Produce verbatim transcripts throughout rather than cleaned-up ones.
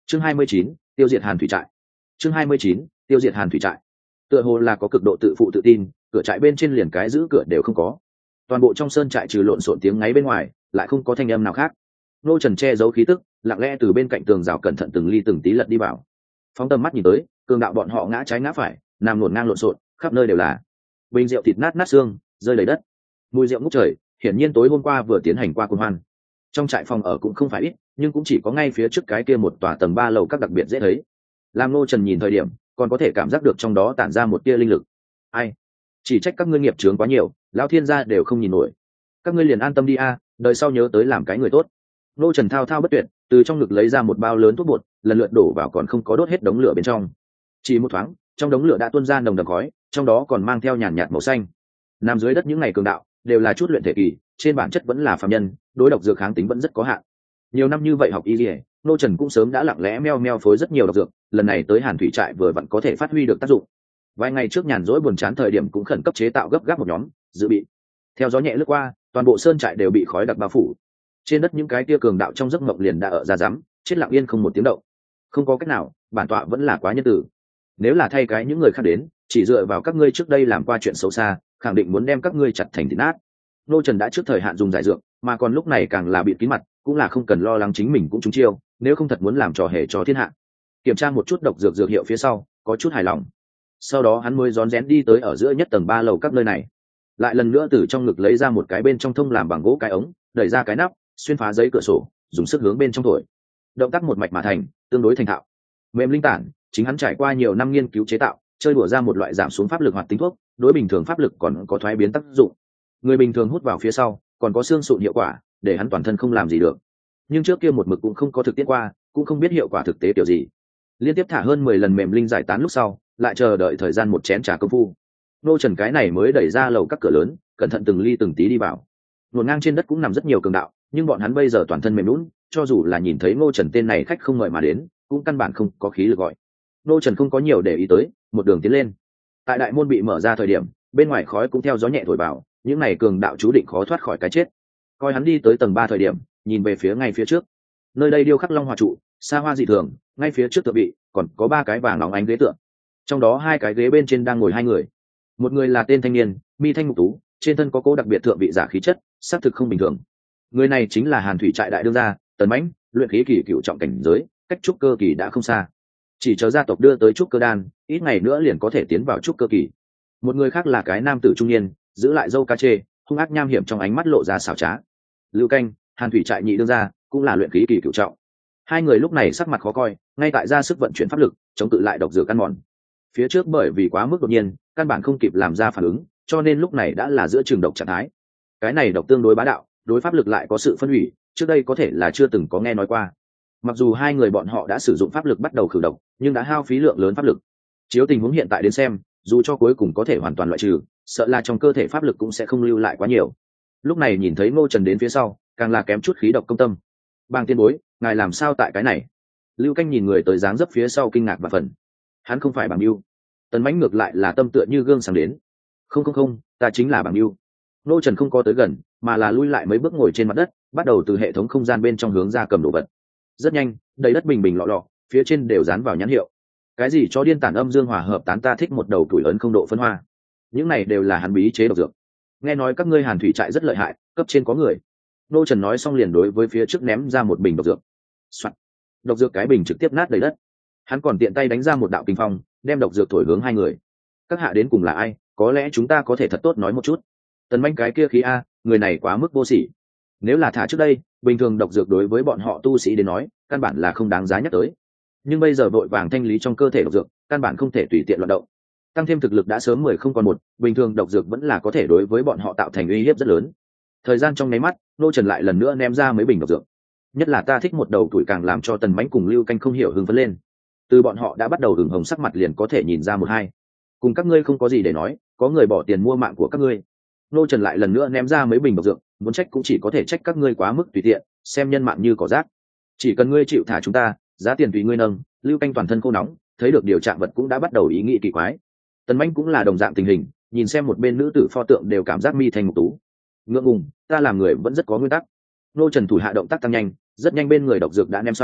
chương hai mươi chín, tiêu diệt hàn thủy trại. chương hai mươi chín, tiêu diệt hàn thủy trại. Tựa hồ là có cực độ tự phụ tự tin, cửa trại bên trên liền cái giữ cửa đều không có, toàn bộ trong sơn trại trừ lộn xộn tiếng ngáy bên ngoài lại không có thanh âm nào khác. Ngô Trần che giấu khí tức, lặng lẽ từ bên cạnh tường rào cẩn thận từng ly từng tí lật đi vào. Phóng tầm mắt nhìn tới, cường đạo bọn họ ngã trái ngã phải, nằm ngổn ngang lộn xộn, khắp nơi đều là bình rượu thịt nát nát xương, rơi đầy đất, mùi rượu ngút trời. Hiển nhiên tối hôm qua vừa tiến hành qua cuồng hoan. Trong trại phòng ở cũng không phải ít, nhưng cũng chỉ có ngay phía trước cái kia một tòa tầng ba lầu các đặc biệt dễ thấy. Làm Ngô Trần nhìn thời điểm, còn có thể cảm giác được trong đó tản ra một tia linh lực. Ai? Chỉ trách các ngươi nghiệp chướng quá nhiều, lão thiên gia đều không nhìn nổi. Các ngươi liền an tâm đi a, đời sau nhớ tới làm cái người tốt. Ngô Trần thao thao bất tuyệt, từ trong ngực lấy ra một bao lớn thuốc bột, lần lượt đổ vào còn không có đốt hết đống lửa bên trong. Chỉ một thoáng, trong đống lửa đã tuôn ra nồng đậm khói, trong đó còn mang theo nhàn nhạt màu xanh. Nằm dưới đất những ngày cường đạo, đều là chút luyện thể kỳ, trên bản chất vẫn là phàm nhân, đối độc dược kháng tính vẫn rất có hạn. Nhiều năm như vậy học y liễu, Ngô Trần cũng sớm đã lặng lẽ meo meo phối rất nhiều độc dược, lần này tới Hàn Thủy trại vừa vặn có thể phát huy được tác dụng. Vài ngày trước nhàn rỗi buồn chán thời điểm cũng khẩn cấp chế tạo gấp gáp một nhóm dự bị. Theo gió nhẹ lướt qua, toàn bộ sơn trại đều bị khói đặc bao phủ. Trên đất những cái tia cường đạo trong giấc mộng liền đã ở ra rắm, chết lặng yên không một tiếng động. Không có cách nào, bản tọa vẫn là quá nhân tử. Nếu là thay cái những người khác đến, chỉ dựa vào các ngươi trước đây làm qua chuyện xấu xa, khẳng định muốn đem các ngươi chặt thành thịt nát. Ngô Trần đã trước thời hạn dùng giải dược, mà còn lúc này càng là bị kín mặt, cũng là không cần lo lắng chính mình cũng trúng chiêu, nếu không thật muốn làm trò hề cho thiên hạ. Kiểm tra một chút độc dược dược hiệu phía sau, có chút hài lòng. Sau đó hắn mới rón rén đi tới ở giữa nhất tầng ba lầu các nơi này, lại lần nữa từ trong ngực lấy ra một cái bên trong thông làm bằng gỗ cái ống, đẩy ra cái nắp, xuyên phá giấy cửa sổ, dùng sức hướng bên trong thổi. Động tác một mạch mà thành, tương đối thành thạo. Mềm linh tản, chính hắn trải qua nhiều năm nghiên cứu chế tạo, chơi đùa ra một loại giảm xuống pháp lực hoạt tính thuốc, đối bình thường pháp lực còn có thoái biến tác dụng. Người bình thường hút vào phía sau, còn có xương sụn hiệu quả, để hắn toàn thân không làm gì được. Nhưng trước kia một mực cũng không có thực tiễn qua, cũng không biết hiệu quả thực tế kiểu gì. Liên tiếp thả hơn mười lần mềm linh giải tán lúc sau, lại chờ đợi thời gian một chén trà công phu. Ngô Trần cái này mới đẩy ra lầu các cửa lớn, cẩn thận từng ly từng tí đi vào. Ngổn ngang trên đất cũng nằm rất nhiều cường đạo, nhưng bọn hắn bây giờ toàn thân mềm nhũn, cho dù là nhìn thấy Ngô Trần tên này khách không mời mà đến, cũng căn bản không có khí lực gọi. Ngô Trần không có nhiều để ý tới, một đường tiến lên. Tại đại môn bị mở ra thời điểm, bên ngoài khói cũng theo gió nhẹ thổi vào, những này cường đạo chú định khó thoát khỏi cái chết. Coi hắn đi tới tầng ba thời điểm, nhìn về phía ngay phía trước. Nơi đây điêu khắc long hòa trụ, xa hoa dị thường, ngay phía trước tựa vị còn có ba cái vàng óng ánh ghế tựa. Trong đó hai cái ghế bên trên đang ngồi hai người. Một người là tên thanh niên, mi thanh mục tú, trên thân có cố đặc biệt thượng vị giả khí chất, xác thực không bình thường. Người này chính là Hàn Thủy trại đại đương gia, Tần Mãnh, luyện khí kỳ cựu trọng cảnh giới, cách trúc cơ kỳ đã không xa. Chỉ chờ gia tộc đưa tới trúc cơ đan, ít ngày nữa liền có thể tiến vào trúc cơ kỳ. Một người khác là cái nam tử trung niên, giữ lại râu cá chê, hung ác nham hiểm trong ánh mắt lộ ra xảo trá. Lưu Canh, Hàn Thủy trại nhị đương gia, cũng là luyện khí kỳ cựu trọng. Hai người lúc này sắc mặt khó coi, ngay tại ra sức vận chuyển pháp lực, chống cự lại độc dược ăn mòn. Phía trước bởi vì quá mức đột nhiên, căn bản không kịp làm ra phản ứng, cho nên lúc này đã là giữa trường độc trạng thái. Cái này độc tương đối bá đạo, đối pháp lực lại có sự phân hủy, trước đây có thể là chưa từng có nghe nói qua. Mặc dù hai người bọn họ đã sử dụng pháp lực bắt đầu khử độc, nhưng đã hao phí lượng lớn pháp lực. Chiếu tình huống hiện tại đến xem, dù cho cuối cùng có thể hoàn toàn loại trừ, sợ là trong cơ thể pháp lực cũng sẽ không lưu lại quá nhiều. Lúc này nhìn thấy Ngô Trần đến phía sau, càng là kém chút khí độc công tâm. Bàng tiên bối, ngài làm sao tại cái này? Lưu Canh nhìn người tới dáng dấp phía sau kinh ngạc và phần. Hắn không phải Bàng Mưu. Tần Mãnh ngược lại là tâm tựa như gương sáng đến. Không không không, ta chính là Bàng Mưu. Ngô Trần không có tới gần, mà là lui lại mấy bước ngồi trên mặt đất, bắt đầu từ hệ thống không gian bên trong hướng ra cầm đồ vật. Rất nhanh, đầy đất bình bình lọ lọ, phía trên đều dán vào nhãn hiệu. Cái gì cho điên tản âm dương hòa hợp tán ta thích một đầu tuổi ấn không độ phân hoa. Những này đều là hắn bí chế độc dược. Nghe nói các ngươi Hàn Thủy trại rất lợi hại, cấp trên có người. Ngô Trần nói xong liền đối với phía trước ném ra một bình độc dược. Soạn. Độc dược cái bình trực tiếp nát đầy đất. Hắn còn tiện tay đánh ra một đạo kinh phong, đem độc dược thổi hướng hai người. Các hạ đến cùng là ai, có lẽ chúng ta có thể thật tốt nói một chút. Tần Manh cái kia khí a, người này quá mức vô sỉ. Nếu là thả trước đây, bình thường độc dược đối với bọn họ tu sĩ đến nói, căn bản là không đáng giá nhắc tới. Nhưng bây giờ vội vàng thanh lý trong cơ thể độc dược, căn bản không thể tùy tiện loạn động. Tăng thêm thực lực đã sớm mười không còn một, bình thường độc dược vẫn là có thể đối với bọn họ tạo thành uy hiếp rất lớn. Thời gian trong nháy mắt, Ngô Trần lại lần nữa ném ra mấy bình độc dược. Nhất là ta thích một đầu tuổi càng làm cho Tần Mãnh cùng Lưu Canh không hiểu hưng phấn lên. Từ bọn họ đã bắt đầu hừng hồng sắc mặt liền có thể nhìn ra một hai. Cùng các ngươi không có gì để nói, có người bỏ tiền mua mạng của các ngươi. Ngô Trần lại lần nữa ném ra mấy bình độc dược, muốn trách cũng chỉ có thể trách các ngươi quá mức tùy tiện, xem nhân mạng như cỏ rác. Chỉ cần ngươi chịu thả chúng ta, giá tiền tùy ngươi nâng. Lưu Canh toàn thân khô nóng, thấy được điều trạng vật cũng đã bắt đầu ý nghĩ kỳ quái. Tần Mãnh cũng là đồng dạng tình hình, nhìn xem một bên nữ tử pho tượng đều cảm giác mi thành mục tú. Ngượng ngùng, ta làm người vẫn rất có nguyên tắc. Ngô Trần thủ hạ động tác tăng nhanh, rất nhanh bên người độc dược đã ném xong,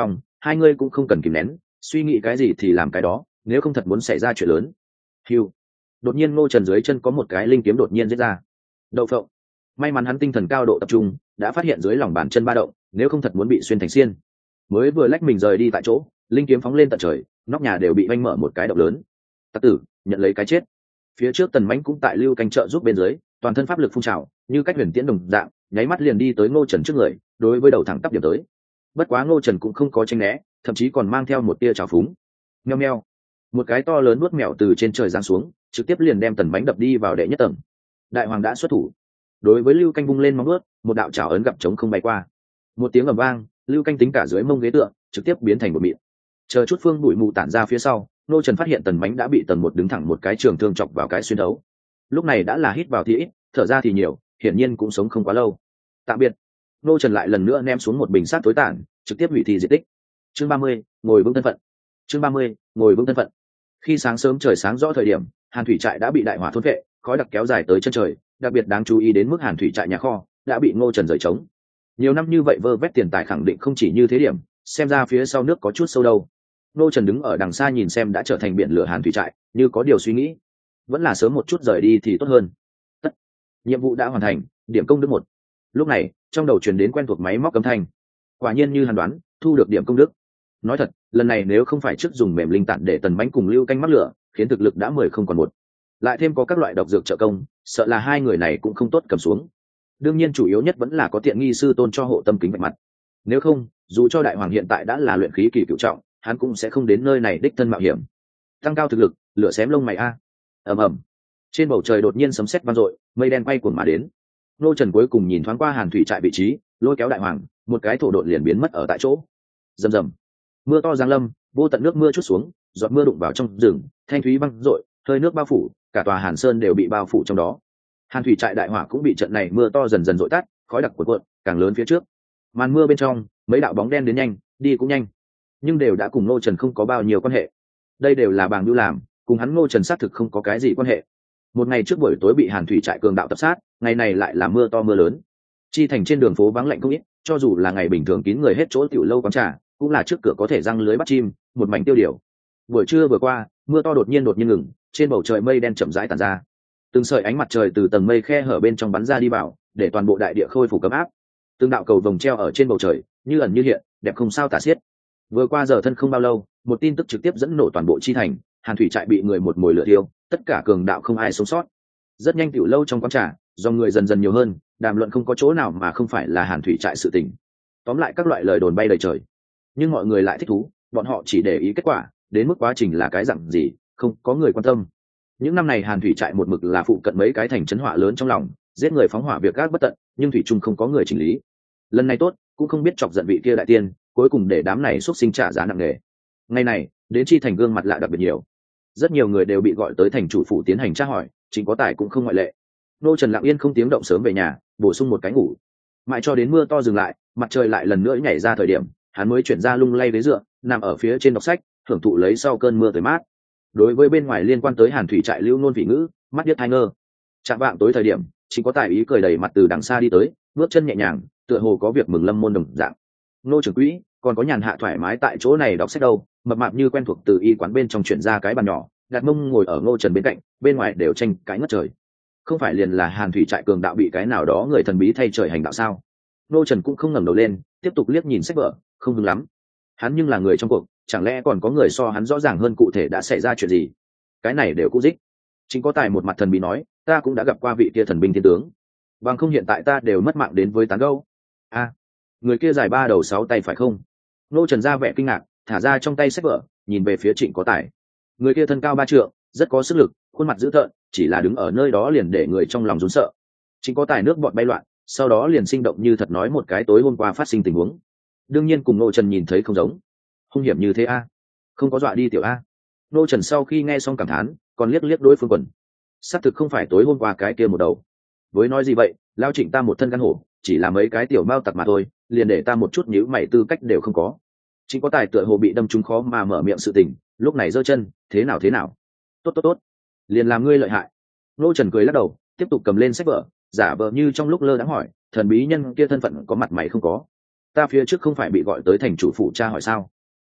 hai ngươi cũng không cần kìm nén, suy nghĩ cái gì thì làm cái đó, nếu không thật muốn xảy ra chuyện lớn. Hiu. Đột nhiên Ngô Trần dưới chân có một cái linh kiếm đột nhiên giết ra. Đậu phộng. May mắn hắn tinh thần cao độ tập trung, đã phát hiện dưới lòng bàn chân ba động, nếu không thật muốn bị xuyên thành xiên. Mới vừa lách mình rời đi tại chỗ, linh kiếm phóng lên tận trời, nóc nhà đều bị vanh mở một cái động lớn. Tặc tử, nhận lấy cái chết. Phía trước Tần Mãnh cũng tại lưu canh trợ giúp bên dưới, toàn thân pháp lực phun trào, như cách huyền tiễn đồng dạng, nháy mắt liền đi tới Ngô Trần trước người, đối với đầu thẳng tắp điểm tới. Bất quá Ngô Trần cũng không có tránh né, thậm chí còn mang theo một tia trào phúng. Meo meo. Một cái to lớn nuốt mèo từ trên trời giáng xuống, trực tiếp liền đem Tần Mãnh đập đi vào đệ nhất tầng. Đại hoàng đã xuất thủ. Đối với lưu canh vung lên móng vuốt, một đạo chảo ấn gặp trống không bay qua. Một tiếng ầm vang, lưu canh tính cả dưới mông ghế tựa, trực tiếp biến thành một mịn. Chờ chút phương bụi mù tản ra phía sau, Ngô Trần phát hiện Tần Mãnh đã bị tầng một đứng thẳng một cái trường thương chọc vào cái xuyên thấu. Lúc này đã là hít vào thì ít, thở ra thì nhiều, hiển nhiên cũng sống không quá lâu. Tạm biệt. Ngô Trần lại lần nữa ném xuống một bình sát tối tản, trực tiếp hủy thi diệt tích. Chương ba mươi, ngồi vững thân phận. Chương ba mươi, ngồi vững thân phận. Khi sáng sớm trời sáng rõ thời điểm, Hàn Thủy trại đã bị đại hỏa thôn phệ, khói đặc kéo dài tới chân trời, đặc biệt đáng chú ý đến mức Hàn Thủy trại nhà kho đã bị Ngô Trần rời trống. Nhiều năm như vậy vơ vét tiền tài khẳng định không chỉ như thế điểm, xem ra phía sau nước có chút sâu đâu. Ngô Trần đứng ở đằng xa nhìn xem đã trở thành biển lửa Hàn Thủy trại, như có điều suy nghĩ, vẫn là sớm một chút rời đi thì tốt hơn. Tất. Nhiệm vụ đã hoàn thành, điểm công đức một. Lúc này, trong đầu truyền đến quen thuộc máy móc âm thanh. Quả nhiên như Hàn đoán, thu được điểm công đức. Nói thật, lần này nếu không phải trước dùng mềm linh tản để Tần Mãnh cùng lưu canh mắc lửa, khiến thực lực đã mười không còn một. Lại thêm có các loại độc dược trợ công, sợ là hai người này cũng không tốt cầm xuống. Đương nhiên chủ yếu nhất vẫn là có tiện nghi sư tôn cho hộ tâm kính vạch mặt. Nếu không, dù cho đại hoàng hiện tại đã là luyện khí kỳ cửu trọng, hắn cũng sẽ không đến nơi này đích thân mạo hiểm. Tăng cao thực lực, lửa xém lông mày a. Ầm ầm. Trên bầu trời đột nhiên sấm sét vang dội, mây đen quay cuồng mà đến. Ngô Trần cuối cùng nhìn thoáng qua Hàn Thủy trại vị trí, lôi kéo đại hoàng, một cái thổ độn liền biến mất ở tại chỗ. Rầm rầm. Mưa to giáng lâm, vô tận nước mưa trút xuống, giọt mưa đụng vào trong rừng, thanh thúy băng rội, hơi nước bao phủ, cả tòa Hàn Sơn đều bị bao phủ trong đó. Hàn Thủy trại đại hỏa cũng bị trận này mưa to dần dần dội tắt, khói đặc cuộn cuộn, càng lớn phía trước. Màn mưa bên trong, mấy đạo bóng đen đến nhanh, đi cũng nhanh, nhưng đều đã cùng Ngô Trần không có bao nhiêu quan hệ. Đây đều là Bàng Nhu làm, cùng hắn Ngô Trần xác thực không có cái gì quan hệ. Một ngày trước buổi tối bị Hàn Thủy trại cường đạo tập sát, ngày này lại là mưa to mưa lớn. Chi thành trên đường phố vắng lạnh không ít, cho dù là ngày bình thường kín người hết chỗ tiểu lâu quán trà, cũng là trước cửa có thể răng lưới bắt chim, một mảnh tiêu điều. Buổi trưa vừa qua, mưa to đột nhiên đột nhiên ngừng, trên bầu trời mây đen chậm rãi tản ra. Từng sợi ánh mặt trời từ tầng mây khe hở bên trong bắn ra đi vào, để toàn bộ đại địa khôi phục ấm áp. Từng đạo cầu vồng treo ở trên bầu trời, như ẩn như hiện, đẹp không sao tả xiết. Vừa qua giờ thân không bao lâu, một tin tức trực tiếp dẫn nổ toàn bộ chi thành, Hàn Thủy trại bị người một mồi lửa thiêu, tất cả cường đạo không ai sống sót. Rất nhanh tiểu lâu trong quán trà, do người dần dần nhiều hơn, đàm luận không có chỗ nào mà không phải là Hàn Thủy trại sự tình. Tóm lại các loại lời đồn bay đầy trời, nhưng mọi người lại thích thú, bọn họ chỉ để ý kết quả, đến mức quá trình là cái dạng gì, không có người quan tâm. Những năm này Hàn Thủy trại một mực là phụ cận mấy cái thành trấn họa lớn trong lòng, giết người phóng hỏa việc gác bất tận, nhưng thủy chung không có người chỉnh lý. Lần này tốt, cũng không biết chọc giận vị kia đại tiên, cuối cùng để đám này xuất sinh trả giá nặng nề. Ngày này, đến chi thành gương mặt lạ đặc biệt nhiều, rất nhiều người đều bị gọi tới thành chủ phủ tiến hành tra hỏi, chính có tài cũng không ngoại lệ. Nô Trần lặng yên không tiếng động sớm về nhà, bổ sung một cái ngủ, mãi cho đến mưa to dừng lại, mặt trời lại lần nữa nhảy ra thời điểm, hắn mới chuyển ra lung lay ghế dựa, nằm ở phía trên đọc sách, hưởng thụ lấy sau cơn mưa tới mát. Đối với bên ngoài liên quan tới Hàn Thủy trại lưu nôn vị ngữ, mắt điếc tai ngơ. Chạm vạng tối thời điểm, chính có tài ý cười đầy mặt từ đằng xa đi tới, bước chân nhẹ nhàng, tựa hồ có việc mừng lâm môn đồng dạng. Nô trưởng quỹ, còn có nhàn hạ thoải mái tại chỗ này đọc sách đâu? Mập mạp như quen thuộc từ y quán bên trong chuyển ra cái bàn nhỏ, đặt mông ngồi ở Ngô Trần bên cạnh, bên ngoài đều tranh cãi ngất trời. Không phải liền là Hàn Thủy trại cường đạo bị cái nào đó người thần bí thay trời hành đạo sao? Ngô Trần cũng không ngẩng đầu lên, tiếp tục liếc nhìn sách vở, không đúng lắm. Hắn nhưng là người trong cuộc, chẳng lẽ còn có người so hắn rõ ràng hơn cụ thể đã xảy ra chuyện gì? Cái này đều cũ dích. Chính có tài một mặt thần bí nói, ta cũng đã gặp qua vị kia thần binh thiên tướng, bằng không hiện tại ta đều mất mạng đến với tán gâu. A, à, người kia dài ba đầu sáu tay phải không? Ngô Trần ra vẻ kinh ngạc, thả ra trong tay sách vở, nhìn về phía Trịnh có tài. Người kia thân cao ba trượng, rất có sức lực, khuôn mặt dữ tợn, chỉ là đứng ở nơi đó liền để người trong lòng run sợ. Trịnh có tài nước bọt bay loạn, sau đó liền sinh động như thật nói một cái tối hôm qua phát sinh tình huống. Đương nhiên cùng Ngô Trần nhìn thấy không giống. Hung hiểm như thế a? Không có dọa đi tiểu a? Ngô Trần sau khi nghe xong cảm thán, còn liếc liếc đối phương quần. Xác thực không phải tối hôm qua cái kia một đầu. Với nói gì vậy, lao Trịnh ta một thân gan hổ, chỉ là mấy cái tiểu mao tặc mà thôi, liền để ta một chút nhíu mày tư cách đều không có. Chính có tài tựa hồ bị đâm trúng khó mà mở miệng sự tình, lúc này giơ chân, thế nào thế nào? Tốt tốt tốt, liền làm ngươi lợi hại. Ngô Trần cười lắc đầu, tiếp tục cầm lên sách vở, giả vờ như trong lúc lơ đãng hỏi, thần bí nhân kia thân phận có mặt mày không có? Ta phía trước không phải bị gọi tới thành chủ phủ tra hỏi sao?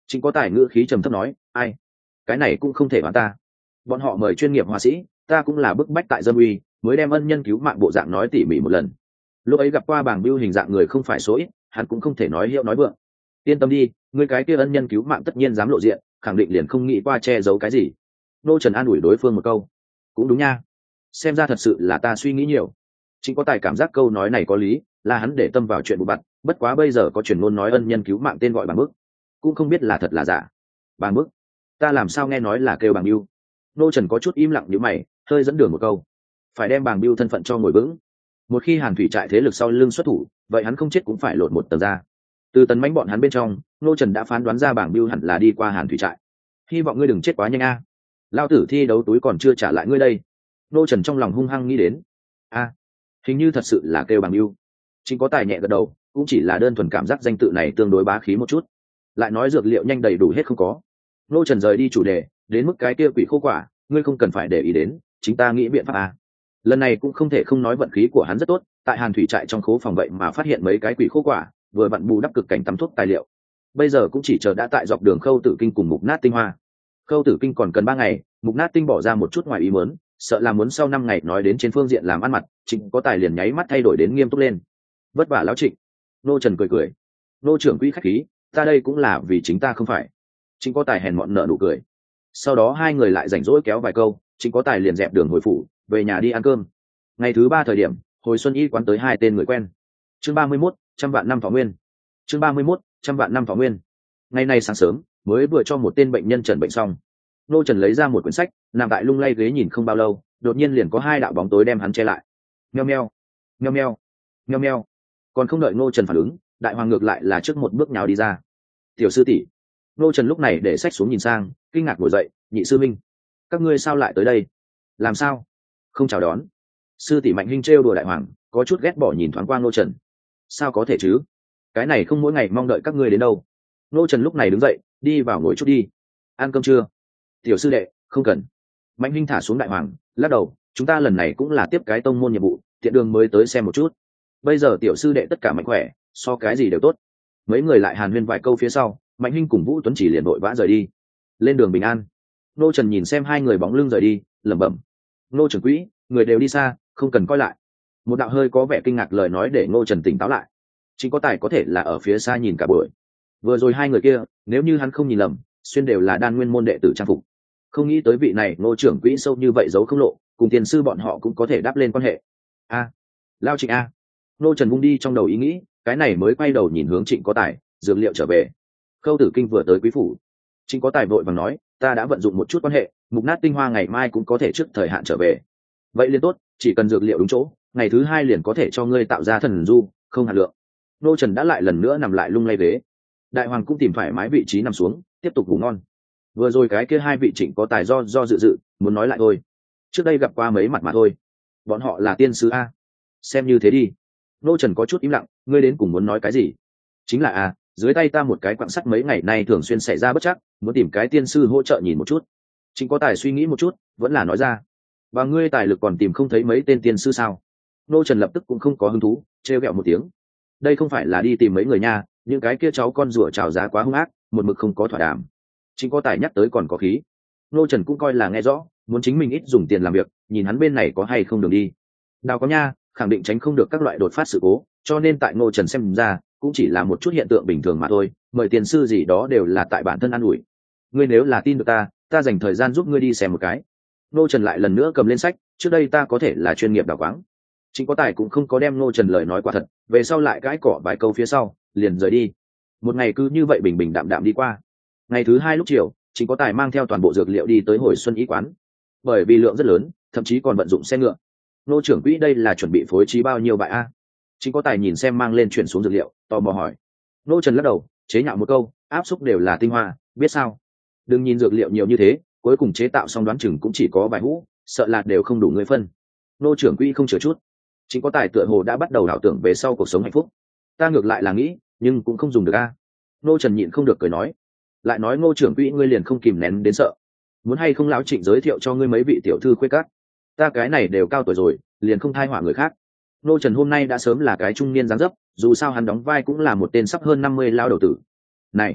Trịnh Có Tài ngữ khí trầm thấp nói, ai, cái này cũng không thể đoán ta. Bọn họ mời chuyên nghiệp họa sĩ, ta cũng là bức bách tại dâm uy mới đem ân nhân cứu mạng bộ dạng nói tỉ mỉ một lần. Lúc ấy gặp qua bảng biêu hình dạng người không phải số ít, hắn cũng không thể nói hiệu nói vượng. Yên tâm đi, người cái kia ân nhân cứu mạng tất nhiên dám lộ diện, khẳng định liền không nghĩ qua che giấu cái gì. Nô Trần an ủi đối phương một câu, cũng đúng nha, xem ra thật sự là ta suy nghĩ nhiều. Chính Có Tài cảm giác câu nói này có lý, là hắn để tâm vào chuyện vụ vặt, bất quá bây giờ có truyền ngôn nói ân nhân cứu mạng tên gọi Bàng Bức, cũng không biết là thật là giả. Bàng Bức, ta làm sao nghe nói là kêu Bàng Biêu? Nô Trần có chút im lặng như mày, hơi dẫn đường một câu, phải đem Bàng Biêu thân phận cho ngồi vững. Một khi Hàn Thủy trại thế lực sau lưng xuất thủ, vậy hắn không chết cũng phải lột một tầng ra. Từ tấn mãnh bọn hắn bên trong, Nô Trần đã phán đoán ra Bàng Biêu hẳn là đi qua Hàn Thủy trại. Hy vọng ngươi đừng chết quá nhanh a. Lao tử thi đấu túi còn chưa trả lại ngươi đây. Nô Trần trong lòng hung hăng nghĩ đến. A, hình như thật sự là kêu Bàng Biêu. Chính Có Tài nhẹ gật đầu, cũng chỉ là đơn thuần cảm giác danh tự này tương đối bá khí một chút. Lại nói dược liệu nhanh đầy đủ hết không có. Nô Trần rời đi chủ đề, đến mức cái kia quỷ khô quả, ngươi không cần phải để ý đến, chính ta nghĩ biện pháp a. Lần này cũng không thể không nói vận khí của hắn rất tốt, tại Hàn Thủy trại trong khố phòng vậy mà phát hiện mấy cái quỷ khô quả, vừa vặn bù đắp cực cảnh tắm thuốc tài liệu. Bây giờ cũng chỉ chờ đã tại dọc đường Khâu Tử Kinh cùng Mục Nát Tinh Hoa. Khâu Tử Kinh còn cần ba ngày, Mục Nát Tinh bỏ ra một chút ngoài ý muốn, sợ là muốn sau năm ngày nói đến trên phương diện làm ăn mặt, Trịnh Có Tài liền nháy mắt thay đổi đến nghiêm túc lên. Vất vả lão Trịnh. Nô Trần cười cười. Nô trưởng quỹ khách khí, ta đây cũng là vì chính ta không phải. Trịnh Có Tài hèn mọn nợ nụ cười. Sau đó hai người lại rảnh rỗi kéo vài câu, Trịnh Có Tài liền dẹp đường hồi phủ, về nhà đi ăn cơm. Ngày thứ ba thời điểm, hồi xuân y quán tới hai tên người quen. Chương ba mươi mốt, trăm vạn năm thọ nguyên. Chương ba mươi mốt, trăm vạn năm thọ nguyên. Ngày nay sáng sớm, mới vừa cho một tên bệnh nhân trần bệnh xong. Nô Trần lấy ra một quyển sách, nằm tại lung lay ghế nhìn không bao lâu, đột nhiên liền có hai đạo bóng tối đem hắn che lại. Meo meo, meo meo, meo meo. Còn không đợi Nô Trần phản ứng, đại hoàng ngược lại là trước một bước nhào đi ra. Tiểu sư tỷ. Nô Trần lúc này để sách xuống nhìn sang, kinh ngạc ngồi dậy, nhị sư minh, các ngươi sao lại tới đây? Làm sao? Không chào đón. Sư tỷ Mạnh Hinh trêu đùa đại hoàng, có chút ghét bỏ nhìn thoáng qua Nô Trần. Sao có thể chứ? Cái này không mỗi ngày mong đợi các ngươi đến đâu. Nô Trần lúc này đứng dậy, đi vào ngồi chút đi. Ăn cơm chưa? Tiểu sư đệ, không cần. Mạnh Hinh thả xuống đại hoàng, lắc đầu, chúng ta lần này cũng là tiếp cái tông môn nhiệm vụ, tiện đường mới tới xem một chút. Bây giờ tiểu sư đệ tất cả mạnh khỏe, so cái gì đều tốt. Mấy người lại hàn huyên vài câu phía sau, Mạnh Hinh cùng Vũ Tuấn chỉ liền vội vã rời đi. Lên đường bình an. Nô Trần nhìn xem hai người bóng lưng rời đi, lẩm bẩm. Nô trưởng quỹ, người đều đi xa, không cần coi lại. Một đạo hơi có vẻ kinh ngạc lời nói để Nô Trần tỉnh táo lại. Chính Có Tài có thể là ở phía xa nhìn cả buổi. Vừa rồi hai người kia, nếu như hắn không nhìn lầm, xuyên đều là đan nguyên môn đệ tử trang phục. Không nghĩ tới vị này Nô trưởng quỹ sâu như vậy giấu không lộ, cùng tiền sư bọn họ cũng có thể đáp lên quan hệ. A, Lao Trịnh a. Nô Trần vung đi trong đầu ý nghĩ, cái này mới quay đầu nhìn hướng Trịnh Có Tài, dược liệu trở về. Khâu Tử Kinh vừa tới quý phủ. Trịnh Có Tài vội vàng nói, ta đã vận dụng một chút quan hệ, Mục Nát Tinh Hoa ngày mai cũng có thể trước thời hạn trở về. Vậy liền tốt, chỉ cần dược liệu đúng chỗ, ngày thứ hai liền có thể cho ngươi tạo ra thần du, không hạt lượng. Nô Trần đã lại lần nữa nằm lại lung lay ghế. Đại hoàng cũng tìm thoải mái vị trí nằm xuống, tiếp tục ngủ ngon. Vừa rồi cái kia hai vị Trịnh Có Tài do do dự dự, muốn nói lại thôi. Trước đây gặp qua mấy mặt mà thôi. Bọn họ là tiên sứ a. Xem như thế đi. Nô Trần có chút im lặng, ngươi đến cùng muốn nói cái gì? Chính là a, dưới tay ta một cái quặng sắt mấy ngày nay thường xuyên xảy ra bất chắc, muốn tìm cái tiên sư hỗ trợ nhìn một chút. Trịnh Có Tài suy nghĩ một chút, vẫn là nói ra. Và ngươi tài lực còn tìm không thấy mấy tên tiên sư sao? Nô Trần lập tức cũng không có hứng thú, trêu ghẹo một tiếng. Đây không phải là đi tìm mấy người nha, những cái kia cháu con rủa trào giá quá hung ác, một mực không có thỏa đàm. Trịnh Có Tài nhắc tới còn có khí. Nô Trần cũng coi là nghe rõ, muốn chính mình ít dùng tiền làm việc, nhìn hắn bên này có hay không đường đi. Đào có nha, khẳng định tránh không được các loại đột phát sự cố, cho nên tại Nô Trần xem ra, cũng chỉ là một chút hiện tượng bình thường mà thôi, mời tiền sư gì đó đều là tại bản thân ăn ủi. Ngươi nếu là tin được ta, ta dành thời gian giúp ngươi đi xem một cái. Nô Trần lại lần nữa cầm lên sách, trước đây ta có thể là chuyên nghiệp đào quáng. Trịnh Có Tài cũng không có đem Nô Trần lời nói quả thật, về sau lại cãi cỏ vài câu phía sau, liền rời đi. Một ngày cứ như vậy bình bình đạm đạm đi qua. Ngày thứ hai lúc chiều, Trịnh Có Tài mang theo toàn bộ dược liệu đi tới hồi xuân y quán. Bởi vì lượng rất lớn, thậm chí còn vận dụng xe ngựa. Nô trưởng quỹ đây là chuẩn bị phối trí bao nhiêu bại a? Trịnh Có Tài nhìn xem mang lên chuyển xuống dược liệu, tò mò hỏi. Nô Trần lắc đầu, chế nhạo một câu, áp xúc đều là tinh hoa, biết sao? Đừng nhìn dược liệu nhiều như thế, cuối cùng chế tạo xong đoán chừng cũng chỉ có vài hũ, sợ là đều không đủ người phân. Nô trưởng quỹ không chừa chút. Trịnh Có Tài tựa hồ đã bắt đầu đảo tưởng về sau cuộc sống hạnh phúc. Ta ngược lại là nghĩ, nhưng cũng không dùng được a. Nô Trần nhịn không được cười nói. Lại nói Ngô trưởng quỹ ngươi liền không kìm nén đến sợ. Muốn hay không lão Trịnh giới thiệu cho ngươi mấy vị tiểu thư khuê cát? Ta cái này đều cao tuổi rồi, liền không thai họa người khác. Nô Trần hôm nay đã sớm là cái trung niên dáng dấp, dù sao hắn đóng vai cũng là một tên sắp hơn năm mươi lao đầu tử. Này,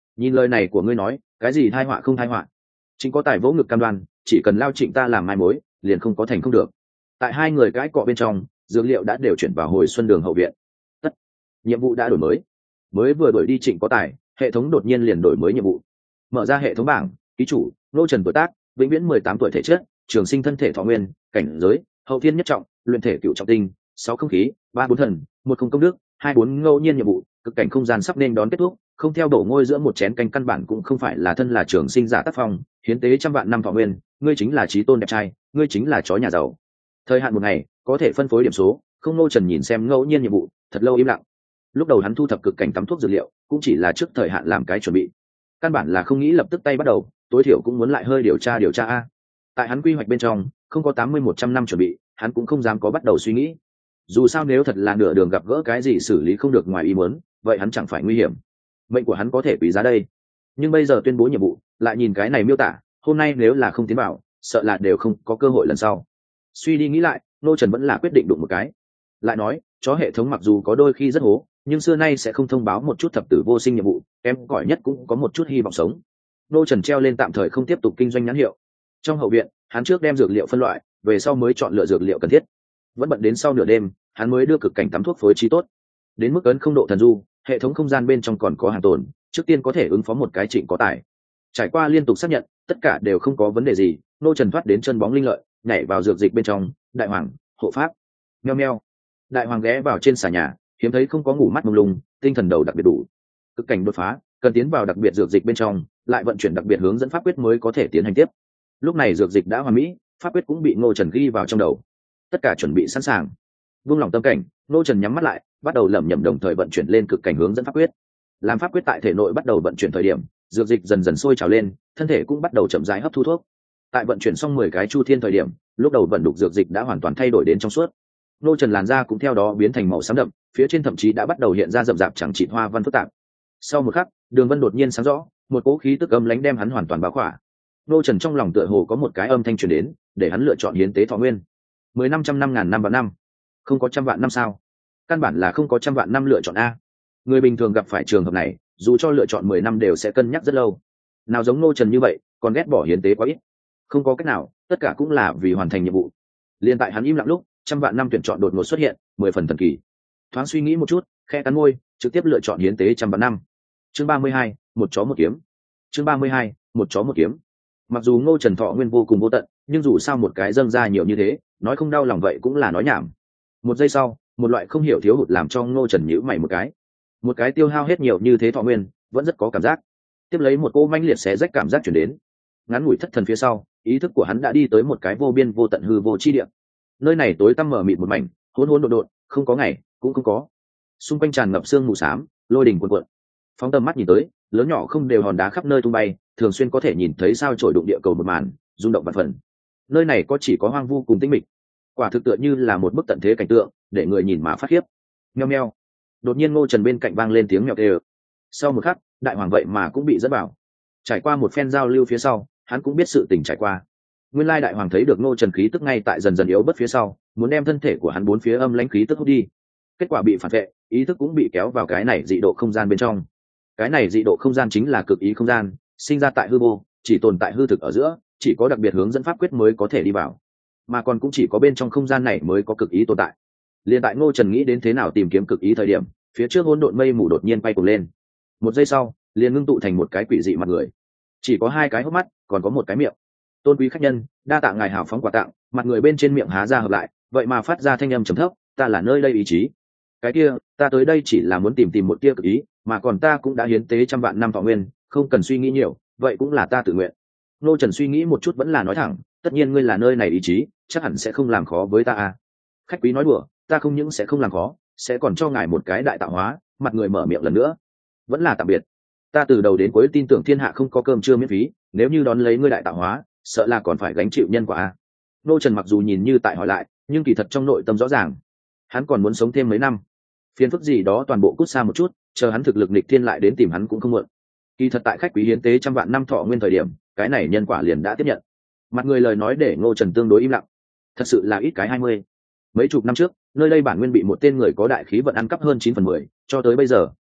Nhìn lời này của ngươi nói, cái gì thai họa không thai họa? Trịnh có tài vỗ ngực cam đoan, chỉ cần lao Trịnh ta làm mai mối, liền không có thành không được. Tại hai người cãi cọ bên trong, dược liệu đã đều chuyển vào hồi xuân đường hậu viện. Tất nhiệm vụ đã đổi mới. Mới vừa đổi đi Trịnh có tài, hệ thống đột nhiên liền đổi mới nhiệm vụ. Mở ra hệ thống bảng, ký chủ Ngô Trần tuổi tác vĩnh viễn mười tám tuổi thể chất, trường sinh thân thể thọ nguyên, cảnh giới hậu thiên nhất trọng, luyện thể cựu trọng tinh, sáu không khí, ba bốn thần, một không công đức, hai bốn ngẫu nhiên nhiệm vụ, cực cảnh không gian sắp nên đón kết thúc, không theo đổ ngôi giữa một chén canh căn bản cũng không phải là thân là trường sinh giả tác phong, hiến tế trăm vạn năm thọ nguyên, ngươi chính là chí tôn đẹp trai, ngươi chính là chó nhà giàu. Thời hạn một ngày, có thể phân phối điểm số, không. Ngô Trần nhìn xem ngẫu nhiên nhiệm vụ, thật lâu im lặng. Lúc đầu hắn thu thập cực cảnh tắm thuốc dược liệu, cũng chỉ là trước thời hạn làm cái chuẩn bị, căn bản là không nghĩ lập tức tay bắt đầu, tối thiểu cũng muốn lại hơi điều tra điều tra a. Tại hắn quy hoạch bên trong, không có tám mươi một trăm năm chuẩn bị, hắn cũng không dám có bắt đầu suy nghĩ. Dù sao nếu thật là nửa đường gặp gỡ cái gì xử lý không được ngoài ý muốn, vậy hắn chẳng phải nguy hiểm. Mệnh của hắn có thể quý giá đây. Nhưng bây giờ tuyên bố nhiệm vụ, lại nhìn cái này miêu tả, hôm nay nếu là không tiến vào, sợ là đều không có cơ hội lần sau. Suy đi nghĩ lại, Ngô Trần vẫn là quyết định đụng một cái. Lại nói, chó hệ thống mặc dù có đôi khi rất hố, nhưng xưa nay sẽ không thông báo một chút thập tử vô sinh nhiệm vụ, em cỏi nhất cũng có một chút hy vọng sống. Ngô Trần treo lên tạm thời không tiếp tục kinh doanh nhãn hiệu. Trong hậu viện, hắn trước đem dược liệu phân loại, về sau mới chọn lựa dược liệu cần thiết. Vẫn bận đến sau nửa đêm, hắn mới đưa cực cảnh tắm thuốc phối trí tốt. Đến mức ấn không độ thần du, hệ thống không gian bên trong còn có hàng tồn, trước tiên có thể ứng phó một cái Trịnh có tài. Trải qua liên tục xác nhận, tất cả đều không có vấn đề gì, Ngô Trần thoát đến chân bóng linh lợi, nhảy vào dược dịch bên trong. Đại hoàng, hộ pháp. Meo meo. Đại hoàng ghé vào trên xà nhà, hiếm thấy không có ngủ mắt mông lung, tinh thần đầu đặc biệt đủ. Cực cảnh đột phá, cần tiến vào đặc biệt dược dịch bên trong, lại vận chuyển đặc biệt hướng dẫn pháp quyết mới có thể tiến hành tiếp. Lúc này dược dịch đã hoàn mỹ, pháp quyết cũng bị Ngô Trần ghi vào trong đầu, tất cả chuẩn bị sẵn sàng. Vung lòng tâm cảnh, Ngô Trần nhắm mắt lại, bắt đầu lẩm nhẩm đồng thời vận chuyển lên cực cảnh hướng dẫn pháp quyết. Làm pháp quyết tại thể nội bắt đầu vận chuyển thời điểm, dược dịch dần dần sôi trào lên, thân thể cũng bắt đầu chậm rãi hấp thu thuốc. Tại vận chuyển xong mười cái chu thiên thời điểm, lúc đầu vận đục dược dịch đã hoàn toàn thay đổi đến trong suốt. Ngô Trần làn da cũng theo đó biến thành màu xám đậm, phía trên thậm chí đã bắt đầu hiện ra rậm rạp chẳng chịt hoa văn phức tạp. Sau một khắc, đường vân đột nhiên sáng rõ, một cỗ khí tức âm lãnh đem hắn hoàn toàn bao khỏa. Ngô Trần trong lòng tựa hồ có một cái âm thanh truyền đến, để hắn lựa chọn hiến tế thọ nguyên. Mười năm trăm năm ngàn năm vạn năm, không có trăm vạn năm sao? Căn bản là không có trăm vạn năm lựa chọn a. Người bình thường gặp phải trường hợp này, dù cho lựa chọn mười năm đều sẽ cân nhắc rất lâu. Nào giống Ngô Trần như vậy, còn ghét bỏ hiến tế quá ít. Không có cách nào, tất cả cũng là vì hoàn thành nhiệm vụ. Liên tại hắn im lặng lúc, trăm vạn năm tuyển chọn đột ngột xuất hiện, mười phần thần kỳ. Thoáng suy nghĩ một chút, khe cắn môi, trực tiếp lựa chọn hiến tế trăm vạn năm. Chương ba mươi hai, một chó một kiếm. Chương ba mươi hai, một chó một kiếm. Mặc dù Ngô Trần thọ nguyên vô cùng vô tận, nhưng dù sao một cái dâng ra nhiều như thế, nói không đau lòng vậy cũng là nói nhảm. Một giây sau, một loại không hiểu thiếu hụt làm cho Ngô Trần nhíu mày một cái. Một cái tiêu hao hết nhiều như thế thọ nguyên, vẫn rất có cảm giác. Tiếp lấy một cô manh liệt xé rách cảm giác chuyển đến. Ngắn ngủi thất thần phía sau, ý thức của hắn đã đi tới một cái vô biên vô tận hư vô chi địa. Nơi này tối tăm mờ mịt một mảnh, hỗn hỗn độn độn, không có ngày, cũng không có. Xung quanh tràn ngập sương mù xám, lôi đình cuồn cuộn. Phóng tầm mắt nhìn tới, lớn nhỏ không đều hòn đá khắp nơi tung bay, thường xuyên có thể nhìn thấy sao chổi đụng địa cầu một màn, rung động vạn phần. Nơi này có chỉ có hoang vu cùng tĩnh mịch, quả thực tựa như là một bức tận thế cảnh tượng, để người nhìn mà phát khiếp. Meo meo. Đột nhiên Ngô Trần bên cạnh vang lên tiếng mèo kêu. Sau một khắc, đại hoàng vậy mà cũng bị dẫn vào. Trải qua một phen giao lưu phía sau, hắn cũng biết sự tình trải qua. Nguyên lai đại hoàng thấy được Ngô Trần khí tức ngay tại dần dần yếu bớt phía sau, muốn đem thân thể của hắn bốn phía âm lãnh khí tức hút đi. Kết quả bị phản vệ, ý thức cũng bị kéo vào cái này dị độ không gian bên trong. Cái này dị độ không gian chính là cực ý không gian, sinh ra tại hư vô, chỉ tồn tại hư thực ở giữa, chỉ có đặc biệt hướng dẫn pháp quyết mới có thể đi vào, mà còn cũng chỉ có bên trong không gian này mới có cực ý tồn tại. Liên tại Ngô Trần nghĩ đến thế nào tìm kiếm cực ý thời điểm, phía trước hỗn độn mây mù đột nhiên bay cuồng lên. Một giây sau, liền ngưng tụ thành một cái quỷ dị mặt người, chỉ có hai cái hốc mắt, còn có một cái miệng. Tôn quý khách nhân, đa tạ ngài hào phóng quà tặng. Mặt người bên trên miệng há ra hợp lại, vậy mà phát ra thanh âm trầm thấp, ta là nơi đây ý chí. Cái kia, ta tới đây chỉ là muốn tìm tìm một tia cực ý, mà còn ta cũng đã hiến tế trăm vạn năm thọ nguyên, không cần suy nghĩ nhiều, vậy cũng là ta tự nguyện. Ngô Trần suy nghĩ một chút vẫn là nói thẳng, tất nhiên ngươi là nơi này ý chí, chắc hẳn sẽ không làm khó với ta à. Khách quý nói đùa, ta không những sẽ không làm khó, sẽ còn cho ngài một cái đại tạo hóa. Mặt người mở miệng lần nữa, vẫn là tạm biệt. Ta từ đầu đến cuối tin tưởng thiên hạ không có cơm trưa miễn phí, nếu như đón lấy ngươi đại tạo hóa, sợ là còn phải gánh chịu nhân quả à. Ngô Trần mặc dù nhìn như tại hỏi lại, nhưng kỳ thật trong nội tâm rõ ràng, hắn còn muốn sống thêm mấy năm. Phiền phức gì đó toàn bộ cút xa một chút, chờ hắn thực lực nghịch thiên lại đến tìm hắn cũng không muộn. Kỳ thật tại khách quý hiến tế trăm vạn năm thọ nguyên thời điểm, cái này nhân quả liền đã tiếp nhận. Mặt người lời nói để Ngô Trần tương đối im lặng. Thật sự là ít cái hai mươi. Mấy chục năm trước, nơi đây bản nguyên bị một tên người có đại khí vận ăn cắp hơn chín phần mười, cho tới bây giờ,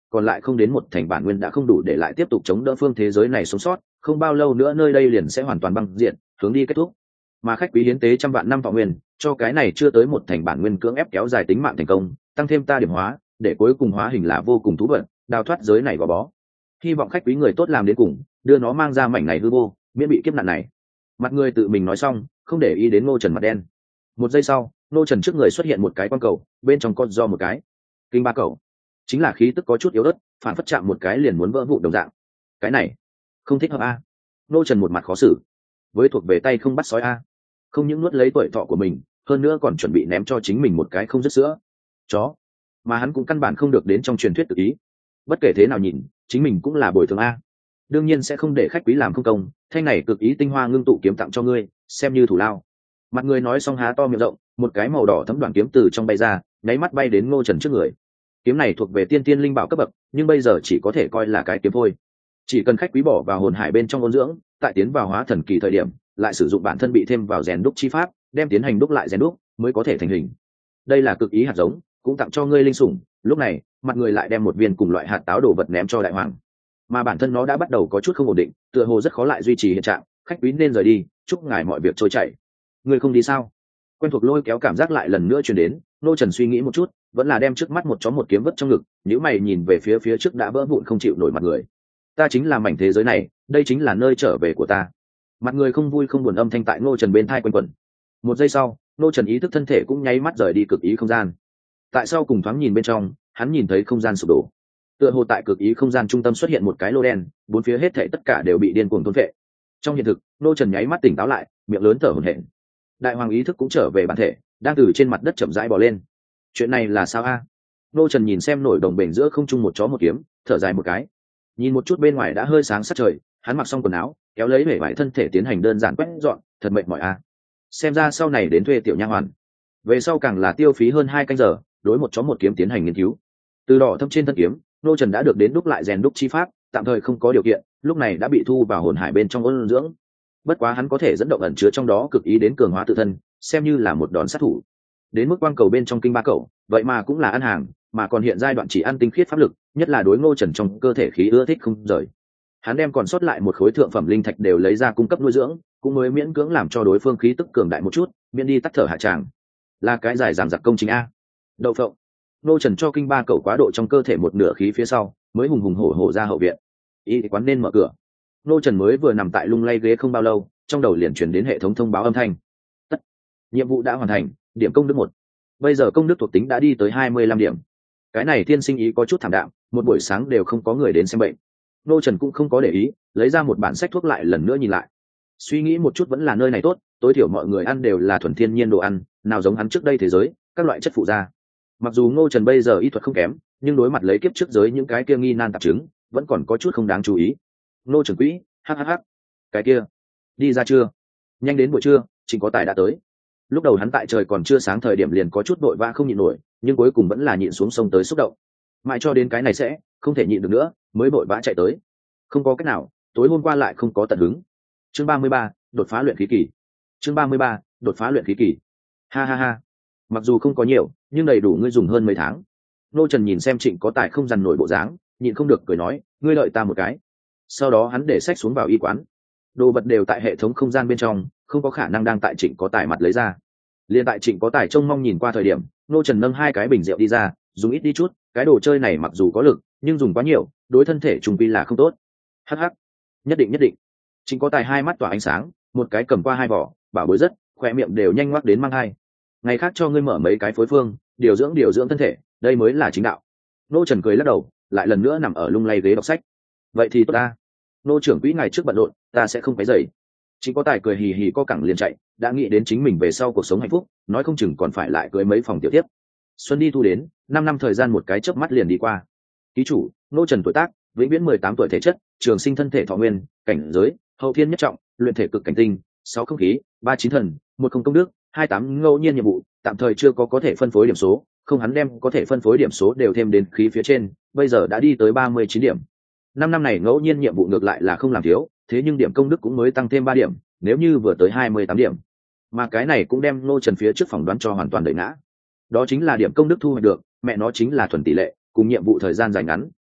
còn lại không đến một thành bản nguyên đã không đủ để lại tiếp tục chống đỡ phương thế giới này sống sót, không bao lâu nữa nơi đây liền sẽ hoàn toàn băng diện, hướng đi kết thúc. Mà khách quý hiến tế trăm vạn năm thọ nguyên, cho cái này chưa tới một thành bản nguyên cưỡng ép kéo dài tính mạng thành công, tăng thêm ta điểm hóa, để cuối cùng hóa hình là vô cùng thú vận, đào thoát giới này gò bó. Hy vọng khách quý người tốt làm đến cùng, đưa nó mang ra mảnh này hư vô, miễn bị kiếp nạn này. Mặt người tự mình nói xong, không để ý đến Ngô Trần mặt đen. Một giây sau, Ngô Trần trước người xuất hiện một cái quang cầu, bên trong con do một cái kinh ba cầu, chính là khí tức có chút yếu ớt, phản phất chạm một cái liền muốn vỡ vụn đồng dạng. Cái này không thích hợp a. Ngô Trần một mặt khó xử, với thuộc về tay không bắt sói a, không những nuốt lấy tuổi thọ của mình, hơn nữa còn chuẩn bị ném cho chính mình một cái không dứt sữa chó, mà hắn cũng căn bản không được đến trong truyền thuyết tự ý. Bất kể thế nào nhìn, chính mình cũng là bồi thường a, đương nhiên sẽ không để khách quý làm không công, thanh này cực ý tinh hoa ngưng tụ kiếm tặng cho ngươi, xem như thủ lao. Mặt người nói xong há to miệng rộng, một cái màu đỏ thấm đoạn kiếm từ trong bay ra, nháy mắt bay đến Ngô Trần trước người. Kiếm này thuộc về tiên tiên linh bảo cấp bậc, nhưng bây giờ chỉ có thể coi là cái kiếm thôi. Chỉ cần khách quý bỏ vào hồn hải bên trong ôn dưỡng, tại tiến vào hóa thần kỳ thời điểm, lại sử dụng bản thân bị thêm vào rèn đúc chi pháp, đem tiến hành đúc lại rèn đúc, mới có thể thành hình. Đây là cực ý hạt giống, cũng tặng cho ngươi linh sủng. Lúc này, mặt người lại đem một viên cùng loại hạt táo đồ vật ném cho đại hoàng, mà bản thân nó đã bắt đầu có chút không ổn định, tựa hồ rất khó lại duy trì hiện trạng. Khách quý nên rời đi, chúc ngài mọi việc trôi chảy. Ngươi không đi sao? Quen thuộc lôi kéo cảm giác lại lần nữa truyền đến. Nô Trần suy nghĩ một chút, vẫn là đem trước mắt một chó một kiếm vứt trong ngực, nếu mày nhìn về phía phía trước đã vỡ vụn không chịu nổi mặt người. Ta chính là mảnh thế giới này, đây chính là nơi trở về của ta. Mặt người không vui không buồn âm thanh tại Nô Trần bên thai quanh quẩn. Một giây sau, Nô Trần ý thức thân thể cũng nháy mắt rời đi cực ý không gian. Tại sao cùng thoáng nhìn bên trong, hắn nhìn thấy không gian sụp đổ. Tựa hồ tại cực ý không gian trung tâm xuất hiện một cái lô đen, bốn phía hết thảy tất cả đều bị điên cuồng thôn phệ. Trong hiện thực, Nô Trần nháy mắt tỉnh táo lại, miệng lớn thở hổn hển. Đại hoàng ý thức cũng trở về bản thể, đang từ trên mặt đất chậm rãi bò lên. Chuyện này là sao a? Nô Trần nhìn xem nổi đồng bền giữa không trung một chó một kiếm, thở dài một cái. Nhìn một chút bên ngoài đã hơi sáng sát trời, hắn mặc xong quần áo, kéo lấy bể vải thân thể tiến hành đơn giản quét dọn, thật mệt mỏi a. Xem ra sau này đến thuê tiểu nha hoàn. Về sau càng là tiêu phí hơn hai canh giờ, đối một chó một kiếm tiến hành nghiên cứu. Từ đỏ thâm trên thân kiếm, Nô Trần đã được đến đúc lại rèn đúc chi pháp, tạm thời không có điều kiện, lúc này đã bị thu vào hồn hải bên trong ôn dưỡng. Bất quá hắn có thể dẫn động ẩn chứa trong đó cực ý đến cường hóa tự thân, xem như là một đòn sát thủ. Đến mức quang cầu bên trong kinh ba cầu, vậy mà cũng là ăn hàng, mà còn hiện giai đoạn chỉ ăn tinh khiết pháp lực, nhất là đối Ngô Trần trong cơ thể khí ưa thích không rời. Hắn đem còn sót lại một khối thượng phẩm linh thạch đều lấy ra cung cấp nuôi dưỡng, cũng mới miễn cưỡng làm cho đối phương khí tức cường đại một chút, miễn đi tắt thở hạ tràng. Là cái giải giảng giặc công chính a. Đậu phộng. Ngô Trần cho kinh ba cầu quá độ trong cơ thể một nửa khí phía sau, mới hùng hùng hổ hổ ra hậu viện. Y quán nên mở cửa. Ngô Trần mới vừa nằm tại lung lay ghế không bao lâu, trong đầu liền truyền đến hệ thống thông báo âm thanh. Tất. Nhiệm vụ đã hoàn thành, điểm công đức một. Bây giờ công đức thuộc tính đã đi tới hai mươi lăm điểm. Cái này thiên sinh ý có chút thảm đạm, một buổi sáng đều không có người đến xem bệnh. Ngô Trần cũng không có để ý, lấy ra một bản sách thuốc lại lần nữa nhìn lại. Suy nghĩ một chút vẫn là nơi này tốt, tối thiểu mọi người ăn đều là thuần thiên nhiên đồ ăn, nào giống hắn trước đây thế giới, các loại chất phụ gia. Mặc dù Ngô Trần bây giờ y thuật không kém, nhưng đối mặt lấy kiếp trước giới những cái kia nghi nan tạp chứng, vẫn còn có chút không đáng chú ý. Ngô Trần quỹ, hhh. Cái kia, đi ra chưa? Nhanh đến buổi trưa, Trịnh Có Tài đã tới. Lúc đầu hắn tại trời còn chưa sáng thời điểm liền có chút vội vã không nhịn nổi, nhưng cuối cùng vẫn là nhịn xuống sông tới xúc động. Mãi cho đến cái này sẽ không thể nhịn được nữa, mới vội vã chạy tới. Không có cách nào, tối hôm qua lại không có tận hứng. Chương ba mươi ba, đột phá luyện khí kỳ. Chương ba mươi ba, đột phá luyện khí kỳ. Ha ha ha. Mặc dù không có nhiều, nhưng đầy đủ ngươi dùng hơn mấy tháng. Nô Trần nhìn xem Trịnh Có Tài không dằn nổi bộ dáng, nhịn không được cười nói, ngươi đợi ta một cái. Sau đó hắn để sách xuống vào y quán. Đồ vật đều tại hệ thống không gian bên trong, không có khả năng đang tại Trịnh Có Tài mặt lấy ra. Liên tại Trịnh Có Tài trông mong nhìn qua thời điểm, Nô Trần nâng hai cái bình rượu đi ra, dùng ít đi chút, cái đồ chơi này mặc dù có lực, nhưng dùng quá nhiều, đối thân thể trùng quy là không tốt. Hắc hắc, nhất định nhất định. Trịnh Có Tài hai mắt tỏa ánh sáng, một cái cầm qua hai vỏ, bảo bối rất, khỏe miệng đều nhanh ngoắc đến mang hai. Ngày khác cho ngươi mở mấy cái phối phương, điều dưỡng điều dưỡng thân thể, đây mới là chính đạo. Nô Trần cười lắc đầu, lại lần nữa nằm ở lung lay ghế đọc sách. Vậy thì tốt ta. Nô trưởng quỹ ngày trước bận rộn, ta sẽ không quấy rầy. Trịnh Có Tài cười hì hì co cẳng liền chạy, đã nghĩ đến chính mình về sau cuộc sống hạnh phúc, nói không chừng còn phải lại cưới mấy phòng tiểu tiếp. Xuân đi thu đến, năm năm thời gian một cái chớp mắt liền đi qua. Ký chủ, Nô Trần tuổi tác, vĩnh viễn mười tám tuổi thể chất, trường sinh thân thể thọ nguyên, cảnh giới, hậu thiên nhất trọng, luyện thể cực cảnh tinh, sáu không khí, ba chín thần, một không công đức, hai tám ngẫu nhiên nhiệm vụ, tạm thời chưa có có thể phân phối điểm số, không hắn đem có thể phân phối điểm số đều thêm đến khí phía trên, bây giờ đã đi tới ba mươi chín điểm. Năm năm này ngẫu nhiên nhiệm vụ ngược lại là không làm thiếu, thế nhưng điểm công đức cũng mới tăng thêm ba điểm, nếu như vừa tới hai mươi tám điểm. Mà cái này cũng đem Ngô Trần phía trước phỏng đoán cho hoàn toàn đẩy ngã. Đó chính là điểm công đức thu hoạch được, mẹ nó chính là thuần tỷ lệ, cùng nhiệm vụ thời gian dài ngắn,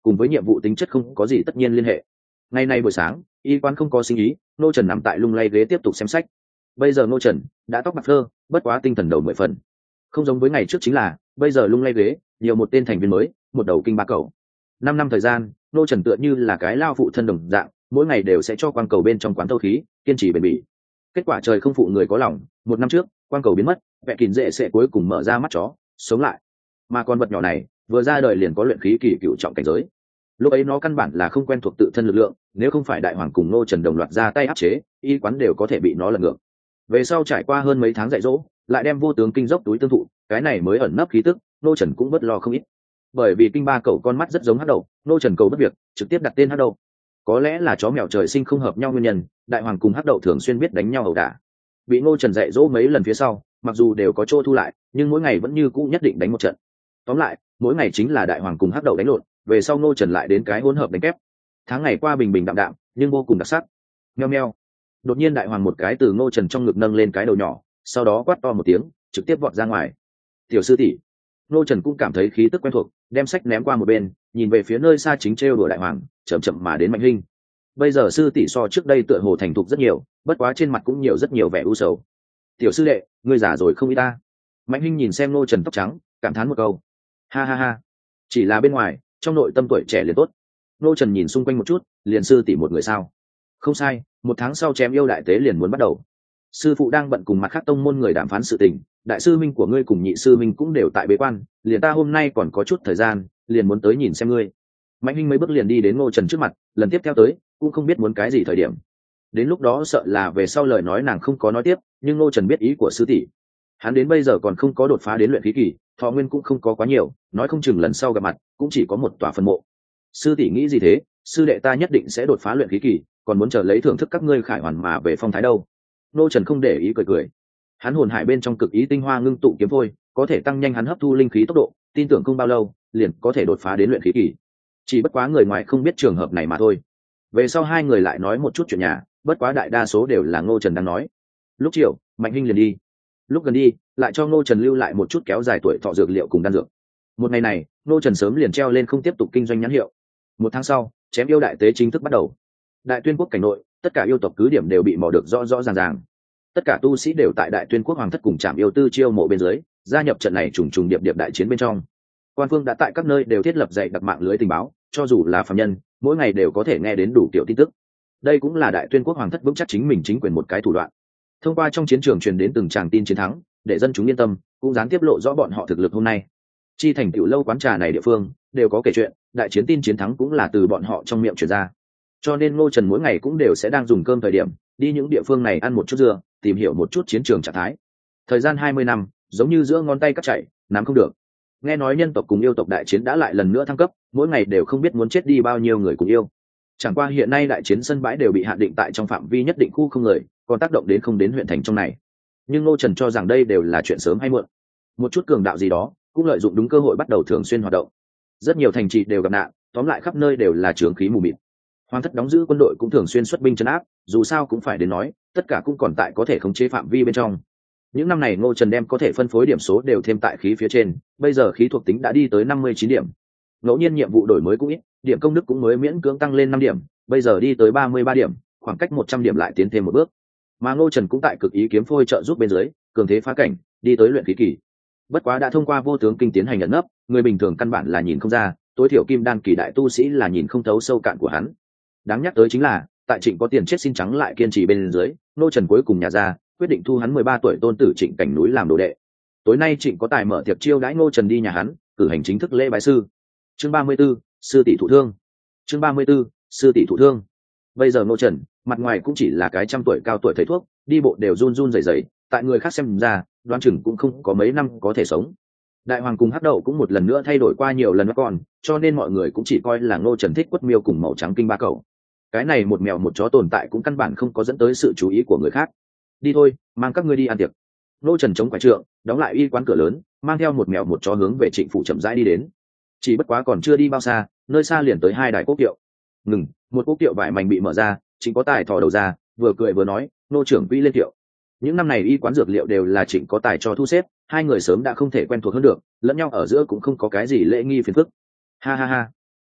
cùng với nhiệm vụ tính chất không có gì tất nhiên liên hệ. Ngày nay buổi sáng, y quán không có sinh ý, Ngô Trần nằm tại lung lay ghế tiếp tục xem sách. Bây giờ Ngô Trần đã tóc bạc phơ, bất quá tinh thần đầu mười phần. Không giống với ngày trước chính là, bây giờ lung lay ghế, nhiều một tên thành viên mới, một đầu kinh ba cầu. Năm năm thời gian, Ngô Trần tựa như là cái lao phụ thân đồng dạng, mỗi ngày đều sẽ cho quang cầu bên trong quán thâu khí, kiên trì bền bỉ. Kết quả trời không phụ người có lòng, một năm trước, quang cầu biến mất, vẽ kìn dễ sẽ cuối cùng mở ra mắt chó, sống lại. Mà con vật nhỏ này, vừa ra đời liền có luyện khí kỳ cựu trọng cảnh giới. Lúc ấy nó căn bản là không quen thuộc tự thân lực lượng, nếu không phải đại hoàng cùng Ngô Trần đồng loạt ra tay áp chế, y quán đều có thể bị nó lật ngược. Về sau trải qua hơn mấy tháng dạy dỗ, lại đem vô tướng kinh dốc túi tương thụ, cái này mới ẩn nấp khí tức, Ngô Trần cũng bất lo không ít. Bởi vì kinh ba cầu con mắt rất giống hắc đầu, Ngô Trần cầu bất việc, trực tiếp đặt tên hắc đầu. Có lẽ là chó mèo trời sinh không hợp nhau nguyên nhân, đại hoàng cùng hắc đậu thường xuyên biết đánh nhau ẩu đả. Bị Ngô Trần dạy dỗ mấy lần phía sau, mặc dù đều có chỗ thu lại, nhưng mỗi ngày vẫn như cũ nhất định đánh một trận. Tóm lại, mỗi ngày chính là đại hoàng cùng hắc đậu đánh lộn, về sau Ngô Trần lại đến cái hỗn hợp đánh kép. Tháng ngày qua bình bình đạm đạm, nhưng vô cùng đặc sắc. Meo meo. Đột nhiên đại hoàng một cái từ Ngô Trần trong ngực nâng lên cái đầu nhỏ, sau đó quát to một tiếng, trực tiếp vọt ra ngoài. Tiểu sư tỷ. Ngô Trần cũng cảm thấy khí tức quen thuộc, đem sách ném qua một bên, nhìn về phía nơi xa chính trêu đùa đại hoàng, chậm chậm mà đến Mạnh Hinh. Bây giờ sư tỷ so trước đây tựa hồ thành thục rất nhiều, bất quá trên mặt cũng nhiều rất nhiều vẻ u sầu. Tiểu sư đệ, ngươi già rồi không ý ta. Mạnh Hinh nhìn xem Ngô Trần tóc trắng, cảm thán một câu. Ha ha ha. Chỉ là bên ngoài, trong nội tâm tuổi trẻ liền tốt. Ngô Trần nhìn xung quanh một chút, liền sư tỷ một người sao? Không sai, một tháng sau chém yêu đại tế liền muốn bắt đầu. Sư phụ đang bận cùng mặt khác tông môn người đàm phán sự tình, đại sư minh của ngươi cùng nhị sư minh cũng đều tại bế quan, liền ta hôm nay còn có chút thời gian, liền muốn tới nhìn xem ngươi. Mạnh Hinh mấy bước liền đi đến Ngô Trần trước mặt, lần tiếp theo tới, cũng không biết muốn cái gì thời điểm. Đến lúc đó sợ là về sau lời nói nàng không có nói tiếp, nhưng Ngô Trần biết ý của sư tỷ. Hắn đến bây giờ còn không có đột phá đến luyện khí kỳ, thọ nguyên cũng không có quá nhiều, nói không chừng lần sau gặp mặt cũng chỉ có một tòa phân mộ. Sư tỷ nghĩ gì thế? Sư đệ ta nhất định sẽ đột phá luyện khí kỳ, còn muốn chờ lấy thưởng thức các ngươi khải hoàn mà về phong thái đâu. Ngô Trần không để ý cười cười. Hắn hồn hải bên trong cực ý tinh hoa ngưng tụ kiếm vôi, có thể tăng nhanh hắn hấp thu linh khí tốc độ, tin tưởng không bao lâu liền có thể đột phá đến luyện khí kỳ. Chỉ bất quá người ngoài không biết trường hợp này mà thôi. Về sau hai người lại nói một chút chuyện nhà, bất quá đại đa số đều là Ngô Trần đang nói. Lúc chiều, Mạnh Hinh liền đi. Lúc gần đi, lại cho Ngô Trần lưu lại một chút kéo dài tuổi thọ dược liệu cùng đan dược. Một ngày này, Ngô Trần sớm liền treo lên không tiếp tục kinh doanh nhãn hiệu. Một tháng sau, chém yêu đại tế chính thức bắt đầu. Đại Tuyên quốc cảnh nội, tất cả yêu tộc cứ điểm đều bị mò được rõ rõ ràng ràng. Tất cả tu sĩ đều tại Đại Tuyên quốc hoàng thất cùng Trảm Yêu Tư chiêu mộ bên dưới, gia nhập trận này trùng trùng điệp điệp đại chiến bên trong. Quan phương đã tại các nơi đều thiết lập dày đặc mạng lưới tình báo, cho dù là phàm nhân, mỗi ngày đều có thể nghe đến đủ kiểu tin tức. Đây cũng là Đại Tuyên quốc hoàng thất vững chắc chính mình chính quyền một cái thủ đoạn. Thông qua trong chiến trường truyền đến từng tràng tin chiến thắng, để dân chúng yên tâm, cũng gián tiếp lộ rõ bọn họ thực lực hôm nay. Chi thành tiểu lâu quán trà này địa phương đều có kể chuyện, đại chiến tin chiến thắng cũng là từ bọn họ trong miệng truyền ra. Cho nên Ngô Trần mỗi ngày cũng đều sẽ đang dùng cơm thời điểm, đi những địa phương này ăn một chút dưa, tìm hiểu một chút chiến trường trạng thái. Thời gian hai mươi năm, giống như giữa ngón tay cắt chạy, nắm không được. Nghe nói nhân tộc cùng yêu tộc đại chiến đã lại lần nữa thăng cấp, mỗi ngày đều không biết muốn chết đi bao nhiêu người cùng yêu. Chẳng qua hiện nay đại chiến sân bãi đều bị hạn định tại trong phạm vi nhất định khu không người, còn tác động đến không đến huyện thành trong này. Nhưng Ngô Trần cho rằng đây đều là chuyện sớm hay muộn. Một chút cường đạo gì đó cũng lợi dụng đúng cơ hội bắt đầu thường xuyên hoạt động. Rất nhiều thành trì đều gặp nạn, tóm lại khắp nơi đều là chướng khí mù mịt. Hoàng thất đóng giữ quân đội cũng thường xuyên xuất binh trấn áp, dù sao cũng phải đến nói, tất cả cũng còn tại có thể khống chế phạm vi bên trong. Những năm này Ngô Trần đem có thể phân phối điểm số đều thêm tại khí phía trên, bây giờ khí thuộc tính đã đi tới năm mươi chín điểm. Ngẫu nhiên nhiệm vụ đổi mới cũng ít, điểm công đức cũng mới miễn cưỡng tăng lên năm điểm, bây giờ đi tới ba mươi ba điểm, khoảng cách một trăm điểm lại tiến thêm một bước. Mà Ngô Trần cũng tại cực ý kiếm phôi trợ giúp bên dưới, cường thế phá cảnh, đi tới luyện khí kỳ. Bất quá đã thông qua vô tướng kinh tiến hành ẩn nấp, người bình thường căn bản là nhìn không ra, tối thiểu kim đan kỳ đại tu sĩ là nhìn không thấu sâu cạn của hắn. Đáng nhắc tới chính là, tại Trịnh có tiền chết xin trắng lại kiên trì bên dưới, Ngô Trần cuối cùng nhà ra, quyết định thu hắn mười ba tuổi tôn tử Trịnh Cảnh Núi làm đồ đệ. Tối nay Trịnh có tài mở tiệc chiêu đãi Ngô Trần đi nhà hắn, cử hành chính thức lễ bái sư. Chương ba mươi 34, sư tỷ thụ thương. Chương ba mươi 34, sư tỷ thụ thương. Bây giờ Ngô Trần, mặt ngoài cũng chỉ là cái trăm tuổi cao tuổi thầy thuốc, đi bộ đều run run rẩy rẩy, tại người khác xem ra, đoán chừng cũng không có mấy năm có thể sống. Đại hoàng cùng hắc đậu cũng một lần nữa thay đổi qua nhiều lần bắt con, cho nên mọi người cũng chỉ coi là Ngô Trần thích quất miêu cùng màu trắng kinh ba cậu. Cái này một mèo một chó tồn tại cũng căn bản không có dẫn tới sự chú ý của người khác. Đi thôi, mang các ngươi đi ăn tiệc. Ngô Trần chống quải trượng, đóng lại y quán cửa lớn, mang theo một mèo một chó hướng về Trịnh phủ chậm rãi đi đến. Chỉ bất quá còn chưa đi bao xa, nơi xa liền tới hai đài quốc kiệu. Ngừng, một quốc kiệu vải mảnh bị mở ra, Trịnh có tài thò đầu ra, vừa cười vừa nói, Ngô trưởng quỹ lên kiệu. Những năm này y quán dược liệu đều là Trịnh có tài cho thu xếp, hai người sớm đã không thể quen thuộc hơn được, lẫn nhau ở giữa cũng không có cái gì lễ nghi phiền phức. Ha ha ha,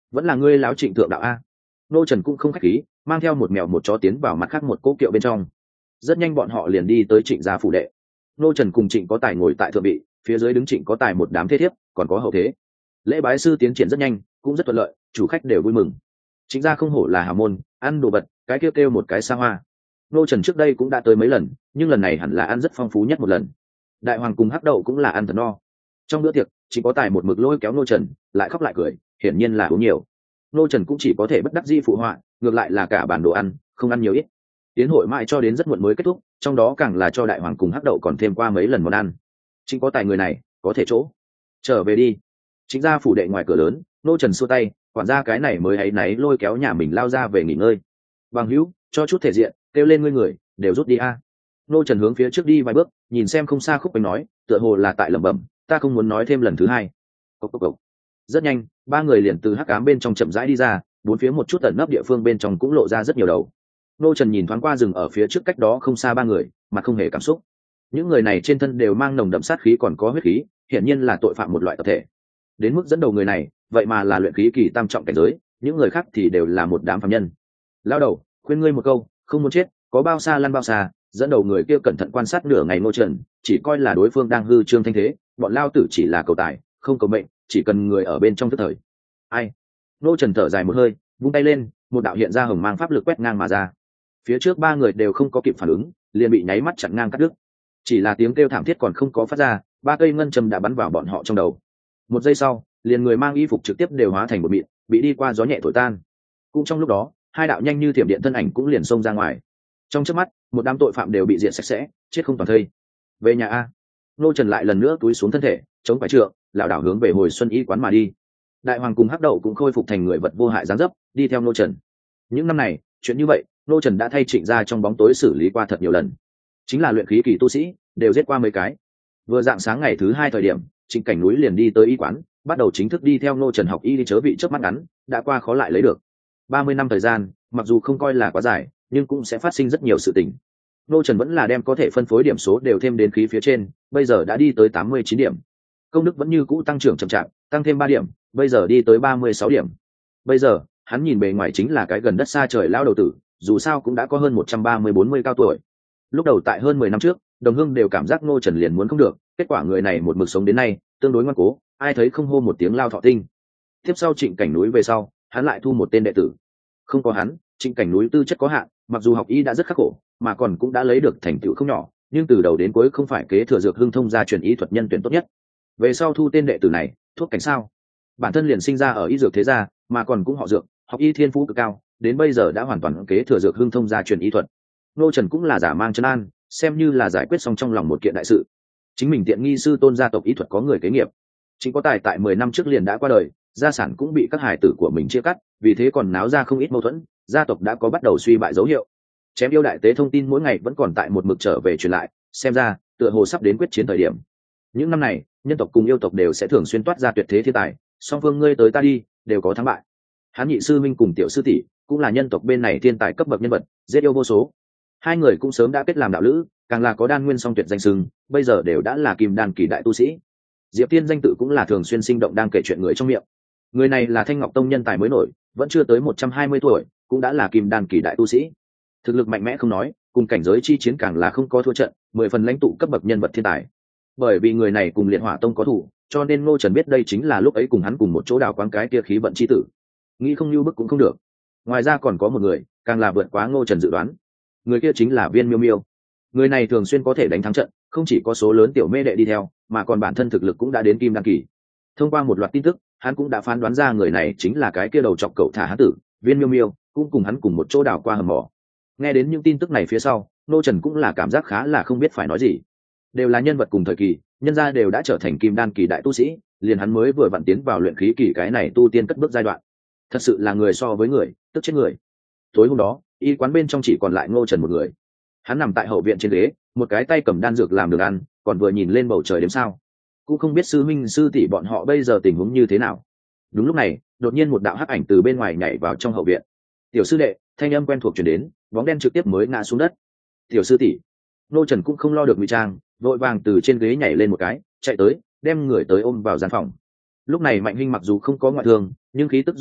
vẫn là ngươi láo Trịnh thượng đạo a. Nô Trần cũng không khách khí, mang theo một mèo một chó tiến vào mặt khác một cỗ kiệu bên trong. Rất nhanh bọn họ liền đi tới Trịnh gia phủ đệ. Nô Trần cùng Trịnh Có Tài ngồi tại thượng vị, phía dưới đứng Trịnh Có Tài một đám thế thiếp, còn có hậu thế. Lễ bái sư tiến triển rất nhanh, cũng rất thuận lợi, chủ khách đều vui mừng. Trịnh gia không hổ là hào môn, ăn đồ vật, cái kêu kêu một cái xa hoa. Nô Trần trước đây cũng đã tới mấy lần, nhưng lần này hẳn là ăn rất phong phú nhất một lần. Đại hoàng cùng Hắc Đậu cũng là ăn thật no. Trong bữa tiệc, Trịnh Có Tài một mực lôi kéo Nô Trần, lại khóc lại cười, hiển nhiên là uống nhiều. Nô Trần cũng chỉ có thể bất đắc dĩ phụ họa, ngược lại là cả bản đồ ăn, không ăn nhiều ít. Tiến hội mãi cho đến rất muộn mới kết thúc, trong đó càng là cho Đại hoàng cùng Hắc Đậu còn thêm qua mấy lần món ăn. Trịnh Có Tài người này, có thể chỗ. Trở về đi. Trịnh gia phủ đệ ngoài cửa lớn, Nô Trần xua tay, quản gia cái này mới áy náy lôi kéo nhà mình lao ra về nghỉ ngơi. Bằng hữu, cho chút thể diện, kêu lên ngươi người, đều rút đi a. Nô Trần hướng phía trước đi vài bước, nhìn xem không xa Khúc Bánh nói, tựa hồ là tại lẩm bẩm, ta không muốn nói thêm lần thứ hai. Cốc cốc cốc. Rất nhanh, ba người liền từ hắc ám bên trong chậm rãi đi ra, bốn phía một chút tận nấp địa phương bên trong cũng lộ ra rất nhiều đầu. Nô Trần nhìn thoáng qua rừng ở phía trước cách đó không xa ba người, mặt không hề cảm xúc. Những người này trên thân đều mang nồng đậm sát khí còn có huyết khí, hiển nhiên là tội phạm một loại tập thể. Đến mức dẫn đầu người này, vậy mà là luyện khí kỳ tam trọng cảnh giới, những người khác thì đều là một đám phàm nhân. Lão đầu, khuyên ngươi một câu, không muốn chết, có bao xa lăn bao xa. Dẫn đầu người kia cẩn thận quan sát nửa ngày Nô Trần, chỉ coi là đối phương đang hư trương thanh thế, bọn lao tử chỉ là cầu tài, không cầu mệnh, chỉ cần người ở bên trong tức thời. Ai? Nô Trần thở dài một hơi, vung tay lên, một đạo hiện ra hồng mang pháp lực quét ngang mà ra. Phía trước ba người đều không có kịp phản ứng, liền bị nháy mắt chặn ngang cắt đứt. Chỉ là tiếng kêu thảm thiết còn không có phát ra, ba cây ngân châm đã bắn vào bọn họ trong đầu. Một giây sau, liền người mang y phục trực tiếp đều hóa thành một mịn, bị đi qua gió nhẹ thổi tan. Cũng trong lúc đó, hai đạo nhanh như thiểm điện thân ảnh cũng liền xông ra ngoài. Trong chớp mắt, một đám tội phạm đều bị diệt sạch sẽ, chết không toàn thây. Về nhà a. Nô Trần lại lần nữa túi xuống thân thể, chống phải trượng, lảo đảo hướng về Hồi Xuân Y quán mà đi. Đại hoàng cùng Hắc Đậu cũng khôi phục thành người vật vô hại dáng dấp, đi theo Nô Trần. Những năm này, chuyện như vậy, Nô Trần đã thay Trịnh gia trong bóng tối xử lý qua thật nhiều lần. Chính là luyện khí kỳ tu sĩ, đều giết qua mấy cái. Vừa dạng sáng ngày thứ hai thời điểm, Trịnh Cảnh Núi liền đi tới y quán, bắt đầu chính thức đi theo Nô Trần học y đi chớ vị trước mắt ngắn, đã qua khó lại lấy được. Ba mươi năm thời gian, mặc dù không coi là quá dài, nhưng cũng sẽ phát sinh rất nhiều sự tình. Nô Trần vẫn là đem có thể phân phối điểm số đều thêm đến khí phía trên, bây giờ đã đi tới tám mươi chín điểm. Công đức vẫn như cũ tăng trưởng chậm chạp, tăng thêm ba điểm, bây giờ đi tới ba mươi sáu điểm. Bây giờ, hắn nhìn bề ngoài chính là cái gần đất xa trời lao đầu tử, dù sao cũng đã có hơn một trăm ba mươi bốn mươi cao tuổi. Lúc đầu tại hơn mười năm trước, đồng hương đều cảm giác Nô Trần liền muốn không được, kết quả người này một mực sống đến nay, tương đối ngoan cố, ai thấy không hô một tiếng lao thọ tinh. Tiếp sau Trịnh Cảnh Núi về sau, hắn lại thu một tên đệ tử. Không có hắn, Trịnh Cảnh Núi tư chất có hạn, mặc dù học y đã rất khắc khổ, mà còn cũng đã lấy được thành tựu không nhỏ, nhưng từ đầu đến cuối không phải kế thừa dược hưng thông gia truyền y thuật nhân tuyển tốt nhất. Về sau thu tên đệ tử này, thuốc cảnh sao? Bản thân liền sinh ra ở y dược thế gia, mà còn cũng họ dược, học y thiên phú cực cao, đến bây giờ đã hoàn toàn kế thừa dược hưng thông gia truyền y thuật. Nô Trần cũng là giả mang trấn an, xem như là giải quyết xong trong lòng một kiện đại sự. Chính mình tiện nghi sư tôn gia tộc y thuật có người kế nghiệp. Chính có tài tại mười năm trước liền đã qua đời, gia sản cũng bị các hài tử của mình chia cắt, vì thế còn náo ra không ít mâu thuẫn, gia tộc đã có bắt đầu suy bại dấu hiệu. Chém yêu đại tế thông tin mỗi ngày vẫn còn tại một mực trở về truyền lại, xem ra tựa hồ sắp đến quyết chiến thời điểm. Những năm này, nhân tộc cùng yêu tộc đều sẽ thường xuyên toát ra tuyệt thế thiên tài, song phương ngươi tới ta đi, đều có thắng bại. Hán nhị sư minh cùng tiểu sư tỷ cũng là nhân tộc bên này thiên tài cấp bậc nhân vật, giết yêu vô số. Hai người cũng sớm đã kết làm đạo lữ, càng là có đan nguyên song tuyệt danh sừng, bây giờ đều đã là kim đan kỳ đại tu sĩ. Diệp Tiên danh tự cũng là thường xuyên sinh động đang kể chuyện người trong miệng. Người này là Thanh Ngọc Tông nhân tài mới nổi, vẫn chưa tới một trăm hai mươi tuổi, cũng đã là kim đan kỳ đại tu sĩ. Thực lực mạnh mẽ không nói, cùng cảnh giới chi chiến càng là không có thua trận, mười phần lãnh tụ cấp bậc nhân vật thiên tài. Bởi vì người này cùng Liệt Hỏa Tông có thủ, cho nên Ngô Trần biết đây chính là lúc ấy cùng hắn cùng một chỗ đào quáng cái kia khí vận chi tử. Nghĩ không lưu bức cũng không được. Ngoài ra còn có một người, càng là vượt quá Ngô Trần dự đoán. Người kia chính là Viên Miêu Miêu. Người này thường xuyên có thể đánh thắng trận, không chỉ có số lớn tiểu mê đệ đi theo, mà còn bản thân thực lực cũng đã đến kim đan kỳ. Thông qua một loạt tin tức, hắn cũng đã phán đoán ra người này chính là cái kia đầu chọc cậu thả hắn tử, Viên Miêu Miêu, cũng cùng hắn cùng một chỗ đào qua hầm mỏ. Nghe đến những tin tức này phía sau, Ngô Trần cũng là cảm giác khá là không biết phải nói gì. Đều là nhân vật cùng thời kỳ, nhân gia đều đã trở thành kim đan kỳ đại tu sĩ, liền hắn mới vừa vặn tiến vào luyện khí kỳ cái này tu tiên cất bước giai đoạn. Thật sự là người so với người, tức chết người. Tối hôm đó, y quán bên trong chỉ còn lại Ngô Trần một người. Hắn nằm tại hậu viện trên ghế, một cái tay cầm đan dược làm đường ăn, còn vừa nhìn lên bầu trời đêm sao. Cũng không biết sư minh sư tỷ bọn họ bây giờ tình huống như thế nào. Đúng lúc này, đột nhiên một đạo hắc ảnh từ bên ngoài nhảy vào trong hậu viện. Tiểu sư đệ, thanh âm quen thuộc truyền đến, bóng đen trực tiếp mới ngã xuống đất. Tiểu sư tỷ. Ngô Trần cũng không lo được ngụy trang, vội vàng từ trên ghế nhảy lên một cái, chạy tới, đem người tới ôm vào gian phòng. Lúc này Mạnh Hinh mặc dù không có ngoại thương, nhưng khí tức rối loạn,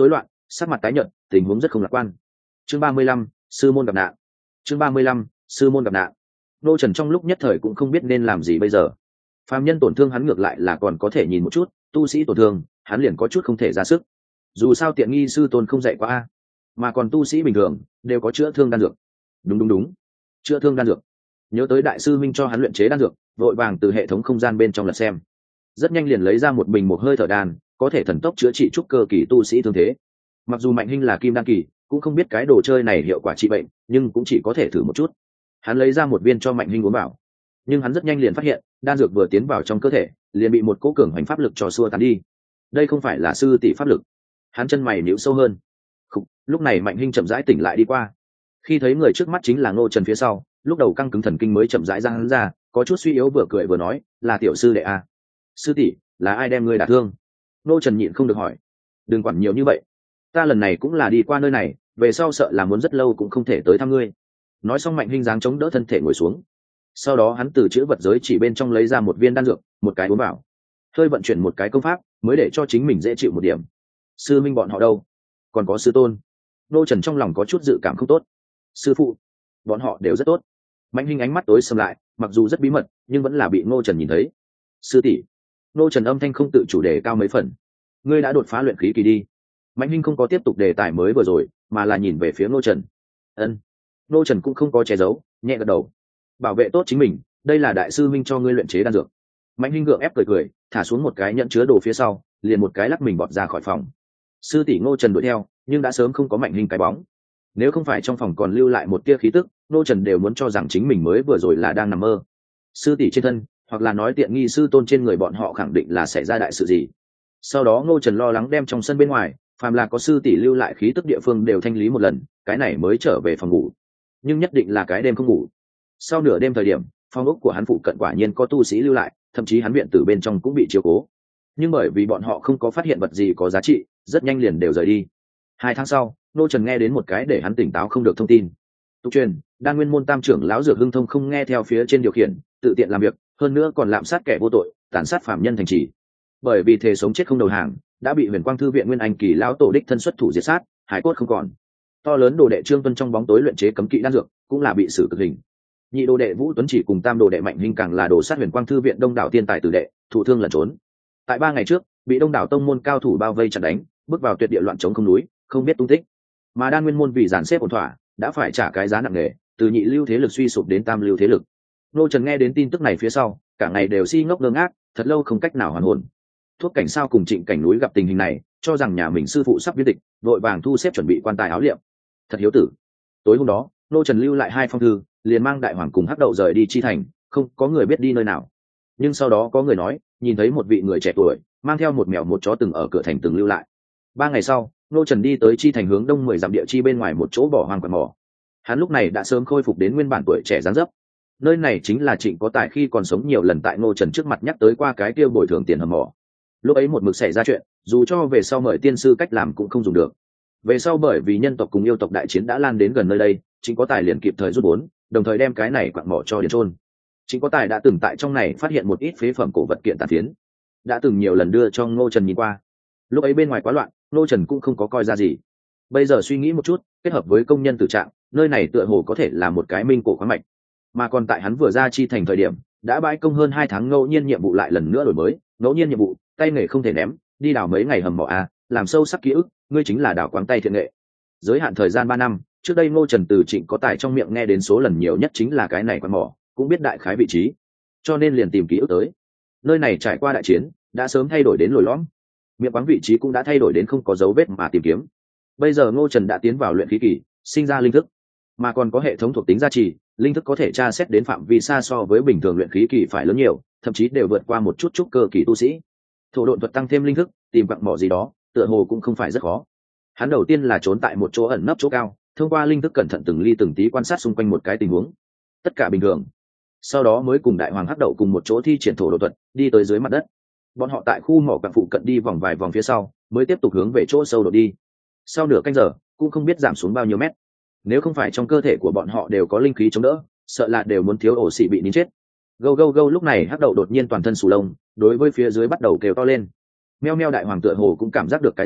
sắc mặt tái nhợt, tình huống rất không lạc quan. Chương ba mươi lăm, sư môn gặp nạn. Chương ba mươi lăm, sư môn gặp nạn. Ngô Trần trong lúc nhất thời cũng không biết nên làm gì bây giờ. Phàm nhân tổn thương hắn ngược lại là còn có thể nhìn một chút, tu sĩ tổn thương, hắn liền có chút không thể ra sức. Dù sao tiện nghi sư tôn không dạy qua a, mà còn tu sĩ bình thường đều có chữa thương đan dược. Đúng đúng đúng, chữa thương đan dược. Nhớ tới đại sư minh cho hắn luyện chế đan dược, vội vàng từ hệ thống không gian bên trong lật xem. Rất nhanh liền lấy ra một bình một hơi thở đan, có thể thần tốc chữa trị trúc cơ kỳ tu sĩ thương thế. Mặc dù Mạnh Hinh là kim đan kỳ, cũng không biết cái đồ chơi này hiệu quả trị bệnh, nhưng cũng chỉ có thể thử một chút. Hắn lấy ra một viên cho Mạnh Hinh uống vào, nhưng hắn rất nhanh liền phát hiện, đan dược vừa tiến vào trong cơ thể, liền bị một cỗ cường hành pháp lực cho xua tán đi. Đây không phải là sư tỷ pháp lực. Hắn chân mày nhíu sâu hơn. Khúc, lúc này Mạnh Hinh chậm rãi tỉnh lại đi qua. Khi thấy người trước mắt chính là Ngô Trần phía sau, lúc đầu căng cứng thần kinh mới chậm rãi ra hắn ra, có chút suy yếu vừa cười vừa nói, là tiểu sư đệ a. Sư tỷ, là ai đem ngươi đả thương? Ngô Trần nhịn không được hỏi. Đừng quản nhiều như vậy, ta lần này cũng là đi qua nơi này, về sau sợ là muốn rất lâu cũng không thể tới thăm ngươi. Nói xong Mạnh Hinh dáng chống đỡ thân thể ngồi xuống. Sau đó hắn từ chữ vật giới chỉ bên trong lấy ra một viên đan dược, một cái uống vào, hơi vận chuyển một cái công pháp mới để cho chính mình dễ chịu một điểm. Sư minh bọn họ đâu? Còn có sư tôn? Ngô Trần trong lòng có chút dự cảm không tốt. Sư phụ, bọn họ đều rất tốt. Mạnh Hinh ánh mắt tối sầm lại, mặc dù rất bí mật nhưng vẫn là bị Ngô Trần nhìn thấy. Sư tỷ. Ngô Trần âm thanh không tự chủ đề cao mấy phần. Ngươi đã đột phá luyện khí kỳ đi. Mạnh Hinh không có tiếp tục đề tài mới vừa rồi, mà là nhìn về phía Ngô Trần. Ân. Ngô Trần cũng không có che giấu, nhẹ gật đầu. Bảo vệ tốt chính mình, đây là đại sư minh cho ngươi luyện chế đan dược. Mạnh Hinh gượng ép cười cười, thả xuống một cái nhẫn chứa đồ phía sau, liền một cái lắc mình bọt ra khỏi phòng. Sư tỷ Ngô Trần đuổi theo, nhưng đã sớm không có Mạnh Hinh cái bóng. Nếu không phải trong phòng còn lưu lại một tia khí tức, Ngô Trần đều muốn cho rằng chính mình mới vừa rồi là đang nằm mơ. Sư tỷ trên thân, hoặc là nói tiện nghi sư tôn trên người bọn họ khẳng định là xảy ra đại sự gì. Sau đó Ngô Trần lo lắng đem trong sân bên ngoài, phàm là có sư tỷ lưu lại khí tức địa phương đều thanh lý một lần, cái này mới trở về phòng ngủ. Nhưng nhất định là cái đêm không ngủ. Sau nửa đêm thời điểm, phòng ốc của hắn phụ cận quả nhiên có tu sĩ lưu lại, thậm chí hắn viện tử bên trong cũng bị chiếu cố. Nhưng bởi vì bọn họ không có phát hiện vật gì có giá trị, rất nhanh liền đều rời đi. Hai tháng sau, Ngô Trần nghe đến một cái để hắn tỉnh táo không được thông tin. Tục truyền, Đan Nguyên môn tam trưởng lão Dược Hưng Thông không nghe theo phía trên điều khiển, tự tiện làm việc, hơn nữa còn lạm sát kẻ vô tội, tàn sát phạm nhân thành trì. Bởi vì thề sống chết không đầu hàng, đã bị Huyền Quang thư viện Nguyên Anh kỳ lão tổ đích thân xuất thủ diệt sát, hải cốt không còn. To lớn đồ đệ Trương Tuân trong bóng tối luyện chế cấm kỵ đan dược, cũng là bị xử cực hình. Nhị đồ đệ Vũ Tuấn Chỉ cùng tam đồ đệ Mạnh Hinh càng là đồ sát Huyền Quang thư viện đông đảo tiên tài tử đệ, thụ thương lẩn trốn. Tại ba ngày trước, bị đông đảo tông môn cao thủ bao vây chặn đánh, bước vào tuyệt địa loạn trống không núi, không biết tung tích. Mà Đan Nguyên môn vì dàn xếp ổn thỏa, đã phải trả cái giá nặng nề, từ nhị lưu thế lực suy sụp đến tam lưu thế lực. Ngô Trần nghe đến tin tức này phía sau, cả ngày đều si ngốc ngơ ngác, thật lâu không cách nào hoàn hồn. Thuốc cảnh sao cùng Trịnh Cảnh núi gặp tình hình này, cho rằng nhà mình sư phụ sắp biến tịch, vội vàng thu xếp chuẩn bị quan tài áo liệm. Thật hiếu tử. Tối hôm đó, Ngô Trần lưu lại hai phong thư, liền mang đại hoàng cùng Hắc Đậu rời đi chi thành, không có người biết đi nơi nào. Nhưng sau đó có người nói, nhìn thấy một vị người trẻ tuổi, mang theo một mèo một chó từng ở cửa thành từng lưu lại. Ba ngày sau, Ngô Trần đi tới chi thành hướng đông mười dặm địa chi bên ngoài một chỗ bỏ hoang quặng mỏ. Hắn lúc này đã sớm khôi phục đến nguyên bản tuổi trẻ dáng dấp. Nơi này chính là Trịnh Có Tài khi còn sống nhiều lần tại Ngô Trần trước mặt nhắc tới qua cái kia bồi thường tiền hầm mỏ. Lúc ấy một mực xảy ra chuyện, dù cho về sau mời tiên sư cách làm cũng không dùng được. Về sau bởi vì nhân tộc cùng yêu tộc đại chiến đã lan đến gần nơi đây, Trịnh Có Tài liền kịp thời rút vốn, đồng thời đem cái này quặng mỏ cho điền trôn. Trịnh Có Tài đã từng tại trong này phát hiện một ít phế phẩm cổ vật kiện tàn phiến, đã từng nhiều lần đưa cho Ngô Trần nhìn qua. Lúc ấy bên ngoài quá loạn, Ngô Trần cũng không có coi ra gì. Bây giờ suy nghĩ một chút, kết hợp với công nhân tử trạng, nơi này tựa hồ có thể là một cái minh cổ khoáng mạch. Mà còn tại hắn vừa ra chi thành thời điểm, đã bãi công hơn hai tháng ngẫu nhiên nhiệm vụ lại lần nữa đổi mới, ngẫu nhiên nhiệm vụ, tay nghề không thể ném, đi đào mấy ngày hầm mỏ a, làm sâu sắc ký ức, ngươi chính là đào quáng tay thiện nghệ. Giới hạn thời gian ba năm, trước đây Ngô Trần từ Trịnh Có Tài trong miệng nghe đến số lần nhiều nhất chính là cái này quáng mỏ, cũng biết đại khái vị trí, cho nên liền tìm ký ức tới. Nơi này trải qua đại chiến, đã sớm thay đổi đến lồi lõm, miệng quáng vị trí cũng đã thay đổi đến không có dấu vết mà tìm kiếm. Bây giờ Ngô Trần đã tiến vào luyện khí kỳ, sinh ra linh thức, mà còn có hệ thống thuộc tính gia trì, linh thức có thể tra xét đến phạm vi xa so với bình thường luyện khí kỳ phải lớn nhiều, thậm chí đều vượt qua một chút chút cơ kỳ tu sĩ. Thổ độn thuật tăng thêm linh thức, tìm quặng mỏ gì đó, tựa hồ cũng không phải rất khó. Hắn đầu tiên là trốn tại một chỗ ẩn nấp chỗ cao, thông qua linh thức cẩn thận từng ly từng tí quan sát xung quanh một cái tình huống, tất cả bình thường. Sau đó mới cùng đại hoàng Hắc Đậu cùng một chỗ thi triển thổ độn thuật, đi tới dưới mặt đất. Bọn họ tại khu mỏ quặng phụ cận đi vòng vài vòng phía sau, mới tiếp tục hướng về chỗ sâu đột đi. Sau nửa canh giờ, cũng không biết giảm xuống bao nhiêu mét. Nếu không phải trong cơ thể của bọn họ đều có linh khí chống đỡ, sợ là đều muốn thiếu ổ xị bị nín chết. Gâu gâu gâu, lúc này Hắc Đậu đột nhiên toàn thân sù lông, đối với phía dưới bắt đầu kêu to lên. Meo meo, đại hoàng tựa hồ cũng cảm giác được cái gì,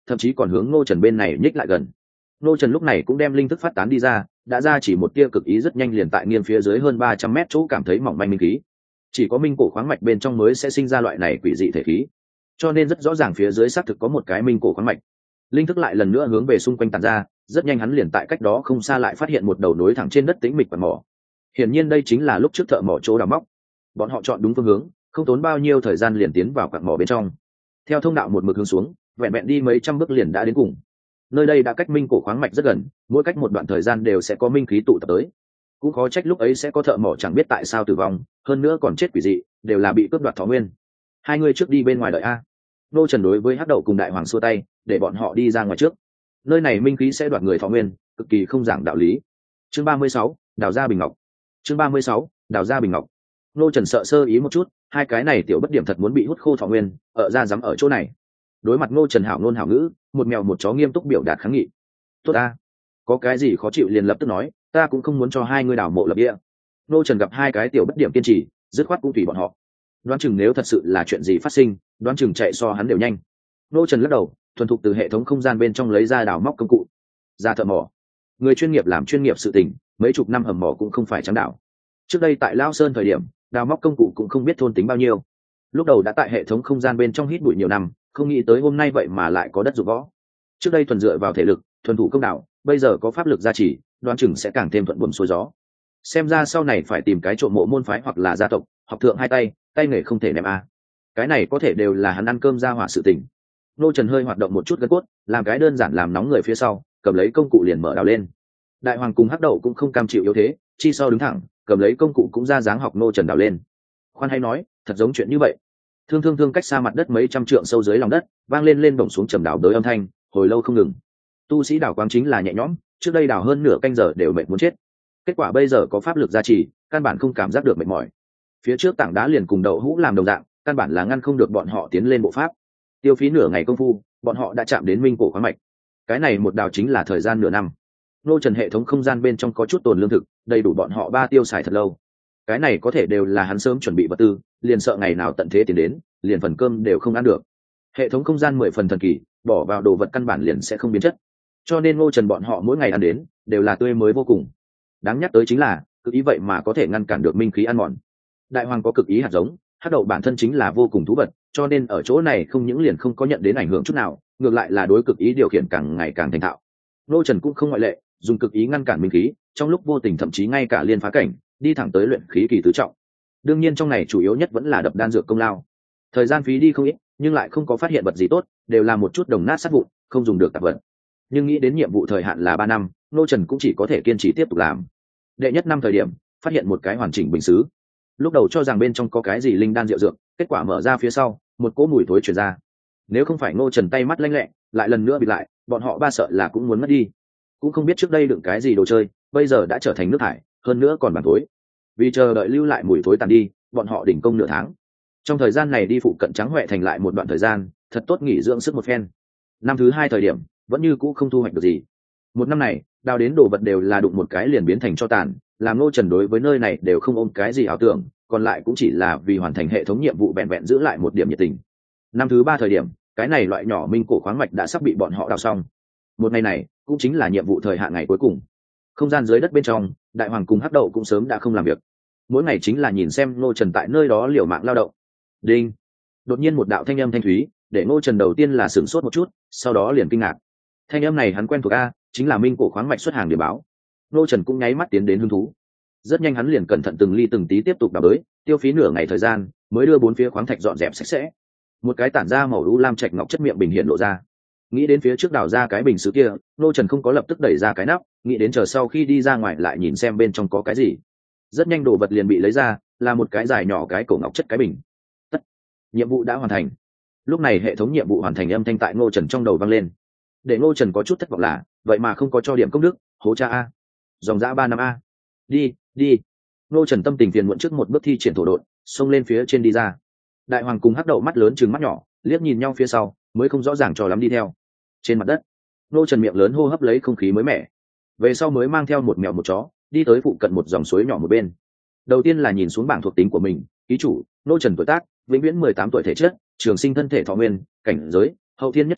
thậm chí còn hướng ngô trần bên này nhích lại gần. ngô trần lúc này cũng đem linh thức phát tán đi ra, đã ra chỉ một tia cực ý rất nhanh liền tại nghiêng phía dưới hơn ba trăm mét chỗ cảm thấy mỏng manh minh khí. Chỉ có minh cổ khoáng mạch bên trong mới sẽ sinh ra loại này quỷ dị thể khí, cho nên rất rõ ràng phía dưới xác thực có một cái minh cổ khoáng mạch. Linh thức lại lần nữa hướng về xung quanh tàn ra, rất nhanh hắn liền tại cách đó không xa lại phát hiện một đầu nối thẳng trên đất tĩnh mịch quặng mỏ. Hiển nhiên đây chính là lúc trước thợ mỏ chỗ đào móc. Bọn họ chọn đúng phương hướng, không tốn bao nhiêu thời gian liền tiến vào quặng mỏ bên trong. Theo thông đạo một mực hướng xuống, vẹn vẹn đi mấy trăm bước liền đã đến cùng. Nơi đây đã cách minh cổ khoáng mạch rất gần, mỗi cách một đoạn thời gian đều sẽ có minh khí tụ tập tới. Cũng khó trách lúc ấy sẽ có thợ mỏ chẳng biết tại sao tử vong, hơn nữa còn chết quỷ dị, đều là bị cướp đoạt thọ nguyên. Hai người trước đi bên ngoài đợi a. Nô Trần đối với Hắc Đậu cùng Đại Hoàng xua tay, để bọn họ đi ra ngoài trước. Nơi này minh khí sẽ đoạt người thọ nguyên, cực kỳ không giảng đạo lý. Chương ba mươi sáu, đào ra bình ngọc. Chương ba mươi sáu, đào ra bình ngọc. Nô Trần sợ sơ ý một chút, hai cái này tiểu bất điểm thật muốn bị hút khô thọ nguyên, ở ra dám ở chỗ này. Đối mặt Nô Trần hảo ngôn hảo ngữ, một mèo một chó nghiêm túc biểu đạt kháng nghị. Tốt a, có cái gì khó chịu liền lập tức nói, ta cũng không muốn cho hai ngươi đào mộ lập địa. Nô Trần gặp hai cái tiểu bất điểm kiên trì, dứt khoát cũng tùy bọn họ. Đoán chừng nếu thật sự là chuyện gì phát sinh, đoán chừng chạy so hắn đều nhanh. Nô Trần lắc đầu, thuần thục từ hệ thống không gian bên trong lấy ra đào móc công cụ. Ra thợ mỏ, người chuyên nghiệp làm chuyên nghiệp sự tình, mấy chục năm hầm mỏ cũng không phải trắng đảo. Trước đây tại Lao Sơn thời điểm, đào móc công cụ cũng không biết thôn tính bao nhiêu. Lúc đầu đã tại hệ thống không gian bên trong hít bụi nhiều năm, không nghĩ tới hôm nay vậy mà lại có đất dụng võ. Trước đây thuần dựa vào thể lực, thuần thủ công đạo, bây giờ có pháp lực gia trì, đoán chừng sẽ càng thêm thuận buồm xuôi gió. Xem ra sau này phải tìm cái trộm mộ môn phái hoặc là gia tộc, học thượng hai tay, tay nghề không thể ném a. Cái này có thể đều là hắn ăn cơm ra hỏa sự tình. Nô Trần hơi hoạt động một chút gân cốt, làm cái đơn giản làm nóng người phía sau, cầm lấy công cụ liền mở đào lên. Đại Hoàng cùng Hắc Đậu cũng không cam chịu yếu thế, chi sau đứng thẳng, cầm lấy công cụ cũng ra dáng học Nô Trần đào lên. Khoan hay nói, thật giống chuyện như vậy. Thương thương thương cách xa mặt đất mấy trăm trượng sâu dưới lòng đất, vang lên lên bổng xuống trầm đào đới âm thanh, hồi lâu không ngừng. Tu sĩ đào quáng chính là nhẹ nhõm, trước đây đào hơn nửa canh giờ đều mệt muốn chết. Kết quả bây giờ có pháp lực gia trì, căn bản không cảm giác được mệt mỏi. Phía trước tảng đá liền cùng đậu hũ làm đồng dạng, căn bản là ngăn không được bọn họ tiến lên bộ pháp. Tiêu phí nửa ngày công phu, bọn họ đã chạm đến minh cổ khoáng mạch. Cái này một đào chính là thời gian nửa năm. Nô Trần hệ thống không gian bên trong có chút tồn lương thực, đầy đủ bọn họ ba tiêu xài thật lâu. Cái này có thể đều là hắn sớm chuẩn bị vật tư, liền sợ ngày nào tận thế tiến đến, liền phần cơm đều không ăn được. Hệ thống không gian mười phần thần kỳ, bỏ vào đồ vật căn bản liền sẽ không biến chất, cho nên Ngô Trần bọn họ mỗi ngày ăn đến đều là tươi mới vô cùng. Đáng nhắc tới chính là cực ý vậy mà có thể ngăn cản được minh khí ăn mòn. Đại Hoàng có cực ý hạt giống, Hắc Đậu bản thân chính là vô cùng thú vật, cho nên ở chỗ này không những liền không có nhận đến ảnh hưởng chút nào, ngược lại là đối cực ý điều khiển càng ngày càng thành thạo. Ngô Trần cũng không ngoại lệ, dùng cực ý ngăn cản minh khí, trong lúc vô tình thậm chí ngay cả liên phá cảnh, đi thẳng tới luyện khí kỳ tứ trọng. Đương nhiên trong này chủ yếu nhất vẫn là đập đan dược công lao. Thời gian phí đi không ít, nhưng lại không có phát hiện vật gì tốt, đều là một chút đồng nát sát vụn, không dùng được tạp vật. Nhưng nghĩ đến nhiệm vụ thời hạn là ba năm, Ngô Trần cũng chỉ có thể kiên trì tiếp tục làm. Đệ nhất năm thời điểm, phát hiện một cái hoàn chỉnh bình sứ. Lúc đầu cho rằng bên trong có cái gì linh đan diệu dược, kết quả mở ra phía sau, một cỗ mùi thối truyền ra. Nếu không phải Ngô Trần tay mắt lanh lẹ, lại lần nữa bị lại, bọn họ ba sợ là cũng muốn mất đi. Cũng không biết trước đây đựng cái gì đồ chơi, bây giờ đã trở thành nước thải, hơn nữa còn bản thối. Vì chờ đợi lưu lại mùi thối tàn đi, bọn họ đỉnh công nửa tháng. Trong thời gian này đi phụ cận Trắng Huệ thành lại một đoạn thời gian, thật tốt nghỉ dưỡng sức một phen. Năm thứ hai thời điểm, vẫn như cũ không thu hoạch được gì. Một năm này, đào đến đồ vật đều là đụng một cái liền biến thành cho tàn, làm Ngô Trần đối với nơi này đều không ôm cái gì ảo tưởng, còn lại cũng chỉ là vì hoàn thành hệ thống nhiệm vụ vẹn vẹn giữ lại một điểm nhiệt tình. Năm thứ ba thời điểm, cái này loại nhỏ minh cổ khoáng mạch đã sắp bị bọn họ đào xong. Một ngày này, cũng chính là nhiệm vụ thời hạn ngày cuối cùng. Không gian dưới đất bên trong, Đại Hoàng cùng Hắc Đậu cũng sớm đã không làm việc. Mỗi ngày chính là nhìn xem Ngô Trần tại nơi đó liều mạng lao động. Đinh! Đột nhiên một đạo thanh âm thanh thúy, để Ngô Trần đầu tiên là sửng sốt một chút, sau đó liền kinh ngạc. Thanh âm này hắn quen thuộc a, chính là minh cổ khoáng mạch xuất hàng điểm báo. Ngô Trần cũng nháy mắt tiến đến hứng thú. Rất nhanh hắn liền cẩn thận từng ly từng tí tiếp tục đào bới, tiêu phí nửa ngày thời gian, mới đưa bốn phía khoáng thạch dọn dẹp sạch sẽ. Một cái tản ra màu u lam trạch ngọc chất miệng bình hiện lộ ra. Nghĩ đến phía trước đào ra cái bình sứ kia, Ngô Trần không có lập tức đẩy ra cái nắp, nghĩ đến chờ sau khi đi ra ngoài lại nhìn xem bên trong có cái gì. Rất nhanh đồ vật liền bị lấy ra, là một cái dài nhỏ cái cổ ngọc chất cái bình. Tất, nhiệm vụ đã hoàn thành. Lúc này hệ thống nhiệm vụ hoàn thành âm thanh tại Ngô Trần trong đầu vang lên. Để Ngô Trần có chút thất vọng là, vậy mà không có cho điểm công đức, hố cha a. Dòng dã ba năm a. Đi, đi. Ngô Trần tâm tình phiền muộn trước một bước thi triển thổ độn, xông lên phía trên đi ra. Đại Hoàng cùng Hắc Đậu mắt lớn trừng mắt nhỏ, liếc nhìn nhau phía sau, mới không rõ ràng cho lắm đi theo. Trên mặt đất, Ngô Trần miệng lớn hô hấp lấy không khí mới mẻ. Về sau mới mang theo một mèo một chó, đi tới phụ cận một dòng suối nhỏ một bên. Đầu tiên là nhìn xuống bảng thuộc tính của mình, ký chủ, Ngô Trần tuổi tác, vĩnh viễn mười tám tuổi thể chất, trường sinh thân thể thọ nguyên, cảnh giới, hậu thiên nhất trọng,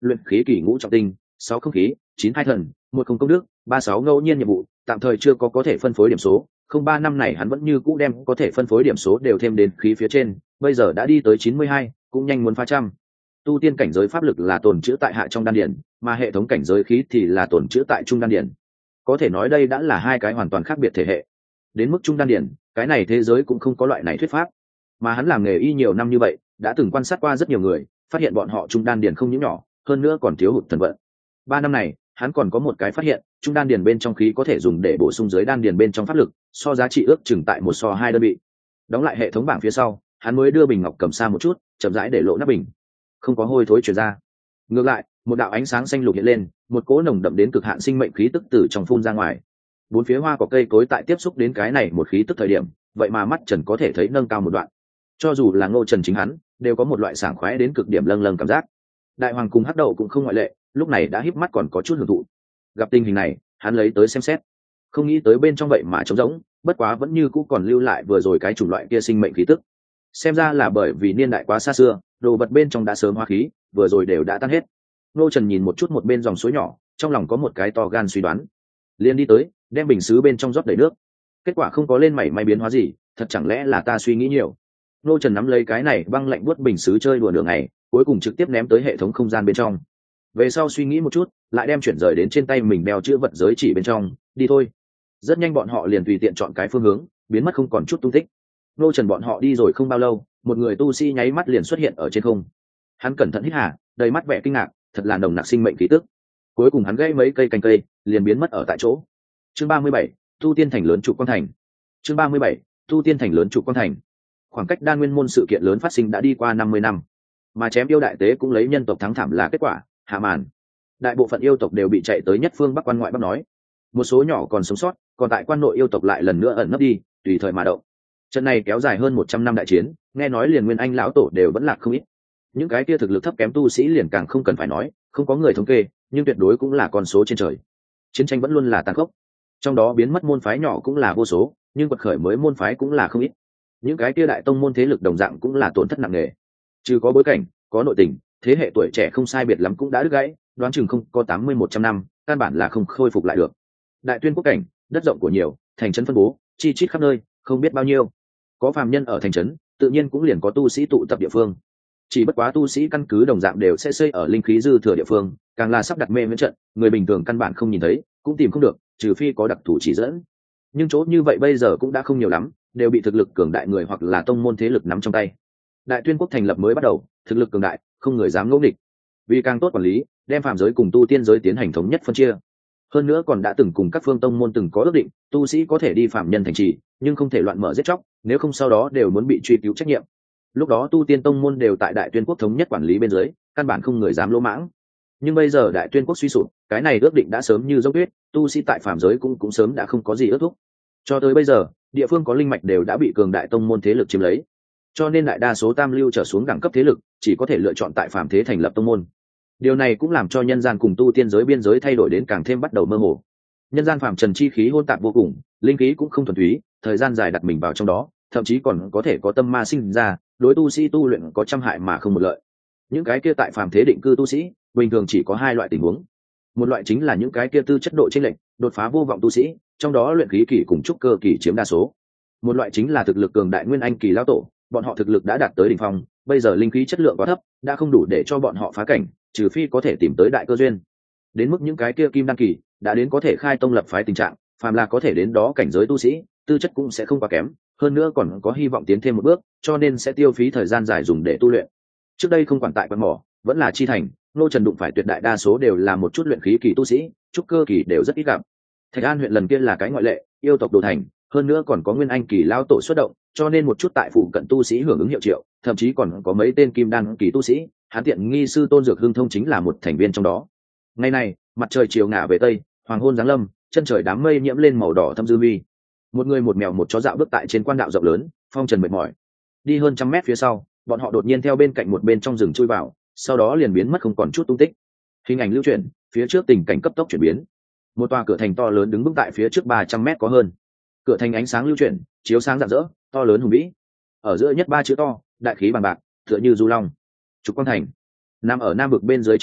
luyện khí kỳ ngũ trọng tinh, sáu không khí, chín hai thần, một không công đức, ba sáu ngẫu nhiên nhiệm vụ, tạm thời chưa có có thể phân phối điểm số. Không ba năm này hắn vẫn như cũ đem có thể phân phối điểm số đều thêm đến khí phía trên, bây giờ đã đi tới chín mươi hai, cũng nhanh muốn phá trăm. Tu tiên cảnh giới pháp lực là tồn trữ tại hạ trong đan điển, mà hệ thống cảnh giới khí thì là tồn trữ tại trung đan điển. Có thể nói đây đã là hai cái hoàn toàn khác biệt thể hệ. Đến mức trung đan điển, cái này thế giới cũng không có loại này thuyết pháp. Mà hắn làm nghề y nhiều năm như vậy, đã từng quan sát qua rất nhiều người, phát hiện bọn họ trung đan điển không những nhỏ, hơn nữa còn thiếu hụt thần vận. Ba năm này, hắn còn có một cái phát hiện, trung đan điển bên trong khí có thể dùng để bổ sung dưới đan điển bên trong pháp lực, so giá trị ước chừng tại một so hai đơn vị. Đóng lại hệ thống bảng phía sau, hắn mới đưa bình ngọc cầm xa một chút, chậm rãi để lộ nắp bình. Không có hôi thối truyền ra. Ngược lại, một đạo ánh sáng xanh lục hiện lên, một cỗ nồng đậm đến cực hạn sinh mệnh khí tức từ trong phun ra ngoài. Bốn phía hoa cỏ cây cối tại tiếp xúc đến cái này một khí tức thời điểm, vậy mà mắt Trần có thể thấy nâng cao một đoạn. Cho dù là Ngô Trần chính hắn, đều có một loại sảng khoái đến cực điểm lâng lâng cảm giác. Đại hoàng cùng Hắc Đậu cũng không ngoại lệ, lúc này đã híp mắt còn có chút hưởng thụ. Gặp tình hình này, hắn lấy tới xem xét, không nghĩ tới bên trong vậy mà trống rỗng, bất quá vẫn như cũ còn lưu lại vừa rồi cái chủng loại kia sinh mệnh khí tức. Xem ra là bởi vì niên đại quá xa xưa, đồ vật bên trong đã sớm hóa khí, vừa rồi đều đã tan hết. Ngô Trần nhìn một chút một bên dòng suối nhỏ, trong lòng có một cái to gan suy đoán, liền đi tới, đem bình sứ bên trong rót đầy nước. Kết quả không có lên mảy may biến hóa gì, thật chẳng lẽ là ta suy nghĩ nhiều. Ngô Trần nắm lấy cái này băng lạnh buốt bình sứ chơi đùa nửa ngày, cuối cùng trực tiếp ném tới hệ thống không gian bên trong. Về sau suy nghĩ một chút, lại đem chuyển rời đến trên tay mình đeo chữ vật giới chỉ bên trong, đi thôi. Rất nhanh bọn họ liền tùy tiện chọn cái phương hướng, biến mất không còn chút tung tích. Ngô Trần bọn họ đi rồi không bao lâu, một người tu sĩ nháy mắt liền xuất hiện ở trên không. Hắn cẩn thận hít hà, đầy mắt vẻ kinh ngạc, thật là nồng nặc sinh mệnh khí tức. Cuối cùng hắn gãy mấy cây cành cây, liền biến mất ở tại chỗ. Chương ba mươi bảy, tu tiên thành lớn trụ quan thành. Chương ba mươi bảy, tu tiên thành lớn trụ quan thành. Khoảng cách đan nguyên môn sự kiện lớn phát sinh đã đi qua năm mươi năm, mà chém yêu đại tế cũng lấy nhân tộc thắng thảm là kết quả, hạ màn. Đại bộ phận yêu tộc đều bị chạy tới nhất phương Bắc quan ngoại Bắc nói. Một số nhỏ còn sống sót, còn tại quan nội yêu tộc lại lần nữa ẩn nấp đi, tùy thời mà động. Trận này kéo dài hơn một trăm năm đại chiến, nghe nói liền Nguyên Anh lão tổ đều vẫn lạc không ít. Những cái kia thực lực thấp kém tu sĩ liền càng không cần phải nói, không có người thống kê, nhưng tuyệt đối cũng là con số trên trời. Chiến tranh vẫn luôn là tàn khốc, trong đó biến mất môn phái nhỏ cũng là vô số, nhưng quật khởi mới môn phái cũng là không ít. Những cái kia đại tông môn thế lực đồng dạng cũng là tổn thất nặng nề. Trừ có bối cảnh, có nội tình, thế hệ tuổi trẻ không sai biệt lắm cũng đã đứt gãy, đoán chừng không có tám mươi một trăm năm, căn bản là không khôi phục lại được. Đại tuyên quốc cảnh, đất rộng của nhiều, thành trấn phân bố, chi chít khắp nơi, không biết bao nhiêu. Có phàm nhân ở thành trấn, tự nhiên cũng liền có tu sĩ tụ tập địa phương. Chỉ bất quá tu sĩ căn cứ đồng dạng đều sẽ xây ở linh khí dư thừa địa phương, càng là sắp đặt mê miễn trận, người bình thường căn bản không nhìn thấy, cũng tìm không được, trừ phi có đặc thù chỉ dẫn. Nhưng chỗ như vậy bây giờ cũng đã không nhiều lắm, đều bị thực lực cường đại người hoặc là tông môn thế lực nắm trong tay. Đại tuyên quốc thành lập mới bắt đầu, thực lực cường đại, không người dám ngỗ nghịch. Vì càng tốt quản lý, đem phàm giới cùng tu tiên giới tiến hành thống nhất phân chia. Hơn nữa còn đã từng cùng các phương tông môn từng có ước định, tu sĩ có thể đi phạm nhân thành trì, nhưng không thể loạn mở giết chóc, nếu không sau đó đều muốn bị truy cứu trách nhiệm. Lúc đó tu tiên tông môn đều tại Đại Tuyên quốc thống nhất quản lý bên dưới, căn bản không người dám lỗ mãng. Nhưng bây giờ Đại Tuyên quốc suy sụp, cái này ước định đã sớm như dốc tuyết, tu sĩ tại phạm giới cũng cũng sớm đã không có gì ước thúc. Cho tới bây giờ, địa phương có linh mạch đều đã bị cường đại tông môn thế lực chiếm lấy, cho nên đại đa số tam lưu trở xuống đẳng cấp thế lực chỉ có thể lựa chọn tại phạm thế thành lập tông môn. Điều này cũng làm cho nhân gian cùng tu tiên giới biên giới thay đổi đến càng thêm bắt đầu mơ hồ. Nhân gian phạm trần chi khí hỗn tạp vô cùng, linh khí cũng không thuần túy, thời gian dài đặt mình vào trong đó, thậm chí còn có thể có tâm ma sinh ra, đối tu sĩ tu luyện có trăm hại mà không một lợi. Những cái kia tại phạm thế định cư tu sĩ, bình thường chỉ có hai loại tình huống. Một loại chính là những cái kia tư chất độ chênh lệch, đột phá vô vọng tu sĩ, trong đó luyện khí kỳ cùng trúc cơ kỳ chiếm đa số. Một loại chính là thực lực cường đại nguyên anh kỳ lão tổ, bọn họ thực lực đã đạt tới đỉnh phong, bây giờ linh khí chất lượng quá thấp, đã không đủ để cho bọn họ phá cảnh, trừ phi có thể tìm tới đại cơ duyên. Đến mức những cái kia kim đan kỳ, đã đến có thể khai tông lập phái tình trạng, phàm là có thể đến đó cảnh giới tu sĩ, tư chất cũng sẽ không quá kém, hơn nữa còn có hy vọng tiến thêm một bước, cho nên sẽ tiêu phí thời gian dài dùng để tu luyện. Trước đây không quản tại quan mỏ, vẫn là chi thành, Ngô Trần đụng phải tuyệt đại đa số đều là một chút luyện khí kỳ tu sĩ, trúc cơ kỳ đều rất ít gặp. Thạch An huyện lần kia là cái ngoại lệ, yêu tộc đồ thành, hơn nữa còn có nguyên anh kỳ lao tổ xuất động, cho nên một chút tại phụ cận tu sĩ hưởng ứng hiệu triệu, thậm chí còn có mấy tên kim đan kỳ tu sĩ, hán tiện nghi sư Tôn Dược Hưng Thông chính là một thành viên trong đó. Ngày này, mặt trời chiều ngả về tây, hoàng hôn giáng lâm, chân trời đám mây nhiễm lên màu đỏ thâm dư vi. Một người một mèo một chó dạo bước tại trên quan đạo rộng lớn, phong trần mệt mỏi. Đi hơn trăm mét phía sau, bọn họ đột nhiên theo bên cạnh một bên trong rừng chui vào, sau đó liền biến mất không còn chút tung tích. Hình ảnh lưu chuyển, phía trước tình cảnh cấp tốc chuyển biến. Một tòa cửa thành to lớn đứng vững tại phía trước ba trăm mét có hơn. Cửa thành ánh sáng lưu chuyển, chiếu sáng rạng rỡ, to lớn hùng vĩ. Ở giữa nhất ba chữ to, đại khí bằng bạc, tựa như du long. Trục Quang thành nằm ở nam vực bên dưới chính nói,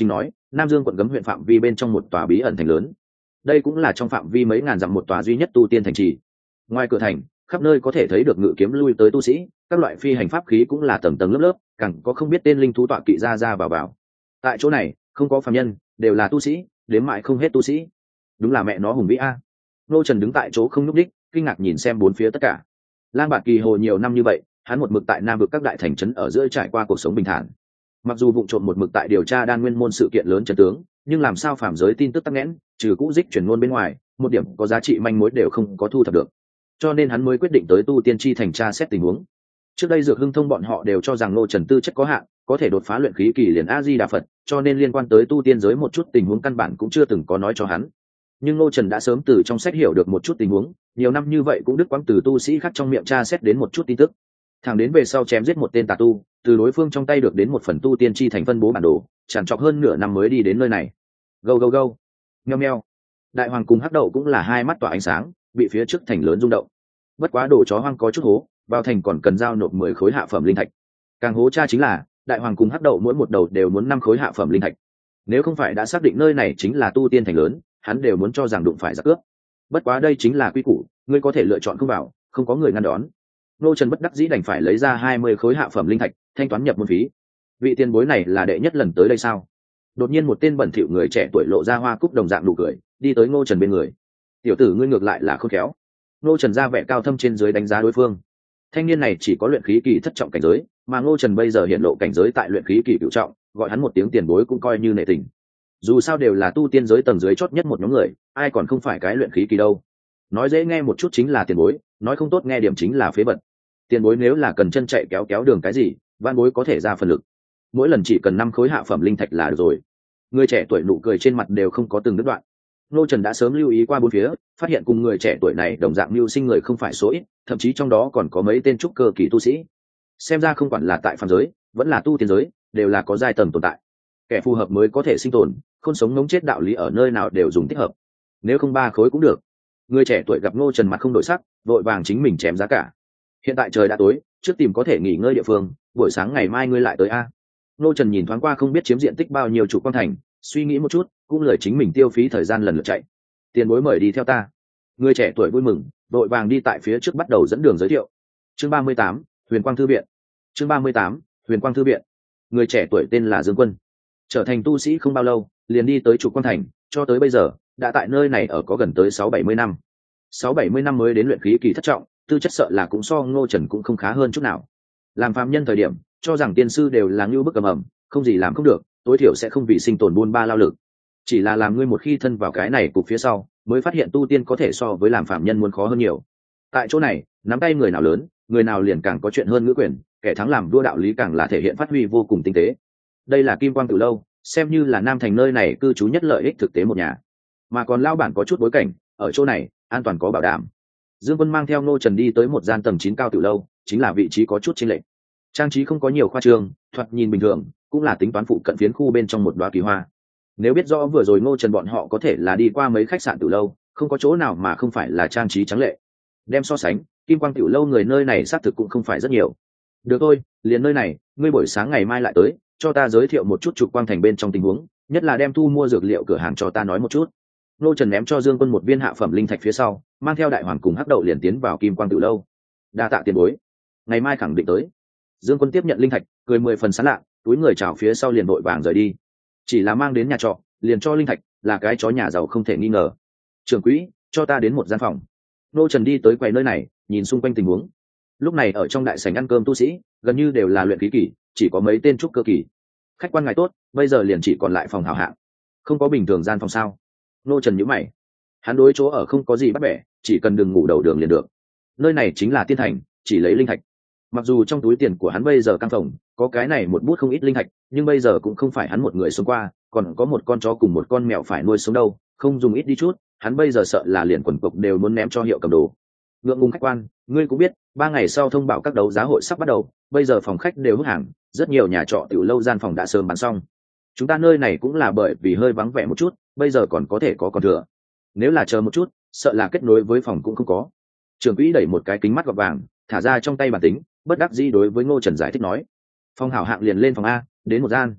Nam Dương quận Gấm huyện phạm vi bên trong một tòa bí ẩn thành lớn. Đây cũng là trong phạm vi mấy ngàn dặm một tòa duy nhất tu tiên thành trì. Ngoài cửa thành, khắp nơi có thể thấy được ngự kiếm lui tới tu sĩ, các loại phi hành pháp khí cũng là tầng tầng lớp lớp, càng có không biết tên linh thú tọa kỵ ra ra vào vào. Tại chỗ này, không có phàm nhân, đều là tu sĩ, đến mãi không hết tu sĩ. Đúng là mẹ nó hùng vĩ a. Ngô Trần đứng tại chỗ không nhúc nhích, kinh ngạc nhìn xem bốn phía tất cả. Lang Bạt Kỳ Hồ nhiều năm như vậy, hắn một mực tại Nam vực các đại thành trấn ở giữa trải qua cuộc sống bình thản. Mặc dù vụ trộm một mực tại điều tra đan nguyên môn sự kiện lớn chân tướng, nhưng làm sao phàm giới tin tức tắc nghẽn, trừ cũ dích truyền ngôn bên ngoài, một điểm có giá trị manh mối đều không có thu thập được. Cho nên hắn mới quyết định tới tu tiên chi thành tra xét tình huống. Trước đây Dược Hưng Thông bọn họ đều cho rằng Ngô Trần tư chất có hạn, có thể đột phá luyện khí kỳ liền A Di Đà Phật, cho nên liên quan tới tu tiên giới một chút tình huống căn bản cũng chưa từng có nói cho hắn. Nhưng Ngô Trần đã sớm từ trong sách hiểu được một chút tình huống, nhiều năm như vậy cũng đứt quãng từ tu sĩ khác trong miệng tra xét đến một chút tin tức. Thẳng đến về sau chém giết một tên tà tu, từ đối phương trong tay được đến một phần tu tiên chi thành phân bố bản đồ, tràn trọc hơn nửa năm mới đi đến nơi này. Go go go. Meo meo. Đại hoàng cùng hắc đậu cũng là hai mắt tỏa ánh sáng, bị phía trước thành lớn rung động. Bất quá đồ chó hoang có chút hố, vào thành còn cần giao nộp mười khối hạ phẩm linh thạch. Càng hố cha chính là, đại hoàng cùng hắc đậu mỗi một đầu đều muốn năm khối hạ phẩm linh thạch. Nếu không phải đã xác định nơi này chính là tu tiên thành lớn, hắn đều muốn cho rằng đụng phải giặc cướp. Bất quá đây chính là quy củ, ngươi có thể lựa chọn không vào, không có người ngăn đón. Ngô Trần bất đắc dĩ đành phải lấy ra hai mươi khối hạ phẩm linh thạch, thanh toán nhập môn phí. Vị tiền bối này là đệ nhất lần tới đây sao? Đột nhiên một tên bẩn thỉu người trẻ tuổi lộ ra hoa cúc đồng dạng nụ cười, đi tới Ngô Trần bên người. Tiểu tử ngươi ngược lại là khôn khéo. Ngô Trần ra vẻ cao thâm trên dưới đánh giá đối phương. Thanh niên này chỉ có luyện khí kỳ thất trọng cảnh giới, mà Ngô Trần bây giờ hiện lộ cảnh giới tại luyện khí kỳ cửu trọng, gọi hắn một tiếng tiền bối cũng coi như nể tình. Dù sao đều là tu tiên giới tầng dưới chót nhất một nhóm người, ai còn không phải cái luyện khí kỳ đâu. Nói dễ nghe một chút chính là tiền bối, nói không tốt nghe điểm chính là phế vật. Tiền bối nếu là cần chân chạy kéo kéo đường cái gì, van bối có thể ra phần lực. Mỗi lần chỉ cần năm khối hạ phẩm linh thạch là được rồi. Người trẻ tuổi nụ cười trên mặt đều không có từng đứt đoạn. Ngô Trần đã sớm lưu ý qua bốn phía, phát hiện cùng người trẻ tuổi này đồng dạng mưu sinh người không phải số ít, thậm chí trong đó còn có mấy tên trúc cơ kỳ tu sĩ. Xem ra không quản là tại phàm giới, vẫn là tu tiên giới, đều là có giai tầng tồn tại. Kẻ phù hợp mới có thể sinh tồn, không sống ngống chết đạo lý ở nơi nào đều dùng thích hợp. Nếu không ba khối cũng được. Người trẻ tuổi gặp Ngô Trần mặt không đổi sắc, vội vàng chính mình chém giá cả. Hiện tại trời đã tối, trước tìm có thể nghỉ ngơi địa phương, buổi sáng ngày mai ngươi lại tới a. Ngô Trần nhìn thoáng qua không biết chiếm diện tích bao nhiêu chủ quan thành, suy nghĩ một chút, cũng lời chính mình tiêu phí thời gian lần lượt chạy. Tiền bối mời đi theo ta. Người trẻ tuổi vui mừng, vội vàng đi tại phía trước bắt đầu dẫn đường giới thiệu. Chương ba mươi tám, Huyền Quang thư viện. Chương ba mươi tám, Huyền Quang thư viện. Người trẻ tuổi tên là Dương Quân, trở thành tu sĩ không bao lâu, liền đi tới chủ quan thành, cho tới bây giờ đã tại nơi này ở có gần tới sáu bảy mươi năm. Sáu bảy mươi năm mới đến luyện khí kỳ thất trọng, tư chất sợ là cũng so Ngô Trần cũng không khá hơn chút nào. Làm phàm nhân thời điểm, cho rằng tiên sư đều là ngưu bức ầm ầm, không gì làm không được, tối thiểu sẽ không vì sinh tồn buôn ba lao lực. Chỉ là làm ngươi một khi thân vào cái này cục phía sau, mới phát hiện tu tiên có thể so với làm phàm nhân muốn khó hơn nhiều. Tại chỗ này, nắm tay người nào lớn, người nào liền càng có chuyện hơn ngữ quyền, kẻ thắng làm đua đạo lý càng là thể hiện phát huy vô cùng tinh tế. Đây là Kim Quang Tử lâu, xem như là Nam Thành nơi này cư trú nhất lợi ích thực tế một nhà. Mà còn lao bản có chút bối cảnh, ở chỗ này, an toàn có bảo đảm. Dương Quân mang theo Ngô Trần đi tới một gian tầng chín cao tử lâu, chính là vị trí có chút chênh lệch. Trang trí không có nhiều khoa trương, thoạt nhìn bình thường, cũng là tính toán phụ cận phiến khu bên trong một đóa kỳ hoa. Nếu biết rõ vừa rồi Ngô Trần bọn họ có thể là đi qua mấy khách sạn tử lâu, không có chỗ nào mà không phải là trang trí trắng lệ. Đem so sánh, Kim Quang Tiểu lâu người nơi này xác thực cũng không phải rất nhiều. Được thôi, liền nơi này, ngươi buổi sáng ngày mai lại tới, cho ta giới thiệu một chút Trục Quang thành bên trong tình huống, nhất là đem thu mua dược liệu cửa hàng cho ta nói một chút. Ngô Trần ném cho Dương Quân một viên hạ phẩm linh thạch phía sau, mang theo đại hoàng cùng hắc đậu liền tiến vào Kim Quang Tiểu lâu. Đa tạ tiền bối, ngày mai khẳng định tới. Dương Quân tiếp nhận linh thạch, cười mười phần sán lạ, túi người chào phía sau liền vội vàng rời đi. Chỉ là mang đến nhà trọ, liền cho linh thạch, là cái chó nhà giàu không thể nghi ngờ. Trưởng quỹ, cho ta đến một gian phòng. Ngô Trần đi tới quầy nơi này, nhìn xung quanh tình huống. Lúc này ở trong đại sảnh ăn cơm tu sĩ, gần như đều là luyện khí kỳ, chỉ có mấy tên trúc cơ kỳ. Khách quan ngài tốt, bây giờ liền chỉ còn lại phòng hảo hạng, không có bình thường gian phòng sao? Ngô Trần nhíu mày, hắn đối chỗ ở không có gì bắt bẻ, chỉ cần đừng ngủ đầu đường liền được. Nơi này chính là tiên thành, chỉ lấy linh thạch. Mặc dù trong túi tiền của hắn bây giờ căng phòng, có cái này một bút không ít linh thạch, nhưng bây giờ cũng không phải hắn một người sống qua, còn có một con chó cùng một con mèo phải nuôi sống đâu, không dùng ít đi chút, hắn bây giờ sợ là liền quần cục đều muốn ném cho hiệu cầm đồ. Ngượng ngùng khách quan, ngươi cũng biết, ba ngày sau thông báo các đấu giá hội sắp bắt đầu, bây giờ phòng khách đều hút hàng, rất nhiều nhà trọ tiểu lâu gian phòng đã sớm bán xong. Chúng ta nơi này cũng là bởi vì hơi vắng vẻ một chút, bây giờ còn có thể có còn thừa. Nếu là chờ một chút, sợ là kết nối với phòng cũng không có. Trưởng quỹ đẩy một cái kính mắt gọt vàng, thả ra trong tay bản tính, bất đắc dĩ đối với Ngô Trần giải thích nói: "Phòng hảo hạng liền lên phòng a, đến một gian."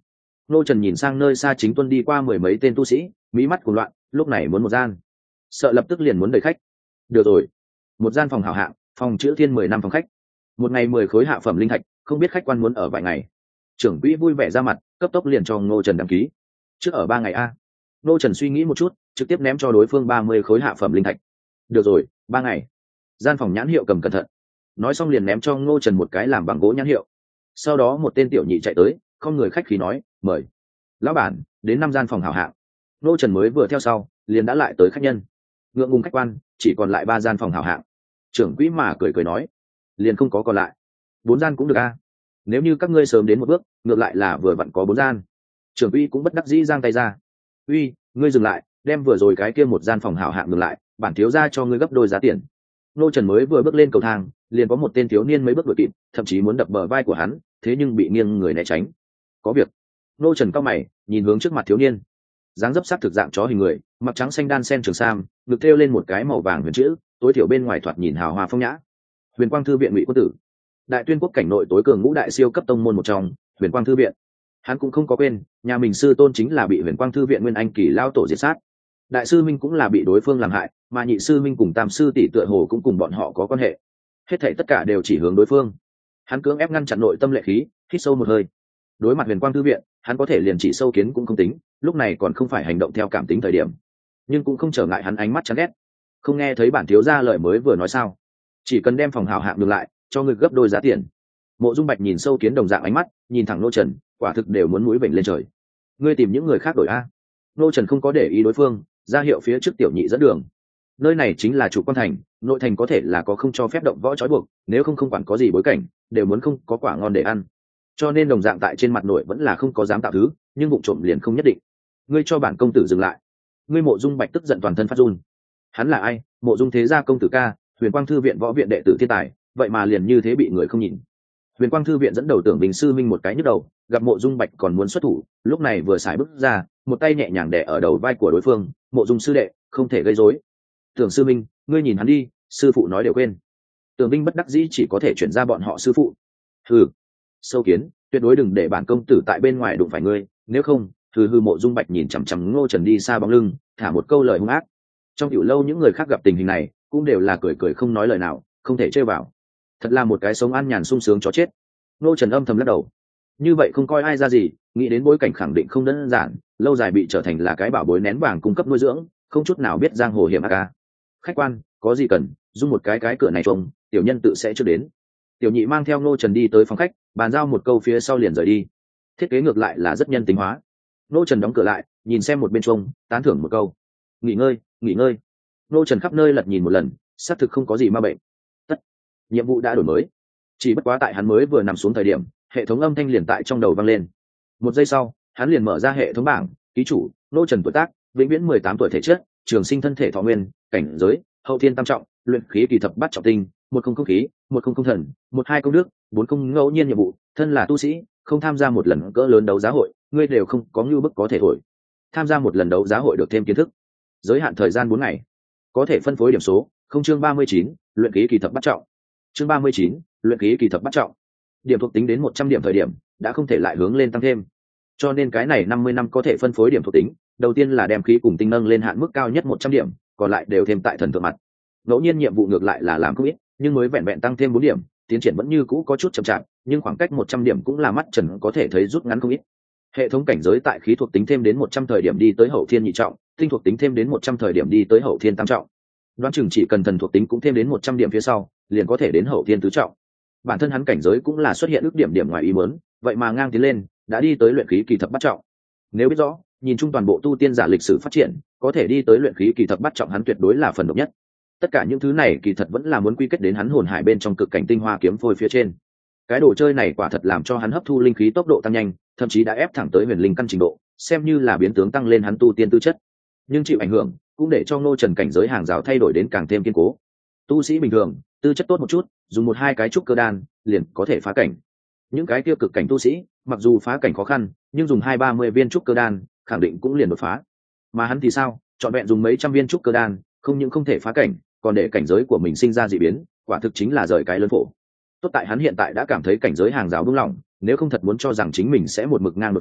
Ngô Trần nhìn sang nơi xa chính tuân đi qua mười mấy tên tu sĩ, mí mắt cuồng loạn, lúc này muốn một gian, sợ lập tức liền muốn đợi khách. Được rồi, một gian phòng hảo hạng, phòng chữ thiên mười năm phòng khách, một ngày mười khối hạ phẩm linh thạch, không biết khách quan muốn ở vài ngày. Trưởng quỹ vui vẻ ra mặt, cấp tốc liền cho Ngô Trần đăng ký. Trước ở ba ngày a. Ngô Trần suy nghĩ một chút, trực tiếp ném cho đối phương ba mươi khối hạ phẩm linh thạch. Được rồi, ba ngày. Gian phòng nhãn hiệu cầm cẩn thận. Nói xong liền ném cho Ngô Trần một cái làm bằng gỗ nhãn hiệu. Sau đó một tên tiểu nhị chạy tới, không người khách khí nói, mời. Lão bản, đến năm gian phòng hảo hạng. Ngô Trần mới vừa theo sau, liền đã lại tới khách nhân. Ngượng ngùng khách quan, chỉ còn lại ba gian phòng hảo hạng. Trưởng quỹ mà cười cười nói, liền không có còn lại. Bốn gian cũng được a. Nếu như các ngươi sớm đến một bước, ngược lại là vừa vặn có bốn gian. Trưởng quỹ cũng bất đắc dĩ giang tay ra. Uy, ngươi dừng lại, đem vừa rồi cái kia một gian phòng hảo hạng ngừng lại, bản thiếu ra cho ngươi gấp đôi giá tiền. Ngô Trần mới vừa bước lên cầu thang, liền có một tên thiếu niên mấy bước đuổi kịp, thậm chí muốn đập bờ vai của hắn, thế nhưng bị nghiêng người né tránh. Có việc. Ngô Trần cao mày, nhìn hướng trước mặt thiếu niên. Dáng dấp sắc thực dạng chó hình người, mặc trắng xanh đan sen trường sam, ngực thêu lên một cái màu vàng huyền chữ, tối thiểu bên ngoài thoạt nhìn hào hoa phong nhã. Huyền Quang thư viện Ngụy Quân Tử, Đại Tuyên quốc cảnh nội tối cường ngũ đại siêu cấp tông môn một trong, Huyền Quang thư viện. Hắn cũng không có quên, nhà mình sư tôn chính là bị Huyền Quang thư viện Nguyên Anh kỳ lao tổ diệt sát. Đại sư minh cũng là bị đối phương làm hại, mà nhị sư minh cùng tam sư tỷ tựa hồ cũng cùng bọn họ có quan hệ. Hết thảy tất cả đều chỉ hướng đối phương. Hắn cưỡng ép ngăn chặn nội tâm lệ khí, hít sâu một hơi. Đối mặt Huyền Quang thư viện, hắn có thể liền chỉ sâu kiến cũng không tính, lúc này còn không phải hành động theo cảm tính thời điểm, nhưng cũng không trở ngại hắn ánh mắt chán ghét. Không nghe thấy bản thiếu gia lời mới vừa nói sao? Chỉ cần đem phòng hảo hạng ngược lại, cho người gấp đôi giá tiền. Mộ Dung Bạch nhìn sâu kiến đồng dạng ánh mắt, nhìn thẳng Ngô Trần, quả thực đều muốn mũi bệnh lên trời. Ngươi tìm những người khác đổi a? Ngô Trần không có để ý đối phương, ra hiệu phía trước tiểu nhị dẫn đường. Nơi này chính là chủ quan thành, nội thành có thể là có không cho phép động võ trói buộc, nếu không không quản có gì bối cảnh, đều muốn không có quả ngon để ăn. Cho nên đồng dạng tại trên mặt nội vẫn là không có dám tạo thứ, nhưng vụ trộm liền không nhất định. Ngươi cho bản công tử dừng lại. Ngươi Mộ Dung Bạch tức giận toàn thân phát run. Hắn là ai? Mộ Dung thế gia công tử ca, Huyền Quang thư viện võ viện đệ tử thiên tài, vậy mà liền như thế bị người không nhìn. Huyền Quang thư viện dẫn đầu Tưởng Bình sư minh một cái nhức đầu, gặp Mộ Dung Bạch còn muốn xuất thủ, lúc này vừa xài bước ra, một tay nhẹ nhàng đè ở đầu vai của đối phương. Mộ Dung sư đệ, không thể gây rối. Tưởng sư minh, ngươi nhìn hắn đi, sư phụ nói đều quên. Tưởng Bình bất đắc dĩ chỉ có thể chuyển ra bọn họ sư phụ. Hừ, sâu kiến, tuyệt đối đừng để bản công tử tại bên ngoài đụng phải ngươi, nếu không. Hừ hừ. Mộ Dung Bạch nhìn chằm chằm Ngô Trần đi xa bóng lưng, thả một câu lời hung ác. Trong tiểu lâu những người khác gặp tình hình này, cũng đều là cười cười không nói lời nào, không thể chơi vào. Thật là một cái sống an nhàn sung sướng chó chết. Ngô Trần âm thầm lắc đầu. Như vậy không coi ai ra gì, nghĩ đến bối cảnh khẳng định không đơn giản, lâu dài bị trở thành là cái bảo bối nén vàng cung cấp nuôi dưỡng, không chút nào biết giang hồ hiểm ác ca. Khách quan, có gì cần, dung một cái cái cửa này trông, tiểu nhân tự sẽ trước đến. Tiểu nhị mang theo Ngô Trần đi tới phòng khách, bàn giao một câu phía sau liền rời đi. Thiết kế ngược lại là rất nhân tính hóa. Ngô Trần đóng cửa lại, nhìn xem một bên trông, tán thưởng một câu. Nghỉ ngơi, nghỉ ngơi. Ngô Trần khắp nơi lật nhìn một lần, xác thực không có gì ma bệnh. Tất, nhiệm vụ đã đổi mới. Chỉ bất quá tại hắn mới vừa nằm xuống thời điểm, hệ thống âm thanh liền tại trong đầu vang lên. Một giây sau, hắn liền mở ra hệ thống bảng, ký chủ, Ngô Trần tuổi tác, vĩnh viễn mười tám tuổi thể chất, trường sinh thân thể thọ nguyên, cảnh giới, hậu thiên tam trọng, luyện khí kỳ thập bát trọng tinh, một không không khí, một không không thần, một hai công đức, bốn không ngẫu nhiên nhiệm vụ, thân là tu sĩ, không tham gia một lần cỡ lớn đấu giá hội, ngươi đều không có nhu bức có thể thổi. Tham gia một lần đấu giá hội được thêm kiến thức. Giới hạn thời gian bốn ngày. Có thể phân phối điểm số, không chương ba mươi chín, luyện khí kỳ thập bát trọng. Chương ba mươi chín, luyện khí kỳ thập bát trọng. Điểm thuộc tính đến một trăm điểm thời điểm, đã không thể lại hướng lên tăng thêm. Cho nên cái này năm mươi năm có thể phân phối điểm thuộc tính, đầu tiên là đem khí cùng tinh nâng lên hạn mức cao nhất một trăm điểm, còn lại đều thêm tại thần thượng mặt. Ngẫu nhiên nhiệm vụ ngược lại là làm không ít, nhưng mới vẹn vẹn tăng thêm bốn điểm, tiến triển vẫn như cũ có chút chậm chạp, nhưng khoảng cách một trăm điểm cũng là mắt trần có thể thấy rút ngắn không ít. Hệ thống cảnh giới tại khí thuộc tính thêm đến một trăm thời điểm đi tới hậu thiên nhị trọng, tinh thuộc tính thêm đến một trăm thời điểm đi tới hậu thiên tam trọng. Đoán chừng chỉ cần thần thuộc tính cũng thêm đến một trăm điểm phía sau, liền có thể đến hậu thiên tứ trọng. Bản thân hắn cảnh giới cũng là xuất hiện ước điểm điểm ngoài ý muốn, vậy mà ngang tiến lên, đã đi tới luyện khí kỳ thập bát trọng. Nếu biết rõ, nhìn chung toàn bộ tu tiên giả lịch sử phát triển, có thể đi tới luyện khí kỳ thập bát trọng hắn tuyệt đối là phần độc nhất. Tất cả những thứ này kỳ thật vẫn là muốn quy kết đến hắn hồn hải bên trong cực cảnh tinh hoa kiếm phôi phía trên. Cái đồ chơi này quả thật làm cho hắn hấp thu linh khí tốc độ tăng nhanh, thậm chí đã ép thẳng tới huyền linh căn trình độ, xem như là biến tướng tăng lên hắn tu tiên tư chất. Nhưng chịu ảnh hưởng, cũng để cho Ngô Trần cảnh giới hàng rào thay đổi đến càng thêm kiên cố. Tu sĩ bình thường, tư chất tốt một chút, dùng một hai cái trúc cơ đan, liền có thể phá cảnh. Những cái tiêu cực cảnh tu sĩ, mặc dù phá cảnh khó khăn, nhưng dùng hai ba mươi viên trúc cơ đan, khẳng định cũng liền đột phá. Mà hắn thì sao, chọn vẹn dùng mấy trăm viên trúc cơ đan, không những không thể phá cảnh, còn để cảnh giới của mình sinh ra dị biến, quả thực chính là rời cái lớn phổ. Tốt tại hắn hiện tại đã cảm thấy cảnh giới hàng rào buông lỏng, nếu không thật muốn cho rằng chính mình sẽ một mực ngang đột phá,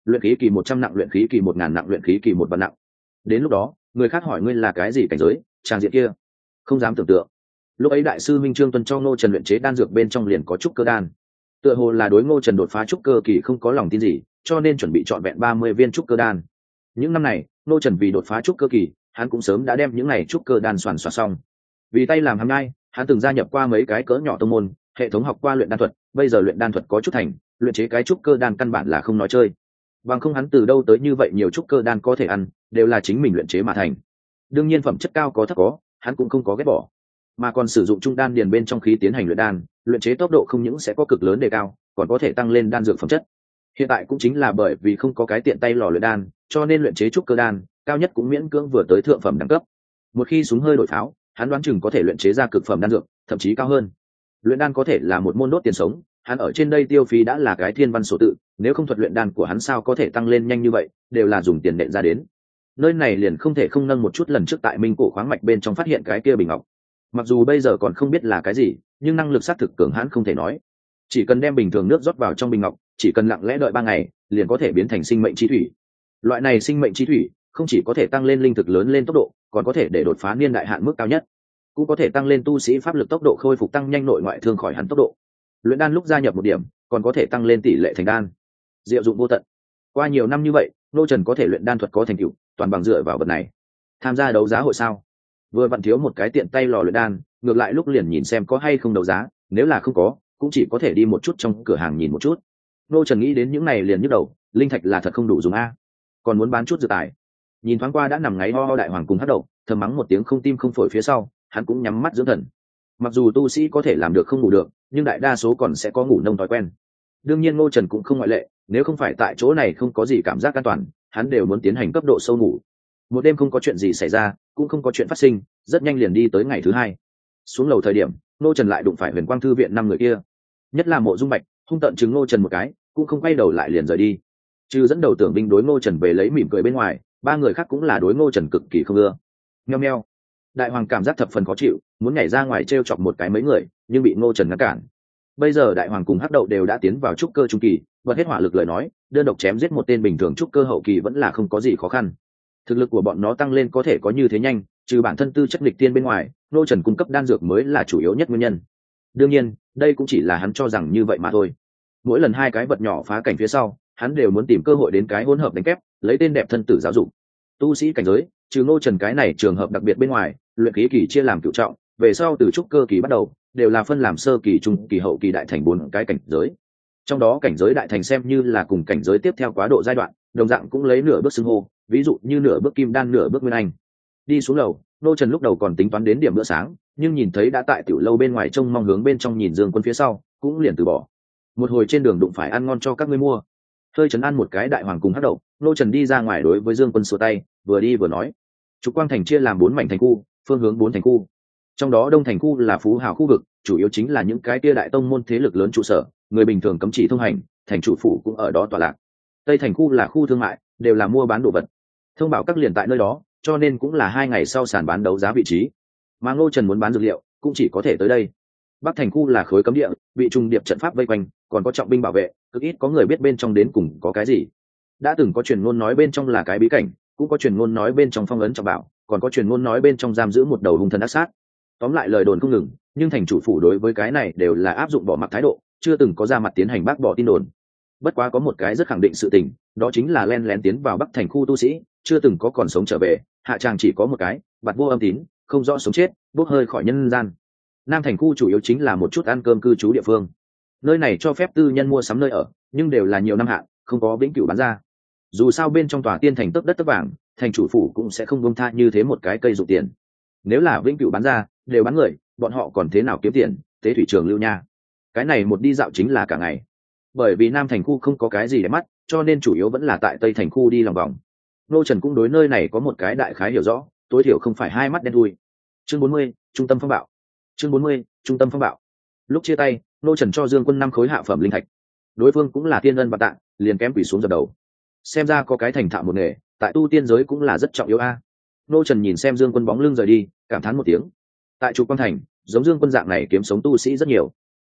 luyện khí kỳ một trăm nặng, luyện khí kỳ một ngàn nặng, luyện khí kỳ một vạn nặng. Đến lúc đó người khác hỏi ngươi là cái gì cảnh giới, trang diện kia không dám tưởng tượng. Lúc ấy đại sư minh Trương Tuân cho Ngô Trần luyện chế đan dược bên trong liền có trúc cơ đan, tựa hồ là đối Ngô Trần đột phá trúc cơ kỳ không có lòng tin gì, cho nên chuẩn bị trọn vẹn ba mươi viên trúc cơ đan. Những năm này Ngô Trần vì đột phá trúc cơ kỳ, hắn cũng sớm đã đem những này trúc cơ đan soàn soạt xong. Vì tay làm hàm nhai, hắn từng gia nhập qua mấy cái cỡ nhỏ tông môn, hệ thống học qua luyện đan thuật, bây giờ luyện đan thuật có chút thành, luyện chế cái trúc cơ đan căn bản là không nói chơi. Bằng không hắn từ đâu tới như vậy nhiều trúc cơ đan có thể ăn, đều là chính mình luyện chế mà thành. Đương nhiên phẩm chất cao có thấp có, hắn cũng không có ghét bỏ, mà còn sử dụng trung đan điền bên trong khí tiến hành luyện đan, luyện chế tốc độ không những sẽ có cực lớn đề cao, còn có thể tăng lên đan dược phẩm chất. Hiện tại cũng chính là bởi vì không có cái tiện tay lò luyện đan, cho nên luyện chế trúc cơ đan cao nhất cũng miễn cưỡng vừa tới thượng phẩm đẳng cấp. Một khi súng hơi đổi pháo, hắn đoán chừng có thể luyện chế ra cực phẩm đan dược, thậm chí cao hơn. Luyện đan có thể là một môn đốt tiền sống, hắn ở trên đây tiêu phí đã là cái thiên văn số tự, nếu không thuật luyện đan của hắn sao có thể tăng lên nhanh như vậy, đều là dùng tiền nện ra đến. Nơi này liền không thể không nâng một chút lần trước tại Minh Cổ khoáng mạch bên trong phát hiện cái kia bình ngọc. Mặc dù bây giờ còn không biết là cái gì, nhưng năng lực xác thực cường hãn không thể nói. Chỉ cần đem bình thường nước rót vào trong bình ngọc, chỉ cần lặng lẽ đợi ba ngày, liền có thể biến thành sinh mệnh chi thủy. Loại này sinh mệnh chi thủy không chỉ có thể tăng lên linh thực lớn lên tốc độ, còn có thể để đột phá niên đại hạn mức cao nhất, cũng có thể tăng lên tu sĩ pháp lực tốc độ khôi phục, tăng nhanh nội ngoại thương khỏi hắn tốc độ. Luyện đan lúc gia nhập một điểm, còn có thể tăng lên tỷ lệ thành đan, diệu dụng vô tận. Qua nhiều năm như vậy, Ngô Trần có thể luyện đan thuật có thành tựu, toàn bằng dựa vào vật này. Tham gia đấu giá hội sao? Vừa vặn thiếu một cái tiện tay lò luyện đan, ngược lại lúc liền nhìn xem có hay không đấu giá, nếu là không có, cũng chỉ có thể đi một chút trong cửa hàng nhìn một chút. Ngô Trần nghĩ đến những này liền nhức đầu, linh thạch là thật không đủ dùng a, còn muốn bán chút dự tài. Nhìn thoáng qua đã nằm ngáy ho ho đại hoàng cùng hất đầu, thầm mắng một tiếng không tim không phổi phía sau, hắn cũng nhắm mắt dưỡng thần. Mặc dù tu sĩ có thể làm được không ngủ được, nhưng đại đa số còn sẽ có ngủ nông thói quen. Đương nhiên Ngô Trần cũng không ngoại lệ, nếu không phải tại chỗ này không có gì cảm giác an toàn, hắn đều muốn tiến hành cấp độ sâu ngủ. Một đêm không có chuyện gì xảy ra, cũng không có chuyện phát sinh, rất nhanh liền đi tới ngày thứ hai. Xuống lầu thời điểm, Ngô Trần lại đụng phải Huyền Quang thư viện năm người kia, nhất là Mộ Dung Bạch, hung tận chứng Ngô Trần một cái, cũng không quay đầu lại liền rời đi. Trừ dẫn đầu Tưởng binh đối Ngô Trần về lấy mỉm cười bên ngoài, ba người khác cũng là đối Ngô Trần cực kỳ không ưa. Meo meo. Đại hoàng cảm giác thập phần khó chịu, muốn nhảy ra ngoài trêu chọc một cái mấy người, nhưng bị Ngô Trần ngăn cản. Bây giờ đại hoàng cùng hắc đậu đều đã tiến vào trúc cơ trung kỳ, bật hết hỏa lực lời nói, đơn độc chém giết một tên bình thường trúc cơ hậu kỳ vẫn là không có gì khó khăn. Thực lực của bọn nó tăng lên có thể có như thế nhanh, trừ bản thân tư chất nghịch tiên bên ngoài, Ngô Trần cung cấp đan dược mới là chủ yếu nhất nguyên nhân. Đương nhiên, đây cũng chỉ là hắn cho rằng như vậy mà thôi. Mỗi lần hai cái vật nhỏ phá cảnh phía sau, hắn đều muốn tìm cơ hội đến cái hỗn hợp đánh kép, lấy tên đẹp thân tử giáo dục. Tu sĩ cảnh giới, trừ Ngô Trần cái này trường hợp đặc biệt bên ngoài, luyện khí kỳ chia làm cửu trọng, về sau từ trúc cơ kỳ bắt đầu, đều là phân làm sơ kỳ, trung kỳ, hậu kỳ, đại thành bốn cái cảnh giới. Trong đó cảnh giới đại thành xem như là cùng cảnh giới tiếp theo quá độ giai đoạn, đồng dạng cũng lấy nửa bước xưng hô, ví dụ như nửa bước kim đan, nửa bước nguyên anh. Đi xuống lầu, Ngô Trần lúc đầu còn tính toán đến điểm bữa sáng, nhưng nhìn thấy đã tại tiểu lâu bên ngoài trông mong hướng bên trong nhìn Dương Quân phía sau, cũng liền từ bỏ. Một hồi trên đường đụng phải ăn ngon cho các ngươi mua, hơi trấn ăn một cái đại hoàng cùng hắc đậu, Ngô Trần đi ra ngoài đối với Dương Quân xua tay, vừa đi vừa nói: Trục Quang thành chia làm bốn mảnh thành khu, phương hướng bốn thành khu. Trong đó đông thành khu là phú hào khu vực, chủ yếu chính là những cái kia đại tông môn thế lực lớn trụ sở, người bình thường cấm chỉ thông hành, thành chủ phủ cũng ở đó tọa lạc. Tây thành khu là khu thương mại, đều là mua bán đồ vật, thông báo các liền tại nơi đó, cho nên cũng là hai ngày sau sàn bán đấu giá vị trí. Mà Ngô Trần muốn bán dược liệu, cũng chỉ có thể tới đây. Bắc thành khu là khối cấm địa, bị trùng điệp trận pháp vây quanh, còn có trọng binh bảo vệ, cực ít có người biết bên trong đến cùng có cái gì. Đã từng có truyền ngôn nói bên trong là cái bí cảnh, cũng có truyền ngôn nói bên trong phong ấn trọng bảo, còn có truyền ngôn nói bên trong giam giữ một đầu hung thần ác sát. Tóm lại lời đồn không ngừng, nhưng thành chủ phủ đối với cái này đều là áp dụng bỏ mặc thái độ, chưa từng có ra mặt tiến hành bác bỏ tin đồn. Bất quá có một cái rất khẳng định sự tình, đó chính là len lén tiến vào Bắc thành khu tu sĩ, chưa từng có còn sống trở về, hạ tràng chỉ có một cái, bạt vô âm tín, không rõ sống chết, bốc hơi khỏi nhân gian. Nam thành khu chủ yếu chính là một chút ăn cơm cư trú địa phương. Nơi này cho phép tư nhân mua sắm nơi ở, nhưng đều là nhiều năm hạn, không có vĩnh cửu bán ra. Dù sao bên trong tòa tiên thành tấp đất tấp vàng, thành chủ phủ cũng sẽ không buông tha như thế một cái cây dụng tiền. Nếu là vĩnh cửu bán ra, đều bán người, bọn họ còn thế nào kiếm tiền, tế thủy trường lưu nha. Cái này một đi dạo chính là cả ngày. Bởi vì Nam thành khu không có cái gì để mắt, cho nên chủ yếu vẫn là tại Tây thành khu đi lòng vòng. Ngô Trần cũng đối nơi này có một cái đại khái hiểu rõ, tối thiểu không phải hai mắt đen thui. Chương bốn mươi, trung tâm phong bạo. Chương bốn mươi, trung tâm phong bạo. Lúc chia tay, Ngô Trần cho Dương Quân năm khối hạ phẩm linh thạch. Đối phương cũng là tiên ân bạc tạ, liền kém quỳ xuống dập đầu. Xem ra có cái thành thạo một nghề, tại tu tiên giới cũng là rất trọng yếu a. Ngô Trần nhìn xem Dương Quân bóng lưng rời đi, cảm thán một tiếng. Tại Trục Quang thành, giống Dương Quân dạng này kiếm sống tu sĩ rất nhiều.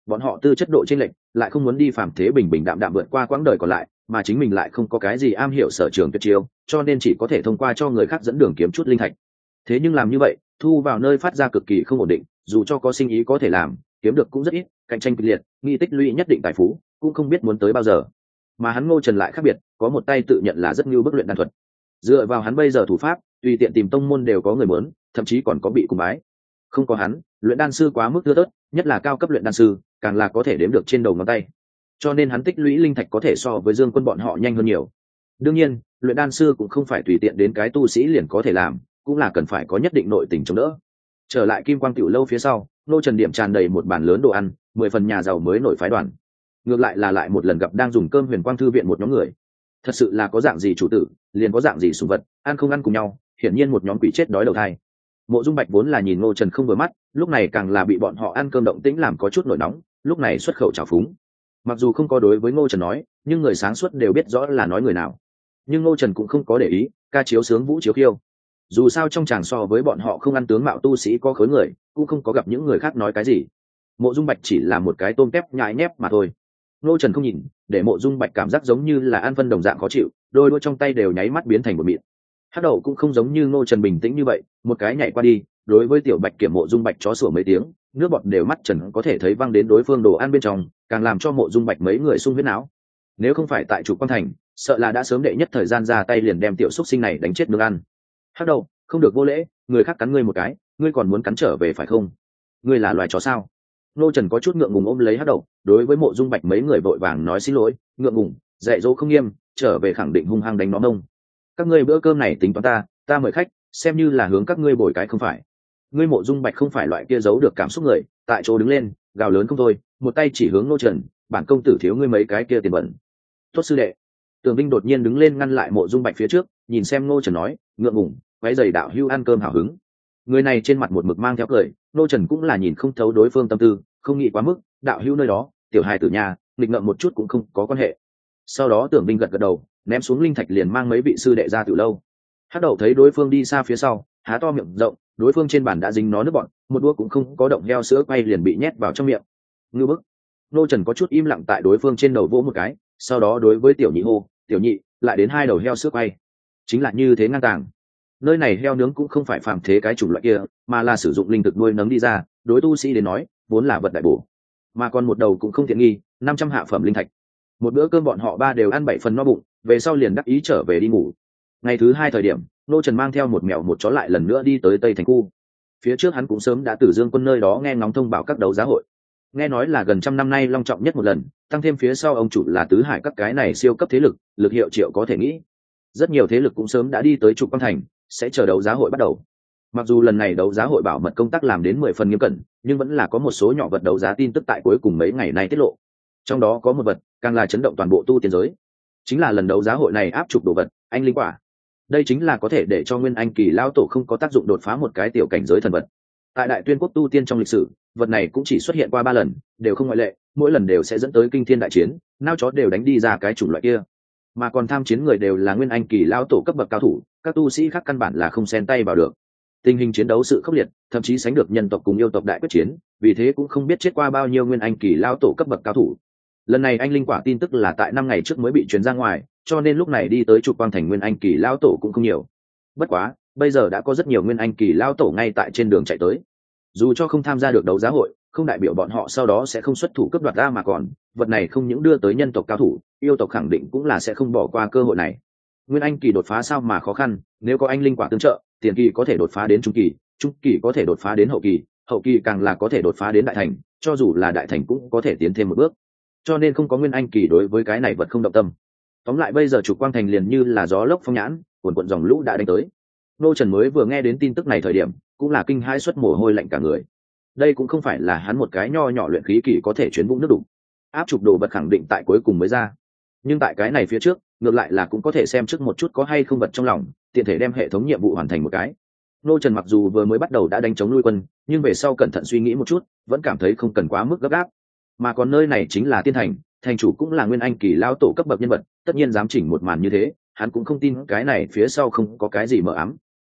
bọn họ tư chất độ chênh lệch, lại không muốn đi phàm thế bình bình đạm đạm vượt qua quãng đời còn lại, mà chính mình lại không có cái gì am hiểu sở trường tuyệt chiêu, cho nên chỉ có thể thông qua cho người khác dẫn đường kiếm chút linh thạch. Thế nhưng làm như vậy, thu vào nơi phát ra cực kỳ không ổn định, dù cho có sinh ý có thể làm, kiếm được cũng rất ít, cạnh tranh kịch liệt, nghi tích lũy nhất định tài phú, cũng không biết muốn tới bao giờ. Mà hắn Ngô Trần lại khác biệt, có một tay tự nhận là rất nhu bức luyện đan thuật. Dựa vào hắn bây giờ thủ pháp, tùy tiện tìm tông môn đều có người muốn, thậm chí còn có bị cung bái. Không có hắn, luyện đan sư quá mức thưa thớt, nhất là cao cấp luyện đan sư, càng là có thể đếm được trên đầu ngón tay. Cho nên hắn tích lũy linh thạch có thể so với Dương Quân bọn họ nhanh hơn nhiều. Đương nhiên, luyện đan sư cũng không phải tùy tiện đến cái tu sĩ liền có thể làm, cũng là cần phải có nhất định nội tình chống đỡ. Trở lại Kim Quang Tiểu lâu phía sau, Ngô Trần điểm tràn đầy một bàn lớn đồ ăn, mười phần nhà giàu mới nổi phái đoàn. Ngược lại là lại một lần gặp đang dùng cơm Huyền Quang thư viện một nhóm người. Thật sự là có dạng gì chủ tử, liền có dạng gì sủng vật, ăn không ăn cùng nhau, hiển nhiên một nhóm quỷ chết đói đầu thai. Mộ Dung Bạch vốn là nhìn Ngô Trần không vừa mắt, lúc này càng là bị bọn họ ăn cơm động tĩnh làm có chút nổi nóng, lúc này xuất khẩu trào phúng. Mặc dù không có đối với Ngô Trần nói, nhưng người sáng suốt đều biết rõ là nói người nào. Nhưng Ngô Trần cũng không có để ý, ca chiếu sướng vũ chiếu khiêu. Dù sao trong chàng so với bọn họ không ăn tướng mạo tu sĩ có khối người, cũng không có gặp những người khác nói cái gì. Mộ Dung Bạch chỉ là một cái tôm tép nhãi nhép mà thôi. Ngô Trần không nhìn, để Mộ Dung Bạch cảm giác giống như là ăn phân đồng dạng khó chịu, đôi đũa trong tay đều nháy mắt biến thành một mịn. Hắc Đậu cũng không giống như Ngô Trần bình tĩnh như vậy, một cái nhảy qua đi, đối với Tiểu Bạch Kiểm Mộ Dung Bạch chó sủa mấy tiếng, nước bọt đều mắt Trần có thể thấy văng đến đối phương đồ ăn bên trong, càng làm cho Mộ Dung Bạch mấy người sung huyết não. Nếu không phải tại Trục Quang Thành, sợ là đã sớm đệ nhất thời gian ra tay liền đem tiểu xúc sinh này đánh chết nương ăn. Hắc Đậu, không được vô lễ, người khác cắn ngươi một cái, ngươi còn muốn cắn trở về phải không? Ngươi là loài chó sao? Ngô Trần có chút ngượng ngùng ôm lấy Hắc Đậu, đối với Mộ Dung Bạch mấy người vội vàng nói xin lỗi, ngượng ngùng, dạy dỗ không nghiêm, trở về khẳng định hung hăng đánh nó mông. Các ngươi bữa cơm này tính toán ta, ta mời khách, xem như là hướng các ngươi bồi cái không phải. Ngươi Mộ Dung Bạch không phải loại kia giấu được cảm xúc người, tại chỗ đứng lên, gào lớn không thôi, một tay chỉ hướng Ngô Trần, bản công tử thiếu ngươi mấy cái kia tiền bẩn. Tốt sư đệ. Tường Vinh đột nhiên đứng lên ngăn lại Mộ Dung Bạch phía trước, nhìn xem Ngô Trần nói, ngượng ngùng, quấy giày đạo hưu ăn cơm hào hứng. Người này trên mặt một mực mang theo cười, Ngô Trần cũng là nhìn không thấu đối phương tâm tư, không nghĩ quá mức, đạo hưu nơi đó, tiểu hài tử nhà, nghịch ngợm một chút cũng không có quan hệ. Sau đó Tưởng Vinh gật gật đầu, ném xuống linh thạch liền mang mấy vị sư đệ ra từ lâu. Hắc Đậu thấy đối phương đi xa phía sau, há to miệng rộng, đối phương trên bàn đã dính nó nước bọn, một đũa cũng không có động heo sữa quay liền bị nhét vào trong miệng. Ngư bức. Ngô Trần có chút im lặng tại đối phương trên đầu vỗ một cái, sau đó đối với tiểu nhị hô, tiểu nhị, lại đến hai đầu heo sữa quay. Chính là như thế ngang tàng. Nơi này heo nướng cũng không phải phàm thế cái chủng loại kia, mà là sử dụng linh thực nuôi nấng đi ra, đối tu sĩ đến nói, vốn là vật đại bổ. Mà còn một đầu cũng không tiện nghi, năm trăm hạ phẩm linh thạch. Một bữa cơm bọn họ ba đều ăn bảy phần no bụng, về sau liền đắc ý trở về đi ngủ. Ngày thứ hai thời điểm, Ngô Trần mang theo một mèo một chó lại lần nữa đi tới Tây Thành khu. Phía trước hắn cũng sớm đã từ Dương Quân nơi đó nghe ngóng thông báo các đấu giá hội. Nghe nói là gần trăm năm nay long trọng nhất một lần, tăng thêm phía sau ông chủ là tứ hải các cái này siêu cấp thế lực, lực hiệu triệu có thể nghĩ. Rất nhiều thế lực cũng sớm đã đi tới Trục Quang Thành, sẽ chờ đấu giá hội bắt đầu. Mặc dù lần này đấu giá hội bảo mật công tác làm đến mười phần nghiêm cẩn, nhưng vẫn là có một số nhỏ vật đấu giá tin tức tại cuối cùng mấy ngày nay tiết lộ. Trong đó có một vật, càng là chấn động toàn bộ tu tiên giới. Chính là lần đấu giá hội này áp trục đồ vật, anh linh quả. Đây chính là có thể để cho Nguyên Anh kỳ lao tổ không có tác dụng đột phá một cái tiểu cảnh giới thần vật. Tại Đại Tuyên quốc tu tiên trong lịch sử, vật này cũng chỉ xuất hiện qua ba lần, đều không ngoại lệ, mỗi lần đều sẽ dẫn tới kinh thiên đại chiến, nao chó đều đánh đi ra cái chủng loại kia. Mà còn tham chiến người đều là Nguyên Anh kỳ lao tổ cấp bậc cao thủ, các tu sĩ khác căn bản là không xen tay vào được. Tình hình chiến đấu sự khốc liệt, thậm chí sánh được nhân tộc cùng yêu tộc đại quyết chiến, vì thế cũng không biết chết qua bao nhiêu Nguyên Anh kỳ lao tổ cấp bậc cao thủ. Lần này anh linh quả tin tức là tại năm ngày trước mới bị truyền ra ngoài, cho nên lúc này đi tới Trục Quang Thành Nguyên Anh kỳ lao tổ cũng không nhiều. Bất quá, bây giờ đã có rất nhiều Nguyên Anh kỳ lao tổ ngay tại trên đường chạy tới. Dù cho không tham gia được đấu giá hội, không đại biểu bọn họ sau đó sẽ không xuất thủ cướp đoạt ra, mà còn vật này không những đưa tới nhân tộc cao thủ, yêu tộc khẳng định cũng là sẽ không bỏ qua cơ hội này. Nguyên Anh kỳ đột phá sao mà khó khăn, nếu có anh linh quả tương trợ, tiền kỳ có thể đột phá đến trung kỳ, trung kỳ có thể đột phá đến hậu kỳ, hậu kỳ càng là có thể đột phá đến đại thành, cho dù là đại thành cũng có thể tiến thêm một bước. Cho nên không có Nguyên Anh kỳ đối với cái này vật không động tâm. Tóm lại bây giờ Trục Quang Thành liền như là gió lốc phong nhãn, cuồn cuộn dòng lũ đã đánh tới. Ngô Trần mới vừa nghe đến tin tức này thời điểm, cũng là kinh hãi xuất mồ hôi lạnh cả người. Đây cũng không phải là hắn một cái nho nhỏ luyện khí kỳ có thể chuyến vũng nước đủ. Áp trục đồ vật khẳng định tại cuối cùng mới ra. Nhưng tại cái này phía trước, ngược lại là cũng có thể xem trước một chút có hay không vật trong lòng, tiện thể đem hệ thống nhiệm vụ hoàn thành một cái. Ngô Trần mặc dù vừa mới bắt đầu đã đánh chống lui quân, nhưng về sau cẩn thận suy nghĩ một chút, vẫn cảm thấy không cần quá mức gấp gáp. Mà còn nơi này chính là Tiên Thành, thành chủ cũng là Nguyên Anh kỳ lao tổ cấp bậc nhân vật, tất nhiên dám chỉnh một màn như thế, hắn cũng không tin cái này phía sau không có cái gì mờ ám.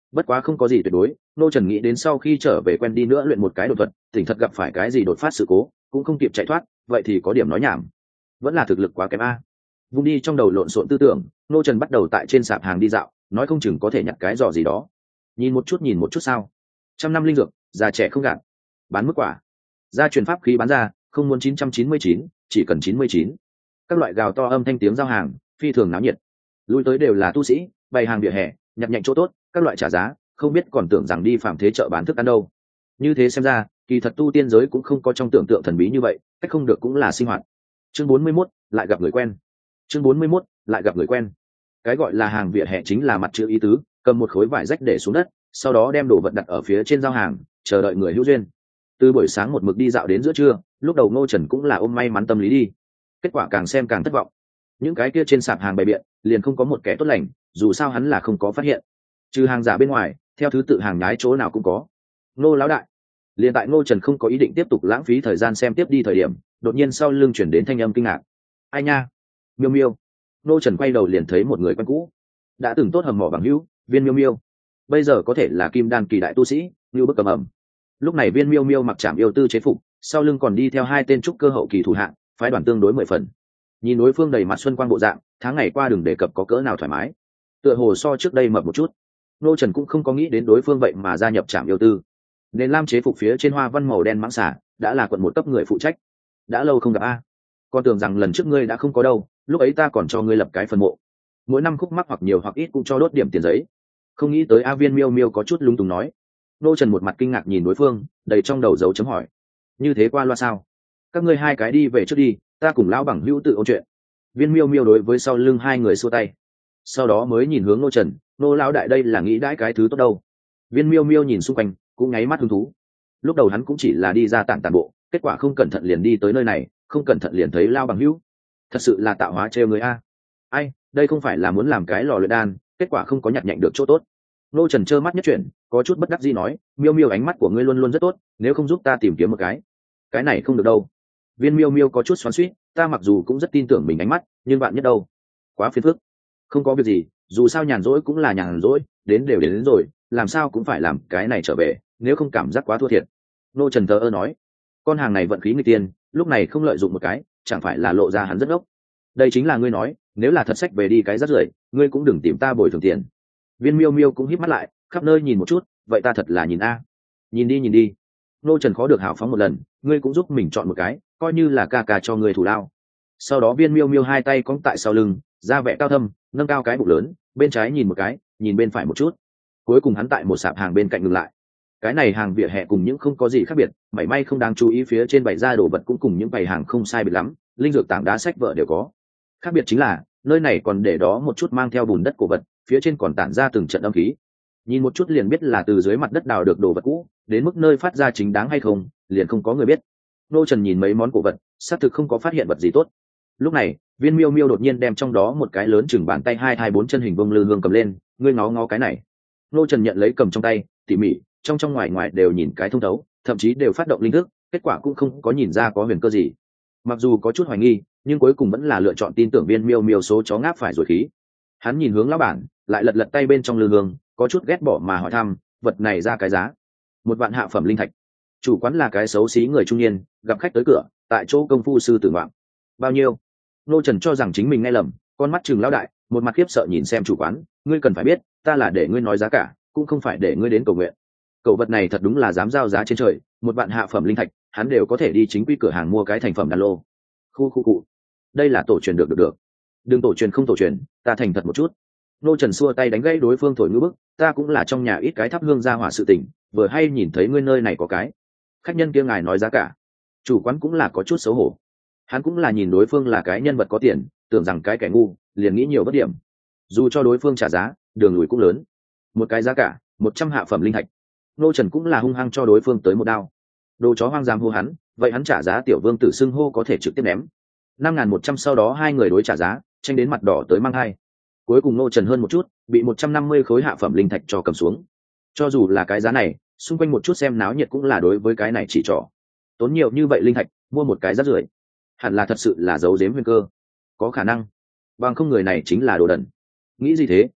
Bất quá không có gì tuyệt đối, nô trần nghĩ đến sau khi trở về quen đi nữa luyện một cái đột thuật, tỉnh thật gặp phải cái gì đột phát sự cố cũng không kịp chạy thoát, vậy thì có điểm nói nhảm, vẫn là thực lực quá kém a. Vung đi trong đầu lộn xộn tư tưởng, nô trần bắt đầu tại trên sạp hàng đi dạo, nói không chừng có thể nhặt cái giò gì đó. Nhìn một chút nhìn một chút sao? Trăm năm linh dược, già trẻ không gạt. Bán mức quả, gia truyền pháp khí bán ra, không muốn chín trăm chín mươi chín, chỉ cần chín mươi chín. Các loại gào to âm thanh tiếng giao hàng phi thường náo nhiệt, lui tới đều là tu sĩ bày hàng vỉa hè, nhặt nhạnh chỗ tốt, các loại trả giá, không biết còn tưởng rằng đi phạm thế chợ bán thức ăn đâu. Như thế xem ra kỳ thật tu tiên giới cũng không có trong tưởng tượng thần bí như vậy, cách không được cũng là sinh hoạt. Chương bốn mươi mốt, lại gặp người quen. Chương bốn mươi mốt, lại gặp người quen. Cái gọi là hàng vỉa hè chính là mặt chữ ý tứ, cầm một khối vải rách để xuống đất, sau đó đem đồ vật đặt ở phía trên giao hàng, chờ đợi người hữu duyên. Từ buổi sáng một mực đi dạo đến giữa trưa, lúc đầu Ngô Trần cũng là ôm may mắn tâm lý đi, kết quả càng xem càng thất vọng. Những cái kia trên sạp hàng bày biện liền không có một kẻ tốt lành, dù sao hắn là không có phát hiện, trừ hàng giả bên ngoài theo thứ tự hàng nhái chỗ nào cũng có. Ngô lão đại, liền tại Ngô Trần không có ý định tiếp tục lãng phí thời gian xem tiếp đi thời điểm, đột nhiên sau lưng chuyển đến thanh âm kinh ngạc. Ai nha? Miêu Miêu. Ngô Trần quay đầu liền thấy một người quen cũ, đã từng tốt hầm mỏ bằng hữu, Viên Miêu Miêu, bây giờ có thể là kim đan kỳ đại tu sĩ, như bức cầm ẩm. Lúc này Viên Miêu Miêu mặc trảm yêu tư chế phục, sau lưng còn đi theo hai tên trúc cơ hậu kỳ thủ hạng, phái đoàn tương đối mười phần. Nhìn đối phương đầy mặt xuân quang bộ dạng, tháng ngày qua đừng đề cập có cỡ nào thoải mái, tựa hồ so trước đây mập một chút. Ngô Trần cũng không có nghĩ đến đối phương vậy mà gia nhập trảm yêu tư. Nên lam chế phục phía trên hoa văn màu đen mãng xả đã là quận một cấp người phụ trách. Đã lâu không gặp a, con tưởng rằng lần trước ngươi đã không có đâu, lúc ấy ta còn cho ngươi lập cái phần mộ, mỗi năm khúc mắc hoặc nhiều hoặc ít cũng cho đốt điểm tiền giấy. Không nghĩ tới A Viên Miêu Miêu có chút lung túng nói. Ngô Trần một mặt kinh ngạc nhìn đối phương, đầy trong đầu dấu chấm hỏi. Như thế qua loa sao? Các ngươi hai cái đi về trước đi, ta cùng lão bằng hữu tự ôn chuyện. Viên Miêu Miêu đối với sau lưng hai người xua tay, sau đó mới nhìn hướng Ngô Trần. Ngô lão đại đây là nghĩ đãi cái thứ tốt đâu? Viên Miêu Miêu nhìn xung quanh cũng ngáy mắt hứng thú. Lúc đầu hắn cũng chỉ là đi ra tản tản bộ, kết quả không cẩn thận liền đi tới nơi này, không cẩn thận liền thấy lão bằng hữu, thật sự là tạo hóa trêu người a. Ai, đây không phải là muốn làm cái lò luyện đan, kết quả không có nhặt nhạnh được chỗ tốt. Ngô Trần trơ mắt nhất chuyển, có chút bất đắc dĩ nói. Miêu Miêu ánh mắt của ngươi luôn luôn rất tốt, nếu không giúp ta tìm kiếm một cái. Cái này không được đâu. Viên Miêu Miêu có chút xoắn xuýt, ta mặc dù cũng rất tin tưởng mình ánh mắt, nhưng bạn nhất đâu, quá phiền phức. Không có việc gì, dù sao nhàn rỗi cũng là nhàn rỗi, đến đều đến, đến rồi, làm sao cũng phải làm cái này trở về, nếu không cảm giác quá thua thiệt. Ngô Trần thờ ơ nói, con hàng này vận khí người tiên, lúc này không lợi dụng một cái, chẳng phải là lộ ra hắn rất ngốc. Đây chính là ngươi nói, nếu là thật sách về đi cái rất rưởi, ngươi cũng đừng tìm ta bồi thường tiền. Viên Miêu Miêu cũng híp mắt lại, khắp nơi nhìn một chút, vậy ta thật là nhìn a. Nhìn đi nhìn đi. Ngô Trần khó được hào phóng một lần, ngươi cũng giúp mình chọn một cái, coi như là ca ca cho ngươi thủ lao. Sau đó Viên Miêu Miêu hai tay cong tại sau lưng, ra vẻ cao thâm, nâng cao cái bụng lớn, bên trái nhìn một cái, nhìn bên phải một chút. Cuối cùng hắn tại một sạp hàng bên cạnh ngừng lại. Cái này hàng vỉa hè cùng những không có gì khác biệt, mảy may không đáng chú ý, phía trên bày ra đồ vật cũng cùng những bày hàng không sai biệt lắm, linh dược tảng đá sách vợ đều có. Khác biệt chính là nơi này còn để đó một chút mang theo bùn đất cổ vật, phía trên còn tản ra từng trận âm khí, nhìn một chút liền biết là từ dưới mặt đất đào được đồ vật cũ, đến mức nơi phát ra chính đáng hay không liền không có người biết. Ngô Trần nhìn mấy món cổ vật, xác thực không có phát hiện vật gì tốt. Lúc này Viên Miêu Miêu đột nhiên đem trong đó một cái lớn chừng bàn tay hai hai bốn chân hình vông lư hương cầm lên, ngươi ngó ngó cái này. Ngô Trần nhận lấy cầm trong tay, tỉ mỉ, trong trong ngoài ngoài đều nhìn cái thông thấu, thậm chí đều phát động linh thức, kết quả cũng không có nhìn ra có huyền cơ gì. Mặc dù có chút hoài nghi, nhưng cuối cùng vẫn là lựa chọn tin tưởng Viên Miêu Miêu số chó ngáp phải rồi khí. Hắn nhìn hướng lão bản, lại lật lật tay bên trong lư hương, có chút ghét bỏ mà hỏi thăm, vật này ra cái giá? Một vạn hạ phẩm linh thạch. Chủ quán là cái xấu xí người trung niên, gặp khách tới cửa, tại chỗ công phu sư tử ngoạn. Bao nhiêu? Ngô Trần cho rằng chính mình nghe lầm, con mắt chừng lão đại, một mặt khiếp sợ nhìn xem chủ quán, ngươi cần phải biết, ta là để ngươi nói giá cả, cũng không phải để ngươi đến cầu nguyện. Cậu vật này thật đúng là dám giao giá trên trời, một vạn hạ phẩm linh thạch, hắn đều có thể đi chính quy cửa hàng mua cái thành phẩm đan lô. Khu khu cụ. Đây là tổ truyền được được được. Đừng tổ truyền không tổ truyền, ta thành thật một chút. Ngô Trần xua tay đánh gãy đối phương thổi ngữ bức, ta cũng là trong nhà ít cái thắp hương ra hỏa sự tình, vừa hay nhìn thấy ngươi nơi này có cái. Khách nhân kia ngài nói giá cả. Chủ quán cũng là có chút xấu hổ. Hắn cũng là nhìn đối phương là cái nhân vật có tiền, tưởng rằng cái kẻ ngu, liền nghĩ nhiều bất điểm. Dù cho đối phương trả giá, đường lùi cũng lớn. Một cái giá cả, một trăm hạ phẩm linh thạch. Ngô Trần cũng là hung hăng cho đối phương tới một đao. Đồ chó hoang dám hô hắn, vậy hắn trả giá tiểu vương tử xưng hô có thể trực tiếp ném. Năm ngàn một trăm sau đó hai người đối trả giá, tranh đến mặt đỏ tới mang hai. Cuối cùng Ngô Trần hơn một chút, bị một trăm năm mươi khối hạ phẩm linh thạch cho cầm xuống. Cho dù là cái giá này, xung quanh một chút xem náo nhiệt cũng là đối với cái này chỉ trỏ. Tốn nhiều như vậy linh thạch, mua một cái rác rưởi, hẳn là thật sự là giấu giếm huyền cơ. Có khả năng, bằng không người này chính là đồ đần. Nghĩ gì thế,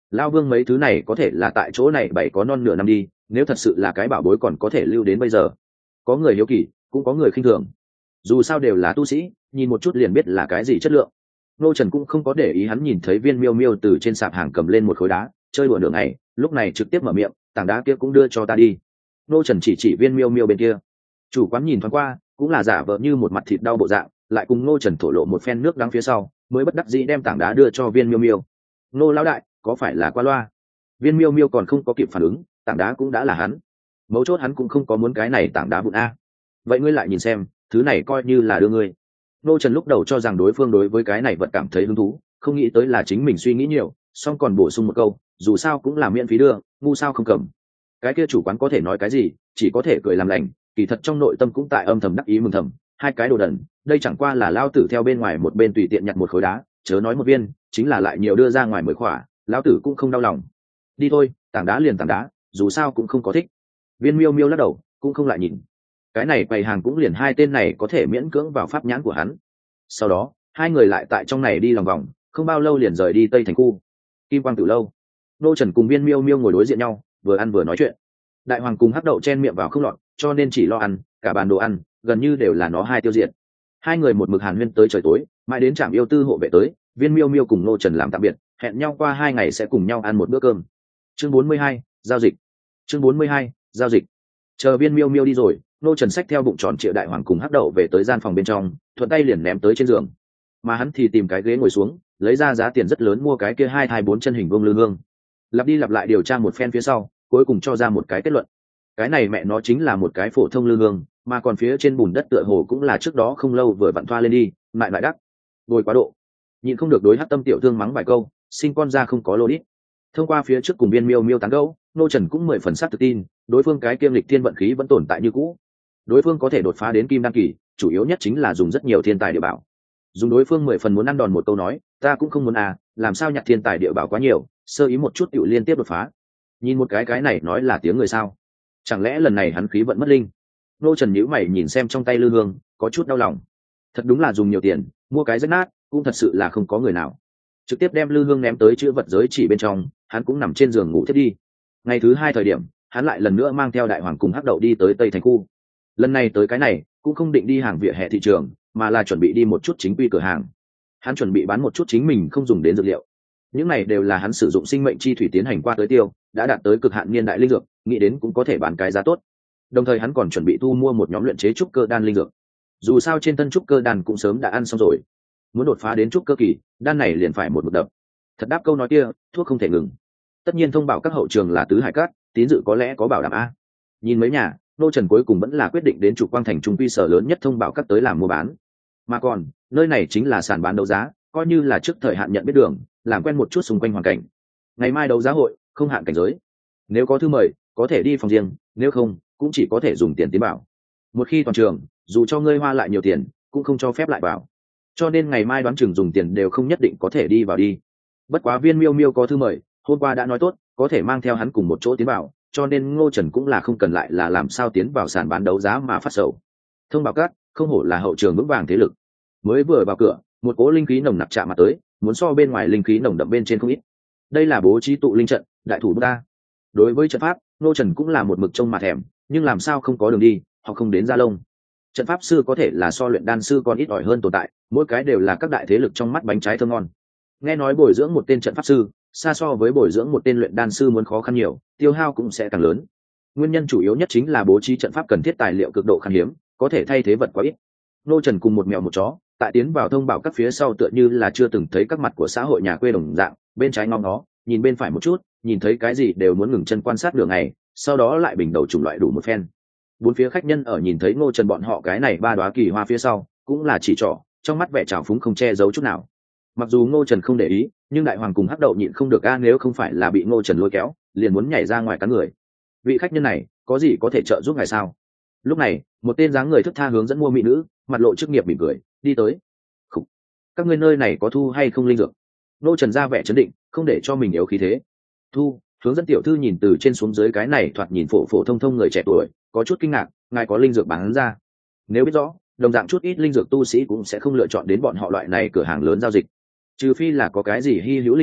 Lao Vương mấy thứ này có thể là tại chỗ này bảy có non nửa năm đi, nếu thật sự là cái bảo bối còn có thể lưu đến bây giờ. Có người hiếu kỳ, cũng có người khinh thường. Dù sao đều là tu sĩ, nhìn một chút liền biết là cái gì chất lượng. Ngô Trần cũng không có để ý hắn nhìn thấy viên miêu miêu từ trên sạp hàng cầm lên một khối đá, chơi đùa nửa ngày, lúc này trực tiếp mở miệng, tảng đá kia cũng đưa cho ta đi. Ngô Trần chỉ chỉ viên miêu miêu bên kia. Chủ quán nhìn thoáng qua, cũng là giả vờ như một mặt thịt đau bộ dạng, lại cùng Ngô Trần thổ lộ một phen nước đắng phía sau, mới bất đắc dĩ đem tảng đá đưa cho viên miêu miêu. Ngô lão đại, có phải là qua loa? Viên miêu miêu còn không có kịp phản ứng, tảng đá cũng đã là hắn. Mấu chốt hắn cũng không có muốn cái này tảng đá vụn a. Vậy ngươi lại nhìn xem, thứ này coi như là đưa ngươi. Ngô Trần lúc đầu cho rằng đối phương đối với cái này vật cảm thấy hứng thú, không nghĩ tới là chính mình suy nghĩ nhiều, xong còn bổ sung một câu, dù sao cũng là miễn phí đưa, ngu sao không cầm. Cái kia chủ quán có thể nói cái gì, chỉ có thể cười làm lành, kỳ thật trong nội tâm cũng tại âm thầm đắc ý mừng thầm, hai cái đồ đần, đây chẳng qua là lao tử theo bên ngoài một bên tùy tiện nhặt một khối đá, chớ nói một viên, chính là lại nhiều đưa ra ngoài mười khỏa, lão tử cũng không đau lòng. Đi thôi, tảng đá liền tảng đá, dù sao cũng không có thích. Viên miêu miêu lắc đầu, cũng không lại nhìn. Cái này quầy hàng cũng liền hai tên này có thể miễn cưỡng vào pháp nhãn của hắn. Sau đó hai người lại tại trong này đi lòng vòng, không bao lâu liền rời đi tây thành khu Kim Quang Tử lâu. Ngô Trần cùng viên miêu miêu ngồi đối diện nhau, vừa ăn vừa nói chuyện. Đại hoàng cùng hắc đậu chen miệng vào không lọt, cho nên chỉ lo ăn, cả bàn đồ ăn gần như đều là nó hai tiêu diệt. Hai người một mực hàn huyên tới trời tối, mãi đến trạm yêu tư hộ vệ tới, viên miêu miêu cùng Ngô Trần làm tạm biệt, hẹn nhau qua hai ngày sẽ cùng nhau ăn một bữa cơm. Chương bốn mươi hai, giao dịch. Chương bốn mươi hai, giao dịch. Chờ viên miêu miêu đi rồi, Ngô Trần xách theo bụng tròn triệu đại hoàng cùng hắc đậu về tới gian phòng bên trong, thuận tay liền ném tới trên giường. Mà hắn thì tìm cái ghế ngồi xuống, lấy ra giá tiền rất lớn mua cái kia hai thai bốn chân hình vuông lư hương. Lặp đi lặp lại điều tra một phen phía sau, cuối cùng cho ra một cái kết luận. Cái này mẹ nó chính là một cái phổ thông lư hương, mà còn phía trên bùn đất tựa hồ cũng là trước đó không lâu vừa vặn thoa lên đi, lại lại đắc. Bồi quá độ. Nhịn không được đối hắc tâm tiểu thương mắng vài câu, sinh con ra không có lô đít. Thông qua phía trước cùng viên miêu miêu tán gẫu, Ngô Trần cũng mười phần xác tự tin, đối phương cái kiêm lịch thiên vận khí vẫn tồn tại như cũ. Đối phương có thể đột phá đến kim đăng kỳ, chủ yếu nhất chính là dùng rất nhiều thiên tài địa bảo. Dùng đối phương mười phần muốn ăn đòn một câu nói, ta cũng không muốn à, làm sao nhặt thiên tài địa bảo quá nhiều, sơ ý một chút tiểu liên tiếp đột phá. Nhìn một cái cái này nói là tiếng người sao? Chẳng lẽ lần này hắn khí vận mất linh? Ngô Trần nhíu mày nhìn xem trong tay lư hương, có chút đau lòng. Thật đúng là dùng nhiều tiền, mua cái rách nát, cũng thật sự là không có người nào. Trực tiếp đem lư hương ném tới chữ vật giới chỉ bên trong, hắn cũng nằm trên giường ngủ thiết đi. Ngày thứ hai thời điểm, hắn lại lần nữa mang theo đại hoàng cùng hắc đậu đi tới tây thành khu. Lần này tới cái này cũng không định đi hàng vỉa hè thị trường, mà là chuẩn bị đi một chút chính quy cửa hàng. Hắn chuẩn bị bán một chút chính mình không dùng đến dược liệu. Những này đều là hắn sử dụng sinh mệnh chi thủy tiến hành qua tới tiêu, đã đạt tới cực hạn niên đại linh dược, nghĩ đến cũng có thể bán cái giá tốt. Đồng thời hắn còn chuẩn bị thu mua một nhóm luyện chế trúc cơ đan linh dược. Dù sao trên thân trúc cơ đan cũng sớm đã ăn xong rồi, muốn đột phá đến trúc cơ kỳ, đan này liền phải một một đập. Thật đáp câu nói kia, thuốc không thể ngừng. Tất nhiên thông báo các hậu trường là tứ hải cát, tín dự có lẽ có bảo đảm a. Nhìn mấy nhà, Ngô Trần cuối cùng vẫn là quyết định đến trục quang thành trung quy sở lớn nhất thông báo các tới làm mua bán. Mà còn, nơi này chính là sàn bán đấu giá, coi như là trước thời hạn nhận biết đường, làm quen một chút xung quanh hoàn cảnh. Ngày mai đấu giá hội, không hạn cảnh giới. Nếu có thư mời, có thể đi phòng riêng, nếu không, cũng chỉ có thể dùng tiền tiến bảo. Một khi toàn trường, dù cho ngươi hoa lại nhiều tiền, cũng không cho phép lại vào. Cho nên ngày mai đoán chừng dùng tiền đều không nhất định có thể đi vào đi. Bất quá viên miêu miêu có thư mời, hôm qua đã nói tốt, có thể mang theo hắn cùng một chỗ tiến vào, cho nên Ngô Trần cũng là không cần lại là làm sao tiến vào sàn bán đấu giá mà phát sầu. Thông báo các, không hổ là hậu trường vững vàng thế lực. Mới vừa vào cửa, một cỗ linh khí nồng nặc chạm mặt tới, muốn so bên ngoài linh khí nồng đậm bên trên không ít. Đây là bố trí tụ linh trận, đại thủ ta. Đối với trận pháp, Ngô Trần cũng là một mực trông mà thèm, nhưng làm sao không có đường đi, họ không đến Gia Long. Trận pháp sư có thể là so luyện đan sư còn ít ỏi hơn tồn tại, mỗi cái đều là các đại thế lực trong mắt bánh trái thơm ngon. Nghe nói bồi dưỡng một tên trận pháp sư, xa so với bồi dưỡng một tên luyện đan sư muốn khó khăn nhiều, tiêu hao cũng sẽ càng lớn. Nguyên nhân chủ yếu nhất chính là bố trí trận pháp cần thiết tài liệu cực độ khan hiếm, có thể thay thế vật quá ít. Ngô Trần cùng một mèo một chó, tại tiến vào thông báo các phía sau tựa như là chưa từng thấy các mặt của xã hội nhà quê đồng dạng, bên trái ngó ngó, nhìn bên phải một chút, nhìn thấy cái gì đều muốn ngừng chân quan sát đường này, sau đó lại bình đầu chủng loại đủ một phen. Bốn phía khách nhân ở nhìn thấy Ngô Trần bọn họ cái này ba đóa kỳ hoa phía sau, cũng là chỉ trỏ, trong mắt vẻ trào phúng không che giấu chút nào. Mặc dù Ngô Trần không để ý, nhưng đại hoàng cùng hắc đậu nhịn không được a, nếu không phải là bị Ngô Trần lôi kéo, liền muốn nhảy ra ngoài cắn người. Vị khách nhân này, có gì có thể trợ giúp ngài sao? Lúc này, một tên dáng người thức tha hướng dẫn mua mỹ nữ, mặt lộ chức nghiệp mỉm cười, đi tới. Khủ. Các ngươi nơi này có thu hay không linh dược? Ngô Trần ra vẻ trấn định, không để cho mình yếu khí thế. Thu. Hướng dẫn tiểu thư nhìn từ trên xuống dưới cái này thoạt nhìn phổ phổ thông thông người trẻ tuổi, có chút kinh ngạc, ngài có linh dược bán ra? Nếu biết rõ, đồng dạng chút ít linh dược tu sĩ cũng sẽ không lựa chọn đến bọn họ loại này cửa hàng lớn giao dịch. Trừ phi là có cái gì hi hữu linh dược,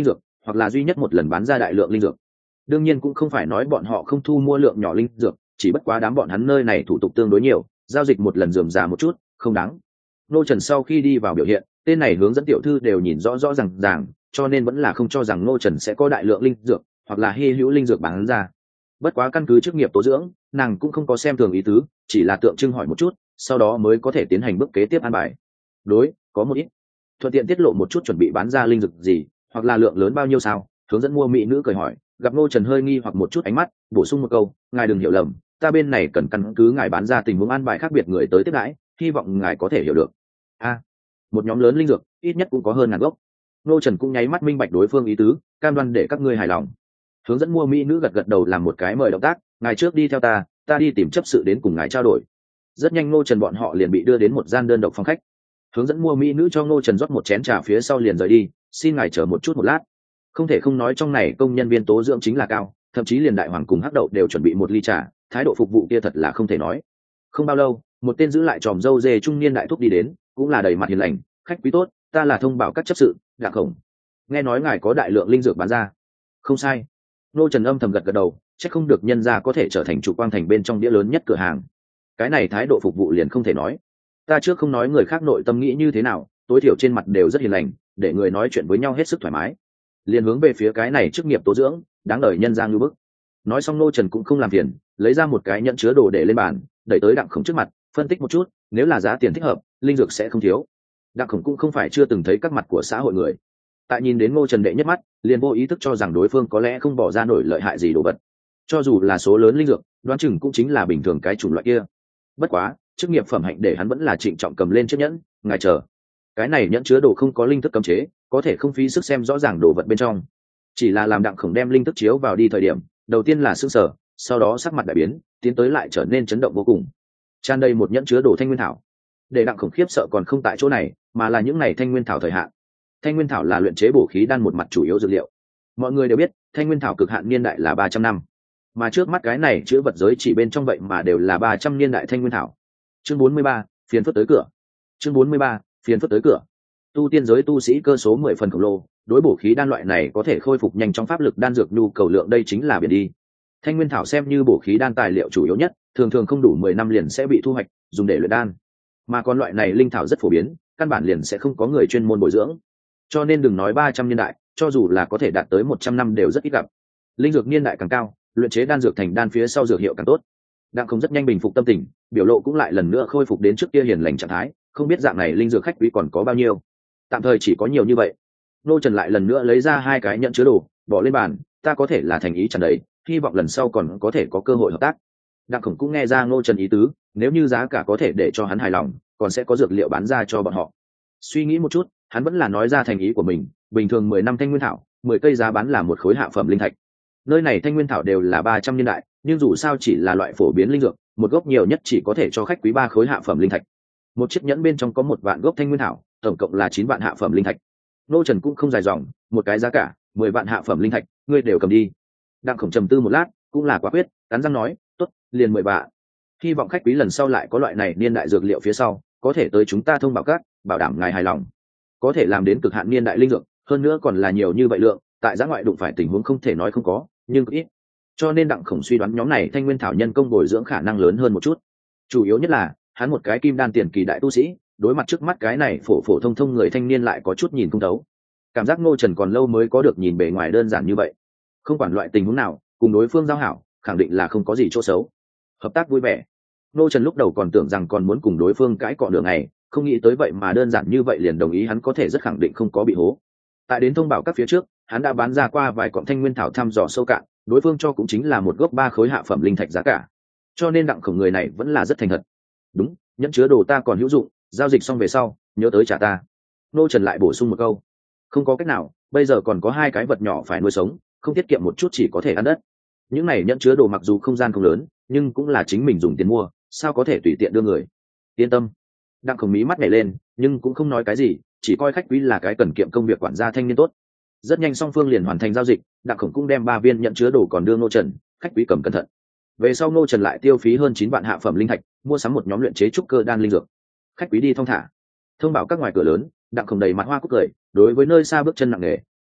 hoặc là duy nhất một lần bán ra đại lượng linh dược. Đương nhiên cũng không phải nói bọn họ không thu mua lượng nhỏ linh dược, chỉ bất quá đám bọn hắn nơi này thủ tục tương đối nhiều, giao dịch một lần rườm rà một chút, không đáng. Ngô Trần sau khi đi vào biểu hiện, tên này hướng dẫn tiểu thư đều nhìn rõ rõ ràng ràng, cho nên vẫn là không cho rằng Ngô Trần sẽ có đại lượng linh dược hoặc là hy hữu linh dược bán ra. Bất quá căn cứ chức nghiệp tố dưỡng, nàng cũng không có xem thường ý tứ, chỉ là tượng trưng hỏi một chút, sau đó mới có thể tiến hành bước kế tiếp an bài. Đối, có một ít. Thuận tiện tiết lộ một chút chuẩn bị bán ra linh dược gì, hoặc là lượng lớn bao nhiêu sao? Hướng dẫn mua mỹ nữ cười hỏi, gặp Ngô Trần hơi nghi hoặc một chút ánh mắt, bổ sung một câu, ngài đừng hiểu lầm, ta bên này cần căn cứ ngài bán ra tình huống an bài khác biệt người tới tiếp đãi, hy vọng ngài có thể hiểu được. A, một nhóm lớn linh dược, ít nhất cũng có hơn ngàn gốc. Ngô Trần cũng nháy mắt minh bạch đối phương ý tứ, cam đoan để các ngươi hài lòng. Hướng dẫn mua mỹ nữ gật gật đầu làm một cái mời động tác, ngài trước đi theo ta, ta đi tìm chấp sự đến cùng ngài trao đổi. Rất nhanh Ngô Trần bọn họ liền bị đưa đến một gian đơn độc phòng khách. Hướng dẫn mua mỹ nữ cho Ngô Trần rót một chén trà phía sau liền rời đi, xin ngài chờ một chút một lát. Không thể không nói trong này công nhân viên tố dưỡng chính là cao, thậm chí liền đại hoàng cùng hắc đậu đều chuẩn bị một ly trà, thái độ phục vụ kia thật là không thể nói. Không bao lâu, một tên giữ lại tròm râu dê trung niên đại thúc đi đến, cũng là đầy mặt hiền lành, khách quý tốt, ta là thông báo các chấp sự, Đặng Khổng. Nghe nói ngài có đại lượng linh dược bán ra. Không sai. Ngô Trần âm thầm gật gật đầu, chắc không được nhân ra có thể trở thành chủ quang thành bên trong đĩa lớn nhất cửa hàng. Cái này thái độ phục vụ liền không thể nói. Ta trước không nói người khác nội tâm nghĩ như thế nào, tối thiểu trên mặt đều rất hiền lành, để người nói chuyện với nhau hết sức thoải mái. Liền hướng về phía cái này chức nghiệp tố dưỡng, đáng đời nhân gian lưu bức. Nói xong Ngô Trần cũng không làm phiền, lấy ra một cái nhẫn chứa đồ để lên bàn, đẩy tới Đặng Khổng trước mặt, phân tích một chút, nếu là giá tiền thích hợp, linh dược sẽ không thiếu. Đặng Khổng cũng không phải chưa từng thấy các mặt của xã hội người, tại nhìn đến Ngô Trần đệ nhất mắt, liền vô ý thức cho rằng đối phương có lẽ không bỏ ra nổi lợi hại gì đồ vật. Cho dù là số lớn linh dược, đoán chừng cũng chính là bình thường cái chủng loại kia. Bất quá, chức nghiệp phẩm hạnh để hắn vẫn là trịnh trọng cầm lên chiếc nhẫn, ngài chờ. Cái này nhẫn chứa đồ không có linh thức cấm chế, có thể không phí sức xem rõ ràng đồ vật bên trong. Chỉ là làm Đặng Khổng đem linh thức chiếu vào đi thời điểm, đầu tiên là sững sờ, sau đó sắc mặt đại biến, tiến tới lại trở nên chấn động vô cùng. Tràn đầy một nhẫn chứa đồ thanh nguyên thảo. Để Đặng Khổng khiếp sợ còn không tại chỗ này, mà là những này thanh nguyên thảo thời hạn. Thanh nguyên thảo là luyện chế bổ khí đan một mặt chủ yếu dược liệu. Mọi người đều biết, thanh nguyên thảo cực hạn niên đại là ba trăm năm, mà trước mắt cái này chứa vật giới chỉ bên trong vậy mà đều là ba trăm niên đại thanh nguyên thảo. Chương bốn mươi ba, phiền phức tới cửa. Chương bốn mươi ba, phiền phức tới cửa. Tu tiên giới tu sĩ cơ số mười phần khổng lồ, đối bổ khí đan loại này có thể khôi phục nhanh trong pháp lực đan dược nhu cầu lượng đây chính là biển đi. Thanh nguyên thảo xem như bổ khí đan tài liệu chủ yếu nhất, thường thường không đủ mười năm liền sẽ bị thu hoạch, dùng để luyện đan. Mà còn loại này linh thảo rất phổ biến, căn bản liền sẽ không có người chuyên môn bồi dưỡng. Cho nên đừng nói ba trăm niên đại, cho dù là có thể đạt tới một trăm năm đều rất ít gặp. Linh dược niên đại càng cao, luyện chế đan dược thành đan phía sau dược hiệu càng tốt. Đặng Khổng rất nhanh bình phục tâm tình, biểu lộ cũng lại lần nữa khôi phục đến trước kia hiền lành trạng thái, không biết dạng này linh dược khách quý còn có bao nhiêu. Tạm thời chỉ có nhiều như vậy. Ngô Trần lại lần nữa lấy ra hai cái nhẫn chứa đồ, bỏ lên bàn, ta có thể là thành ý tràn đầy, hy vọng lần sau còn có thể có cơ hội hợp tác. Đặng Khổng cũng nghe ra Ngô Trần ý tứ, nếu như giá cả có thể để cho hắn hài lòng, còn sẽ có dược liệu bán ra cho bọn họ. Suy nghĩ một chút, hắn vẫn là nói ra thành ý của mình, bình thường mười năm thanh nguyên thảo, mười cây giá bán là một khối hạ phẩm linh thạch. Nơi này thanh nguyên thảo đều là ba trăm niên đại, nhưng dù sao chỉ là loại phổ biến linh dược, một gốc nhiều nhất chỉ có thể cho khách quý ba khối hạ phẩm linh thạch. Một chiếc nhẫn bên trong có một vạn gốc thanh nguyên thảo, tổng cộng là chín vạn hạ phẩm linh thạch. Ngô Trần cũng không dài dòng, một cái giá cả mười vạn hạ phẩm linh thạch, ngươi đều cầm đi. Đặng Khổng trầm tư một lát, cũng là quả quyết, cắn răng nói, tốt, liền mười vạn. Hy vọng khách quý lần sau lại có loại này niên đại dược liệu phía sau, có thể tới chúng ta thông báo các, bảo đảm ngài hài lòng. Có thể làm đến cực hạn niên đại linh dược, hơn nữa còn là nhiều như vậy lượng, tại giã ngoại đụng phải tình huống không thể nói không có, nhưng ít. Cho nên Đặng Khổng suy đoán nhóm này thanh nguyên thảo nhân công bồi dưỡng khả năng lớn hơn một chút. Chủ yếu nhất là, hắn một cái kim đan tiền kỳ đại tu sĩ, đối mặt trước mắt cái này phổ phổ thông thông người thanh niên lại có chút nhìn không thấu. Cảm giác Ngô Trần còn lâu mới có được nhìn bề ngoài đơn giản như vậy. Không quản loại tình huống nào, cùng đối phương giao hảo, khẳng định là không có gì chỗ xấu. Hợp tác vui vẻ. Ngô Trần lúc đầu còn tưởng rằng còn muốn cùng đối phương cãi cọ đường này, không nghĩ tới vậy mà đơn giản như vậy liền đồng ý, hắn có thể rất khẳng định không có bị hố. Tại đến thông báo các phía trước, hắn đã bán ra qua vài cọng thanh nguyên thảo thăm dò sâu cạn, đối phương cho cũng chính là một gốc ba khối hạ phẩm linh thạch giá cả. Cho nên Đặng Khổng người này vẫn là rất thành thật. Đúng, nhẫn chứa đồ ta còn hữu dụng, giao dịch xong về sau, nhớ tới trả ta. Ngô Trần lại bổ sung một câu. Không có cách nào, bây giờ còn có hai cái vật nhỏ phải nuôi sống, không tiết kiệm một chút chỉ có thể ăn đất. Những này nhẫn chứa đồ mặc dù không gian không lớn, nhưng cũng là chính mình dùng tiền mua, sao có thể tùy tiện đưa người. Yên tâm. Đặng Khổng mí mắt nhảy lên, nhưng cũng không nói cái gì, chỉ coi khách quý là cái cần kiệm công việc quản gia thanh niên tốt. Rất nhanh song phương liền hoàn thành giao dịch, Đặng Khổng cũng đem ba viên nhẫn chứa đồ còn đưa Ngô Trần, khách quý cầm cẩn thận. Về sau Ngô Trần lại tiêu phí hơn chín vạn hạ phẩm linh thạch, mua sắm một nhóm luyện chế trúc cơ đan linh dược. Khách quý đi thong thả. Thông báo các ngoài cửa lớn, Đặng Khổng đầy mặt hoa cúc cười, đối với nơi xa bước chân nặng nề,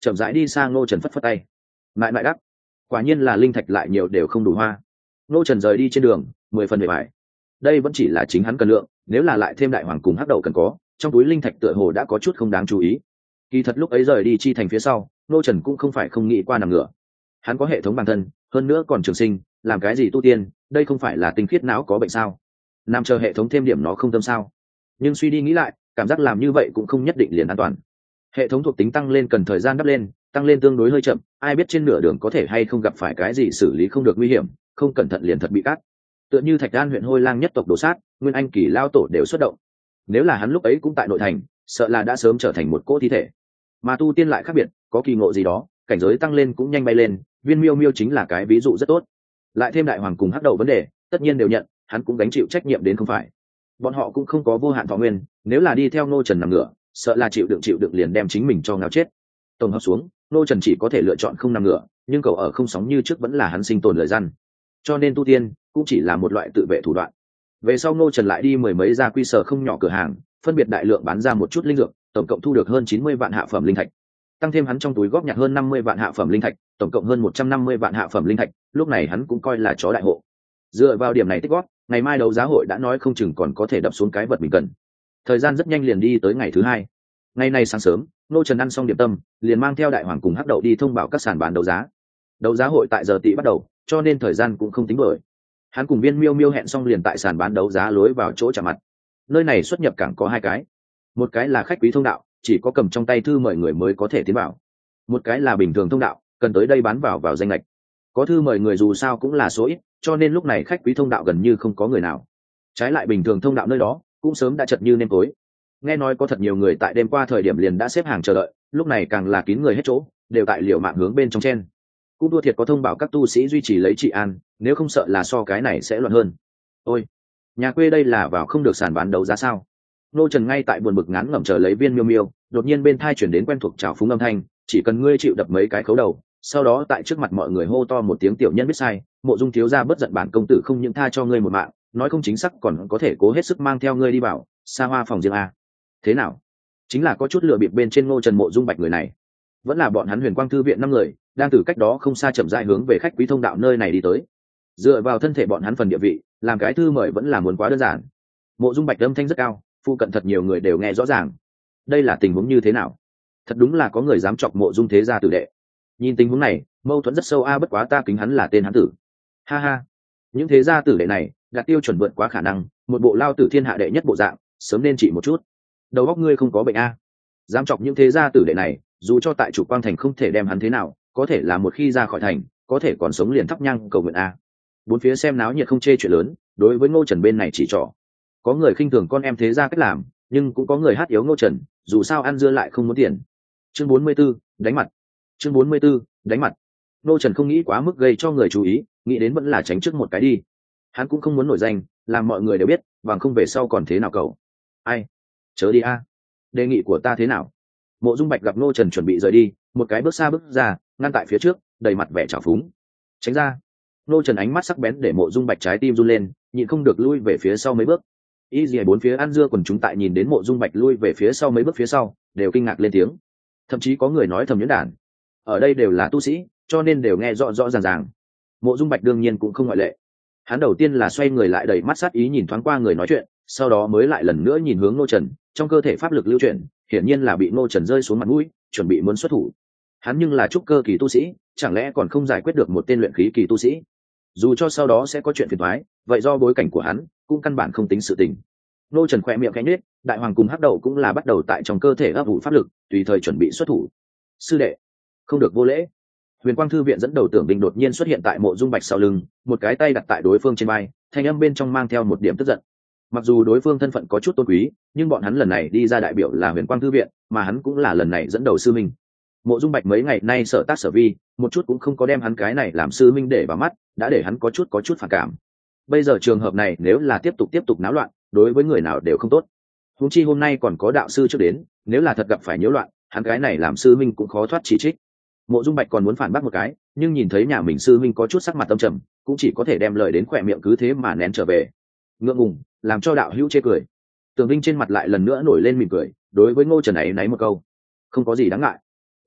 chậm rãi đi sang ngô trần phất phất tay. Mại mại đắc, quả nhiên là linh thạch lại nhiều đều không đủ hoa. Ngô trần rời đi trên đường mười phần mười bài. Đây vẫn chỉ là chính hắn cần lượng, nếu là lại thêm đại hoàng cùng hắc đậu cần có, trong túi linh thạch tựa hồ đã có chút không đáng chú ý. Kỳ thật lúc ấy rời đi chi thành phía sau, Ngô trần cũng không phải không nghĩ qua nằm ngửa. Hắn có hệ thống bản thân, hơn nữa còn trường sinh, làm cái gì tu tiên, đây không phải là tinh khiết não có bệnh sao? Nằm chờ hệ thống thêm điểm nó không tâm sao? Nhưng suy đi nghĩ lại, cảm giác làm như vậy cũng không nhất định liền an toàn. Hệ thống thuộc tính tăng lên cần thời gian đắp lên, tăng lên tương đối hơi chậm, ai biết trên nửa đường có thể hay không gặp phải cái gì xử lý không được nguy hiểm, không cẩn thận liền thật bị cắt. Tựa như Thạch Đan huyện Hôi Lang nhất tộc đổ sát, Nguyên Anh kỳ lao tổ đều xuất động. Nếu là hắn lúc ấy cũng tại nội thành, sợ là đã sớm trở thành một cỗ thi thể. Mà tu tiên lại khác biệt, có kỳ ngộ gì đó, cảnh giới tăng lên cũng nhanh bay lên, Viên Miêu Miêu chính là cái ví dụ rất tốt. Lại thêm đại hoàng cùng hắc đầu vấn đề, tất nhiên đều nhận, hắn cũng gánh chịu trách nhiệm đến không phải. Bọn họ cũng không có vô hạn thọ nguyên, nếu là đi theo Ngô Trần nằm ngửa, sợ là chịu đựng chịu đựng liền đem chính mình cho ngáo chết. Tổng hợp xuống, Ngô Trần chỉ có thể lựa chọn không nằm ngửa, nhưng cầu ở không sóng như trước vẫn là hắn sinh tồn lời răn. Cho nên tu tiên cũng chỉ là một loại tự vệ thủ đoạn. Về sau Ngô Trần lại đi mười mấy gia quy sở không nhỏ cửa hàng, phân biệt đại lượng bán ra một chút linh dược, tổng cộng thu được hơn chín mươi vạn hạ phẩm linh thạch. Tăng thêm hắn trong túi góp nhặt hơn năm mươi vạn hạ phẩm linh thạch, tổng cộng hơn một trăm năm mươi vạn hạ phẩm linh thạch, lúc này hắn cũng coi là chó đại hộ. Dựa vào điểm này tích góp, ngày mai đấu giá hội đã nói không chừng còn có thể đập xuống cái vật mình cần. Thời gian rất nhanh liền đi tới ngày thứ hai. Ngày nay sáng sớm, Ngô Trần ăn xong điểm tâm, liền mang theo đại hoàng cùng hắc đậu đi thông báo các sàn bán đấu giá. Đấu giá hội tại giờ tị bắt đầu, cho nên thời gian cũng không tính bởi. Hắn cùng Viên Miêu Miêu hẹn xong liền tại sàn bán đấu giá lối vào chỗ chạm mặt. Nơi này xuất nhập cảng có hai cái, một cái là khách quý thông đạo, chỉ có cầm trong tay thư mời người mới có thể tiến vào. Một cái là bình thường thông đạo, cần tới đây bán vào vào danh lệch. Có thư mời người dù sao cũng là số ít, cho nên lúc này khách quý thông đạo gần như không có người nào. Trái lại bình thường thông đạo nơi đó cũng sớm đã chật như nêm tối. Nghe nói có thật nhiều người tại đêm qua thời điểm liền đã xếp hàng chờ đợi, lúc này càng là kín người hết chỗ, đều tại liều mạng hướng bên trong chen. Cũng đua thiệt có thông báo các tu sĩ duy trì lấy trị an, nếu không sợ là so cái này sẽ loạn hơn. Ôi, nhà quê đây là vào không được sàn bán đấu giá sao? Ngô Trần ngay tại buồn bực ngán ngẩm chờ lấy Viên Miêu Miêu, đột nhiên bên thai chuyển đến quen thuộc trào phúng âm thanh, chỉ cần ngươi chịu đập mấy cái khấu đầu, sau đó tại trước mặt mọi người hô to một tiếng tiểu nhân biết sai, Mộ Dung thiếu gia bất giận bản công tử không những tha cho ngươi một mạng, nói không chính xác còn có thể cố hết sức mang theo ngươi đi vào xa hoa phòng riêng a. Thế nào? Chính là có chút lừa bịp bên trên Ngô Trần Mộ Dung Bạch người này. Vẫn là bọn hắn Huyền Quang thư viện năm người, đang từ cách đó không xa chậm rãi hướng về khách quý thông đạo nơi này đi tới. Dựa vào thân thể bọn hắn phần địa vị, làm cái thư mời vẫn là muốn quá đơn giản. Mộ Dung Bạch âm thanh rất cao, phụ cận thật nhiều người đều nghe rõ ràng. Đây là tình huống như thế nào? Thật đúng là có người dám chọc Mộ Dung thế gia tử đệ. Nhìn tình huống này, mâu thuẫn rất sâu a, bất quá ta kính hắn là tên hắn tử. Ha ha, những thế gia tử đệ này đạt tiêu chuẩn vượt quá khả năng, một bộ lao tử thiên hạ đệ nhất bộ dạng, sớm nên trị một chút. Đầu óc ngươi không có bệnh a? Dám chọc những thế gia tử đệ này, dù cho tại chủ quang thành không thể đem hắn thế nào, có thể là một khi ra khỏi thành, có thể còn sống liền thắp nhang cầu nguyện a. Bốn phía xem náo nhiệt không chê chuyện lớn, đối với Ngô Trần bên này chỉ trỏ. Có người khinh thường con em thế gia cách làm, nhưng cũng có người hát yếu Ngô Trần, dù sao ăn dưa lại không muốn tiền. Chương bốn mươi 44, đánh mặt. Chương bốn mươi 44, đánh mặt. Ngô Trần không nghĩ quá mức gây cho người chú ý, nghĩ đến vẫn là tránh trước một cái đi. Hắn cũng không muốn nổi danh, làm mọi người đều biết, bằng không về sau còn thế nào cậu. Ai? Chớ đi a. Đề nghị của ta thế nào? Mộ Dung Bạch gặp Ngô Trần chuẩn bị rời đi, một cái bước xa bước ra, ngăn tại phía trước, đầy mặt vẻ trào phúng. Tránh ra. Ngô Trần ánh mắt sắc bén để Mộ Dung Bạch trái tim run lên, nhịn không được lui về phía sau mấy bước. Y dì bốn phía ăn dưa quần chúng tại nhìn đến Mộ Dung Bạch lui về phía sau mấy bước phía sau, đều kinh ngạc lên tiếng. Thậm chí có người nói thầm nhuyễn đản. Ở đây đều là tu sĩ, cho nên đều nghe rõ rõ ràng ràng. Mộ Dung Bạch đương nhiên cũng không ngoại lệ. Hắn đầu tiên là xoay người lại đầy mắt sát ý nhìn thoáng qua người nói chuyện, sau đó mới lại lần nữa nhìn hướng Ngô Trần, trong cơ thể pháp lực lưu chuyển, hiển nhiên là bị Ngô Trần rơi xuống mặt mũi, chuẩn bị muốn xuất thủ. Hắn nhưng là trúc cơ kỳ tu sĩ, chẳng lẽ còn không giải quyết được một tên luyện khí kỳ tu sĩ? Dù cho sau đó sẽ có chuyện phiền toái, vậy do bối cảnh của hắn, cũng căn bản không tính sự tình. Ngô Trần khẽ miệng khẽ nhếch, đại hoàng cùng hắc đậu cũng là bắt đầu tại trong cơ thể ấp ủ pháp lực, tùy thời chuẩn bị xuất thủ. Sư đệ, không được vô lễ. Huyền Quang thư viện dẫn đầu Tưởng Đình đột nhiên xuất hiện tại Mộ Dung Bạch sau lưng, một cái tay đặt tại đối phương trên vai, thanh âm bên trong mang theo một điểm tức giận. Mặc dù đối phương thân phận có chút tôn quý, nhưng bọn hắn lần này đi ra đại biểu là Huyền Quang thư viện, mà hắn cũng là lần này dẫn đầu sư minh. Mộ Dung Bạch mấy ngày nay sở tác sở vi, một chút cũng không có đem hắn cái này làm sư minh để vào mắt, đã để hắn có chút có chút phản cảm. Bây giờ trường hợp này nếu là tiếp tục tiếp tục náo loạn, đối với người nào đều không tốt. Huống chi hôm nay còn có đạo sư trước đến, nếu là thật gặp phải nhiễu loạn, hắn cái này làm sư minh cũng khó thoát chỉ trích. Mộ Dung Bạch còn muốn phản bác một cái, nhưng nhìn thấy nhà mình sư minh có chút sắc mặt tâm trầm, cũng chỉ có thể đem lời đến khỏe miệng cứ thế mà nén trở về. Ngượng ngùng, làm cho đạo hữu chê cười. Tường Vinh trên mặt lại lần nữa nổi lên mỉm cười, đối với Ngô Trần ấy náy một câu, không có gì đáng ngại.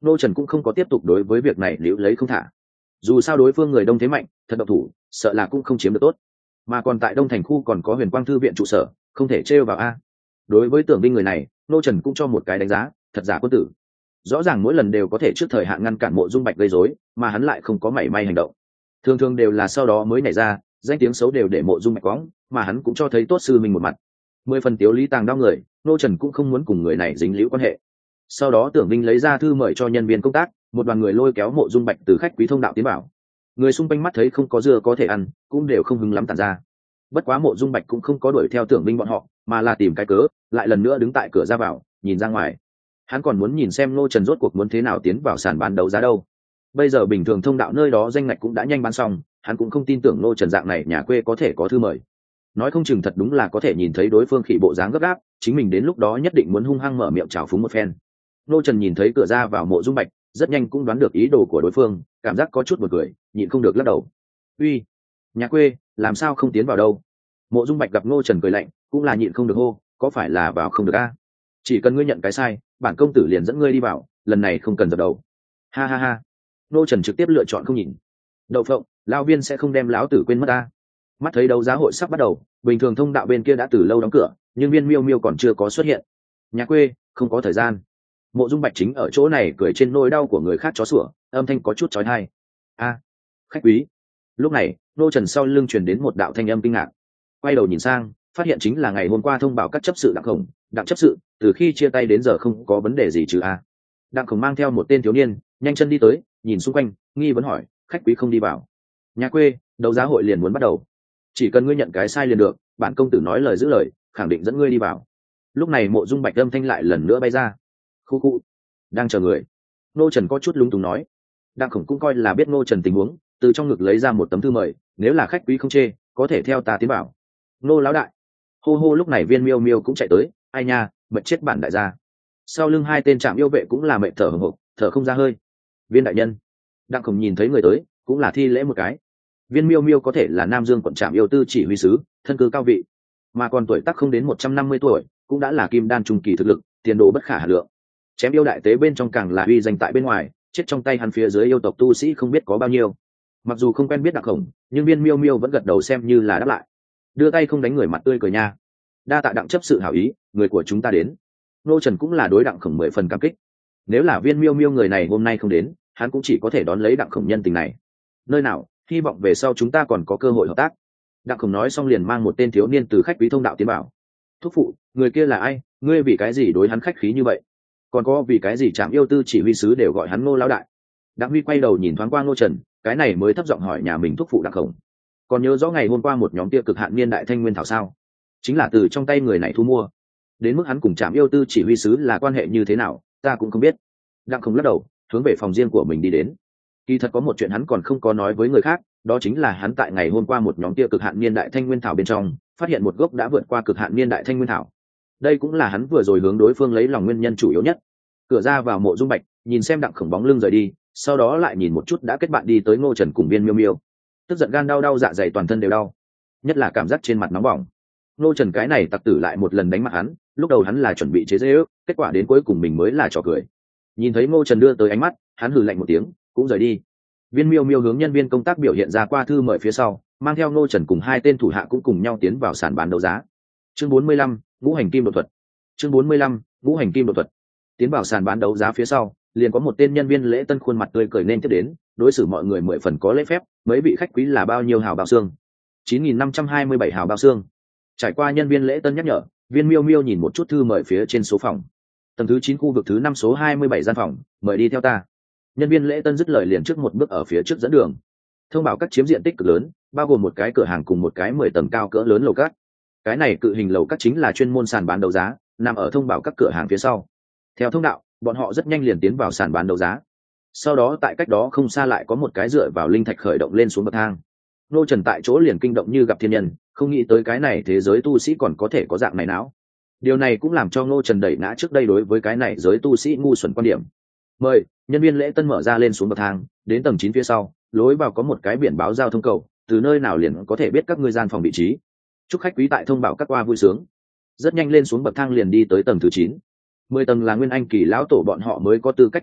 Ngô Trần cũng không có tiếp tục đối với việc này liễu lấy không thả. Dù sao đối phương người đông thế mạnh, thật độc thủ, sợ là cũng không chiếm được tốt. Mà còn tại Đông Thành khu còn có Huyền Quang thư viện trụ sở, không thể trêu vào a. Đối với Tưởng Binh người này, Ngô Trần cũng cho một cái đánh giá, thật giả quân tử. Rõ ràng mỗi lần đều có thể trước thời hạn ngăn cản Mộ Dung Bạch gây rối, mà hắn lại không có mảy may hành động. Thường thường đều là sau đó mới nảy ra, danh tiếng xấu đều để Mộ Dung Bạch quõng, mà hắn cũng cho thấy tốt sư mình một mặt. Mười phần tiếu lý tàng đau người, Ngô Trần cũng không muốn cùng người này dính líu quan hệ. Sau đó Tưởng Binh lấy ra thư mời cho nhân viên công tác, một đoàn người lôi kéo Mộ Dung Bạch từ khách quý thông đạo tiến vào. Người xung quanh mắt thấy không có dưa có thể ăn, cũng đều không hứng lắm tản ra. Bất quá Mộ Dung Bạch cũng không có đuổi theo Tưởng Binh bọn họ, mà là tìm cái cớ, lại lần nữa đứng tại cửa ra vào, nhìn ra ngoài. Hắn còn muốn nhìn xem Ngô Trần rốt cuộc muốn thế nào tiến vào sàn bán đấu giá đâu. Bây giờ bình thường thông đạo nơi đó danh ngạch cũng đã nhanh bán xong, hắn cũng không tin tưởng Ngô Trần dạng này nhà quê có thể có thư mời. Nói không chừng thật đúng là có thể nhìn thấy đối phương khỉ bộ dáng gấp gáp, chính mình đến lúc đó nhất định muốn hung hăng mở miệng chào phúng một phen. Ngô Trần nhìn thấy cửa ra vào Mộ Dung Bạch, rất nhanh cũng đoán được ý đồ của đối phương, cảm giác có chút buồn cười, nhịn không được lắc đầu. "Uy, nhà quê, làm sao không tiến vào đâu?" Mộ Dung Bạch gặp Ngô Trần cười lạnh, cũng là nhịn không được hô, "Có phải là vào không được a? Chỉ cần ngươi nhận cái sai, bản công tử liền dẫn ngươi đi vào, lần này không cần dập đầu." Ha ha ha. Ngô Trần trực tiếp lựa chọn không nhìn. Đậu phộng, lão viên sẽ không đem lão tử quên mất ta. Mắt thấy đấu giá hội sắp bắt đầu, bình thường thông đạo bên kia đã từ lâu đóng cửa, nhưng Viên Miêu Miêu còn chưa có xuất hiện. Nhà quê, không có thời gian. Mộ Dung Bạch chính ở chỗ này cười trên nỗi đau của người khác chó sủa, âm thanh có chút chói tai. "A, khách quý." Lúc này, Ngô Trần sau lưng truyền đến một đạo thanh âm kinh ngạc. Quay đầu nhìn sang, phát hiện chính là ngày hôm qua thông báo các chấp sự Đặng Khổng, Đặng chấp sự, từ khi chia tay đến giờ không có vấn đề gì chứ a? Đặng Khổng mang theo một tên thiếu niên, nhanh chân đi tới, nhìn xung quanh, nghi vấn hỏi, "Khách quý không đi vào?" "Nhà quê, đấu giá hội liền muốn bắt đầu. Chỉ cần ngươi nhận cái sai liền được, bản công tử nói lời giữ lời, khẳng định dẫn ngươi đi vào." Lúc này Mộ Dung Bạch âm thanh lại lần nữa bay ra. "Khu khu, đang chờ người." Ngô Trần có chút lung túng nói. Đặng Khổng cũng coi là biết Ngô Trần tình huống, từ trong ngực lấy ra một tấm thư mời, "Nếu là khách quý không chê, có thể theo ta tiến vào." Ngô lão đại. Hô hô, lúc này Viên Miêu Miêu cũng chạy tới, "Ai nha, mệt chết bản đại gia." Sau lưng hai tên trạm yêu vệ cũng là mệt thở hổn hộc, thở không ra hơi. "Viên đại nhân." Đặng Khổng nhìn thấy người tới, cũng là thi lễ một cái. Viên Miêu Miêu có thể là Nam Dương quận trạm yêu tư chỉ huy sứ, thân cư cao vị, mà còn tuổi tác không đến một trăm năm mươi tuổi, cũng đã là kim đan trung kỳ thực lực, tiền đồ bất khả hà lượng. Chém yêu đại tế bên trong càng là uy danh tại bên ngoài, chết trong tay hắn phía dưới yêu tộc tu sĩ không biết có bao nhiêu. Mặc dù không quen biết Đặng Khổng, nhưng Viên Miêu Miêu vẫn gật đầu xem như là đáp lại. Đưa tay không đánh người mặt tươi cười nha. "Đa tạ Đặng chấp sự hảo ý, người của chúng ta đến." Ngô Trần cũng là đối Đặng Khổng mười phần cảm kích. Nếu là Viên Miêu Miêu người này hôm nay không đến, hắn cũng chỉ có thể đón lấy Đặng Khổng nhân tình này. "Nơi nào, hy vọng về sau chúng ta còn có cơ hội hợp tác." Đặng Khổng nói xong liền mang một tên thiếu niên từ khách quý thông đạo tiến vào. "Thúc phụ, người kia là ai? Ngươi vì cái gì đối hắn khách khí như vậy? Còn có vì cái gì trạm yêu tư chỉ huy sứ đều gọi hắn Ngô lão đại?" Đặng Huy quay đầu nhìn thoáng qua Ngô Trần, cái này mới thấp giọng hỏi nhà mình thúc phụ Đặng Khổng. "Còn nhớ rõ ngày hôm qua một nhóm kia cực hạn niên đại thanh nguyên thảo sao? Chính là từ trong tay người này thu mua. Đến mức hắn cùng trạm yêu tư chỉ huy sứ là quan hệ như thế nào, ta cũng không biết." Đặng Khổng lắc đầu, hướng về phòng riêng của mình đi đến. Kỳ thật có một chuyện hắn còn không có nói với người khác, đó chính là hắn tại ngày hôm qua một nhóm kia cực hạn niên đại thanh nguyên thảo bên trong phát hiện một gốc đã vượt qua cực hạn niên đại thanh nguyên thảo. Đây cũng là hắn vừa rồi hướng đối phương lấy lòng nguyên nhân chủ yếu nhất. Cửa ra vào Mộ Dung Bạch nhìn xem Đặng Khổng bóng lưng rời đi, sau đó lại nhìn một chút đã kết bạn đi tới Ngô Trần cùng Viên Miêu Miêu. Tức giận gan đau đau dạ dày toàn thân đều đau, nhất là cảm giác trên mặt nóng bỏng. Ngô Trần cái này tặc tử lại một lần đánh mặt hắn, lúc đầu hắn là chuẩn bị chế giễu, kết quả đến cuối cùng mình mới là trò cười. Nhìn thấy Ngô Trần đưa tới ánh mắt, hắn hừ lạnh một tiếng, cũng rời đi. Viên Miêu Miêu hướng nhân viên công tác biểu hiện ra qua thư mời phía sau, mang theo Ngô Trần cùng hai tên thủ hạ cũng cùng nhau tiến vào sàn bán đấu giá. Chương bốn mươi lăm, ngũ hành kim đột thuật. Chương bốn mươi lăm, ngũ hành kim đột thuật. Tiến vào sàn bán đấu giá phía sau, liền có một tên nhân viên lễ tân khuôn mặt tươi cười nên tiếp đến, đối xử mọi người mười phần có lễ phép. Mấy vị khách quý là bao nhiêu hào bao xương? chín nghìn năm trăm hai mươi bảy hào bao xương. Trải qua nhân viên lễ tân nhắc nhở, Viên Miêu Miêu nhìn một chút thư mời phía trên số phòng. Tầng thứ chín khu vực thứ năm số hai mươi bảy gian phòng, mời đi theo ta. Nhân viên lễ tân dứt lời liền trước một bước ở phía trước dẫn đường. Thông báo các chiếm diện tích cực lớn, bao gồm một cái cửa hàng cùng một cái mười tầng cao cỡ lớn lầu cát. Cái này cự hình lầu cát chính là chuyên môn sàn bán đấu giá, nằm ở thông báo các cửa hàng phía sau. Theo thông đạo, bọn họ rất nhanh liền tiến vào sàn bán đấu giá. Sau đó tại cách đó không xa lại có một cái dựa vào linh thạch khởi động lên xuống bậc thang. Ngô Trần tại chỗ liền kinh động như gặp thiên nhân, không nghĩ tới cái này thế giới tu sĩ còn có thể có dạng này não. Điều này cũng làm cho Ngô Trần đẩy ngã trước đây đối với cái này giới tu sĩ ngu xuẩn quan điểm. Mời, nhân viên lễ tân mở ra lên xuống bậc thang, đến tầng chín phía sau, lối vào có một cái biển báo giao thông cầu, từ nơi nào liền có thể biết các ngươi gian phòng vị trí. Chúc khách quý tại thông báo các qua vui sướng. Rất nhanh lên xuống bậc thang liền đi tới tầng thứ chín. Mười tầng là nguyên anh kỳ lão tổ bọn họ mới có tư cách tiến vào,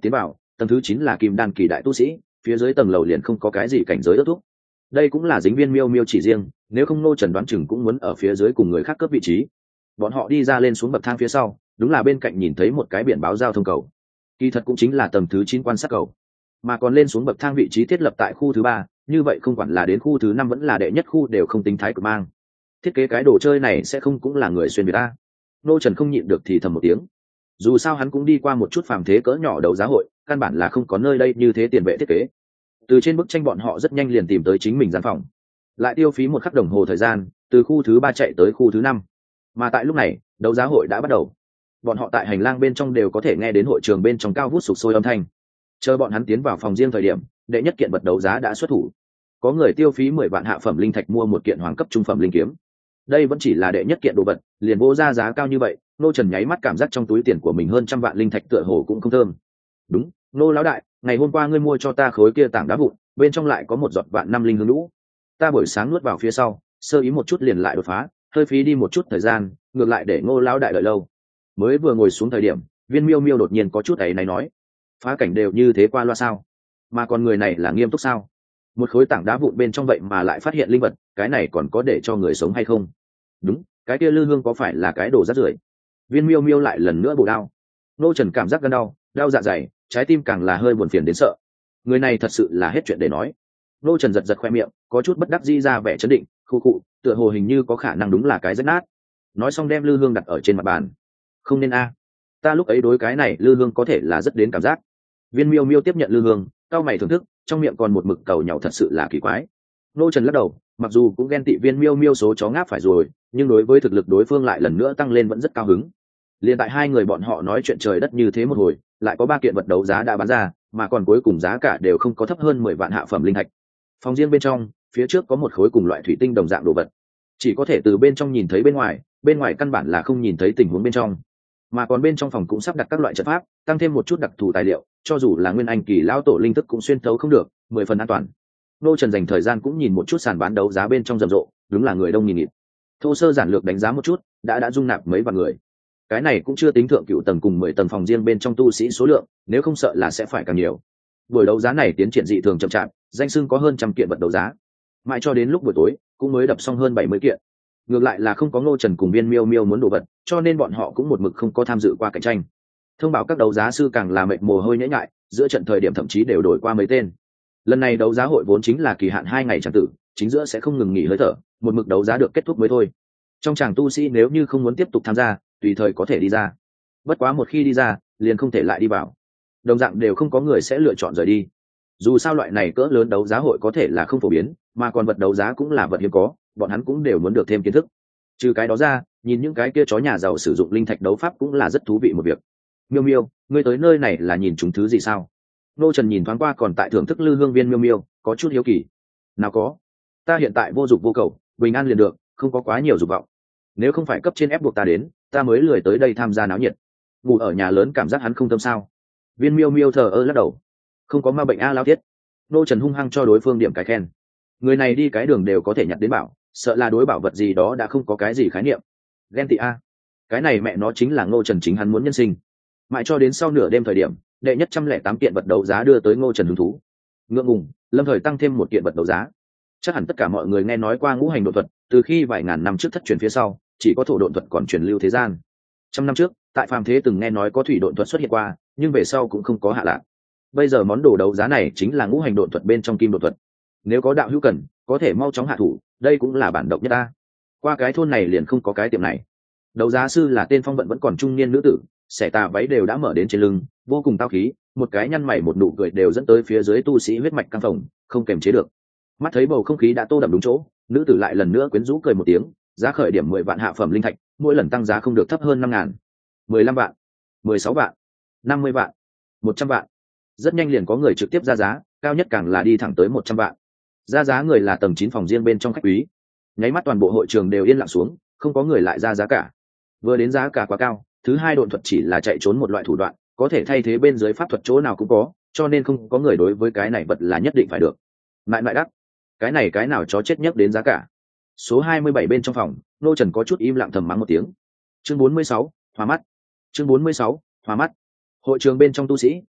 tầng thứ chín là kim đan kỳ đại tu sĩ, phía dưới tầng lầu liền không có cái gì cảnh giới ước thúc. Đây cũng là dính viên miêu miêu chỉ riêng, nếu không Ngô Trần đoán chừng cũng muốn ở phía dưới cùng người khác cướp vị trí. Bọn họ đi ra lên xuống bậc thang phía sau, đúng là bên cạnh nhìn thấy một cái biển báo giao thông cầu, kỳ thật cũng chính là tầng thứ chín quan sát cầu, mà còn lên xuống bậc thang vị trí thiết lập tại khu thứ ba, như vậy không quản là đến khu thứ năm vẫn là đệ nhất khu đều không tính thái cực mang. Thiết kế cái đồ chơi này sẽ không cũng là người xuyên việt ta. Ngô Trần không nhịn được thì thầm một tiếng. Dù sao hắn cũng đi qua một chút phàm thế cỡ nhỏ đấu giá hội, căn bản là không có nơi đây như thế tiền vệ thiết kế. Từ trên bức tranh bọn họ rất nhanh liền tìm tới chính mình gian phòng, lại tiêu phí một khắc đồng hồ thời gian từ khu thứ ba chạy tới khu thứ năm. Mà tại lúc này đấu giá hội đã bắt đầu, bọn họ tại hành lang bên trong đều có thể nghe đến hội trường bên trong cao vút sục sôi âm thanh. Chờ bọn hắn tiến vào phòng riêng thời điểm, đệ nhất kiện vật đấu giá đã xuất thủ. Có người tiêu phí mười vạn hạ phẩm linh thạch mua một kiện hoàng cấp trung phẩm linh kiếm. Đây vẫn chỉ là đệ nhất kiện đồ vật, liền vô ra giá cao như vậy. Nô Trần nháy mắt cảm giác trong túi tiền của mình hơn trăm vạn linh thạch tựa hồ cũng không thơm. Đúng, Nô lão đại, ngày hôm qua ngươi mua cho ta khối kia tảng đá vụn, bên trong lại có một giọt vạn năm linh hương lũ. Ta buổi sáng nuốt vào phía sau, sơ ý một chút liền lại đột phá, hơi phí đi một chút thời gian, ngược lại để Ngô lão đại đợi lâu. Mới vừa ngồi xuống thời điểm, Viên Miêu Miêu đột nhiên có chút ấy này nói, phá cảnh đều như thế qua loa sao? Mà còn người này là nghiêm túc sao? Một khối tảng đá vụn bên trong vậy mà lại phát hiện linh vật, cái này còn có để cho người sống hay không? Đúng, cái kia lư hương có phải là cái đồ rác rưởi? Viên Miêu Miêu lại lần nữa bổ đau. Nô Trần cảm giác gan đau, đau dạ dày, trái tim càng là hơi buồn phiền đến sợ. Người này thật sự là hết chuyện để nói. Nô Trần giật giật khoe miệng, có chút bất đắc dĩ ra vẻ chấn định, khu cụ, tựa hồ hình như có khả năng đúng là cái rách nát. Nói xong đem lư hương đặt ở trên mặt bàn. Không nên a, ta lúc ấy đối cái này lư hương có thể là rất đến cảm giác. Viên Miêu Miêu tiếp nhận lư hương, cau mày thưởng thức, trong miệng còn một mực cầu nhàu thật sự là kỳ quái. Nô Trần lắc đầu, mặc dù cũng ghen tị Viên Miêu Miêu số chó ngáp phải rồi, nhưng đối với thực lực đối phương lại lần nữa tăng lên vẫn rất cao hứng. Liên tại hai người bọn họ nói chuyện trời đất như thế một hồi, lại có ba kiện vật đấu giá đã bán ra, mà còn cuối cùng giá cả đều không có thấp hơn mười vạn hạ phẩm linh thạch. Phòng riêng bên trong, phía trước có một khối cùng loại thủy tinh đồng dạng đồ vật, chỉ có thể từ bên trong nhìn thấy bên ngoài, bên ngoài căn bản là không nhìn thấy tình huống bên trong. Mà còn bên trong phòng cũng sắp đặt các loại trận pháp, tăng thêm một chút đặc thù tài liệu, cho dù là nguyên anh kỳ lão tổ linh thức cũng xuyên thấu không được, mười phần an toàn. Nô Trần dành thời gian cũng nhìn một chút sàn bán đấu giá bên trong rầm rộ, đúng là người đông nghìn nghịt. Thô sơ giản lược đánh giá một chút, đã đã dung nạp mấy vạn người. Cái này cũng chưa tính thượng cựu tầng cùng mười tầng phòng riêng bên trong tu sĩ số lượng, nếu không sợ là sẽ phải càng nhiều. Buổi đấu giá này tiến triển dị thường chậm chạp, danh xưng có hơn trăm kiện vật đấu giá. Mãi cho đến lúc buổi tối, cũng mới đập xong hơn bảy mươi kiện. Ngược lại là không có Ngô Trần cùng Viên Miêu Miêu muốn đồ vật, cho nên bọn họ cũng một mực không có tham dự qua cạnh tranh. Thông báo các đấu giá sư càng là mệt mồ hôi nhễ nhại, giữa trận thời điểm thậm chí đều đổi qua mấy tên. Lần này đấu giá hội vốn chính là kỳ hạn hai ngày chẳng tử, chính giữa sẽ không ngừng nghỉ hơi thở, một mực đấu giá được kết thúc mới thôi. Trong chàng tu sĩ nếu như không muốn tiếp tục tham gia, tùy thời có thể đi ra. Bất quá một khi đi ra, liền không thể lại đi vào. Đồng dạng đều không có người sẽ lựa chọn rời đi. Dù sao loại này cỡ lớn đấu giá hội có thể là không phổ biến, mà còn vật đấu giá cũng là vật hiếm có, bọn hắn cũng đều muốn được thêm kiến thức. Trừ cái đó ra, nhìn những cái kia chó nhà giàu sử dụng linh thạch đấu pháp cũng là rất thú vị một việc. Miêu Miêu, ngươi tới nơi này là nhìn chúng thứ gì sao? Nô Trần nhìn thoáng qua còn tại thưởng thức lư hương Viên Miêu Miêu, có chút hiếu kỳ. Nào có, ta hiện tại vô dục vô cầu, bình an liền được, không có quá nhiều dục vọng. Nếu không phải cấp trên ép buộc ta đến, ta mới lười tới đây tham gia náo nhiệt. Ngủ ở nhà lớn cảm giác hắn không tâm sao? Viên Miêu Miêu thờ ơ lắc đầu. Không có ma bệnh a lao thiết. Nô Trần hung hăng cho đối phương điểm cái khen. Người này đi cái đường đều có thể nhặt đến bảo, sợ là đối bảo vật gì đó đã không có cái gì khái niệm. Ghen tị a. Cái này mẹ nó chính là Ngô Trần chính hắn muốn nhân sinh. Mãi cho đến sau nửa đêm thời điểm, đệ nhất trăm lẻ tám kiện vật đấu giá đưa tới Ngô Trần hứng thú. Ngượng ngùng, lâm thời tăng thêm một kiện vật đấu giá. Chắc hẳn tất cả mọi người nghe nói qua ngũ hành độn thuật, từ khi vài ngàn năm trước thất truyền phía sau, chỉ có thổ độn thuật còn truyền lưu thế gian. Trăm năm trước, tại phàm thế từng nghe nói có thủy độn thuật xuất hiện qua, nhưng về sau cũng không có hạ lạc. Bây giờ món đồ đấu giá này chính là ngũ hành độn thuật bên trong kim độn thuật. Nếu có đạo hữu cần, có thể mau chóng hạ thủ, đây cũng là bản độc nhất ta. Qua cái thôn này liền không có cái tiệm này. Đấu giá sư là tên phong vận vẫn còn trung niên nữ tử, xẻ tà váy đều đã mở đến trên lưng, vô cùng tao khí, một cái nhăn mày một nụ cười đều dẫn tới phía dưới tu sĩ huyết mạch căng phồng, không kềm chế được. Mắt thấy bầu không khí đã tô đậm đúng chỗ, nữ tử lại lần nữa quyến rũ cười một tiếng, giá khởi điểm mười vạn hạ phẩm linh thạch, mỗi lần tăng giá không được thấp hơn năm ngàn. Mười lăm vạn, mười sáu vạn, năm mươi vạn, một trăm vạn. Rất nhanh liền có người trực tiếp ra giá, cao nhất càng là đi thẳng tới một trăm vạn. Ra giá người là tầng chín phòng riêng bên trong khách quý. Nháy mắt toàn bộ hội trường đều yên lặng xuống, không có người lại ra giá cả. Vừa đến giá cả quá cao, thứ hai độn thuật chỉ là chạy trốn một loại thủ đoạn, có thể thay thế bên dưới pháp thuật chỗ nào cũng có, cho nên không có người đối với cái này vật là nhất định phải được. Mại mại đắt, cái này cái nào chó chết nhất đến giá cả. Số hai mươi bảy bên trong phòng, Nô Trần có chút im lặng thầm mắng một tiếng. Chương bốn mươi sáu, hoa mắt. Chương bốn mươi sáu, hoa mắt. Hội trường bên trong tu sĩ,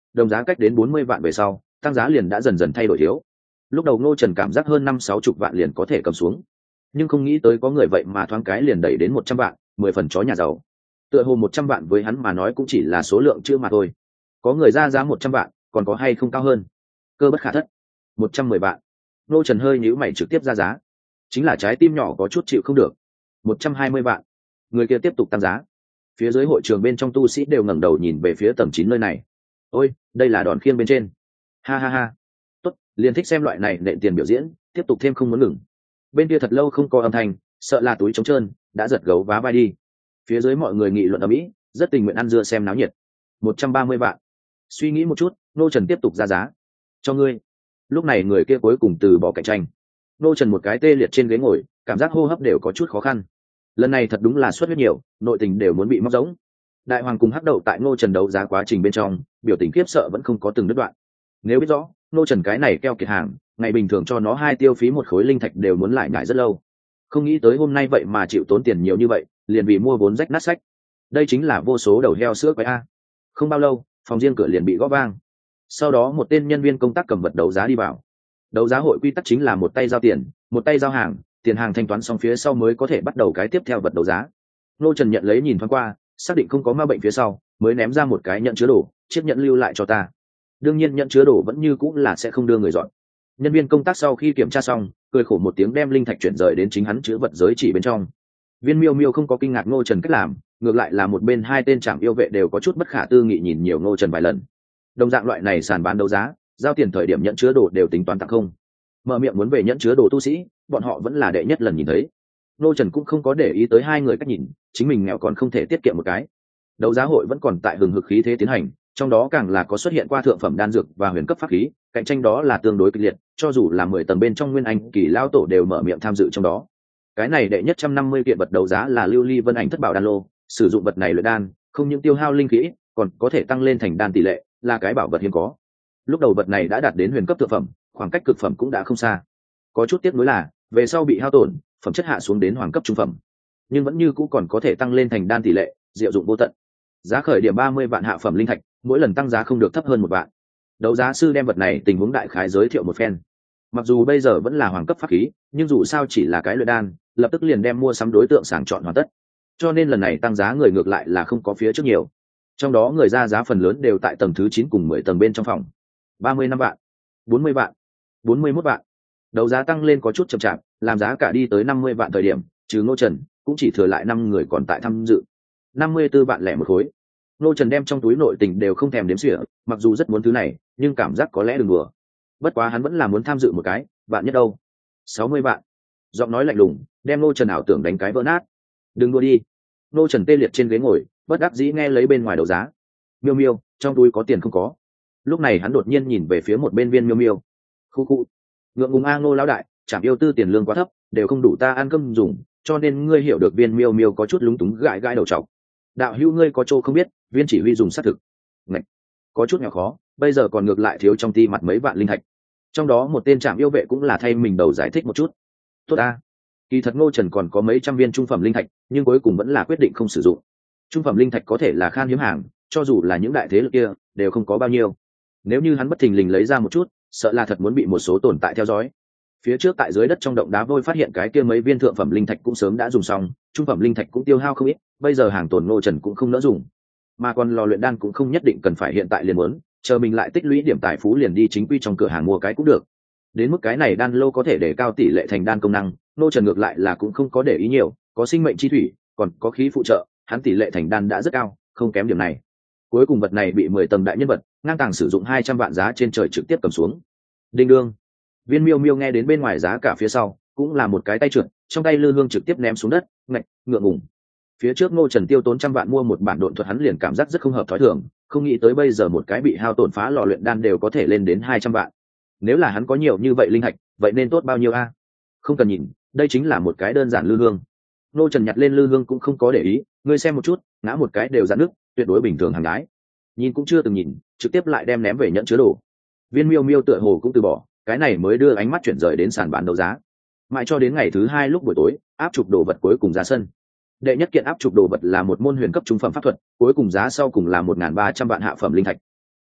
đồng giá cách đến bốn mươi vạn về sau tăng giá liền đã dần dần thay đổi thiếu. Lúc đầu Ngô Trần cảm giác hơn năm sáu chục vạn liền có thể cầm xuống, nhưng không nghĩ tới có người vậy mà thoáng cái liền đẩy đến một trăm vạn, mười phần chó nhà giàu. Tựa hồ một trăm vạn với hắn mà nói cũng chỉ là số lượng chưa mà thôi. Có người ra giá một trăm vạn, còn có hay không cao hơn? Cơ bất khả thất. Một trăm mười vạn. Ngô Trần hơi nhíu mày trực tiếp ra giá. Chính là trái tim nhỏ có chút chịu không được. Một trăm hai mươi vạn. Người kia tiếp tục tăng giá. Phía dưới hội trường bên trong tu sĩ đều ngẩng đầu nhìn về phía tầng chín nơi này. Ôi, đây là đòn khiêng bên trên. Ha ha ha. Tốt, liền thích xem loại này nện tiền biểu diễn, tiếp tục thêm không muốn ngừng. Bên kia thật lâu không có âm thanh, sợ là túi trống trơn, đã giật gấu vá vai đi. Phía dưới mọi người nghị luận ở mỹ, rất tình nguyện ăn dưa xem náo nhiệt. Một trăm ba mươi vạn. Suy nghĩ một chút, Ngô Trần tiếp tục ra giá. Cho ngươi. Lúc này người kia cuối cùng từ bỏ cạnh tranh. Ngô Trần một cái tê liệt trên ghế ngồi, cảm giác hô hấp đều có chút khó khăn. Lần này thật đúng là xuất huyết nhiều, nội tình đều muốn bị móc rỗng. Đại hoàng cùng hắc đậu tại Ngô Trần đấu giá quá trình bên trong, biểu tình khiếp sợ vẫn không có từng đứt đoạn. Nếu biết rõ, Ngô Trần cái này keo kiệt hàng, ngày bình thường cho nó hai tiêu phí một khối linh thạch đều muốn lại nhải rất lâu. Không nghĩ tới hôm nay vậy mà chịu tốn tiền nhiều như vậy, liền vì mua vốn rách nát sách. Đây chính là vô số đầu heo sữa quái a. Không bao lâu, phòng riêng cửa liền bị gõ vang. Sau đó một tên nhân viên công tác cầm vật đấu giá đi vào. Đấu giá hội quy tắc chính là một tay giao tiền, một tay giao hàng, tiền hàng thanh toán xong phía sau mới có thể bắt đầu cái tiếp theo vật đấu giá. Ngô Trần nhận lấy nhìn thoáng qua, xác định không có ma bệnh phía sau, mới ném ra một cái nhận chứa đồ, chiếc nhận lưu lại cho ta. Đương nhiên nhận chứa đồ vẫn như cũng là sẽ không đưa người dọn. Nhân viên công tác sau khi kiểm tra xong, cười khổ một tiếng đem linh thạch chuyển rời đến chính hắn chứa vật giới chỉ bên trong. Viên Miêu Miêu không có kinh ngạc Ngô Trần cách làm, ngược lại là một bên hai tên trạm yêu vệ đều có chút bất khả tư nghị nhìn nhiều Ngô Trần vài lần. Đồng dạng loại này sàn bán đấu giá, giao tiền thời điểm nhận chứa đồ đều tính toán tặng không. Mở miệng muốn về nhận chứa đồ tu sĩ, bọn họ vẫn là đệ nhất lần nhìn thấy. Ngô Trần cũng không có để ý tới hai người cách nhìn, chính mình nghèo còn không thể tiết kiệm một cái. Đấu giá hội vẫn còn tại hừng hực khí thế tiến hành, trong đó càng là có xuất hiện qua thượng phẩm đan dược và huyền cấp pháp khí, cạnh tranh đó là tương đối kịch liệt, cho dù là mười tầng bên trong Nguyên Anh kỳ lao tổ đều mở miệng tham dự trong đó. Cái này đệ nhất trăm năm mươi kiện vật đấu giá là Lưu Ly Vân Ảnh Thất Bảo đan lô, sử dụng vật này luyện đan, không những tiêu hao linh khí, còn có thể tăng lên thành đan tỷ lệ, là cái bảo vật hiếm có. Lúc đầu vật này đã đạt đến huyền cấp thượng phẩm, khoảng cách cực phẩm cũng đã không xa. Có chút tiếc nuối là, về sau bị hao tổn, phẩm chất hạ xuống đến hoàng cấp trung phẩm, nhưng vẫn như cũ còn có thể tăng lên thành đan tỷ lệ, diệu dụng vô tận. Giá khởi điểm ba mươi vạn hạ phẩm linh thạch, mỗi lần tăng giá không được thấp hơn một vạn. Đấu giá sư đem vật này tình huống đại khái giới thiệu một phen. Mặc dù bây giờ vẫn là hoàng cấp pháp khí, nhưng dù sao chỉ là cái luyện đan, lập tức liền đem mua sắm đối tượng sàng chọn hoàn tất. Cho nên lần này tăng giá người ngược lại là không có phía trước nhiều. Trong đó người ra giá phần lớn đều tại tầng thứ chín cùng mười tầng bên trong phòng. ba mươi lăm vạn, bốn mươi vạn, bốn mươi mốt vạn. Đấu giá tăng lên có chút chậm chạp, làm giá cả đi tới năm mươi vạn thời điểm, trừ Ngô Trần, cũng chỉ thừa lại năm người còn tại tham dự. năm mươi tư vạn lẻ một khối. Ngô Trần đem trong túi nội tình đều không thèm đếm xỉa, mặc dù rất muốn thứ này, nhưng cảm giác có lẽ đừng đùa. Bất quá hắn vẫn là muốn tham dự một cái, vạn nhất đâu. sáu mươi vạn. Giọng nói lạnh lùng, đem Ngô Trần ảo tưởng đánh cái vỡ nát. Đừng đùa đi. Ngô Trần tê liệt trên ghế ngồi, bất đắc dĩ nghe lấy bên ngoài đấu giá. Miêu Miêu, trong túi có tiền không có? Lúc này hắn đột nhiên nhìn về phía một bên Viên Miêu Miêu. Khu khu. Ngượng ngùng a Ngô lão đại, trảm yêu tư tiền lương quá thấp, đều không đủ ta ăn cơm dùng, cho nên ngươi hiểu được. Viên Miêu Miêu có chút lúng túng gãi gãi đầu trọc. Đạo hữu ngươi có chỗ không biết, Viên chỉ huy dùng xác thực. Ngạch. Có chút nhỏ khó, bây giờ còn ngược lại thiếu trong ti mặt mấy vạn linh thạch. Trong đó một tên trạm yêu vệ cũng là thay mình đầu giải thích một chút. Tốt a. Kỳ thật Ngô Trần còn có mấy trăm viên trung phẩm linh thạch, nhưng cuối cùng vẫn là quyết định không sử dụng. Trung phẩm linh thạch có thể là khan hiếm hàng, cho dù là những đại thế lực kia đều không có bao nhiêu. Nếu như hắn bất thình lình lấy ra một chút, sợ là thật muốn bị một số tồn tại theo dõi. Phía trước tại dưới đất trong động đá vôi phát hiện cái kia mấy viên thượng phẩm linh thạch cũng sớm đã dùng xong, trung phẩm linh thạch cũng tiêu hao không ít, bây giờ hàng tồn Ngô Trần cũng không nỡ dùng. Mà còn lò luyện đan cũng không nhất định cần phải hiện tại liền muốn, chờ mình lại tích lũy điểm tài phú liền đi chính quy trong cửa hàng mua cái cũng được. Đến mức cái này đan lô có thể để cao tỷ lệ thành đan công năng, Ngô Trần ngược lại là cũng không có để ý nhiều, có sinh mệnh chi thủy, còn có khí phụ trợ, hắn tỷ lệ thành đan đã rất cao, không kém điểm này. Cuối cùng vật này bị mười tầng đại nhân vật ngang tàng sử dụng hai trăm vạn giá trên trời trực tiếp cầm xuống. Đinh đương. Viên Miêu Miêu nghe đến bên ngoài giá cả phía sau, cũng là một cái tay trượt, trong tay lư hương trực tiếp ném xuống đất, ngạch, ngượng ngùng. Phía trước Ngô Trần tiêu tốn trăm vạn mua một bản độn thuật, hắn liền cảm giác rất không hợp thói thường, không nghĩ tới bây giờ một cái bị hao tổn phá lò luyện đan đều có thể lên đến hai trăm vạn. Nếu là hắn có nhiều như vậy linh hạch, vậy nên tốt bao nhiêu a? Không cần nhìn, đây chính là một cái đơn giản lư hương. Ngô Trần nhặt lên lư hương cũng không có để ý, ngươi xem một chút, ngã một cái đều dạn nước, tuyệt đối bình thường hàng đái. Nhìn cũng chưa từng nhìn, trực tiếp lại đem ném về nhận chứa đồ. Viên Miêu Miêu tựa hồ cũng từ bỏ, cái này mới đưa ánh mắt chuyển rời đến sàn bán đấu giá. Mãi cho đến ngày thứ hai lúc buổi tối, áp trục đồ vật cuối cùng ra sân. Đệ nhất kiện áp trục đồ vật là một môn huyền cấp trung phẩm pháp thuật, cuối cùng giá sau cùng là một nghìn ba trăm vạn hạ phẩm linh thạch.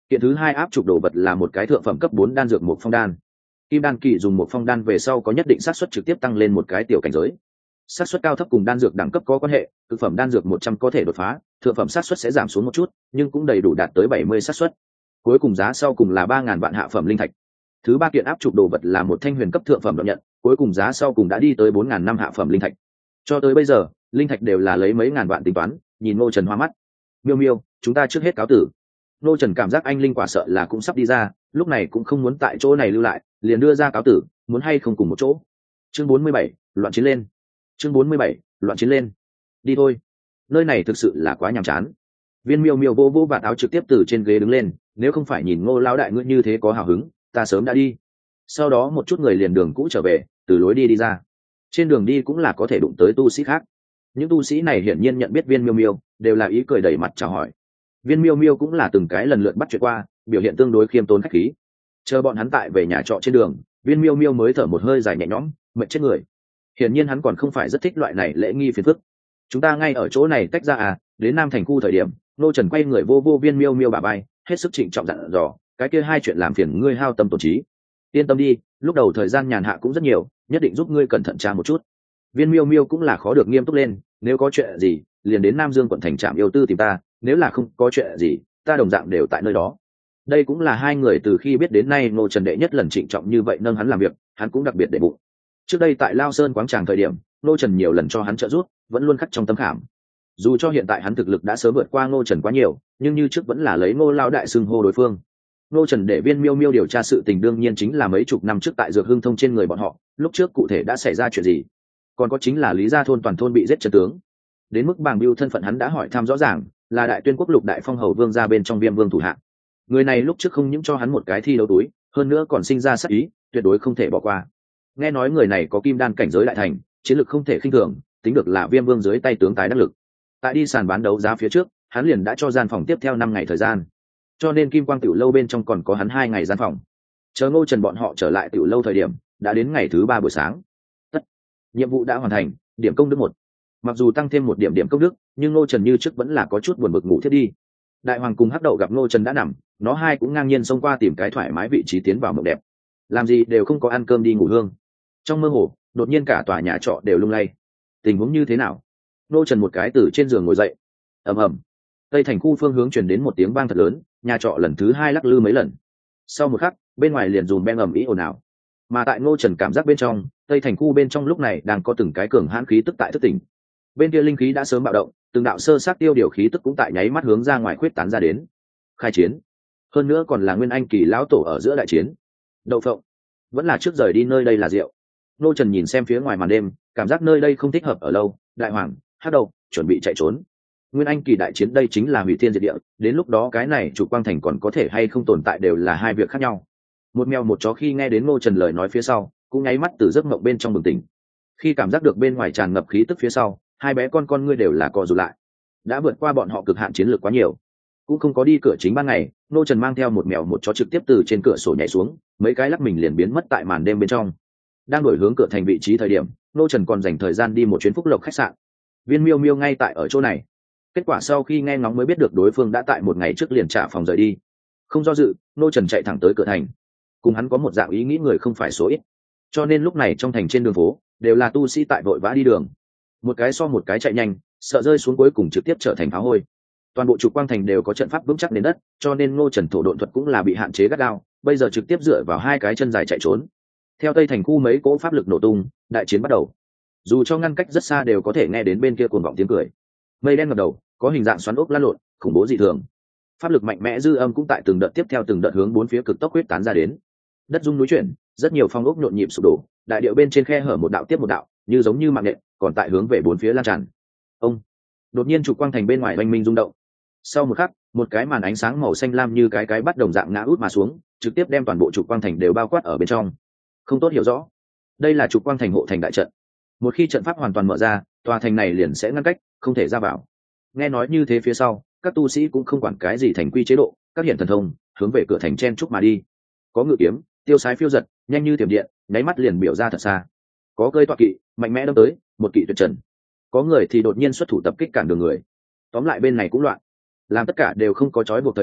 Kiện thứ hai áp trục đồ vật là một cái thượng phẩm cấp bốn đan dược một phong đan. Kim đan kỳ dùng một phong đan về sau có nhất định xác suất trực tiếp tăng lên một cái tiểu cảnh giới. Xác suất cao thấp cùng đan dược đẳng cấp có quan hệ, cực phẩm đan dược một trăm có thể đột phá, thượng phẩm xác suất sẽ giảm xuống một chút, nhưng cũng đầy đủ đạt tới bảy mươi xác suất. Cuối cùng giá sau cùng là ba ngàn vạn hạ phẩm linh thạch. Thứ ba kiện áp trục đồ vật là một thanh huyền cấp thượng phẩm đoạn nhận, cuối cùng giá sau cùng đã đi tới bốn ngàn năm hạ phẩm linh thạch. Cho tới bây giờ, linh thạch đều là lấy mấy ngàn vạn tính toán, nhìn Ngô Trần hoa mắt. Miêu Miêu, chúng ta trước hết cáo tử. Ngô Trần cảm giác anh linh quả sợ là cũng sắp đi ra, lúc này cũng không muốn tại chỗ này lưu lại, liền đưa ra cáo tử, muốn hay không cùng một chỗ. Chương bốn mươi bảy, loạn chiến lên. Chương bốn mươi bảy, loạn chiến lên. Đi thôi. Nơi này thực sự là quá nhàm chán. Viên Miêu Miêu vô vô vạt áo trực tiếp từ trên ghế đứng lên, nếu không phải nhìn Ngô lão đại ngươi như thế có hào hứng, ta sớm đã đi. Sau đó một chút người liền đường cũ trở về, từ lối đi đi ra. Trên đường đi cũng là có thể đụng tới tu sĩ khác. Những tu sĩ này hiển nhiên nhận biết Viên Miêu Miêu, đều là ý cười đầy mặt chào hỏi. Viên Miêu Miêu cũng là từng cái lần lượt bắt chuyện qua, biểu hiện tương đối khiêm tốn khách khí. Chờ bọn hắn tại về nhà trọ trên đường, Viên Miêu Miêu mới thở một hơi dài nhẹ nhõm, mệt chết người. Hiển nhiên hắn còn không phải rất thích loại này lễ nghi phiền phức. Chúng ta ngay ở chỗ này tách ra à? Đến Nam Thành khu thời điểm, Nô Trần quay người vô vô Viên Miêu Miêu bả vai, hết sức trịnh trọng dặn dò, cái kia hai chuyện làm phiền ngươi hao tâm tổn trí. Yên tâm đi, lúc đầu thời gian nhàn hạ cũng rất nhiều, nhất định giúp ngươi cẩn thận tra một chút. Viên Miêu Miêu cũng là khó được nghiêm túc lên, nếu có chuyện gì, liền đến Nam Dương quận thành trạm yêu tư tìm ta, nếu là không có chuyện gì, ta đồng dạng đều tại nơi đó. Đây cũng là hai người từ khi biết đến nay Ngô Trần đệ nhất lần trịnh trọng như vậy nâng hắn làm việc, hắn cũng đặc biệt để bụng. Trước đây tại Lao Sơn quáng tràng thời điểm, Ngô Trần nhiều lần cho hắn trợ giúp, vẫn luôn khắc trong tấm khảm. Dù cho hiện tại hắn thực lực đã sớm vượt qua Ngô Trần quá nhiều, nhưng như trước vẫn là lấy Ngô lão đại xưng hô đối phương. Ngô Trần để Viên Miêu Miêu điều tra sự tình đương nhiên chính là mấy chục năm trước tại Dược Hưng Thông trên người bọn họ, lúc trước cụ thể đã xảy ra chuyện gì. Còn có chính là Lý Gia thôn toàn thôn bị giết chân tướng. Đến mức Bàng Bưu thân phận hắn đã hỏi thăm rõ ràng, là Đại Tuyên quốc lục đại phong hầu vương gia bên trong Viêm vương thủ hạ. Người này lúc trước không những cho hắn một cái thi đấu túi, hơn nữa còn sinh ra sát ý, tuyệt đối không thể bỏ qua. Nghe nói người này có kim đan cảnh giới đại thành, chiến lược không thể khinh thường, tính được là Viêm vương dưới tay tướng tài đắc lực. Tại đi sàn bán đấu giá phía trước, hắn liền đã cho gian phòng tiếp theo năm ngày thời gian, cho nên Kim Quang tiểu lâu bên trong còn có hắn hai ngày gian phòng. Chờ Ngô Trần bọn họ trở lại tiểu lâu thời điểm, đã đến ngày thứ ba buổi sáng. Tất nhiệm vụ đã hoàn thành, điểm công đức một. Mặc dù tăng thêm một điểm điểm công đức, nhưng Ngô Trần như trước vẫn là có chút buồn bực ngủ thiết đi. Đại Hoàng cùng Hắc Đậu gặp Ngô Trần đã nằm, nó hai cũng ngang nhiên xông qua tìm cái thoải mái vị trí tiến vào mộng đẹp. Làm gì đều không có ăn cơm đi ngủ hương. Trong mơ hồ, đột nhiên cả tòa nhà trọ đều lung lay. Tình huống như thế nào? Ngô Trần một cái từ trên giường ngồi dậy. Ầm ầm. Tây thành khu phương hướng truyền đến một tiếng vang thật lớn, nhà trọ lần thứ hai lắc lư mấy lần. Sau một khắc, bên ngoài liền dùm beng ầm ĩ ồn ào. Mà tại Ngô Trần cảm giác bên trong, Tây thành khu bên trong lúc này đang có từng cái cường hãn khí tức tại thức tỉnh. Bên kia linh khí đã sớm bạo động, từng đạo sơ sát tiêu điều khí tức cũng tại nháy mắt hướng ra ngoài khuyết tán ra đến. Khai chiến. Hơn nữa còn là Nguyên Anh kỳ lão tổ ở giữa đại chiến. Đậu phộng, vẫn là trước rời đi nơi đây là rượu. Ngô Trần nhìn xem phía ngoài màn đêm, cảm giác nơi đây không thích hợp ở lâu. Đại Hoàng, Hắc Đầu, chuẩn bị chạy trốn. Nguyên Anh kỳ đại chiến đây chính là hủy thiên diệt địa, đến lúc đó cái này chủ quang thành còn có thể hay không tồn tại đều là hai việc khác nhau. Một mèo một chó khi nghe đến Ngô Trần lời nói phía sau, cũng nháy mắt từ giấc mộng bên trong bừng tỉnh. Khi cảm giác được bên ngoài tràn ngập khí tức phía sau, hai bé con con ngươi đều là co rụt lại. Đã vượt qua bọn họ cực hạn chiến lược quá nhiều, cũng không có đi cửa chính ban ngày, Ngô Trần mang theo một mèo một chó trực tiếp từ trên cửa sổ nhảy xuống, mấy cái lắc mình liền biến mất tại màn đêm bên trong. Đang đổi hướng cửa thành vị trí thời điểm, Ngô Trần còn dành thời gian đi một chuyến phúc lộc khách sạn. Viên Miêu Miêu ngay tại ở chỗ này. Kết quả sau khi nghe ngóng mới biết được đối phương đã tại một ngày trước liền trả phòng rời đi. Không do dự, Ngô Trần chạy thẳng tới cửa thành. Cùng hắn có một dạng ý nghĩ người không phải số ít, cho nên lúc này trong thành trên đường phố đều là tu sĩ tại vội vã đi đường, một cái so một cái chạy nhanh, sợ rơi xuống cuối cùng trực tiếp trở thành phá hôi. Toàn bộ trục quang thành đều có trận pháp vững chắc đến đất, cho nên Ngô Trần thổ độn thuật cũng là bị hạn chế gắt gao, bây giờ trực tiếp dựa vào hai cái chân dài chạy trốn. Theo Tây thành khu mấy cỗ pháp lực nổ tung, đại chiến bắt đầu. Dù cho ngăn cách rất xa đều có thể nghe đến bên kia cuồng vọng tiếng cười. Mây đen ngập đầu, có hình dạng xoắn ốc lăn lộn, khủng bố dị thường. Pháp lực mạnh mẽ dư âm cũng tại từng đợt tiếp theo từng đợt hướng bốn phía cực tốc huyết tán ra đến. Đất rung núi chuyển, rất nhiều phong ốc nhộn nhịp sụp đổ, đại điệu bên trên khe hở một đạo tiếp một đạo, như giống như mạng nhện, còn tại hướng về bốn phía lan tràn. Ông, đột nhiên trục quang thành bên ngoài oanh minh rung động. Sau một khắc, một cái màn ánh sáng màu xanh lam như cái cái bắt đồng dạng ngã út mà xuống, trực tiếp đem toàn bộ trục quang thành đều bao quát ở bên trong. Không tốt hiểu rõ, đây là trục quang thành hộ thành đại trận. Một khi trận pháp hoàn toàn mở ra, tòa thành này liền sẽ ngăn cách, không thể ra vào. Nghe nói như thế phía sau, các tu sĩ cũng không quản cái gì thành quy chế độ, các hiện thần thông hướng về cửa thành chen trúc mà đi. Có ngự kiếm, tiêu sái phiêu giật, nhanh như tiềm điện, nháy mắt liền biểu ra thật xa. Có cơi tọa kỵ, mạnh mẽ đâm tới, một kỵ tuyệt trần. Có người thì đột nhiên xuất thủ tập kích cản đường người. Tóm lại bên này cũng loạn. Làm tất cả đều không có trói buộc thời điểm,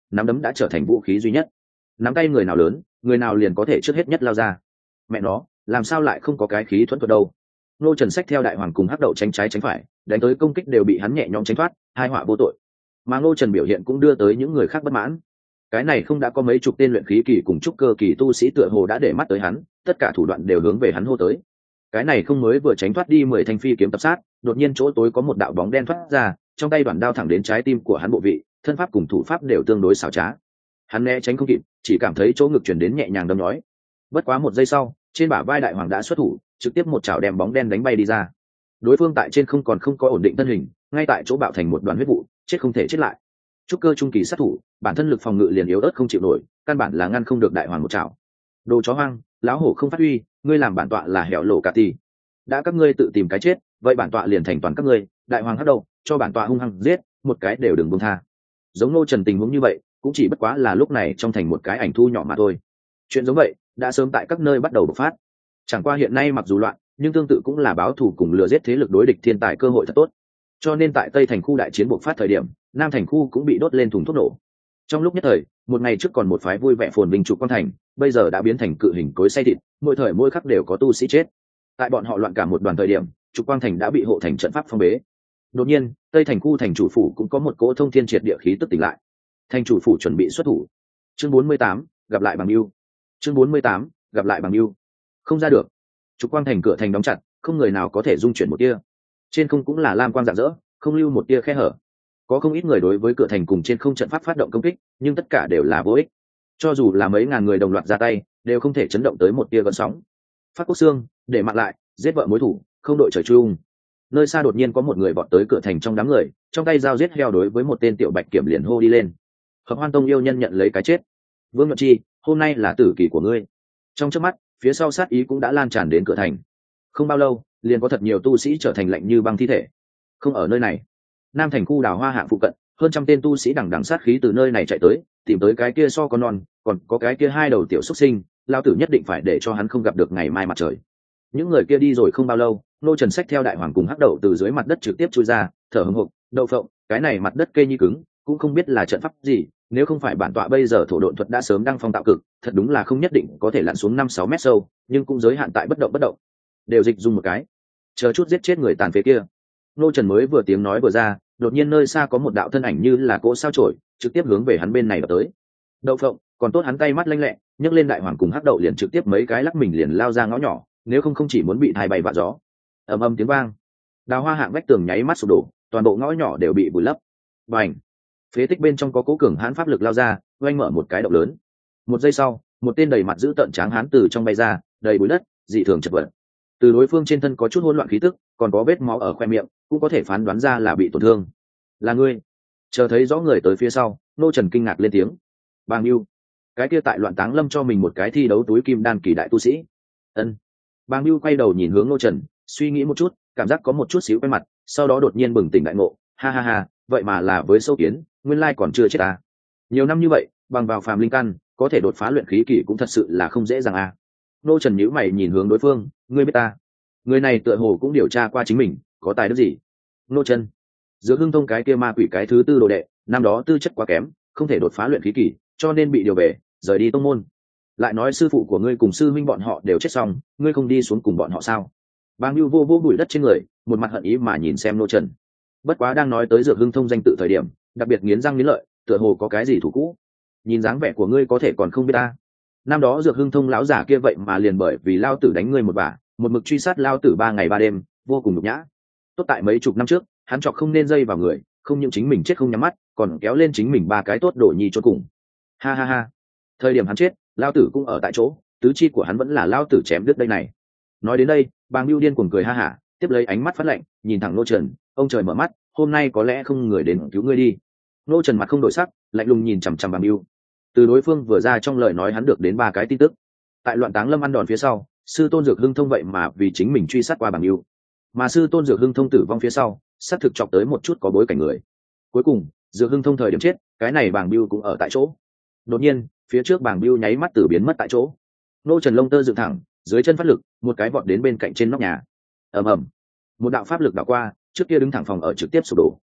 nắm đấm đã trở thành vũ khí duy nhất. Nắm tay người nào lớn, người nào liền có thể trước hết nhất lao ra. Mẹ nó, làm sao lại không có cái khí thuẫn thuật đâu? Ngô Trần xách theo đại hoàng cùng hắc đậu tránh trái tránh phải, đánh tới công kích đều bị hắn nhẹ nhõm tránh thoát, hai họa vô tội. Mà Ngô Trần biểu hiện cũng đưa tới những người khác bất mãn. Cái này không đã có mấy chục tên luyện khí kỳ cùng trúc cơ kỳ tu sĩ tựa hồ đã để mắt tới hắn, tất cả thủ đoạn đều hướng về hắn hô tới. Cái này không mới vừa tránh thoát đi mười thanh phi kiếm tập sát, đột nhiên chỗ tối có một đạo bóng đen thoát ra, trong tay đoạn đao thẳng đến trái tim của hắn bộ vị, thân pháp cùng thủ pháp đều tương đối xảo trá. Hắn né tránh không kịp, chỉ cảm thấy chỗ ngực truyền đến nhẹ nhàng đâm nhói. Bất quá một giây sau, trên bả vai đại hoàng đã xuất thủ, trực tiếp một chảo đem bóng đen đánh bay đi ra. Đối phương tại trên không còn không có ổn định thân hình, ngay tại chỗ bạo thành một đoàn huyết vụ, chết không thể chết lại. Trúc cơ trung kỳ sát thủ, bản thân lực phòng ngự liền yếu ớt không chịu nổi, căn bản là ngăn không được đại hoàng một chảo. Đồ chó hoang, lão hổ không phát huy, ngươi làm bản tọa là hẻo lổ cả tì. Đã các ngươi tự tìm cái chết, vậy bản tọa liền thành toàn các ngươi. Đại hoàng hất đầu, cho bản tọa hung hăng giết, một cái đều đừng buông tha. Giống Ngô Trần tình huống như vậy, cũng chỉ bất quá là lúc này trong thành một cái ảnh thu nhỏ mà thôi. Chuyện giống vậy đã sớm tại các nơi bắt đầu bộc phát. Chẳng qua hiện nay mặc dù loạn, nhưng tương tự cũng là báo thù cùng lừa giết thế lực đối địch thiên tài cơ hội thật tốt. Cho nên tại Tây thành khu đại chiến bộc phát thời điểm, Nam thành khu cũng bị đốt lên thùng thuốc nổ. Trong lúc nhất thời, một ngày trước còn một phái vui vẻ phồn vinh trục quang thành, bây giờ đã biến thành cự hình cối xay thịt, mỗi thời mỗi khắc đều có tu sĩ chết. Tại bọn họ loạn cả một đoàn thời điểm, trục quang thành đã bị hộ thành trận pháp phong bế. Đột nhiên, Tây thành khu thành chủ phủ cũng có một cỗ thông thiên triệt địa khí tức tỉnh lại. Thành chủ phủ chuẩn bị xuất thủ. Chương bốn mươi tám, gặp lại bằng yêu. Chương bốn mươi tám, gặp lại bằng yêu. Không ra được. Trục quang thành cửa thành đóng chặt, không người nào có thể dung chuyển một tia. Trên không cũng là lam quang rạng rỡ, không lưu một tia khe hở. Có không ít người đối với cửa thành cùng trên không trận pháp phát động công kích, nhưng tất cả đều là vô ích. Cho dù là mấy ngàn người đồng loạt ra tay, đều không thể chấn động tới một tia gợn sóng. Phát Quốc Xương, để mặc lại, giết vợ mối thủ, không đội trời chung. Nơi xa đột nhiên có một người vọt tới cửa thành trong đám người, trong tay dao giết heo đối với một tên tiểu bạch kiểm liền hô đi lên. Hợp Hoan Tông yêu nhân nhận lấy cái chết. Vương Nhuận Chi, hôm nay là tử kỳ của ngươi. Trong chớp mắt, phía sau sát ý cũng đã lan tràn đến cửa thành. Không bao lâu, liền có thật nhiều tu sĩ trở thành lạnh như băng thi thể. Không ở nơi này, Nam thành khu đào hoa hạng phụ cận, hơn trăm tên tu sĩ đằng đằng sát khí từ nơi này chạy tới, tìm tới cái kia so con non, còn có cái kia hai đầu tiểu xuất sinh, lao tử nhất định phải để cho hắn không gặp được ngày mai mặt trời. Những người kia đi rồi không bao lâu, Nô Trần xách theo đại hoàng cùng hắc đậu từ dưới mặt đất trực tiếp chui ra, thở hổn hộc, đậu phộng, cái này mặt đất kê như cứng, cũng không biết là trận pháp gì, nếu không phải bản tọa bây giờ thổ độn thuật đã sớm đăng phong tạo cực, thật đúng là không nhất định có thể lặn xuống năm sáu mét sâu, nhưng cũng giới hạn tại bất động bất động. Đều dịch dùng một cái, chờ chút giết chết người tàn phế kia. Nô Trần mới vừa tiếng nói vừa ra, đột nhiên nơi xa có một đạo thân ảnh như là cỗ sao chổi, trực tiếp hướng về hắn bên này vào tới. Đậu phộng, còn tốt hắn tay mắt lanh lẹ, nhấc lên đại hoàng cùng hắc đậu liền trực tiếp mấy cái lắc mình liền lao ra ngõ nhỏ, nếu không không chỉ muốn bị thai bay vạ gió. Ầm ầm tiếng vang, đào hoa hạng vách tường nháy mắt sụp đổ, toàn bộ ngõ nhỏ đều bị vùi lấp. Bành! Phế tích bên trong có cố cường hãn pháp lực lao ra, oanh mở một cái động lớn. Một giây sau, một tên đầy mặt dữ tợn tráng hán từ trong bay ra, đầy bụi đất, dị thường chật vật. Từ đối phương trên thân có chút hỗn loạn khí tức, còn có vết máu ở khoe miệng, cũng có thể phán đoán ra là bị tổn thương. Là ngươi? Chờ thấy rõ người tới phía sau, Nô Trần kinh ngạc lên tiếng. Bàng Yêu, cái kia tại loạn táng lâm cho mình một cái thi đấu túi kim đan kỳ đại tu sĩ. Ân. Bàng Yêu quay đầu nhìn hướng Nô Trần, suy nghĩ một chút, cảm giác có một chút xíu quen mặt, sau đó đột nhiên bừng tỉnh đại ngộ, ha ha ha, vậy mà là với sâu kiến, nguyên lai còn chưa chết à? Nhiều năm như vậy, bằng vào phàm linh căn, có thể đột phá luyện khí kỳ cũng thật sự là không dễ dàng à? Nô Trần nhíu mày nhìn hướng đối phương, ngươi biết ta? Người này tựa hồ cũng điều tra qua chính mình, có tài đức gì? Nô Trần, giữa Hưng Thông cái kia ma quỷ cái thứ tư đồ đệ, năm đó tư chất quá kém, không thể đột phá luyện khí kỳ, cho nên bị điều về, rời đi tông môn. Lại nói sư phụ của ngươi cùng sư huynh bọn họ đều chết xong, ngươi không đi xuống cùng bọn họ sao? Bàng Lưu vô vô bụi đất trên người, một mặt hận ý mà nhìn xem Nô Trần. Bất quá đang nói tới Dược Hưng Thông danh tự thời điểm, đặc biệt nghiến răng nghiến lợi, tựa hồ có cái gì thủ cũ. Nhìn dáng vẻ của ngươi có thể còn không biết ta. Năm đó Dược Hưng Thông lão giả kia vậy mà liền bởi vì lao tử đánh ngươi một bả, một mực truy sát lao tử ba ngày ba đêm, vô cùng nhục nhã. Tốt tại mấy chục năm trước, hắn chọc không nên dây vào người, không những chính mình chết không nhắm mắt, còn kéo lên chính mình ba cái tốt đổ nhi cho cùng. Ha ha ha. Thời điểm hắn chết, lao tử cũng ở tại chỗ, tứ chi của hắn vẫn là lao tử chém đứt đây này. Nói đến đây, Bàng Lưu điên cuồng cười ha hả, tiếp lấy ánh mắt phát lạnh, nhìn thẳng Nô Trần, ông trời mở mắt, hôm nay có lẽ không người đến cứu ngươi đi. Nô Trần mặt không đổi sắc, lạnh lùng nhìn chằm chằm Bàng Lưu. Từ đối phương vừa ra trong lời nói hắn được đến ba cái tin tức. Tại loạn táng lâm ăn đòn phía sau, sư tôn Dược Hưng Thông vậy mà vì chính mình truy sát qua Bàng Lưu, mà sư tôn Dược Hưng Thông tử vong phía sau, xác thực chọc tới một chút có bối cảnh người. Cuối cùng, Dược Hưng Thông thời điểm chết, cái này Bàng Lưu cũng ở tại chỗ. Đột nhiên, phía trước Bàng Lưu nháy mắt tử biến mất tại chỗ. Nô Trần lông tơ dựng thẳng, dưới chân phát lực, một cái vọt đến bên cạnh trên nóc nhà. Ầm ầm, một đạo pháp lực đảo qua, trước kia đứng thẳng phòng ở trực tiếp sụp đổ.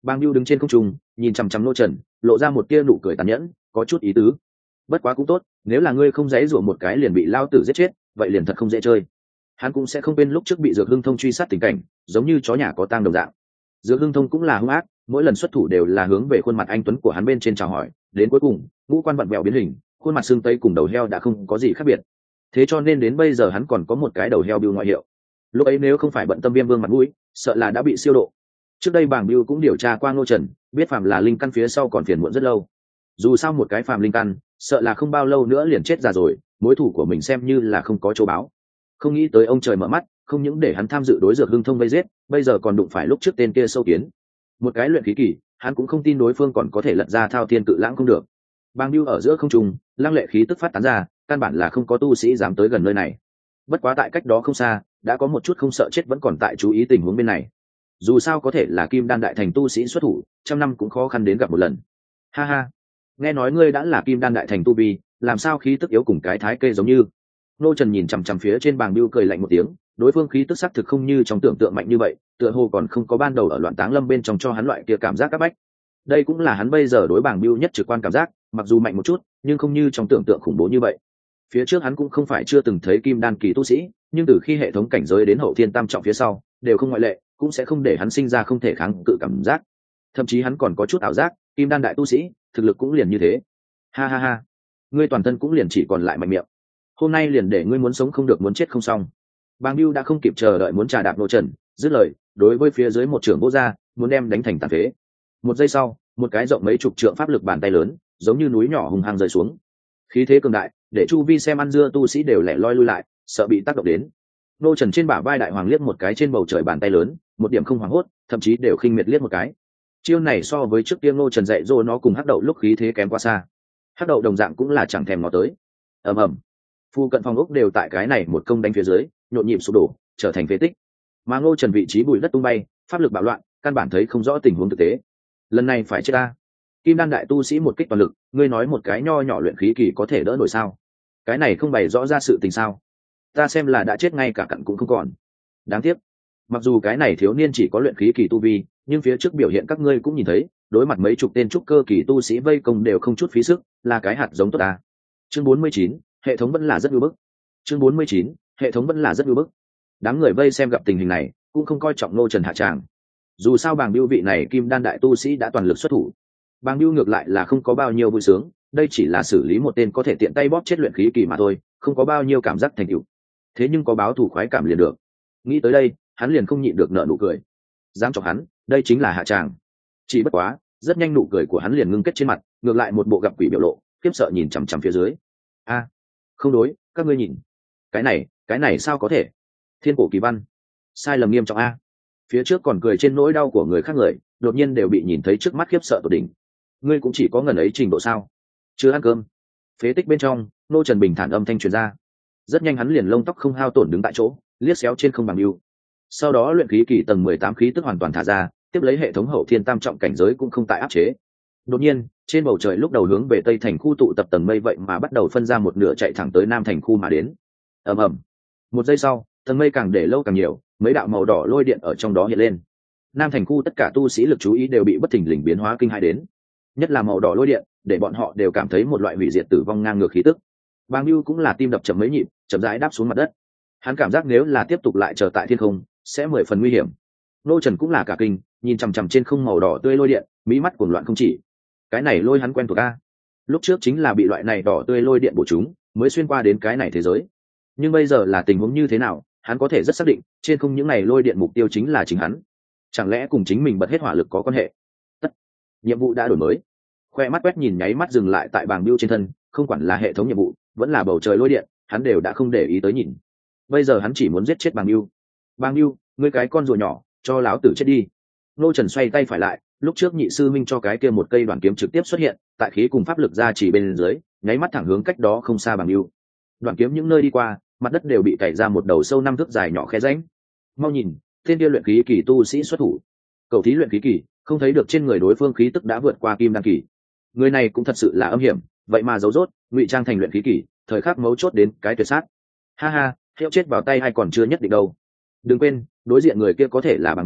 Bàng Biêu đứng trên không trung nhìn chằm chằm Ngô Trần, lộ ra một tia nụ cười tàn nhẫn, có chút ý tứ. Bất quá cũng tốt, nếu là ngươi không dãy rủa một cái liền bị lao tử giết chết, vậy liền thật không dễ chơi. Hắn cũng sẽ không quên lúc trước bị Dược Hưng Thông truy sát tình cảnh, giống như chó nhà có tang đồng dạng. Dược Hưng Thông cũng là hung ác, mỗi lần xuất thủ đều là hướng về khuôn mặt anh tuấn của hắn bên trên chào hỏi, đến cuối cùng ngũ quan vặn vẹo biến hình, khuôn mặt xương tây cùng đầu heo đã không có gì khác biệt. Thế cho nên đến bây giờ hắn còn có một cái đầu heo Biêu ngoại hiệu. Lúc ấy nếu không phải bận tâm Viêm Vương mặt mũi, sợ là đã bị siêu độ. Trước đây Bàng Biêu cũng điều tra qua Ngô Trần, biết phàm là linh căn phía sau còn phiền muộn rất lâu. Dù sao một cái phàm linh căn, sợ là không bao lâu nữa liền chết già rồi, mối thủ của mình xem như là không có chỗ báo. Không nghĩ tới ông trời mở mắt, không những để hắn tham dự đối Dược Hưng Thông vây giết, bây giờ còn đụng phải lúc trước tên kia sâu kiến. Một cái luyện khí kỳ, hắn cũng không tin đối phương còn có thể lật ra thao thiên cự lãng không được. Bàng Biêu ở giữa không trung, lăng lệ khí tức phát tán ra, căn bản là không có tu sĩ dám tới gần nơi này. Bất quá tại cách đó không xa, đã có một chút không sợ chết vẫn còn tại chú ý tình huống bên này. Dù sao có thể là Kim Đan đại thành tu sĩ xuất thủ, trăm năm cũng khó khăn đến gặp một lần. Ha ha, nghe nói ngươi đã là Kim Đan đại thành tu vi, làm sao khí tức yếu cùng cái thái kê giống như? Ngô Trần nhìn chằm chằm phía trên Bàng Biêu cười lạnh một tiếng, đối phương khí tức sắc thực không như trong tưởng tượng mạnh như vậy, tựa hồ còn không có ban đầu ở Loạn Táng Lâm bên trong cho hắn loại kia cảm giác áp bách. Đây cũng là hắn bây giờ đối Bàng Biêu nhất trực quan cảm giác, mặc dù mạnh một chút, nhưng không như trong tưởng tượng khủng bố như vậy. Phía trước hắn cũng không phải chưa từng thấy Kim Đan kỳ tu sĩ, nhưng từ khi hệ thống cảnh giới đến hậu thiên tam trọng phía sau, đều không ngoại lệ, cũng sẽ không để hắn sinh ra không thể kháng cự cảm giác. Thậm chí hắn còn có chút ảo giác, Kim Đan đại tu sĩ, thực lực cũng liền như thế. Ha ha ha, ngươi toàn thân cũng liền chỉ còn lại mạnh miệng. Hôm nay liền để ngươi muốn sống không được muốn chết không xong. Bàng Biêu đã không kịp chờ đợi muốn trà đạp Ngô Trần, dứt lời, đối với phía dưới một trưởng vô gia, muốn đem đánh thành tàn phế. Một giây sau, một cái rộng mấy chục trượng pháp lực bàn tay lớn, giống như núi nhỏ hùng hăng rơi xuống. Khí thế cường đại, để chu vi xem ăn dưa tu sĩ đều lẻ loi lui lại, sợ bị tác động đến. Ngô Trần trên bả vai đại hoàng liếc một cái trên bầu trời bàn tay lớn, một điểm không hoảng hốt, thậm chí đều khinh miệt liếc một cái. Chiêu này so với trước kia Ngô Trần dạy dỗ nó cùng hắc đậu lúc khí thế kém quá xa. Hắc đậu đồng dạng cũng là chẳng thèm ngó tới. Ầm ầm, phu cận phòng ốc đều tại cái này một công đánh phía dưới, nhộn nhịp sụp đổ, trở thành phế tích. Mà Ngô Trần vị trí bụi đất tung bay, pháp lực bạo loạn, căn bản thấy không rõ tình huống thực tế. Lần này phải chết ta. Kim Đan đại tu sĩ một kích toàn lực, ngươi nói một cái nho nhỏ luyện khí kỳ có thể đỡ nổi sao? Cái này không bày rõ ra sự tình sao? Ta xem là đã chết ngay cả cặn cũng không còn. Đáng tiếc, mặc dù cái này thiếu niên chỉ có luyện khí kỳ tu vi, nhưng phía trước biểu hiện các ngươi cũng nhìn thấy, đối mặt mấy chục tên trúc cơ kỳ tu sĩ vây công đều không chút phí sức, là cái hạt giống tốt ta. Chương bốn mươi chín, hệ thống vẫn là rất ưu bức. Chương bốn mươi chín, hệ thống vẫn là rất ưu bức. Đám người vây xem gặp tình hình này, cũng không coi trọng Ngô Trần hạ tràng. Dù sao Bàng Biêu vị này Kim Đan đại tu sĩ đã toàn lực xuất thủ. Bàng Biêu ngược lại là không có bao nhiêu vui sướng, đây chỉ là xử lý một tên có thể tiện tay bóp chết luyện khí kỳ mà thôi, không có bao nhiêu cảm giác thành tựu. Thế nhưng có báo thù khoái cảm liền được. Nghĩ tới đây, hắn liền không nhịn được nở nụ cười. Dám chọc hắn, đây chính là hạ tràng. Chỉ bất quá, rất nhanh nụ cười của hắn liền ngưng kết trên mặt, ngược lại một bộ gặp quỷ biểu lộ, khiếp sợ nhìn chằm chằm phía dưới. A, không đối, các ngươi nhìn, cái này, cái này sao có thể? Thiên cổ kỳ văn, sai lầm nghiêm trọng a. Phía trước còn cười trên nỗi đau của người khác người, đột nhiên đều bị nhìn thấy trước mắt khiếp sợ tột đỉnh. Ngươi cũng chỉ có ngần ấy trình độ sao? Chưa ăn cơm. Phế tích bên trong, Ngô Trần bình thản âm thanh truyền ra. Rất nhanh hắn liền lông tóc không hao tổn đứng tại chỗ, liếc xéo trên không Bàng Biêu. Sau đó luyện khí kỳ tầng mười tám khí tức hoàn toàn thả ra, tiếp lấy hệ thống hậu thiên tam trọng cảnh giới cũng không tại áp chế. Đột nhiên, trên bầu trời lúc đầu hướng về tây thành khu tụ tập tầng mây vậy mà bắt đầu phân ra một nửa chạy thẳng tới nam thành khu mà đến. Ầm ầm. Một giây sau, tầng mây càng để lâu càng nhiều, mấy đạo màu đỏ lôi điện ở trong đó hiện lên. Nam thành khu tất cả tu sĩ lực chú ý đều bị bất thình lình biến hóa kinh hãi đến. Nhất là màu đỏ lôi điện, để bọn họ đều cảm thấy một loại hủy diệt tử vong ngang ngược khí tức. Bàng Biêu cũng là tim đập chậm mấy nhịp, chậm rãi đáp xuống mặt đất. Hắn cảm giác nếu là tiếp tục lại chờ tại thiên không, sẽ mười phần nguy hiểm. Ngô Trần cũng là cả kinh, nhìn chằm chằm trên không màu đỏ tươi lôi điện, mí mắt cuồng loạn không chỉ. Cái này lôi hắn quen thuộc a. Lúc trước chính là bị loại này đỏ tươi lôi điện bổ chúng, mới xuyên qua đến cái này thế giới. Nhưng bây giờ là tình huống như thế nào, hắn có thể rất xác định, trên không những này lôi điện mục tiêu chính là chính hắn. Chẳng lẽ cùng chính mình bật hết hỏa lực có quan hệ? Tất, nhiệm vụ đã đổi mới. Khoe mắt quét nhìn nháy mắt dừng lại tại Bàng Biêu trên thân, không quản là hệ thống nhiệm vụ, vẫn là bầu trời lôi điện, hắn đều đã không để ý tới nhìn. Bây giờ hắn chỉ muốn giết chết Bàng Biêu. Bàng Biêu, ngươi cái con rùa nhỏ, cho láo tử chết đi. Ngô Trần xoay tay phải lại, lúc trước nhị sư minh cho cái kia một cây đoàn kiếm trực tiếp xuất hiện, tại khí cùng pháp lực ra chỉ bên dưới, nháy mắt thẳng hướng cách đó không xa Bàng Biêu. Đoàn kiếm những nơi đi qua, mặt đất đều bị cày ra một đầu sâu năm thước dài nhỏ khe rãnh. Mau nhìn, tên kia luyện khí kỳ tu sĩ xuất thủ. Cầu thí luyện khí kỳ, không thấy được trên người đối phương khí tức đã vượt qua kim đan kỳ. Người này cũng thật sự là âm hiểm, vậy mà giấu rốt, ngụy trang thành luyện khí kỳ, thời khắc mấu chốt đến cái tuyệt sát. Ha ha, hiệu chết vào tay hay còn chưa nhất định đâu. Đừng quên, đối diện người kia có thể là Bàng Biêu,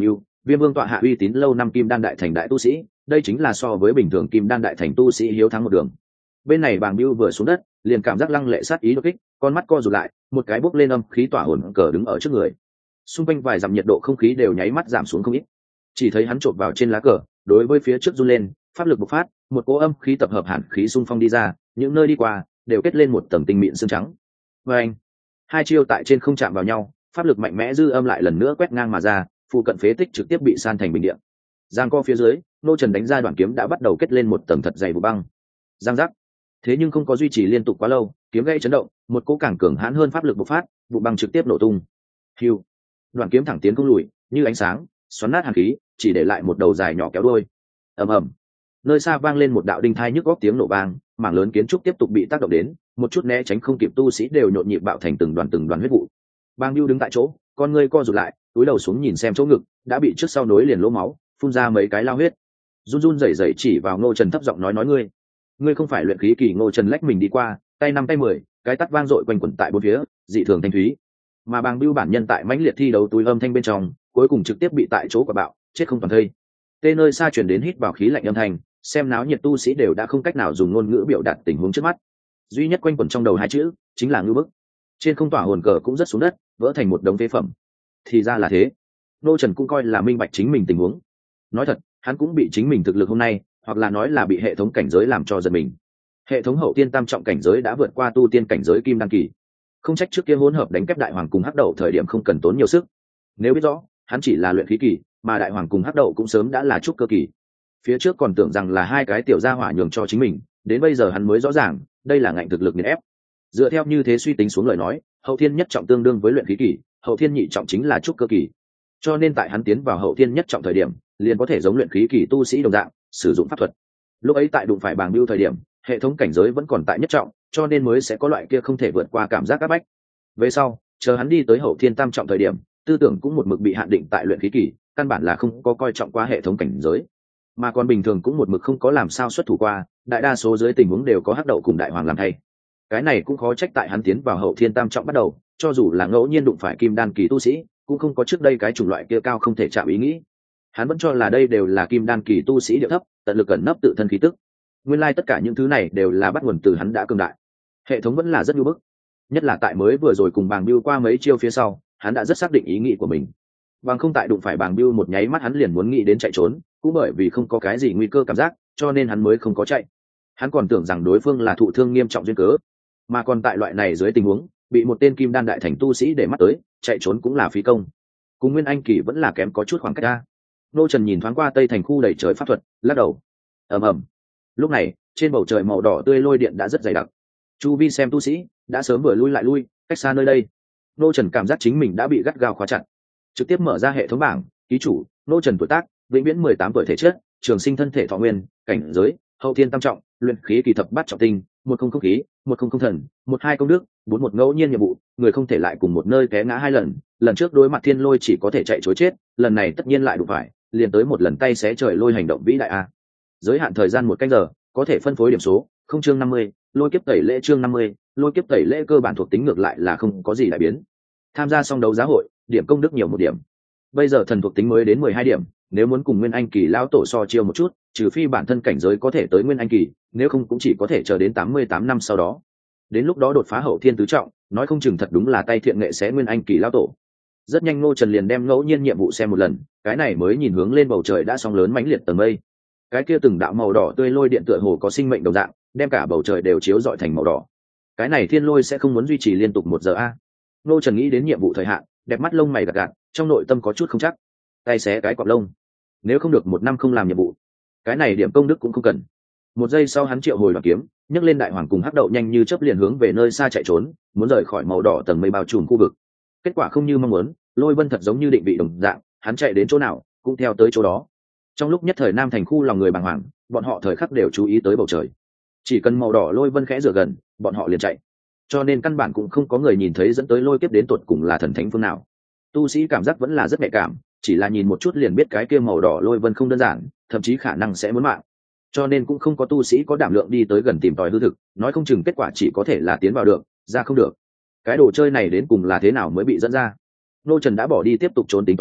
Viêm Vương tọa hạ uy tín lâu năm kim đan đại thành đại tu sĩ, đây chính là so với bình thường kim đan đại thành tu sĩ hiếu thắng một đường. Bên này Bàng Bưu vừa xuống đất, liền cảm giác lăng lệ sát ý đột kích, con mắt co rụt lại, một cái bốc lên âm khí tỏa hồn cờ đứng ở trước người. Xung quanh vài dặm nhiệt độ không khí đều nháy mắt giảm xuống không ít. Chỉ thấy hắn chộp vào trên lá cờ, đối với phía trước run lên, pháp lực bộc phát, một cỗ âm khí tập hợp hàn khí xung phong đi ra, những nơi đi qua đều kết lên một tầng tinh mịn xương trắng. Và anh, hai chiêu tại trên không chạm vào nhau, pháp lực mạnh mẽ dư âm lại lần nữa quét ngang mà ra, phụ cận phế tích trực tiếp bị san thành bình địa. Giang co phía dưới, nô trần đánh ra đoạn kiếm đã bắt đầu kết lên một tầng thật dày vụ băng. Giang giác. Thế nhưng không có duy trì liên tục quá lâu, kiếm gây chấn động, một cỗ càng cường hãn hơn pháp lực bộc phát, vụ băng trực tiếp nổ tung. Hưu. Đoạn kiếm thẳng tiến không lùi, như ánh sáng, xoắn nát hàn khí, chỉ để lại một đầu dài nhỏ kéo đuôi. Ầm ầm. Nơi xa vang lên một đạo đinh thai nhức góc tiếng nổ vang, mảng lớn kiến trúc tiếp tục bị tác động đến, một chút né tránh không kịp tu sĩ đều nhộn nhịp bạo thành từng đoàn từng đoàn huyết vụ. Bang Nưu đứng tại chỗ, con ngươi co rụt lại, cúi đầu xuống nhìn xem chỗ ngực, đã bị trước sau nối liền lỗ máu, phun ra mấy cái lao huyết. Run run rẩy rẩy chỉ vào Ngô Trần thấp giọng nói nói ngươi, ngươi không phải luyện khí kỳ. Ngô Trần lách mình đi qua, tay năm tay mười, cái tát vang dội quanh quẩn tại bốn phía, dị thường thanh thúy. Mà Bang Nưu bản nhân tại mãnh liệt thi đấu túi âm thanh bên trong, cuối cùng trực tiếp bị tại chỗ quả bạo, chết không toàn thây. Tê nơi xa truyền đến hít vào khí lạnh âm thanh, xem náo nhiệt tu sĩ đều đã không cách nào dùng ngôn ngữ biểu đạt tình huống trước mắt, duy nhất quanh quẩn trong đầu hai chữ chính là ngư bức. Trên không tỏa hồn cờ cũng rất xuống đất, vỡ thành một đống phế phẩm. Thì ra là thế, Nô Trần cũng coi là minh bạch chính mình tình huống. Nói thật, hắn cũng bị chính mình thực lực hôm nay, hoặc là nói là bị hệ thống cảnh giới làm cho giật mình. Hệ thống hậu tiên tam trọng cảnh giới đã vượt qua tu tiên cảnh giới kim đăng kỳ, không trách trước kia hỗn hợp đánh kép đại hoàng cùng hắc đậu thời điểm không cần tốn nhiều sức. Nếu biết rõ hắn chỉ là luyện khí kỳ, mà đại hoàng cùng hắc đậu cũng sớm đã là trúc cơ kỳ, phía trước còn tưởng rằng là hai cái tiểu gia hỏa nhường cho chính mình, đến bây giờ hắn mới rõ ràng đây là ngạnh thực lực nghiền ép. Dựa theo như thế suy tính xuống lời nói, hậu thiên nhất trọng tương đương với luyện khí kỳ, hậu thiên nhị trọng chính là trúc cơ kỳ, cho nên tại hắn tiến vào hậu thiên nhất trọng thời điểm liền có thể giống luyện khí kỳ tu sĩ đồng dạng sử dụng pháp thuật. Lúc ấy tại đụng phải Bàng Bưu thời điểm, hệ thống cảnh giới vẫn còn tại nhất trọng, cho nên mới sẽ có loại kia không thể vượt qua cảm giác áp bách. Về sau chờ hắn đi tới hậu thiên tam trọng thời điểm, tư tưởng cũng một mực bị hạn định tại luyện khí kỳ, căn bản là không có coi trọng qua hệ thống cảnh giới, mà còn bình thường cũng một mực không có làm sao xuất thủ qua, đại đa số dưới tình huống đều có hắc đậu cùng đại hoàng làm thay. Cái này cũng khó trách tại hắn tiến vào hậu thiên tam trọng bắt đầu, cho dù là ngẫu nhiên đụng phải kim đan kỳ tu sĩ, cũng không có trước đây cái chủng loại kia cao không thể chạm ý nghĩ. Hắn vẫn cho là đây đều là kim đan kỳ tu sĩ điệu thấp, tận lực ẩn nấp tự thân khí tức. Nguyên lai tất cả những thứ này đều là bắt nguồn từ hắn đã cường đại. Hệ thống vẫn là rất nhu bức, nhất là tại mới vừa rồi cùng Bàng Bưu qua mấy chiêu phía sau, hắn đã rất xác định ý nghĩ của mình. Bằng không tại đụng phải Bàng Bưu một nháy mắt hắn liền muốn nghĩ đến chạy trốn, cũng bởi vì không có cái gì nguy cơ cảm giác, cho nên hắn mới không có chạy. Hắn còn tưởng rằng đối phương là thụ thương nghiêm trọng duyên cớ, mà còn tại loại này dưới tình huống bị một tên kim đan đại thành tu sĩ để mắt tới, chạy trốn cũng là phí công. Cùng Nguyên Anh kỳ vẫn là kém có chút khoảng cách ra. Nô Trần nhìn thoáng qua tây thành khu đầy trời pháp thuật, lắc đầu. Ầm ầm. Lúc này trên bầu trời màu đỏ tươi lôi điện đã rất dày đặc, chu vi xem tu sĩ đã sớm vừa lui lại lui, cách xa nơi đây. Nô Trần cảm giác chính mình đã bị gắt gao khóa chặt, trực tiếp mở ra hệ thống bảng, ký chủ Nô Trần, tuổi tác vĩnh viễn mười tám tuổi, thể chất trường sinh, thân thể thọ nguyên, cảnh giới hậu thiên tam trọng, luyện khí kỳ thập bát trọng tinh, một không không khí, một không không thần, một hai công đức, bốn một ngẫu nhiên nhiệm vụ, người không thể lại cùng một nơi té ngã hai lần, lần trước đối mặt thiên lôi chỉ có thể chạy chối chết, lần này tất nhiên lại đụng phải, liền tới một lần tay xé trời lôi hành động vĩ đại a. Giới hạn thời gian một canh giờ, có thể phân phối điểm số, không chương năm mươi, lôi kiếp tẩy lễ chương năm mươi, lôi kiếp tẩy lễ cơ bản thuộc tính ngược lại là không có gì đại biến. Tham gia xong đấu giá hội, điểm công đức nhiều một điểm. Bây giờ thần thuộc tính mới đến mười hai điểm, nếu muốn cùng Nguyên Anh kỳ lão tổ so chiêu một chút, trừ phi bản thân cảnh giới có thể tới Nguyên Anh kỳ, nếu không cũng chỉ có thể chờ đến tám mươi tám năm sau đó. Đến lúc đó đột phá hậu thiên tứ trọng, nói không chừng thật đúng là tay thiện nghệ sẽ Nguyên Anh kỳ lão tổ. Rất nhanh Ngô Trần liền đem ngẫu nhiên nhiệm vụ xem một lần, cái này mới nhìn hướng lên bầu trời đã sóng lớn mãnh liệt tầng mây. Cái kia từng đạo màu đỏ tươi lôi điện tựa hồ có sinh mệnh đồng dạng, đem cả bầu trời đều chiếu rọi thành màu đỏ. Cái này thiên lôi sẽ không muốn duy trì liên tục một giờ a. Ngô Trần nghĩ đến nhiệm vụ thời hạn, đẹp mắt lông mày gật gật, trong nội tâm có chút không chắc. Tay xé cái quạt lông, nếu không được một năm không làm nhiệm vụ, cái này điểm công đức cũng không cần. Một giây sau hắn triệu hồi loạn kiếm, nhấc lên đại hoàng cùng hắc đậu nhanh như chớp liền hướng về nơi xa chạy trốn, muốn rời khỏi màu đỏ tầng mây bao trùm khu vực. Kết quả không như mong muốn, lôi vân thật giống như định vị đồng dạng, hắn chạy đến chỗ nào cũng theo tới chỗ đó. Trong lúc nhất thời nam thành khu lòng người bàng hoàng, bọn họ thời khắc đều chú ý tới bầu trời, chỉ cần màu đỏ lôi vân khẽ rửa gần, bọn họ liền chạy, cho nên căn bản cũng không có người nhìn thấy dẫn tới lôi kiếp đến tột cùng là thần thánh phương nào. Tu sĩ cảm giác vẫn là rất nhạy cảm, chỉ là nhìn một chút liền biết cái kia màu đỏ lôi vân không đơn giản, thậm chí khả năng sẽ muốn mạng, cho nên cũng không có tu sĩ có đảm lượng đi tới gần tìm tòi hư thực, nói không chừng kết quả chỉ có thể là tiến vào được, ra không được. Cái đồ chơi này đến cùng là thế nào mới bị dẫn ra? Nô Trần đã bỏ đi tiếp tục trốn tính toán,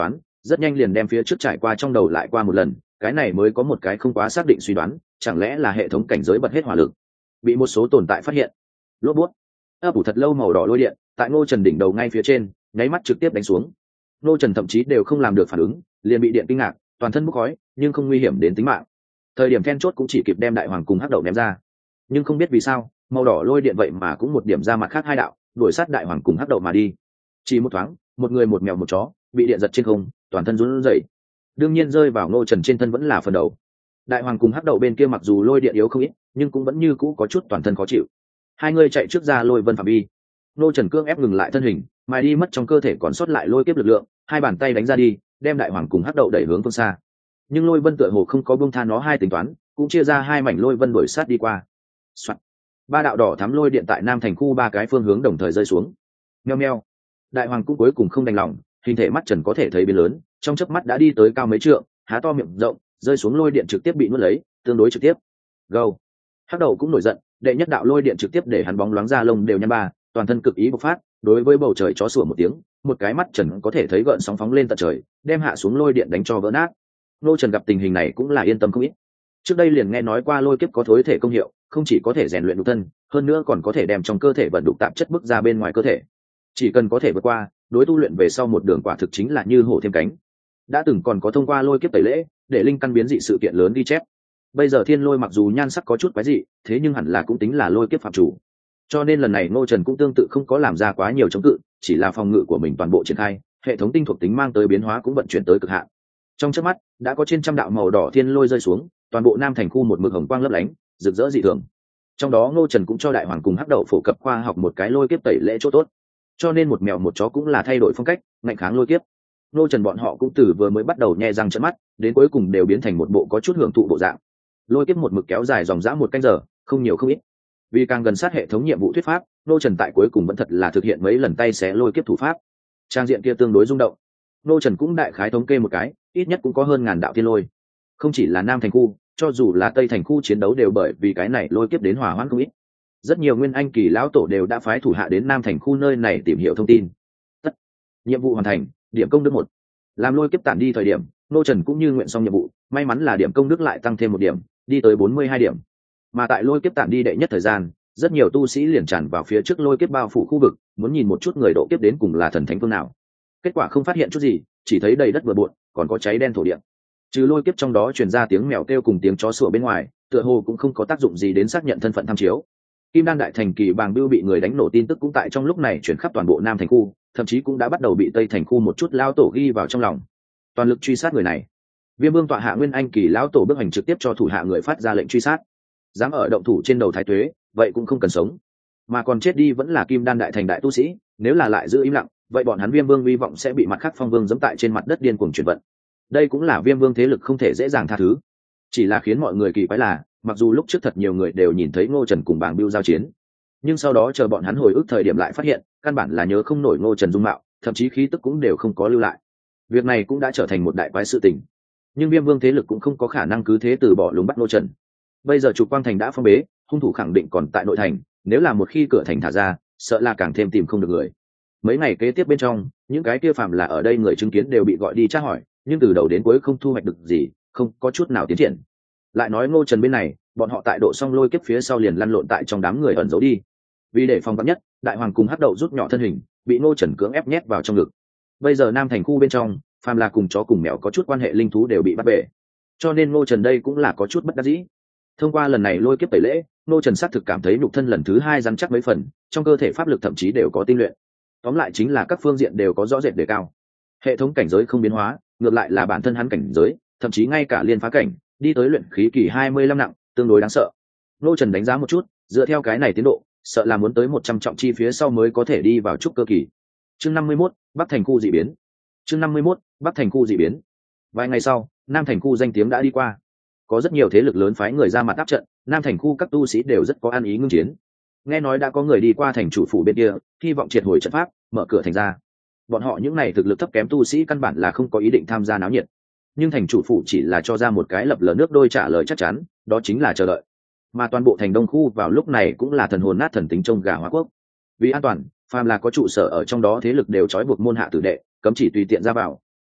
rất nhanh liền đem phía trước trải qua trong đầu lại qua một lần, cái này mới có một cái không quá xác định suy đoán, chẳng lẽ là hệ thống cảnh giới bật hết hỏa lực, bị một số tồn tại phát hiện. Lốp bút ấp ủ thật lâu màu đỏ lôi điện tại Ngô Trần đỉnh đầu ngay phía trên nháy mắt trực tiếp đánh xuống. Ngô Trần thậm chí đều không làm được phản ứng, liền bị điện kinh ngạc, toàn thân bốc khói, nhưng không nguy hiểm đến tính mạng. Thời điểm then chốt cũng chỉ kịp đem đại hoàng cùng hắc đậu ném ra, nhưng không biết vì sao màu đỏ lôi điện vậy mà cũng một điểm ra mặt khác hai đạo, đuổi sát đại hoàng cùng hắc đậu mà đi. Chỉ một thoáng, một người một mèo một chó bị điện giật trên không, toàn thân run rẩy. Đương nhiên rơi vào Ngô Trần trên thân vẫn là phần đầu. Đại hoàng cùng hắc đậu bên kia mặc dù lôi điện yếu không ít, nhưng cũng vẫn như cũ có chút toàn thân khó chịu. Hai người chạy trước ra lôi vân phạm vi. Ngô Trần cương ép ngừng lại thân hình, mài đi mất trong cơ thể còn sót lại lôi kiếp lực lượng, hai bàn tay đánh ra đi, đem đại hoàng cùng hắc đậu đẩy hướng phương xa. Nhưng lôi vân tựa hồ không có buông tha nó hai tính toán, cũng chia ra hai mảnh lôi vân đuổi sát đi qua. Soạn. Ba đạo đỏ thắm lôi điện tại nam thành khu ba cái phương hướng đồng thời rơi xuống. Meo meo. Đại hoàng cũng cuối cùng không đành lòng, hình thể mắt Trần có thể thấy biến lớn, trong chớp mắt đã đi tới cao mấy trượng, há to miệng rộng, rơi xuống lôi điện trực tiếp bị nuốt lấy, tương đối trực tiếp. Go. Hắc đậu cũng nổi giận, đệ nhất đạo lôi điện trực tiếp để hắn bóng loáng ra lông đều nhăn ba, toàn thân cực ý bộc phát, đối với bầu trời chó sủa một tiếng, một cái mắt Trần có thể thấy gợn sóng phóng lên tận trời, đem hạ xuống lôi điện đánh cho vỡ nát. Ngô Trần gặp tình hình này cũng là yên tâm không ít. Trước đây liền nghe nói qua lôi kiếp có thối thể công hiệu, không chỉ có thể rèn luyện nhục thân, hơn nữa còn có thể đem trong cơ thể vận đục tạp chất bức ra bên ngoài cơ thể. Chỉ cần có thể vượt qua, đối tu luyện về sau một đường quả thực chính là như hổ thêm cánh. Đã từng còn có thông qua lôi kiếp tẩy lễ, để linh căn biến dị sự kiện lớn ghi chép. Bây giờ thiên lôi mặc dù nhan sắc có chút quái dị, thế nhưng hẳn là cũng tính là lôi kiếp phạm chủ. Cho nên lần này Ngô Trần cũng tương tự không có làm ra quá nhiều chống cự, chỉ là phòng ngự của mình toàn bộ triển khai, hệ thống tinh thuộc tính mang tới biến hóa cũng vận chuyển tới cực hạn. Trong chớp mắt, đã có trên trăm đạo màu đỏ thiên lôi rơi xuống, toàn bộ nam thành khu một mực hồng quang lấp lánh, rực rỡ dị thường. Trong đó Ngô Trần cũng cho đại hoàng cùng hắc đậu phổ cập khoa học một cái lôi kiếp tẩy lễ chỗ tốt. Cho nên một mèo một chó cũng là thay đổi phong cách, ngạnh kháng lôi kiếp. Ngô Trần bọn họ cũng từ vừa mới bắt đầu nhe răng trợn mắt, đến cuối cùng đều biến thành một bộ có chút hưởng thụ bộ dạng. Lôi kiếp một mực kéo dài dòng dã một canh giờ, không nhiều không ít. Vì càng gần sát hệ thống nhiệm vụ thuyết pháp, Ngô Trần tại cuối cùng vẫn thật là thực hiện mấy lần tay xé lôi kiếp thủ pháp. Trang diện kia tương đối rung động. Ngô Trần cũng đại khái thống kê một cái, ít nhất cũng có hơn ngàn đạo thiên lôi. Không chỉ là nam thành khu, cho dù là tây thành khu chiến đấu đều bởi vì cái này lôi kiếp đến hỏa hoãn không ít. Rất nhiều nguyên anh kỳ lão tổ đều đã phái thủ hạ đến nam thành khu nơi này tìm hiểu thông tin. Tất. Nhiệm vụ hoàn thành, điểm công đức một. Làm lôi kiếp tản đi thời điểm, Ngô Trần cũng như nguyện xong nhiệm vụ, may mắn là điểm công đức lại tăng thêm một điểm, đi tới bốn mươi hai điểm. Mà tại lôi kiếp tản đi đệ nhất thời gian, rất nhiều tu sĩ liền tràn vào phía trước lôi kiếp bao phủ khu vực, muốn nhìn một chút người độ kiếp đến cùng là thần thánh phương nào. Kết quả không phát hiện chút gì, chỉ thấy đầy đất bừa bộn, còn có cháy đen thổ địa. Trừ lôi kiếp trong đó truyền ra tiếng mèo kêu cùng tiếng chó sủa bên ngoài, tựa hồ cũng không có tác dụng gì đến xác nhận thân phận tham chiếu. Kim Đan đại thành kỳ Bàng Bưu bị người đánh nổ tin tức cũng tại trong lúc này chuyển khắp toàn bộ Nam thành khu, thậm chí cũng đã bắt đầu bị Tây thành khu một chút lao tổ ghi vào trong lòng, toàn lực truy sát người này. Viêm Vương tọa hạ nguyên anh kỳ lão tổ bước hành trực tiếp cho thủ hạ người phát ra lệnh truy sát. Dám ở động thủ trên đầu thái tuế, vậy cũng không cần sống, mà còn chết đi vẫn là Kim Đan đại thành đại tu sĩ, nếu là lại giữ im lặng, vậy bọn hắn Viêm Vương hy vọng sẽ bị mặt khác phong vương giẫm tại trên mặt đất điên cuồng chuyển vận. Đây cũng là Viêm Vương thế lực không thể dễ dàng tha thứ. Chỉ là khiến mọi người kỳ quái là, mặc dù lúc trước thật nhiều người đều nhìn thấy Ngô Trần cùng Bàng Bưu giao chiến, nhưng sau đó chờ bọn hắn hồi ức thời điểm lại phát hiện, căn bản là nhớ không nổi Ngô Trần dung mạo, thậm chí khí tức cũng đều không có lưu lại. Việc này cũng đã trở thành một đại quái sự tình. Nhưng Viêm Vương thế lực cũng không có khả năng cứ thế từ bỏ lùng bắt Ngô Trần. Bây giờ Trục Quang thành đã phong bế, hung thủ khẳng định còn tại nội thành, nếu là một khi cửa thành thả ra, sợ là càng thêm tìm không được người. Mấy ngày kế tiếp bên trong, những cái kia phạm là ở đây người chứng kiến đều bị gọi đi tra hỏi, nhưng từ đầu đến cuối không thu hoạch được gì, không có chút nào tiến triển. Lại nói Ngô Trần bên này, bọn họ tại độ xong lôi kiếp phía sau liền lăn lộn tại trong đám người ẩn giấu đi. Vì để phòng vắn nhất, đại hoàng cùng hắc đậu rút nhỏ thân hình, bị Ngô Trần cưỡng ép nhét vào trong ngực. Bây giờ Nam thành khu bên trong, phàm là cùng chó cùng mèo có chút quan hệ linh thú đều bị bắt bể, cho nên Ngô Trần đây cũng là có chút bất đắc dĩ. Thông qua lần này lôi kiếp tẩy lễ, Ngô Trần xác thực cảm thấy nhục thân lần thứ hai rắn chắc mấy phần, trong cơ thể pháp lực thậm chí đều có tinh luyện. Tóm lại chính là các phương diện đều có rõ rệt đề cao. Hệ thống cảnh giới không biến hóa, ngược lại là bản thân hắn cảnh giới, thậm chí ngay cả liên phá cảnh, đi tới luyện khí kỳ hai mươi lăm nặng, tương đối đáng sợ. Ngô Trần đánh giá một chút, dựa theo cái này tiến độ, sợ là muốn tới một trăm trọng chi phía sau mới có thể đi vào trúc cơ kỳ. Chương năm mươi mốt, Bắc thành khu dị biến. Chương năm mươi mốt, Bắc thành khu dị biến. Vài ngày sau, Nam thành khu danh tiếng đã đi qua. Có rất nhiều thế lực lớn phái người ra mặt áp trận, Nam thành khu các tu sĩ đều rất có an ý ngưng chiến. Nghe nói đã có người đi qua thành chủ phủ bên kia, hy vọng triệt hồi trận pháp, mở cửa thành ra. Bọn họ những này thực lực thấp kém tu sĩ căn bản là không có ý định tham gia náo nhiệt. Nhưng thành chủ phủ chỉ là cho ra một cái lập lờ nước đôi trả lời chắc chắn, đó chính là chờ đợi. Mà toàn bộ thành đông khu vào lúc này cũng là thần hồn nát thần tính trông gà hóa quốc. Vì an toàn, phàm là có trụ sở ở trong đó thế lực đều trói buộc môn hạ tử đệ, cấm chỉ tùy tiện ra vào,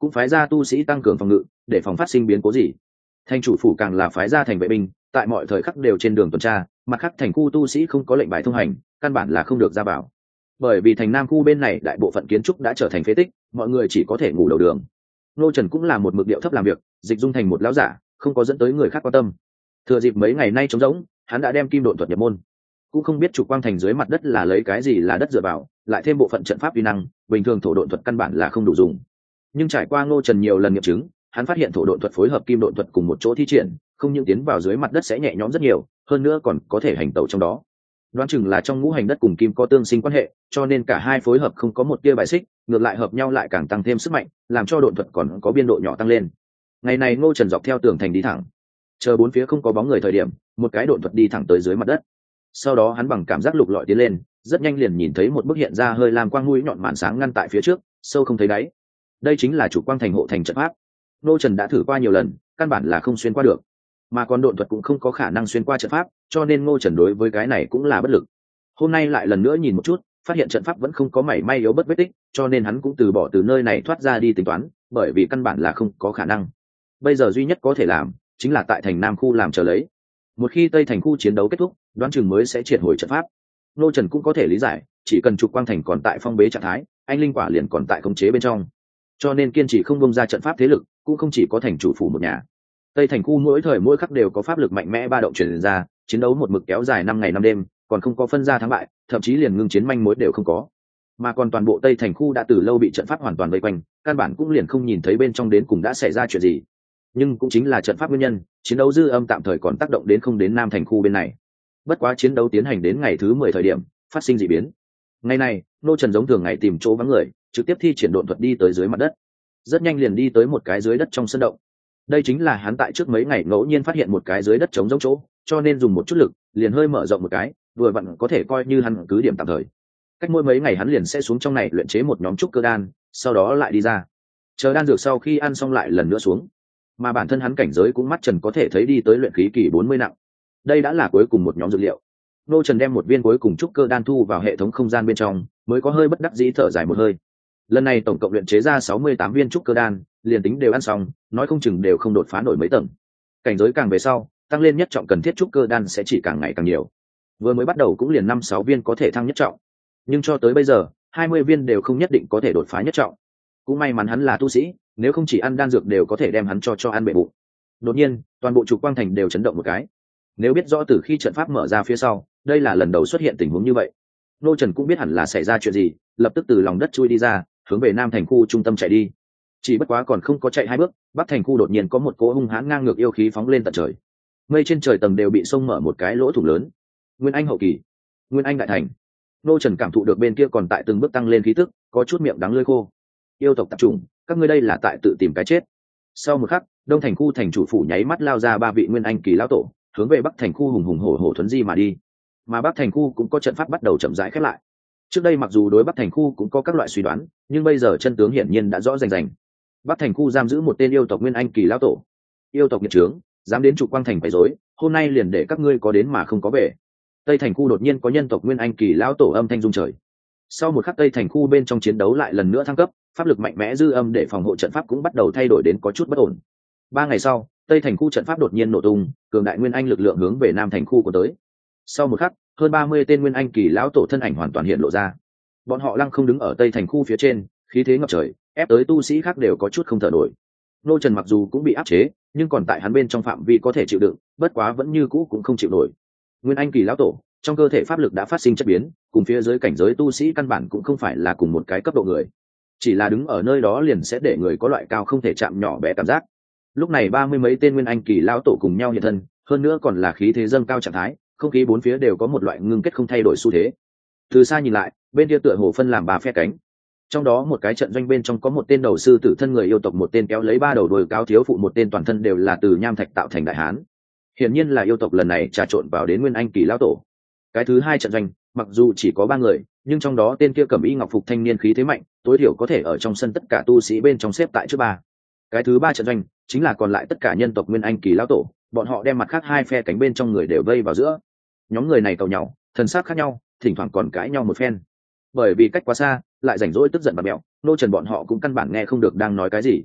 cũng phái ra tu sĩ tăng cường phòng ngự để phòng phát sinh biến cố gì. Thành chủ phủ càng là phái ra thành vệ binh, tại mọi thời khắc đều trên đường tuần tra, mặt khác thành khu tu sĩ không có lệnh bài thông hành, căn bản là không được ra vào. Bởi vì thành nam khu bên này đại bộ phận kiến trúc đã trở thành phế tích, mọi người chỉ có thể ngủ đầu đường. Ngô Trần cũng là một mực điệu thấp làm việc, dịch dung thành một lão giả, không có dẫn tới người khác quan tâm. Thừa dịp mấy ngày nay trống rỗng, hắn đã đem kim độn thuật nhập môn. Cũng không biết trục quang thành dưới mặt đất là lấy cái gì là đất dựa vào, lại thêm bộ phận trận pháp uy năng, bình thường thổ độn thuật căn bản là không đủ dùng. Nhưng trải qua Ngô Trần nhiều lần nghiệm chứng, hắn phát hiện thổ độn thuật phối hợp kim độn thuật cùng một chỗ thi triển, không những tiến vào dưới mặt đất sẽ nhẹ nhõm rất nhiều, hơn nữa còn có thể hành tẩu trong đó. Đoán chừng là trong ngũ hành đất cùng kim có tương sinh quan hệ, cho nên cả hai phối hợp không có một tia bài xích, ngược lại hợp nhau lại càng tăng thêm sức mạnh, làm cho độn thuật còn có biên độ nhỏ tăng lên. Ngày này Ngô Trần dọc theo tường thành đi thẳng, chờ bốn phía không có bóng người thời điểm, một cái độn thuật đi thẳng tới dưới mặt đất. Sau đó hắn bằng cảm giác lục lọi tiến lên, rất nhanh liền nhìn thấy một bức hiện ra hơi làm quang mũi nhọn màn sáng ngăn tại phía trước, sâu không thấy đáy. Đây chính là chủ quang thành hộ thành trận pháp. Ngô Trần đã thử qua nhiều lần, căn bản là không xuyên qua được, mà còn độn thuật cũng không có khả năng xuyên qua trận pháp, cho nên Ngô Trần đối với cái này cũng là bất lực. Hôm nay lại lần nữa nhìn một chút, phát hiện trận pháp vẫn không có mảy may yếu bất vết tích, cho nên hắn cũng từ bỏ từ nơi này thoát ra đi tính toán, bởi vì căn bản là không có khả năng. Bây giờ duy nhất có thể làm chính là tại thành nam khu làm chờ lấy. Một khi tây thành khu chiến đấu kết thúc, đoán chừng mới sẽ triệt hồi trận pháp. Ngô Trần cũng có thể lý giải, chỉ cần trục quang thành còn tại phong bế trạng thái, anh linh quả liền còn tại khống chế bên trong, cho nên kiên trì không bông ra trận pháp thế lực, cũng không chỉ có thành chủ phủ một nhà. Tây thành khu mỗi thời mỗi khắc đều có pháp lực mạnh mẽ ba động truyền ra, chiến đấu một mực kéo dài năm ngày năm đêm, còn không có phân ra thắng bại, thậm chí liền ngưng chiến manh mối đều không có. Mà còn toàn bộ Tây thành khu đã từ lâu bị trận pháp hoàn toàn vây quanh, căn bản cũng liền không nhìn thấy bên trong đến cùng đã xảy ra chuyện gì. Nhưng cũng chính là trận pháp nguyên nhân, chiến đấu dư âm tạm thời còn tác động đến không đến Nam thành khu bên này. Bất quá chiến đấu tiến hành đến ngày thứ mười thời điểm, phát sinh dị biến. Ngày này, Ngô Trần giống thường ngày tìm chỗ vắng người, trực tiếp thi triển độn thuật đi tới dưới mặt đất. Rất nhanh liền đi tới một cái dưới đất trong sân động. Đây chính là hắn tại trước mấy ngày ngẫu nhiên phát hiện một cái dưới đất trống rỗng chỗ, cho nên dùng một chút lực, liền hơi mở rộng một cái, vừa vặn có thể coi như hắn cứ điểm tạm thời. Cách mỗi mấy ngày hắn liền sẽ xuống trong này luyện chế một nhóm trúc cơ đan, sau đó lại đi ra. Chờ đan dược sau khi ăn xong lại lần nữa xuống. Mà bản thân hắn cảnh giới cũng mắt trần có thể thấy đi tới luyện khí kỳ bốn mươi nặng. Đây đã là cuối cùng một nhóm dược liệu. Ngô Trần đem một viên cuối cùng trúc cơ đan thu vào hệ thống không gian bên trong, mới có hơi bất đắc dĩ thở dài một hơi. Lần này tổng cộng luyện chế ra sáu mươi tám viên trúc cơ đan, liền tính đều ăn xong, nói không chừng đều không đột phá nổi mấy tầng. Cảnh giới càng về sau, tăng lên nhất trọng cần thiết trúc cơ đan sẽ chỉ càng ngày càng nhiều. Vừa mới bắt đầu cũng liền năm sáu viên có thể thăng nhất trọng, nhưng cho tới bây giờ, hai mươi viên đều không nhất định có thể đột phá nhất trọng. Cũng may mắn hắn là tu sĩ, nếu không chỉ ăn đan dược đều có thể đem hắn cho cho ăn bệ bụng. Đột nhiên, toàn bộ trục quang thành đều chấn động một cái. Nếu biết rõ từ khi trận pháp mở ra phía sau, đây là lần đầu xuất hiện tình huống như vậy. Ngô Trần cũng biết hẳn là xảy ra chuyện gì, lập tức từ lòng đất chui đi ra, hướng về Nam thành khu trung tâm chạy đi. Chỉ bất quá còn không có chạy hai bước, Bắc thành khu đột nhiên có một cỗ hung hãn ngang ngược yêu khí phóng lên tận trời. Mây trên trời tầng đều bị xông mở một cái lỗ thủng lớn. Nguyên Anh hậu kỳ, Nguyên Anh đại thành. Ngô Trần cảm thụ được bên kia còn tại từng bước tăng lên khí tức, có chút miệng đắng lưỡi khô. Yêu tộc tập trung, các ngươi đây là tại tự tìm cái chết. Sau một khắc, Đông thành khu thành chủ phủ nháy mắt lao ra ba vị Nguyên Anh kỳ lão tổ, hướng về Bắc thành khu hùng hùng hổ hổ thuấn di mà đi. Mà Bắc thành khu cũng có trận pháp bắt đầu chậm rãi khép lại. Trước đây mặc dù đối Bắc thành khu cũng có các loại suy đoán, nhưng bây giờ chân tướng hiển nhiên đã rõ rành rành. Bắc thành khu giam giữ một tên yêu tộc Nguyên Anh kỳ lão tổ. Yêu tộc nghiệt trướng, dám đến trục quang thành quấy rối, hôm nay liền để các ngươi có đến mà không có về. Tây thành khu đột nhiên có nhân tộc Nguyên Anh kỳ lão tổ âm thanh rung trời. Sau một khắc Tây thành khu bên trong chiến đấu lại lần nữa thăng cấp, pháp lực mạnh mẽ dư âm để phòng hộ trận pháp cũng bắt đầu thay đổi đến có chút bất ổn. Ba ngày sau, Tây thành khu trận pháp đột nhiên nổ tung, cường đại Nguyên Anh lực lượng hướng về Nam thành khu của tới. Sau một khắc, hơn ba mươi tên Nguyên Anh kỳ lão tổ thân ảnh hoàn toàn hiện lộ ra. Bọn họ lăng không đứng ở Tây thành khu phía trên, khí thế ngập trời, ép tới tu sĩ khác đều có chút không thở nổi. Ngô Trần mặc dù cũng bị áp chế, nhưng còn tại hắn bên trong phạm vi có thể chịu đựng, bất quá vẫn như cũ cũng không chịu nổi. Nguyên Anh kỳ lão tổ, trong cơ thể pháp lực đã phát sinh chất biến, cùng phía dưới cảnh giới tu sĩ căn bản cũng không phải là cùng một cái cấp độ người. Chỉ là đứng ở nơi đó liền sẽ để người có loại cao không thể chạm nhỏ bé cảm giác. Lúc này ba mươi mấy tên Nguyên Anh kỳ lão tổ cùng nhau hiện thân, hơn nữa còn là khí thế dâng cao trạng thái, không khí bốn phía đều có một loại ngưng kết không thay đổi xu thế. Từ xa nhìn lại, bên kia tựa hồ phân làm ba phe cánh. Trong đó một cái trận doanh bên trong có một tên đầu sư tử thân người yêu tộc, một tên kéo lấy ba đầu đuôi cao thiếu phụ, một tên toàn thân đều là từ nham thạch tạo thành đại hán. Hiển nhiên là yêu tộc lần này trà trộn vào đến Nguyên Anh kỳ lão tổ. Cái thứ hai trận doanh, mặc dù chỉ có ba người, nhưng trong đó tên kia cẩm y ngọc phục thanh niên khí thế mạnh, tối thiểu có thể ở trong sân tất cả tu sĩ bên trong xếp tại trước ba. Cái thứ ba trận doanh chính là còn lại tất cả nhân tộc Nguyên Anh kỳ lão tổ, bọn họ đem mặt khác hai phe cánh bên trong người đều vây vào giữa. Nhóm người này cầu nhau, thần sắc khác nhau, thỉnh thoảng còn cãi nhau một phen. Bởi vì cách quá xa, lại rảnh rỗi tức giận và mẹo, Ngô Trần bọn họ cũng căn bản nghe không được đang nói cái gì.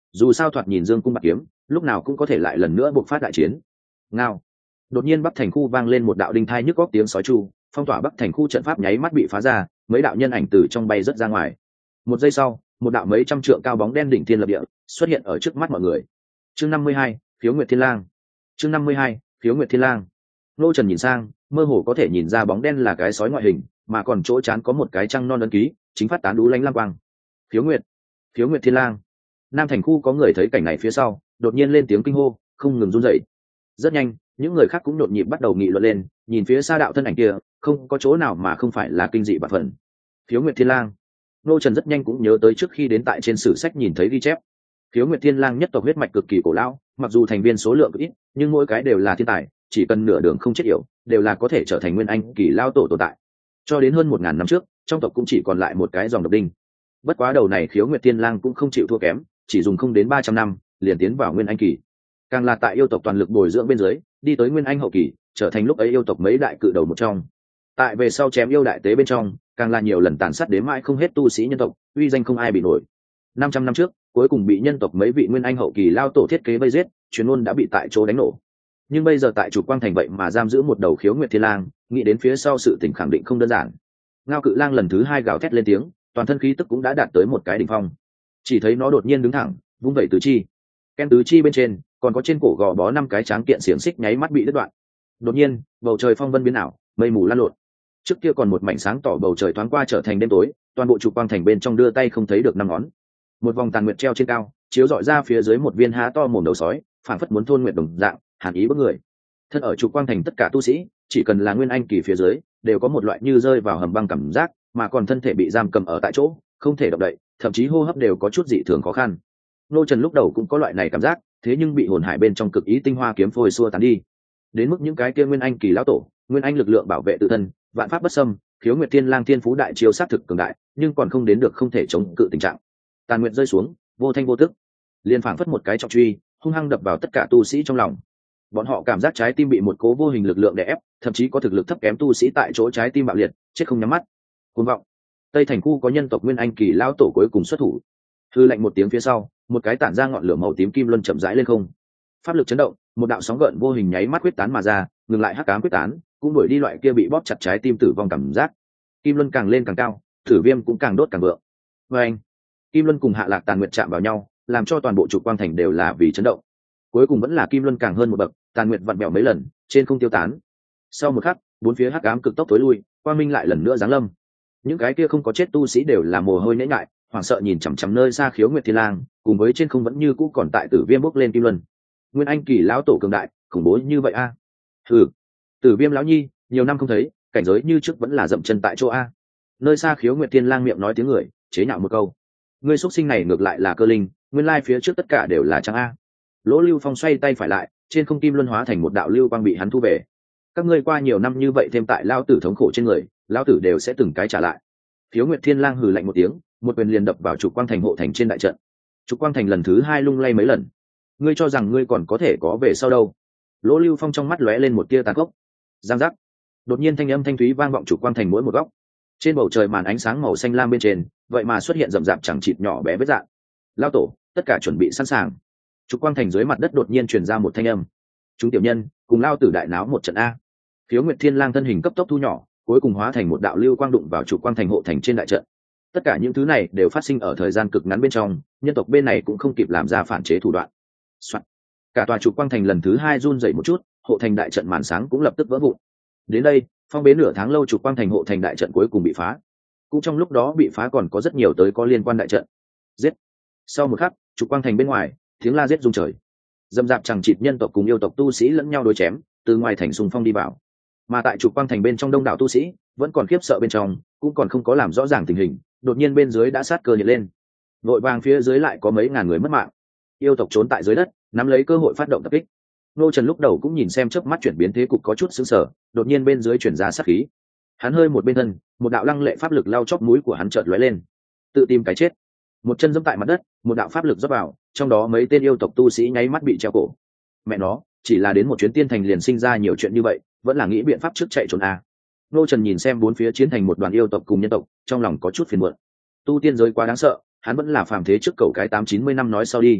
dù sao thoạt nhìn dương cung bạc kiếm lúc nào cũng có thể lại lần nữa buộc phát đại chiến. Ngao. Đột nhiên bắc thành khu vang lên một đạo đinh thai nhức góc tiếng sói chu, phong tỏa bắc thành khu trận pháp nháy mắt bị phá ra, mấy đạo nhân ảnh từ trong bay rất ra ngoài. Một giây sau, một đạo mấy trăm trượng cao bóng đen đỉnh thiên lập địa xuất hiện ở trước mắt mọi người. Chương năm mươi hai, Phiếu Nguyệt Thiên Lang. Chương năm mươi hai, Phiếu Nguyệt Thiên Lang. Nô Trần nhìn sang, mơ hồ có thể nhìn ra bóng đen là cái sói ngoại hình, mà còn chỗ chán có một cái trăng non ấn ký, chính phát tán đú lánh lam quang. Phiếu Nguyệt, Phiếu Nguyệt Thiên Lang. Nam thành khu có người thấy cảnh này phía sau, đột nhiên lên tiếng kinh hô, không ngừng run rẩy. Rất nhanh, những người khác cũng nhộn nhịp bắt đầu nghị luận lên, nhìn phía xa đạo thân ảnh kia, không có chỗ nào mà không phải là kinh dị bạt phần. Phiếu Nguyệt Thiên Lang. Nô Trần rất nhanh cũng nhớ tới trước khi đến tại trên sử sách nhìn thấy ghi chép. Phiếu Nguyệt Thiên Lang nhất tộc huyết mạch cực kỳ cổ lão, mặc dù thành viên số lượng ít, nhưng mỗi cái đều là thiên tài, chỉ cần nửa đường không chết yểu, đều là có thể trở thành nguyên anh kỳ lao tổ tồn tại. Cho đến hơn một ngàn năm trước, trong tộc cũng chỉ còn lại một cái dòng độc đinh. Bất quá đầu này Khiếu Nguyệt Thiên Lang cũng không chịu thua kém, chỉ dùng không đến ba trăm năm, liền tiến vào nguyên anh kỳ. Càng là tại yêu tộc toàn lực bồi dưỡng bên dưới, đi tới nguyên anh hậu kỳ, trở thành lúc ấy yêu tộc mấy đại cự đầu một trong. Tại về sau chém yêu đại tế bên trong, càng là nhiều lần tàn sát đến mãi không hết tu sĩ nhân tộc, uy danh không ai bị nổi. năm trăm năm trước, cuối cùng bị nhân tộc mấy vị nguyên anh hậu kỳ lao tổ thiết kế vây giết, truyền ngôn đã bị tại chỗ đánh nổ. Nhưng bây giờ tại Trục Quang thành vậy mà giam giữ một đầu Khiếu Nguyệt Thiên Lang, nghĩ đến phía sau sự tình khẳng định không đơn giản. Ngao Cự Lang lần thứ hai gào thét lên tiếng, toàn thân khí tức cũng đã đạt tới một cái đỉnh phong. Chỉ thấy nó đột nhiên đứng thẳng, vung vẩy tứ chi. Ken tứ chi bên trên, còn có trên cổ gò bó năm cái tráng kiện xiềng xích nháy mắt bị đứt đoạn. Đột nhiên, bầu trời phong vân biến ảo, mây mù lan lộn. Trước kia còn một mảnh sáng tỏ bầu trời thoáng qua trở thành đêm tối, toàn bộ Trục Quang thành bên trong đưa tay không thấy được năm ngón. Một vòng tàn nguyệt treo trên cao, chiếu rọi ra phía dưới một viên há to mồm đầu sói, phảng phất muốn thôn nguyệt đồng dạng, hàn ý bức người. Thân ở Trục Quang thành tất cả tu sĩ, chỉ cần là nguyên anh kỳ phía dưới, đều có một loại như rơi vào hầm băng cảm giác, mà còn thân thể bị giam cầm ở tại chỗ, không thể động đậy, thậm chí hô hấp đều có chút dị thường khó khăn. Nô Trần lúc đầu cũng có loại này cảm giác, thế nhưng bị hồn hải bên trong cực ý tinh hoa kiếm phôi xua tán đi. Đến mức những cái kia nguyên anh kỳ lão tổ, nguyên anh lực lượng bảo vệ tự thân, vạn pháp bất xâm, Khiếu Nguyệt Thiên Lang thiên phú đại chiêu sát thực cường đại, nhưng còn không đến được không thể chống cự tình trạng. Tàn nguyệt rơi xuống, vô thanh vô tức, liền phảng phất một cái trọng truy, hung hăng đập vào tất cả tu sĩ trong lòng. Bọn họ cảm giác trái tim bị một cố vô hình lực lượng đè ép, thậm chí có thực lực thấp kém tu sĩ tại chỗ trái tim bạo liệt, chết không nhắm mắt. Cuồng vọng. Tây thành khu có nhân tộc nguyên anh kỳ lão tổ cuối cùng xuất thủ. Hư lạnh một tiếng phía sau, một cái tản ra ngọn lửa màu tím kim luân chậm rãi lên không. Pháp lực chấn động, một đạo sóng gợn vô hình nháy mắt quyết tán mà ra, ngừng lại hắc ám quyết tán, cũng đuổi đi loại kia bị bóp chặt trái tim tử vong cảm giác. Kim luân càng lên càng cao, thử viêm cũng càng đốt càng vượng. Và anh, kim luân cùng hạ lạc tàn nguyệt chạm vào nhau, làm cho toàn bộ Trục Quang thành đều là vì chấn động. Cuối cùng vẫn là kim luân càng hơn một bậc, tàn nguyệt vặn bèo mấy lần, trên không tiêu tán. Sau một khắc, bốn phía hắc ám cực tốc tối lui, quang minh lại lần nữa giáng lâm. Những cái kia không có chết tu sĩ đều là mồ hôi nhễ ngại, hoảng sợ nhìn chằm chằm nơi xa Khiếu Nguyệt Thiên Lang, cùng với trên không vẫn như cũ còn tại Tử Viêm bốc lên kim luân. Nguyên anh kỳ lão tổ cường đại, khủng bố như vậy a. À? Ừ, Tử Viêm lão nhi, nhiều năm không thấy, cảnh giới như trước vẫn là dậm chân tại chỗ a. Nơi xa Khiếu Nguyệt Thiên Lang miệng nói tiếng người, chế nhạo một câu. Ngươi xuất sinh này ngược lại là cơ linh, nguyên lai phía trước tất cả đều là trắng a. Lỗ Lưu Phong xoay tay phải lại, trên không kim luân hóa thành một đạo lưu quang bị hắn thu về. Các ngươi qua nhiều năm như vậy thêm tại lao tử thống khổ trên người, lao tử đều sẽ từng cái trả lại. Khiếu Nguyệt Thiên Lang hừ lạnh một tiếng, một quyền liền đập vào Trục Quang thành hộ thành trên đại trận. Trục Quang thành lần thứ hai lung lay mấy lần. Ngươi cho rằng ngươi còn có thể có về sau đâu? Lỗ Lưu Phong trong mắt lóe lên một tia tàn khốc. Giang giác. Đột nhiên thanh âm thanh thúy vang vọng Trục Quang thành mỗi một góc. Trên bầu trời màn ánh sáng màu xanh lam bên trên, vậy mà xuất hiện rậm rạp chẳng chịt nhỏ bé vết rạn. Lao tổ, tất cả chuẩn bị sẵn sàng. Trục Quang thành dưới mặt đất đột nhiên truyền ra một thanh âm. Chúng tiểu nhân, cùng lao tử đại náo một trận a. Khiếu Nguyệt Thiên Lang thân hình cấp tốc thu nhỏ, cuối cùng hóa thành một đạo lưu quang đụng vào Trục Quang thành hộ thành trên đại trận. Tất cả những thứ này đều phát sinh ở thời gian cực ngắn bên trong, nhân tộc bên này cũng không kịp làm ra phản chế thủ đoạn. Soạn. Cả tòa Trục Quang thành lần thứ hai run rẩy một chút, hộ thành đại trận màn sáng cũng lập tức vỡ vụn. Đến đây, phong bế nửa tháng lâu Trục Quang thành hộ thành đại trận cuối cùng bị phá. Cũng trong lúc đó bị phá còn có rất nhiều tới có liên quan đại trận. Giết. Sau một khắc, Trục Quang thành bên ngoài, tiếng la giết rung trời. Dâm dạp chẳng chịt nhân tộc cùng yêu tộc tu sĩ lẫn nhau đối chém, từ ngoài thành xung phong đi vào. Mà tại Trục Quang thành bên trong đông đảo tu sĩ, vẫn còn khiếp sợ bên trong, cũng còn không có làm rõ ràng tình hình, đột nhiên bên dưới đã sát cơ hiện lên. Vội vàng phía dưới lại có mấy ngàn người mất mạng. Yêu tộc trốn tại dưới đất, nắm lấy cơ hội phát động tập kích. Nô Trần lúc đầu cũng nhìn xem chớp mắt chuyển biến thế cục có chút sững sờ, đột nhiên bên dưới chuyển ra sát khí. Hắn hơi một bên thân, một đạo lăng lệ pháp lực lao chóp mũi của hắn chợt lóe lên. Tự tìm cái chết. Một chân giẫm tại mặt đất, một đạo pháp lực rót vào, trong đó mấy tên yêu tộc tu sĩ nháy mắt bị treo cổ. Mẹ nó, chỉ là đến một chuyến tiên thành liền sinh ra nhiều chuyện như vậy, vẫn là nghĩ biện pháp trước chạy trốn à. Nô Trần nhìn xem bốn phía chiến thành một đoàn yêu tộc cùng nhân tộc, trong lòng có chút phiền muộn. Tu tiên giới quá đáng sợ, hắn vẫn là phàm thế trước cầu cái tám chín mươi năm nói sau đi.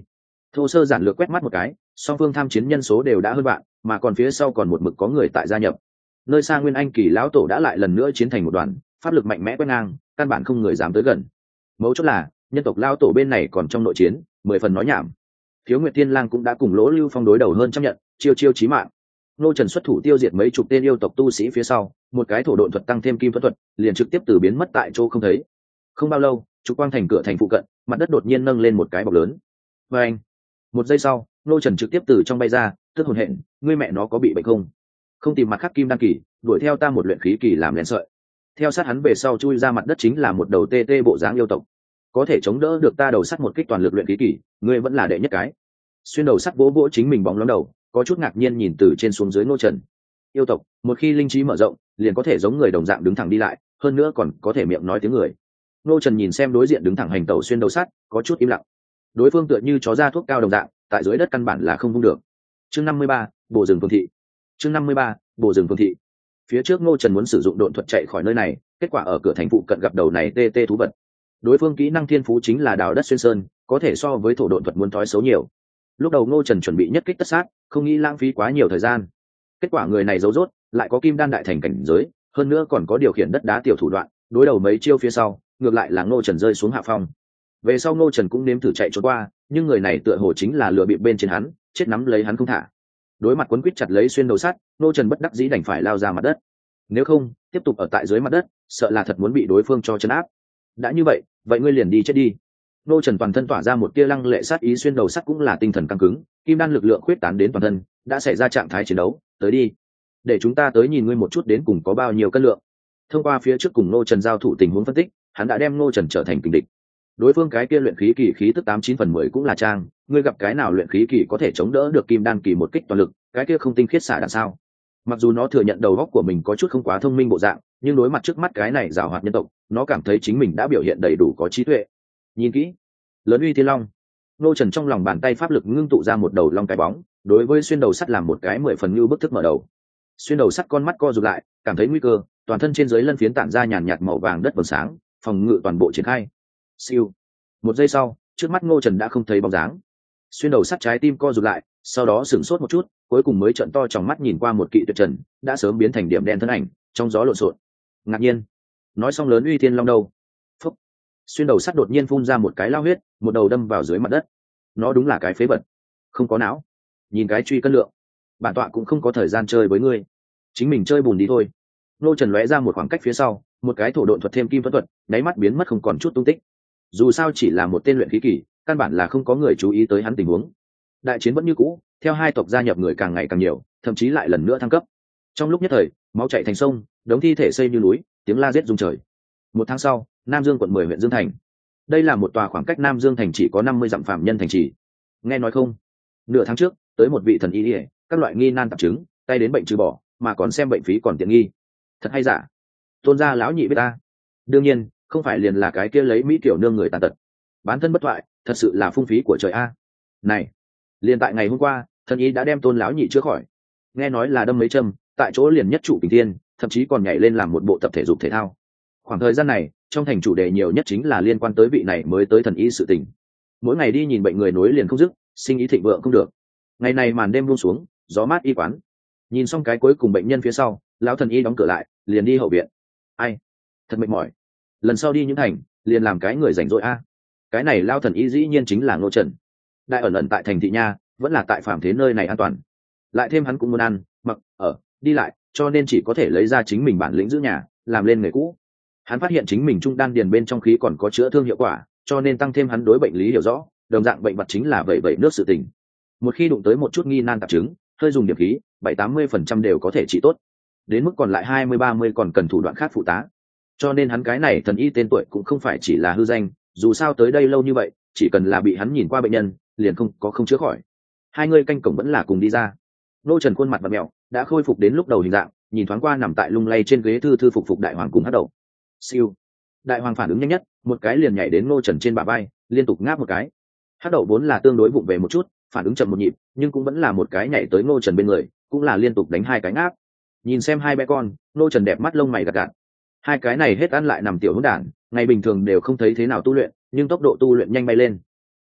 Thô sơ giản lược quét mắt một cái, song phương tham chiến nhân số đều đã hơn bạn, mà còn phía sau còn một mực có người tại gia nhập. Nơi xa Nguyên Anh kỳ lão tổ đã lại lần nữa chiến thành một đoàn, pháp lực mạnh mẽ quét ngang, căn bản không người dám tới gần. Mấu chốt là nhân tộc lão tổ bên này còn trong nội chiến, mười phần nói nhảm. Thiếu Nguyệt Tiên Lang cũng đã cùng Lỗ Lưu Phong đối đầu hơn trăm nhận, chiêu chiêu chí mạng. Nô Trần xuất thủ tiêu diệt mấy chục tên yêu tộc tu sĩ phía sau, một cái thổ độn thuật tăng thêm kim thuẫn thuật, liền trực tiếp từ biến mất tại chỗ không thấy. Không bao lâu, trục quang thành cửa thành phụ cận, mặt đất đột nhiên nâng lên một cái bọc lớn. Và anh, một giây sau, Nô Trần trực tiếp từ trong bay ra, tức hồn hện, ngươi mẹ nó có bị bệnh không? Không tìm mặt khắc kim đan kỳ, đuổi theo ta một luyện khí kỳ làm lén sợi. Theo sát hắn về sau chui ra mặt đất chính là một đầu tê tê bộ dáng yêu tộc, có thể chống đỡ được ta đầu sắt một kích toàn lực luyện khí kỳ, ngươi vẫn là đệ nhất cái. Xuyên đầu sắt vỗ vỗ chính mình bóng lóng đầu, có chút ngạc nhiên nhìn từ trên xuống dưới Nô Trần. Yêu tộc, một khi linh trí mở rộng, liền có thể giống người đồng dạng đứng thẳng đi lại, hơn nữa còn có thể miệng nói tiếng người. Nô Trần nhìn xem đối diện đứng thẳng hành tẩu xuyên đầu sắt, có chút im lặng. Đối phương tựa như chó ra thuốc cao đồng dạng, tại dưới đất căn bản là không vung được. Chương năm mươi ba, bộ rừng phương thị. Chương năm mươi ba, bộ rừng phương thị. Phía trước Nô Trần muốn sử dụng độn thuật chạy khỏi nơi này, kết quả ở cửa thành phụ cận gặp đầu này tê tê thú vật. Đối phương kỹ năng thiên phú chính là đào đất xuyên sơn, có thể so với thổ độn thuật muốn thói xấu nhiều. Lúc đầu Nô Trần chuẩn bị nhất kích tất sát, không nghĩ lãng phí quá nhiều thời gian. Kết quả người này giấu rốt, lại có kim đan đại thành cảnh giới, hơn nữa còn có điều khiển đất đá tiểu thủ đoạn, đối đầu mấy chiêu phía sau, ngược lại là Nô Trần rơi xuống hạ phong. Về sau Nô Trần cũng nếm thử chạy trốn qua, nhưng người này tựa hồ chính là lừa bịp bên trên hắn, chết nắm lấy hắn không thả. Đối mặt quấn quýt chặt lấy xuyên đầu sắt, Nô Trần bất đắc dĩ đành phải lao ra mặt đất. Nếu không, tiếp tục ở tại dưới mặt đất, sợ là thật muốn bị đối phương cho chấn áp. Đã như vậy, vậy ngươi liền đi chết đi. Nô Trần toàn thân tỏa ra một tia lăng lệ sát ý, xuyên đầu sắt cũng là tinh thần căng cứng, kim đan lực lượng khuyết tán đến toàn thân, đã xảy ra trạng thái chiến đấu, tới đi. Để chúng ta tới nhìn ngươi một chút đến cùng có bao nhiêu cân lượng. Thông qua phía trước cùng Nô Trần giao thủ tình huống phân tích, hắn đã đem Nô Trần trở thành kình địch. Đối phương cái kia luyện khí kỳ khí tức tám chín phần mười cũng là trang, ngươi gặp cái nào luyện khí kỳ có thể chống đỡ được kim đan kỳ một kích toàn lực, cái kia không tinh khiết xả đằng sao? Mặc dù nó thừa nhận đầu óc của mình có chút không quá thông minh bộ dạng, nhưng đối mặt trước mắt cái này giàu hoạt nhân tộc, nó cảm thấy chính mình đã biểu hiện đầy đủ có trí tuệ. Nhìn kỹ, lớn uy thiên long. Nô Trần trong lòng bàn tay pháp lực ngưng tụ ra một đầu long cái bóng, đối với xuyên đầu sắt làm một cái mười phần như bức thức mở đầu. Xuyên đầu sắt con mắt co rụt lại, cảm thấy nguy cơ, toàn thân trên dưới lân phiến tản ra nhàn nhạt màu vàng đất vầng sáng, phòng ngự toàn bộ triển khai. Siêu. Một giây sau, trước mắt Ngô Trần đã không thấy bóng dáng. Xuyên đầu sắt trái tim co rụt lại, sau đó sửng sốt một chút, cuối cùng mới trợn to tròng mắt nhìn qua một kỵ tuyệt trần, đã sớm biến thành điểm đen thân ảnh, trong gió lộn xộn. Ngạc nhiên, nói xong lớn uy thiên long đâu. Phúc. Xuyên đầu sắt đột nhiên phun ra một cái lao huyết, một đầu đâm vào dưới mặt đất. Nó đúng là cái phế vật, không có não. Nhìn cái truy cân lượng, bản tọa cũng không có thời gian chơi với ngươi, chính mình chơi bùn đi thôi. Ngô Trần lóe ra một khoảng cách phía sau, một cái thổ độn thuật thêm kim thuẫn thuật, nháy mắt biến mất không còn chút tung tích. Dù sao chỉ là một tên luyện khí kỳ, căn bản là không có người chú ý tới hắn tình huống. Đại chiến vẫn như cũ, theo hai tộc gia nhập người càng ngày càng nhiều, thậm chí lại lần nữa thăng cấp. Trong lúc nhất thời, máu chảy thành sông, đống thi thể xây như núi, tiếng la giết rung trời. Một tháng sau, Nam Dương quận mười huyện Dương Thành. Đây là một tòa khoảng cách Nam Dương thành chỉ có năm mươi dặm phạm nhân thành trì. Nghe nói không? Nửa tháng trước, tới một vị thần y y, các loại nghi nan tạp chứng, tay đến bệnh trừ bỏ, mà còn xem bệnh phí còn tiện nghi. Thật hay giả? Tôn gia lão nhị biết ta. Đương nhiên, không phải liền là cái kia lấy mỹ tiểu nương người tàn tật. Bán thân bất thoại, thật sự là phung phí của trời a. Này, liền tại ngày hôm qua, thần y đã đem Tôn lão nhị chữa khỏi. Nghe nói là đâm mấy châm, tại chỗ liền nhất trụ bình thiên, thậm chí còn nhảy lên làm một bộ tập thể dục thể thao. Khoảng thời gian này, trong thành chủ đề nhiều nhất chính là liên quan tới vị này mới tới thần y sự tình. Mỗi ngày đi nhìn bệnh người nối liền không dứt, sinh ý thịnh vượng không được. Ngày này màn đêm buông xuống, gió mát y quán. Nhìn xong cái cuối cùng bệnh nhân phía sau, lão thần y đóng cửa lại, liền đi hậu viện. Ai, thật mệt mỏi. Lần sau đi những thành, liền làm cái người rảnh rỗi a. Cái này lão thần y dĩ nhiên chính là Ngô Trần. Đại ẩn ẩn tại thành thị nha, vẫn là tại phạm thế nơi này an toàn. Lại thêm hắn cũng muốn ăn, mặc, ở, đi lại, cho nên chỉ có thể lấy ra chính mình bản lĩnh giữ nhà, làm lên người cũ. Hắn phát hiện chính mình trung đan điền bên trong khí còn có chữa thương hiệu quả, cho nên tăng thêm hắn đối bệnh lý hiểu rõ, đồng dạng bệnh vật chính là vậy vậy nước sự tình. Một khi đụng tới một chút nghi nan tạp chứng, hơi dùng điểm khí, bảy tám mươi phần trăm đều có thể trị tốt. Đến mức còn lại hai mươi ba mươi còn cần thủ đoạn khác phụ tá. Cho nên hắn cái này thần y tên tuổi cũng không phải chỉ là hư danh, dù sao tới đây lâu như vậy, chỉ cần là bị hắn nhìn qua bệnh nhân, liền không có không chữa khỏi. Hai người canh cổng vẫn là cùng đi ra. Nô Trần khuôn mặt bặm mèo, đã khôi phục đến lúc đầu hình dạng, nhìn thoáng qua nằm tại lung lay trên ghế thư thư phục phục đại hoàng cùng hất đầu. Siêu. Đại hoàng phản ứng nhanh nhất, một cái liền nhảy đến Nô Trần trên bả vai, liên tục ngáp một cái. Hất đầu vốn là tương đối vụng về một chút, phản ứng chậm một nhịp, nhưng cũng vẫn là một cái nhảy tới Nô Trần bên người, cũng là liên tục đánh hai cái ngáp. Nhìn xem hai bé con, Nô Trần đẹp mắt lông mày gật gật. Hai cái này hết ăn lại nằm tiểu hỗn đản, ngày bình thường đều không thấy thế nào tu luyện, nhưng tốc độ tu luyện nhanh bay lên.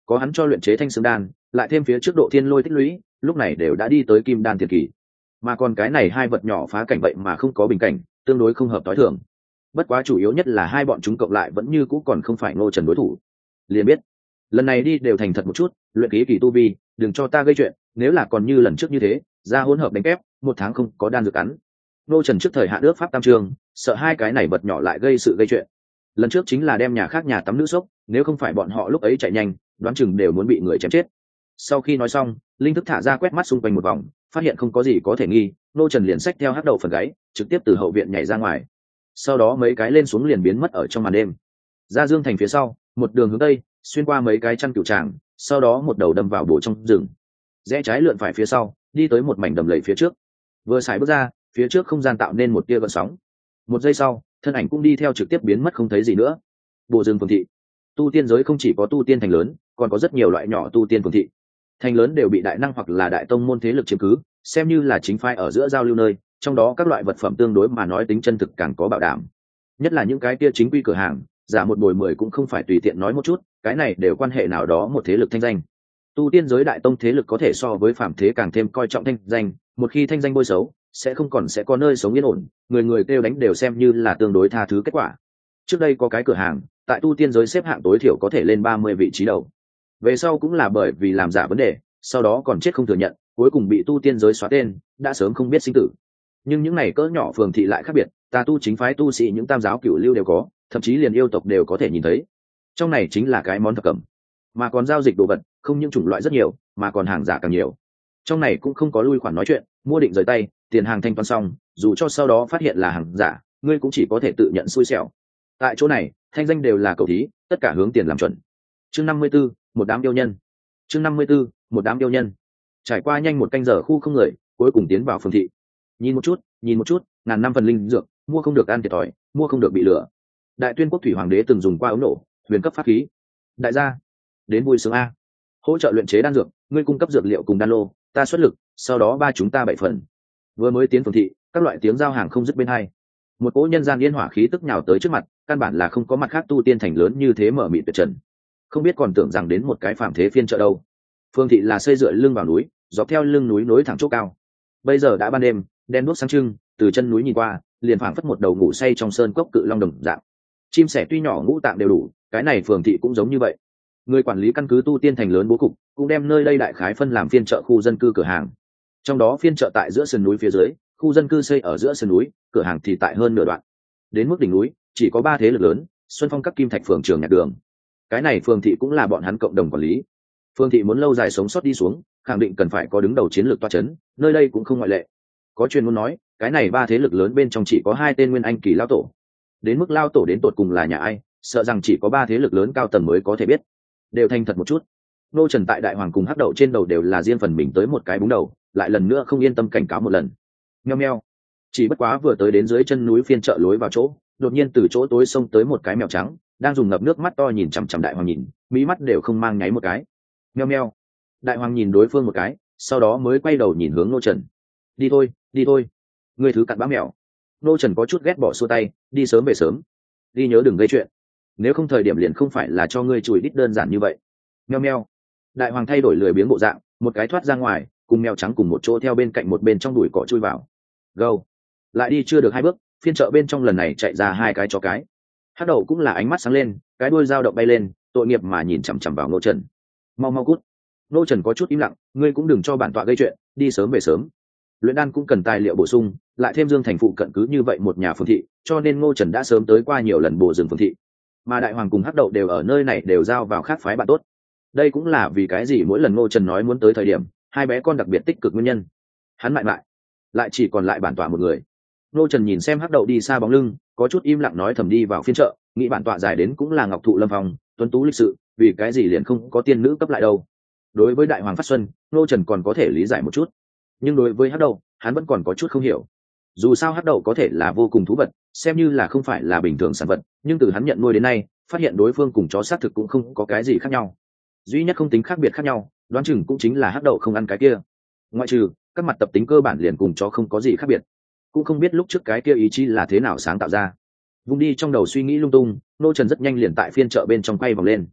có hắn cho luyện chế thanh xương đan, lại thêm phía trước độ thiên lôi tích lũy, lúc này đều đã đi tới kim đan tiền kỳ. Mà còn cái này hai vật nhỏ phá cảnh vậy mà không có bình cảnh, tương đối không hợp tối thường. Bất quá chủ yếu nhất là hai bọn chúng cộng lại vẫn như cũ còn không phải Ngô Trần đối thủ. Liền biết, lần này đi đều thành thật một chút, luyện khí kỳ tu vi, đừng cho ta gây chuyện, nếu là còn như lần trước như thế, ra hỗn hợp đánh kép, một tháng không có đan dược ăn. Ngô Trần trước thời hạn ước pháp tam trường, sợ hai cái này vật nhỏ lại gây sự gây chuyện. Lần trước chính là đem nhà khác nhà tắm nữ sốc, nếu không phải bọn họ lúc ấy chạy nhanh, đoán chừng đều muốn bị người chém chết. Sau khi nói xong, linh thức thả ra quét mắt xung quanh một vòng, phát hiện không có gì có thể nghi, Ngô Trần liền xách theo hắc đầu phần gáy, trực tiếp từ hậu viện nhảy ra ngoài. Sau đó mấy cái lên xuống liền biến mất ở trong màn đêm. Ra Dương thành phía sau, một đường hướng tây, xuyên qua mấy cái chăn cửu tràng, sau đó một đầu đâm vào bổ trong rừng. Rẽ trái lượn phải phía sau, đi tới một mảnh đầm lầy phía trước. Vừa xài bước ra, phía trước không gian tạo nên một tia gợn sóng. Một giây sau, thân ảnh cũng đi theo trực tiếp biến mất không thấy gì nữa. Bộ rừng phường thị. Tu tiên giới không chỉ có tu tiên thành lớn, còn có rất nhiều loại nhỏ tu tiên phường thị. Thành lớn đều bị đại năng hoặc là đại tông môn thế lực chiếm cứ, xem như là chính phái ở giữa giao lưu nơi, trong đó các loại vật phẩm tương đối mà nói tính chân thực càng có bảo đảm. Nhất là những cái kia chính quy cửa hàng, giả một bồi mười cũng không phải tùy tiện nói một chút, cái này đều quan hệ nào đó một thế lực thanh danh. Tu tiên giới đại tông thế lực có thể so với phàm thế càng thêm coi trọng thanh danh, một khi thanh danh bôi xấu, sẽ không còn sẽ có nơi sống yên ổn, người người kêu đánh đều xem như là tương đối tha thứ kết quả. Trước đây có cái cửa hàng, tại tu tiên giới xếp hạng tối thiểu có thể lên ba mươi vị trí đầu. Về sau cũng là bởi vì làm giả vấn đề, sau đó còn chết không thừa nhận, cuối cùng bị tu tiên giới xóa tên, đã sớm không biết sinh tử. Nhưng những này cỡ nhỏ phường thị lại khác biệt, tà tu chính phái tu sĩ những tam giáo cửu lưu đều có, thậm chí liền yêu tộc đều có thể nhìn thấy. Trong này chính là cái món thập cẩm, mà còn giao dịch đồ vật, không những chủng loại rất nhiều, mà còn hàng giả càng nhiều. Trong này cũng không có lui khoản nói chuyện, mua định rời tay, tiền hàng thanh toán xong, dù cho sau đó phát hiện là hàng giả, ngươi cũng chỉ có thể tự nhận xui xẻo. Tại chỗ này, thanh danh đều là cầu thí, tất cả hướng tiền làm chuẩn. Chương năm mươi 54, một đám yêu nhân. Chương năm mươi 54, một đám yêu nhân. Trải qua nhanh một canh giờ khu không người, cuối cùng tiến vào phường thị. Nhìn một chút, nhìn một chút, ngàn năm phần linh dược, mua không được ăn thiệt thòi, mua không được bị lừa. Đại Tuyên Quốc thủy hoàng đế từng dùng qua ống nổ, huyền cấp pháp khí. Đại gia, đến vui sướng a. Hỗ trợ luyện chế đan dược, ngươi cung cấp dược liệu cùng đan lô, ta xuất lực, sau đó ba chúng ta bảy phần. Vừa mới tiến phường thị, các loại tiếng giao hàng không dứt bên hai. Một cỗ nhân gian yên hỏa khí tức nhào tới trước mặt, căn bản là không có mặt khác tu tiên thành lớn như thế mở mịt tuyệt trần. Không biết còn tưởng rằng đến một cái phàm thế phiên chợ đâu. Phường thị là xây dựa lưng vào núi, dọc theo lưng núi nối thẳng chỗ cao. Bây giờ đã ban đêm, đen đuốc sáng trưng, từ chân núi nhìn qua, liền phảng phất một đầu ngủ say trong sơn cốc cự long đồng dạng. Chim sẻ tuy nhỏ ngũ tạng đều đủ, cái này phường thị cũng giống như vậy. Người quản lý căn cứ tu tiên thành lớn bố cục, cũng đem nơi đây đại khái phân làm phiên chợ khu dân cư cửa hàng. Trong đó phiên chợ tại giữa sườn núi phía dưới, khu dân cư xây ở giữa sườn núi, cửa hàng thì tại hơn nửa đoạn. Đến mức đỉnh núi, chỉ có ba thế lực lớn, Xuân Phong các Kim Thạch phường trường nhạc đường. Cái này phường thị cũng là bọn hắn cộng đồng quản lý. Phường thị muốn lâu dài sống sót đi xuống, khẳng định cần phải có đứng đầu chiến lược toa chấn, nơi đây cũng không ngoại lệ. Có chuyên muốn nói, cái này ba thế lực lớn bên trong chỉ có hai tên nguyên anh kỳ lao tổ. Đến mức lao tổ đến tột cùng là nhà ai, sợ rằng chỉ có ba thế lực lớn cao tầng mới có thể biết. Đều thành thật một chút. Nô Trần tại đại hoàng cùng hắc đậu trên đầu đều là riêng phần mình tới một cái búng đầu, lại lần nữa không yên tâm cảnh cáo một lần. Meo meo. Chỉ bất quá vừa tới đến dưới chân núi phiên chợ lối vào chỗ, đột nhiên từ chỗ tối xông tới một cái mèo trắng, đang dùng ngập nước mắt to nhìn chằm chằm đại hoàng nhìn, mí mắt đều không mang nháy một cái. Meo meo. Đại hoàng nhìn đối phương một cái, sau đó mới quay đầu nhìn hướng Nô Trần. Đi thôi, đi thôi. Người thứ cặn bã mèo. Nô Trần có chút ghét bỏ xua tay, đi sớm về sớm. Đi nhớ đừng gây chuyện. Nếu không thời điểm liền không phải là cho ngươi chùi đít đơn giản như vậy. Meo meo. Đại hoàng thay đổi lười biếng bộ dạng, một cái thoát ra ngoài, cùng mèo trắng cùng một chỗ theo bên cạnh một bên trong đùi cỏ chui vào. Gâu. Lại đi chưa được hai bước, phiên chợ bên trong lần này chạy ra hai cái chó cái. Hắc Đậu cũng là ánh mắt sáng lên, cái đuôi dao động bay lên, tội nghiệp mà nhìn chằm chằm vào Nô Trần. Mau mau cút. Nô Trần có chút im lặng, ngươi cũng đừng cho bản tọa gây chuyện, đi sớm về sớm. Luyện đan cũng cần tài liệu bổ sung, lại thêm Dương thành phụ cận cứ như vậy một nhà phường thị, cho nên Ngô Trần đã sớm tới qua nhiều lần bổ rừng phường thị. Mà Đại Hoàng cùng Hắc Đậu đều ở nơi này đều giao vào khác phái bạn tốt. Đây cũng là vì cái gì mỗi lần Ngô Trần nói muốn tới thời điểm, hai bé con đặc biệt tích cực nguyên nhân. Hắn mại mại, lại chỉ còn lại bản tọa một người. Ngô Trần nhìn xem Hắc Đậu đi xa bóng lưng, có chút im lặng nói thầm đi vào phiên chợ, nghĩ bản tọa dài đến cũng là ngọc thụ lâm phong, tuấn tú lịch sự, vì cái gì liền không có tiên nữ cấp lại đâu. Đối với Đại Hoàng Phát Xuân, Ngô Trần còn có thể lý giải một chút, nhưng đối với Hắc Đậu, hắn vẫn còn có chút không hiểu. Dù sao Hắc Đậu có thể là vô cùng thú vật, xem như là không phải là bình thường sản vật, nhưng từ hắn nhận nuôi đến nay, phát hiện đối phương cùng chó xác thực cũng không có cái gì khác nhau. Duy nhất không tính khác biệt khác nhau, đoán chừng cũng chính là Hắc Đậu không ăn cái kia. Ngoại trừ các mặt tập tính cơ bản liền cùng chó không có gì khác biệt, cũng không biết lúc trước cái kia ý chí là thế nào sáng tạo ra. Vung đi trong đầu suy nghĩ lung tung, Ngô Trần rất nhanh liền tại phiên chợ bên trong quay vòng lên.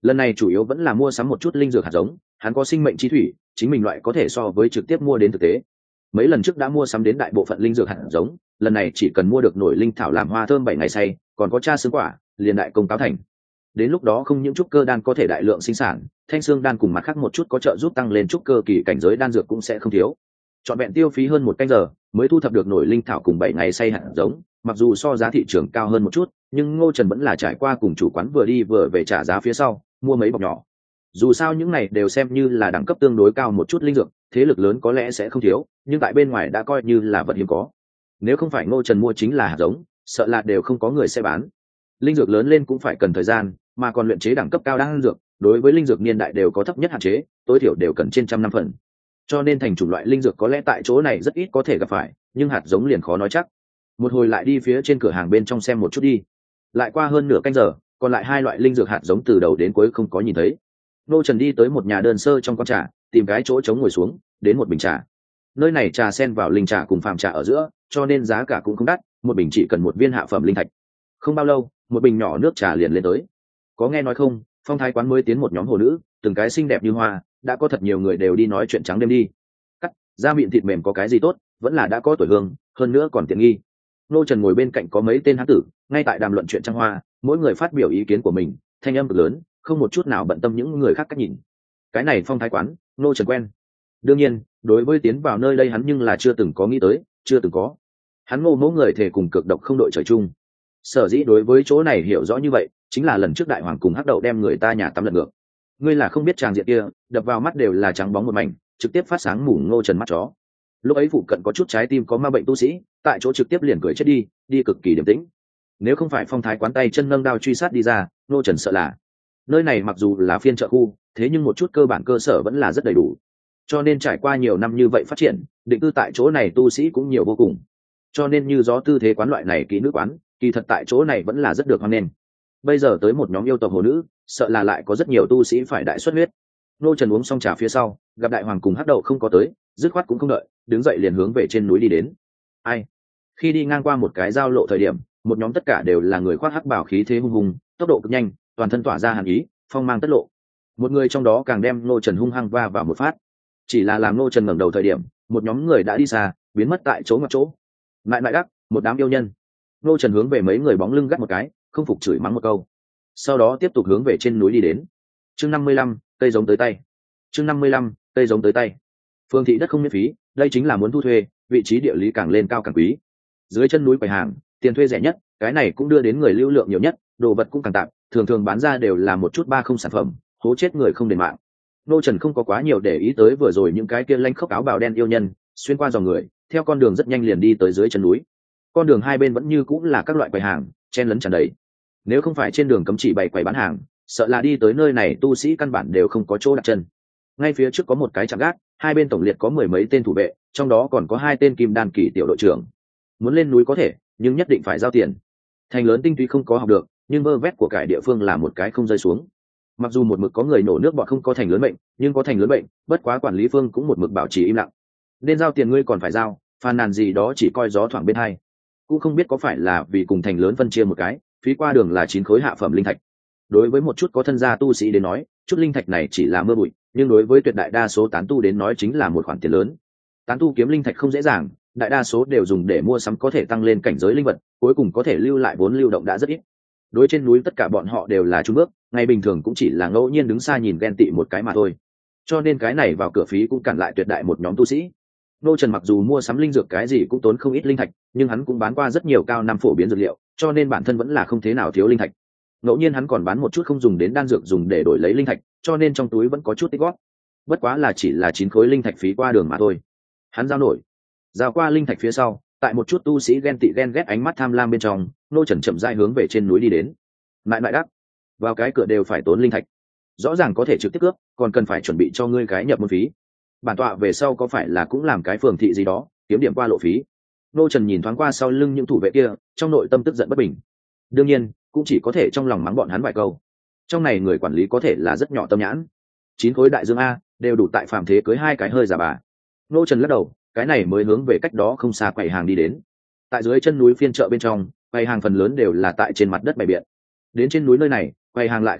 lần này chủ yếu vẫn là mua sắm một chút linh dược hạt giống, hắn có sinh mệnh chi thủy, chính mình loại có thể so với trực tiếp mua đến thực tế. Mấy lần trước đã mua sắm đến đại bộ phận linh dược hạt giống, lần này chỉ cần mua được nổi linh thảo làm hoa thơm bảy ngày say, còn có cha xương quả, liền đại công cáo thành. Đến lúc đó không những trúc cơ đan có thể đại lượng sinh sản, thanh xương đan cùng mặt khác một chút có trợ giúp tăng lên trúc cơ kỳ cảnh giới đan dược cũng sẽ không thiếu. Chọn vẹn tiêu phí hơn một canh giờ mới thu thập được nổi linh thảo cùng bảy ngày say hạt giống, mặc dù so giá thị trường cao hơn một chút, nhưng Ngô Trần vẫn là trải qua cùng chủ quán vừa đi vừa về trả giá phía sau, mua mấy bọc nhỏ. Dù sao những này đều xem như là đẳng cấp tương đối cao một chút linh dược, thế lực lớn có lẽ sẽ không thiếu, nhưng tại bên ngoài đã coi như là vật hiếm có. Nếu không phải Ngô Trần mua chính là hạt giống, sợ là đều không có người sẽ bán. Linh dược lớn lên cũng phải cần thời gian, mà còn luyện chế đẳng cấp cao đan dược, đối với linh dược niên đại đều có thấp nhất hạn chế, tối thiểu đều cần trên trăm năm phần. Cho nên thành chủng loại linh dược có lẽ tại chỗ này rất ít có thể gặp phải, nhưng hạt giống liền khó nói chắc. Một hồi lại đi phía trên cửa hàng bên trong xem một chút đi. Lại qua hơn nửa canh giờ, còn lại hai loại linh dược hạt giống từ đầu đến cuối không có nhìn thấy. Ngô Trần đi tới một nhà đơn sơ trong quán trà, tìm cái chỗ trống ngồi xuống, đến một bình trà. Nơi này trà xen vào linh trà cùng phàm trà ở giữa, cho nên giá cả cũng không đắt, một bình chỉ cần một viên hạ phẩm linh thạch. Không bao lâu, một bình nhỏ nước trà liền lên tới. Có nghe nói không, Phong Thái quán mới tiến một nhóm hồ nữ, từng cái xinh đẹp như hoa, đã có thật nhiều người đều đi nói chuyện trắng đêm đi. Cắt, da miệng thịt mềm có cái gì tốt, vẫn là đã có tuổi hương, hơn nữa còn tiện nghi. Ngô Trần ngồi bên cạnh có mấy tên hán tử, ngay tại đàm luận chuyện trăng hoa, mỗi người phát biểu ý kiến của mình, thanh âm cực lớn, không một chút nào bận tâm những người khác cách nhìn. Cái này Phong Thái quán, Ngô Trần quen. Đương nhiên, đối với tiến vào nơi đây hắn nhưng là chưa từng có nghĩ tới, chưa từng có. Hắn Ngô mẫu người thể cùng cực độc không đội trời chung. Sở dĩ đối với chỗ này hiểu rõ như vậy, chính là lần trước đại hoàng cùng hắc đậu đem người ta nhà tắm lật ngược. Ngươi là không biết tràng diện kia, đập vào mắt đều là trắng bóng một mảnh, trực tiếp phát sáng mù Ngô Trần mắt chó. Lúc ấy phụ cận có chút trái tim có ma bệnh tu sĩ, tại chỗ trực tiếp liền cười chết đi, đi cực kỳ điềm tĩnh. Nếu không phải Phong Thái quán tay chân nâng đao truy sát đi ra, Ngô Trần sợ là nơi này mặc dù là phiên chợ khu, thế nhưng một chút cơ bản cơ sở vẫn là rất đầy đủ. Cho nên trải qua nhiều năm như vậy phát triển, định cư tại chỗ này tu sĩ cũng nhiều vô cùng. Cho nên như gió tư thế quán loại này kỹ nữ quán, kỳ thật tại chỗ này vẫn là rất được hoan nghênh. Bây giờ tới một nhóm yêu tộc hồ nữ, sợ là lại có rất nhiều tu sĩ phải đại xuất huyết. Ngô Trần uống xong trà phía sau, gặp đại hoàng cùng hắc đậu không có tới, dứt khoát cũng không đợi, đứng dậy liền hướng về trên núi đi đến. Ai? Khi đi ngang qua một cái giao lộ thời điểm, một nhóm tất cả đều là người khoác hắc bào khí thế hung hùng, tốc độ cực nhanh, toàn thân tỏa ra hàn ý, phong mang tất lộ. Một người trong đó càng đem Ngô Trần hung hăng va vào một phát. Chỉ là làm Ngô Trần ngẩng đầu thời điểm, một nhóm người đã đi xa, biến mất tại chỗ ngoặt chỗ. Lại lại đắc, một đám yêu nhân. Ngô Trần hướng về mấy người bóng lưng gắt một cái, không phục chửi mắng một câu. Sau đó tiếp tục hướng về trên núi đi đến. Chương năm mươi lăm, cây giống tới tay. Chương năm mươi lăm, cây giống tới tay. Phương thị đất không miễn phí, đây chính là muốn thu thuê, vị trí địa lý càng lên cao càng quý. Dưới chân núi quầy hàng, tiền thuê rẻ nhất, cái này cũng đưa đến người lưu lượng nhiều nhất, đồ vật cũng càng tạm, thường thường bán ra đều là một chút ba không sản phẩm, hố chết người không đền mạng. Ngô Trần không có quá nhiều để ý tới vừa rồi những cái kia lanh khốc áo bào đen yêu nhân, xuyên qua dòng người, theo con đường rất nhanh liền đi tới dưới chân núi. Con đường hai bên vẫn như cũng là các loại quầy hàng, chen lấn tràn đầy. Nếu không phải trên đường cấm chỉ bày quầy bán hàng, sợ là đi tới nơi này tu sĩ căn bản đều không có chỗ đặt chân. Ngay phía trước có một cái trạm gác, hai bên tổng liệt có mười mấy tên thủ vệ, trong đó còn có hai tên kim đan kỳ tiểu đội trưởng. Muốn lên núi có thể, nhưng nhất định phải giao tiền. Thành lớn tinh túy không có học được, nhưng vơ vét của cải địa phương là một cái không rơi xuống. Mặc dù một mực có người nổ nước bọt không có thành lớn bệnh, nhưng có thành lớn bệnh, bất quá quản lý phương cũng một mực bảo trì im lặng. Nên giao tiền ngươi còn phải giao, phàn nàn gì đó chỉ coi gió thoảng bên hai. Cũng không biết có phải là vì cùng thành lớn phân chia một cái, phí qua đường là chín khối hạ phẩm linh thạch. Đối với một chút có thân gia tu sĩ đến nói, chút linh thạch này chỉ là mưa bụi, nhưng đối với tuyệt đại đa số tán tu đến nói chính là một khoản tiền lớn. Tán tu kiếm linh thạch không dễ dàng, đại đa số đều dùng để mua sắm có thể tăng lên cảnh giới linh vật, cuối cùng có thể lưu lại vốn lưu động đã rất ít. Đối trên núi tất cả bọn họ đều là trung bước, ngày bình thường cũng chỉ là ngẫu nhiên đứng xa nhìn ghen tị một cái mà thôi. Cho nên cái này vào cửa phí cũng cản lại tuyệt đại một nhóm tu sĩ. Ngô Trần mặc dù mua sắm linh dược cái gì cũng tốn không ít linh thạch, nhưng hắn cũng bán qua rất nhiều cao năm phổ biến dược liệu, cho nên bản thân vẫn là không thế nào thiếu linh thạch. Ngẫu nhiên hắn còn bán một chút không dùng đến đan dược dùng để đổi lấy linh thạch, cho nên trong túi vẫn có chút tích góp. Bất quá là chỉ là chín khối linh thạch phí qua đường mà thôi. Hắn giao nổi. Giao qua linh thạch phía sau, tại một chút tu sĩ ghen tị ghen ghét ánh mắt tham lam bên trong, Ngô Trần chậm rãi hướng về trên núi đi đến. Lại lại đắc, vào cái cửa đều phải tốn linh thạch. Rõ ràng có thể trực tiếp cướp, còn cần phải chuẩn bị cho ngươi cái nhập môn phí. Bản tọa về sau có phải là cũng làm cái phường thị gì đó, kiếm điểm qua lộ phí. Ngô Trần nhìn thoáng qua sau lưng những thủ vệ kia, trong nội tâm tức giận bất bình. Đương nhiên, cũng chỉ có thể trong lòng mắng bọn hắn vài câu. Trong này người quản lý có thể là rất nhỏ tâm nhãn. Chín khối đại dương a, đều đủ tại phàm thế cưới hai cái hơi già bà. Ngô Trần lắc đầu, cái này mới hướng về cách đó không xa quầy hàng đi đến. Tại dưới chân núi phiên chợ bên trong, quầy hàng phần lớn đều là tại trên mặt đất bày biện. Đến trên núi nơi này, quầy hàng lại khác biệt,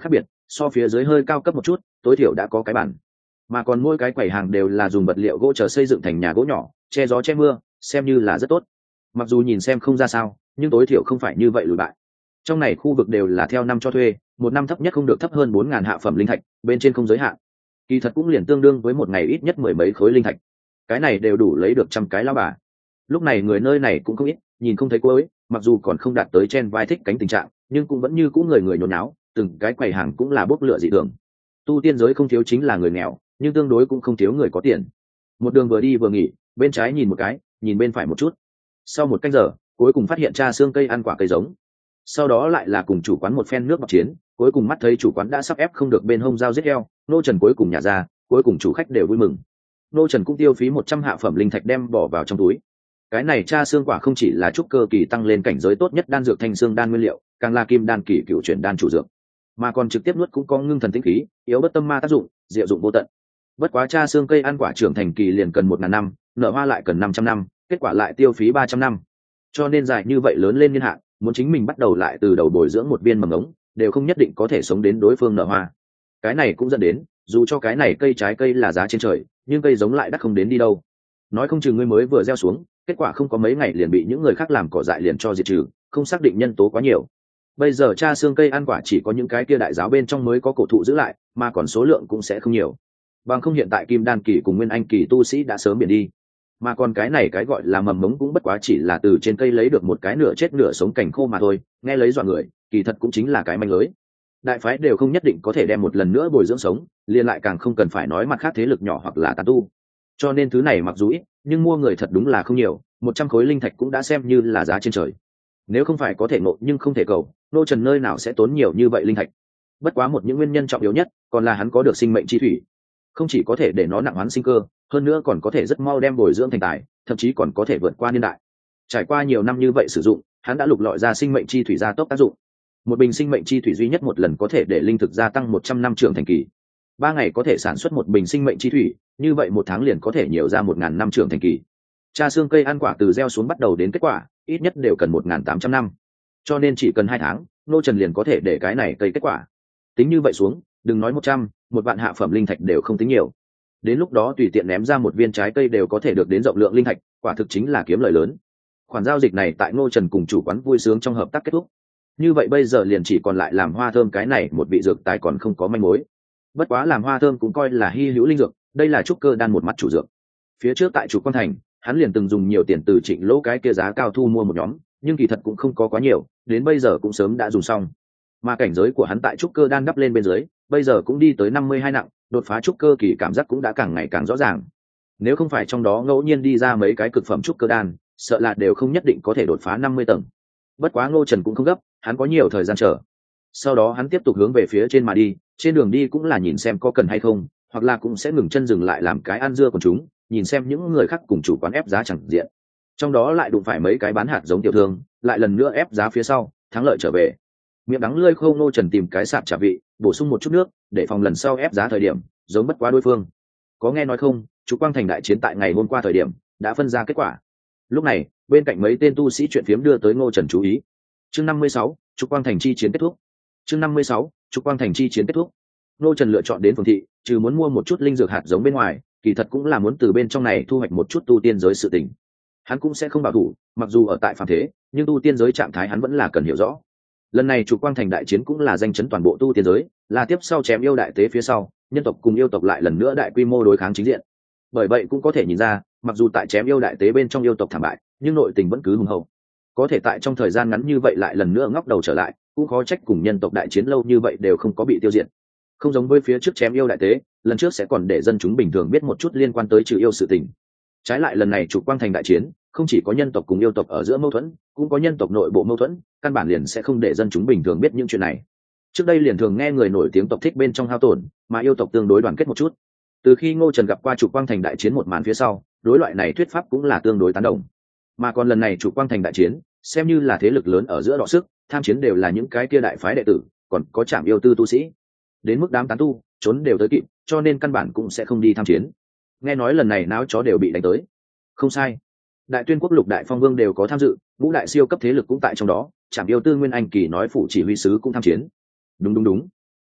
so phía dưới hơi cao cấp một chút, tối thiểu đã có cái bản. Mà còn mỗi cái quầy hàng đều là dùng vật liệu gỗ chờ xây dựng thành nhà gỗ nhỏ, che gió che mưa, xem như là rất tốt. Mặc dù nhìn xem không ra sao, nhưng tối thiểu không phải như vậy lùi bại. Trong này khu vực đều là theo năm cho thuê, một năm thấp nhất không được thấp hơn bốn ngàn hạ phẩm linh thạch, bên trên không giới hạn. Kỳ thật cũng liền tương đương với một ngày ít nhất mười mấy khối linh thạch. Cái này đều đủ lấy được trăm cái lao bà. Lúc này người nơi này cũng không ít, nhìn không thấy cuối, mặc dù còn không đạt tới chen vai thích cánh tình trạng, nhưng cũng vẫn như cũ người người nhốn nháo, từng cái quầy hàng cũng là bốc lửa dị thường. Tu tiên giới không thiếu chính là người nghèo, nhưng tương đối cũng không thiếu người có tiền. Một đường vừa đi vừa nghỉ, bên trái nhìn một cái, nhìn bên phải một chút. Sau một canh giờ, cuối cùng phát hiện tra xương cây ăn quả cây giống. Sau đó lại là cùng chủ quán một phen nước bọc chiến, cuối cùng mắt thấy chủ quán đã sắp ép không được bên hông dao giết heo, nô trần cuối cùng nhả ra, cuối cùng chủ khách đều vui mừng. Nô trần cũng tiêu phí một trăm hạ phẩm linh thạch đem bỏ vào trong túi. Cái này tra xương quả không chỉ là trúc cơ kỳ tăng lên cảnh giới tốt nhất đan dược thanh xương đan nguyên liệu, càng là kim đan kỳ cựu chuyển đan chủ dược, mà còn trực tiếp nuốt cũng có ngưng thần tinh khí, yếu bất tâm ma tác dụng, diệu dụng vô tận. Bất quá tra xương cây ăn quả trưởng thành kỳ liền cần một ngàn năm, nở hoa lại cần năm trăm năm, kết quả lại tiêu phí ba trăm năm. Cho nên dài như vậy lớn lên niên hạn, muốn chính mình bắt đầu lại từ đầu bồi dưỡng một viên mầm ống, đều không nhất định có thể sống đến đối phương nở hoa. Cái này cũng dẫn đến, dù cho cái này cây trái cây là giá trên trời, nhưng cây giống lại đắt không đến đi đâu. Nói không chừng ngươi mới vừa gieo xuống, kết quả không có mấy ngày liền bị những người khác làm cỏ dại liền cho diệt trừ, không xác định nhân tố quá nhiều. Bây giờ tra xương cây ăn quả chỉ có những cái kia đại giáo bên trong mới có cổ thụ giữ lại, mà còn số lượng cũng sẽ không nhiều. Bằng không hiện tại kim đan kỳ cùng nguyên anh kỳ tu sĩ đã sớm biển đi. Mà còn cái này cái gọi là mầm mống cũng bất quá chỉ là từ trên cây lấy được một cái nửa chết nửa sống cành khô mà thôi, nghe lấy dọa người, kỳ thật cũng chính là cái manh lưới. Đại phái đều không nhất định có thể đem một lần nữa bồi dưỡng sống, liền lại càng không cần phải nói mặt khác thế lực nhỏ hoặc là tán tu. Cho nên thứ này mặc dù ít, nhưng mua người thật đúng là không nhiều, một trăm khối linh thạch cũng đã xem như là giá trên trời. Nếu không phải có thể nộ nhưng không thể cầu, nô trần nơi nào sẽ tốn nhiều như vậy linh thạch. Bất quá một những nguyên nhân trọng yếu nhất còn là hắn có được sinh mệnh chi thủy, không chỉ có thể để nó nặng hoán sinh cơ, hơn nữa còn có thể rất mau đem bồi dưỡng thành tài, thậm chí còn có thể vượt qua niên đại. Trải qua nhiều năm như vậy sử dụng, hắn đã lục lọi ra sinh mệnh chi thủy gia tốc tác dụng. Một bình sinh mệnh chi thủy duy nhất một lần có thể để linh thực gia tăng một trăm năm trưởng thành kỳ. Ba ngày có thể sản xuất một bình sinh mệnh chi thủy, như vậy một tháng liền có thể nhiều ra một ngàn năm trưởng thành kỳ. Tra xương cây ăn quả từ gieo xuống bắt đầu đến kết quả, ít nhất đều cần một ngàn tám trăm năm. Cho nên chỉ cần hai tháng, nô trần liền có thể để cái này cây kết quả. Tính như vậy xuống, đừng nói một trăm, một vạn hạ phẩm linh thạch đều không tính nhiều. Đến lúc đó tùy tiện ném ra một viên trái cây đều có thể được đến rộng lượng linh thạch, quả thực chính là kiếm lời lớn. Khoản giao dịch này tại Ngô Trần cùng chủ quán vui sướng trong hợp tác kết thúc. Như vậy bây giờ liền chỉ còn lại làm hoa thơm cái này một vị dược tài còn không có manh mối. Bất quá làm hoa thơm cũng coi là hy hữu linh dược, đây là trúc cơ đan một mắt chủ dược. Phía trước tại Trục Quan Thành, hắn liền từng dùng nhiều tiền từ Trịnh Lỗ cái kia giá cao thu mua một nhóm, nhưng kỳ thật cũng không có quá nhiều, đến bây giờ cũng sớm đã dùng xong. Mà cảnh giới của hắn tại trúc cơ đan đắp lên bên dưới, bây giờ cũng đi tới năm mươi hai nặng, đột phá trúc cơ kỳ cảm giác cũng đã càng ngày càng rõ ràng. Nếu không phải trong đó ngẫu nhiên đi ra mấy cái cực phẩm trúc cơ đan, sợ là đều không nhất định có thể đột phá năm mươi tầng. Bất quá Ngô Trần cũng không gấp, hắn có nhiều thời gian chờ. Sau đó hắn tiếp tục hướng về phía trên mà đi, trên đường đi cũng là nhìn xem có cần hay không, hoặc là cũng sẽ ngừng chân dừng lại làm cái ăn dưa của chúng, nhìn xem những người khác cùng chủ quán ép giá chẳng diện. Trong đó lại đụng phải mấy cái bán hạt giống tiểu thương, lại lần nữa ép giá phía sau, thắng lợi trở về. Miệng đắng lưỡi khô, Ngô Trần tìm cái sạp trả vị, bổ sung một chút nước, để phòng lần sau ép giá thời điểm giống bất quá đối phương. Có nghe nói không, Trục Quang Thành đại chiến tại ngày hôm qua thời điểm đã phân ra kết quả. Lúc này, bên cạnh mấy tên tu sĩ chuyện phiếm đưa tới Ngô Trần chú ý. Chương năm mươi sáu, Trục Quang Thành chi chiến kết thúc. Chương năm mươi sáu, Trục Quang Thành chi chiến kết thúc. Ngô Trần lựa chọn đến phường thị, trừ muốn mua một chút linh dược hạt giống bên ngoài, kỳ thật cũng là muốn từ bên trong này thu hoạch một chút tu tiên giới sự tình. Hắn cũng sẽ không bảo thủ, mặc dù ở tại phàm thế, nhưng tu tiên giới trạng thái hắn vẫn là cần hiểu rõ. Lần này Trục Quang Thành đại chiến cũng là danh chấn toàn bộ tu tiên giới, là tiếp sau chém yêu đại tế phía sau, nhân tộc cùng yêu tộc lại lần nữa đại quy mô đối kháng chính diện. Bởi vậy cũng có thể nhìn ra, mặc dù tại chém yêu đại tế bên trong yêu tộc thảm bại, nhưng nội tình vẫn cứ hùng hậu. Có thể tại trong thời gian ngắn như vậy lại lần nữa ngóc đầu trở lại, cũng khó trách cùng nhân tộc đại chiến lâu như vậy đều không có bị tiêu diệt. Không giống với phía trước chém yêu đại tế, lần trước sẽ còn để dân chúng bình thường biết một chút liên quan tới trừ yêu sự tình. Trái lại lần này Trục Quang Thành đại chiến, không chỉ có nhân tộc cùng yêu tộc ở giữa mâu thuẫn, cũng có nhân tộc nội bộ mâu thuẫn, căn bản liền sẽ không để dân chúng bình thường biết những chuyện này. Trước đây liền thường nghe người nổi tiếng tộc thích bên trong hao tổn, mà yêu tộc tương đối đoàn kết một chút. Từ khi Ngô Trần gặp qua Trục Quang Thành đại chiến một màn phía sau, đối loại này thuyết pháp cũng là tương đối tán đồng. Mà còn lần này Trục Quang Thành đại chiến, xem như là thế lực lớn ở giữa đọ sức, tham chiến đều là những cái kia đại phái đệ tử, còn có Trảm Yêu Tư tu sĩ. Đến mức đám tán tu, trốn đều tới kịp, cho nên căn bản cũng sẽ không đi tham chiến. Nghe nói lần này náo chó đều bị đánh tới. Không sai, Đại Tuyên quốc lục đại phong vương đều có tham dự, ngũ đại siêu cấp thế lực cũng tại trong đó, Trảm Yêu Tư Nguyên Anh kỳ nói phụ chỉ huy sứ cũng tham chiến. Đúng đúng đúng.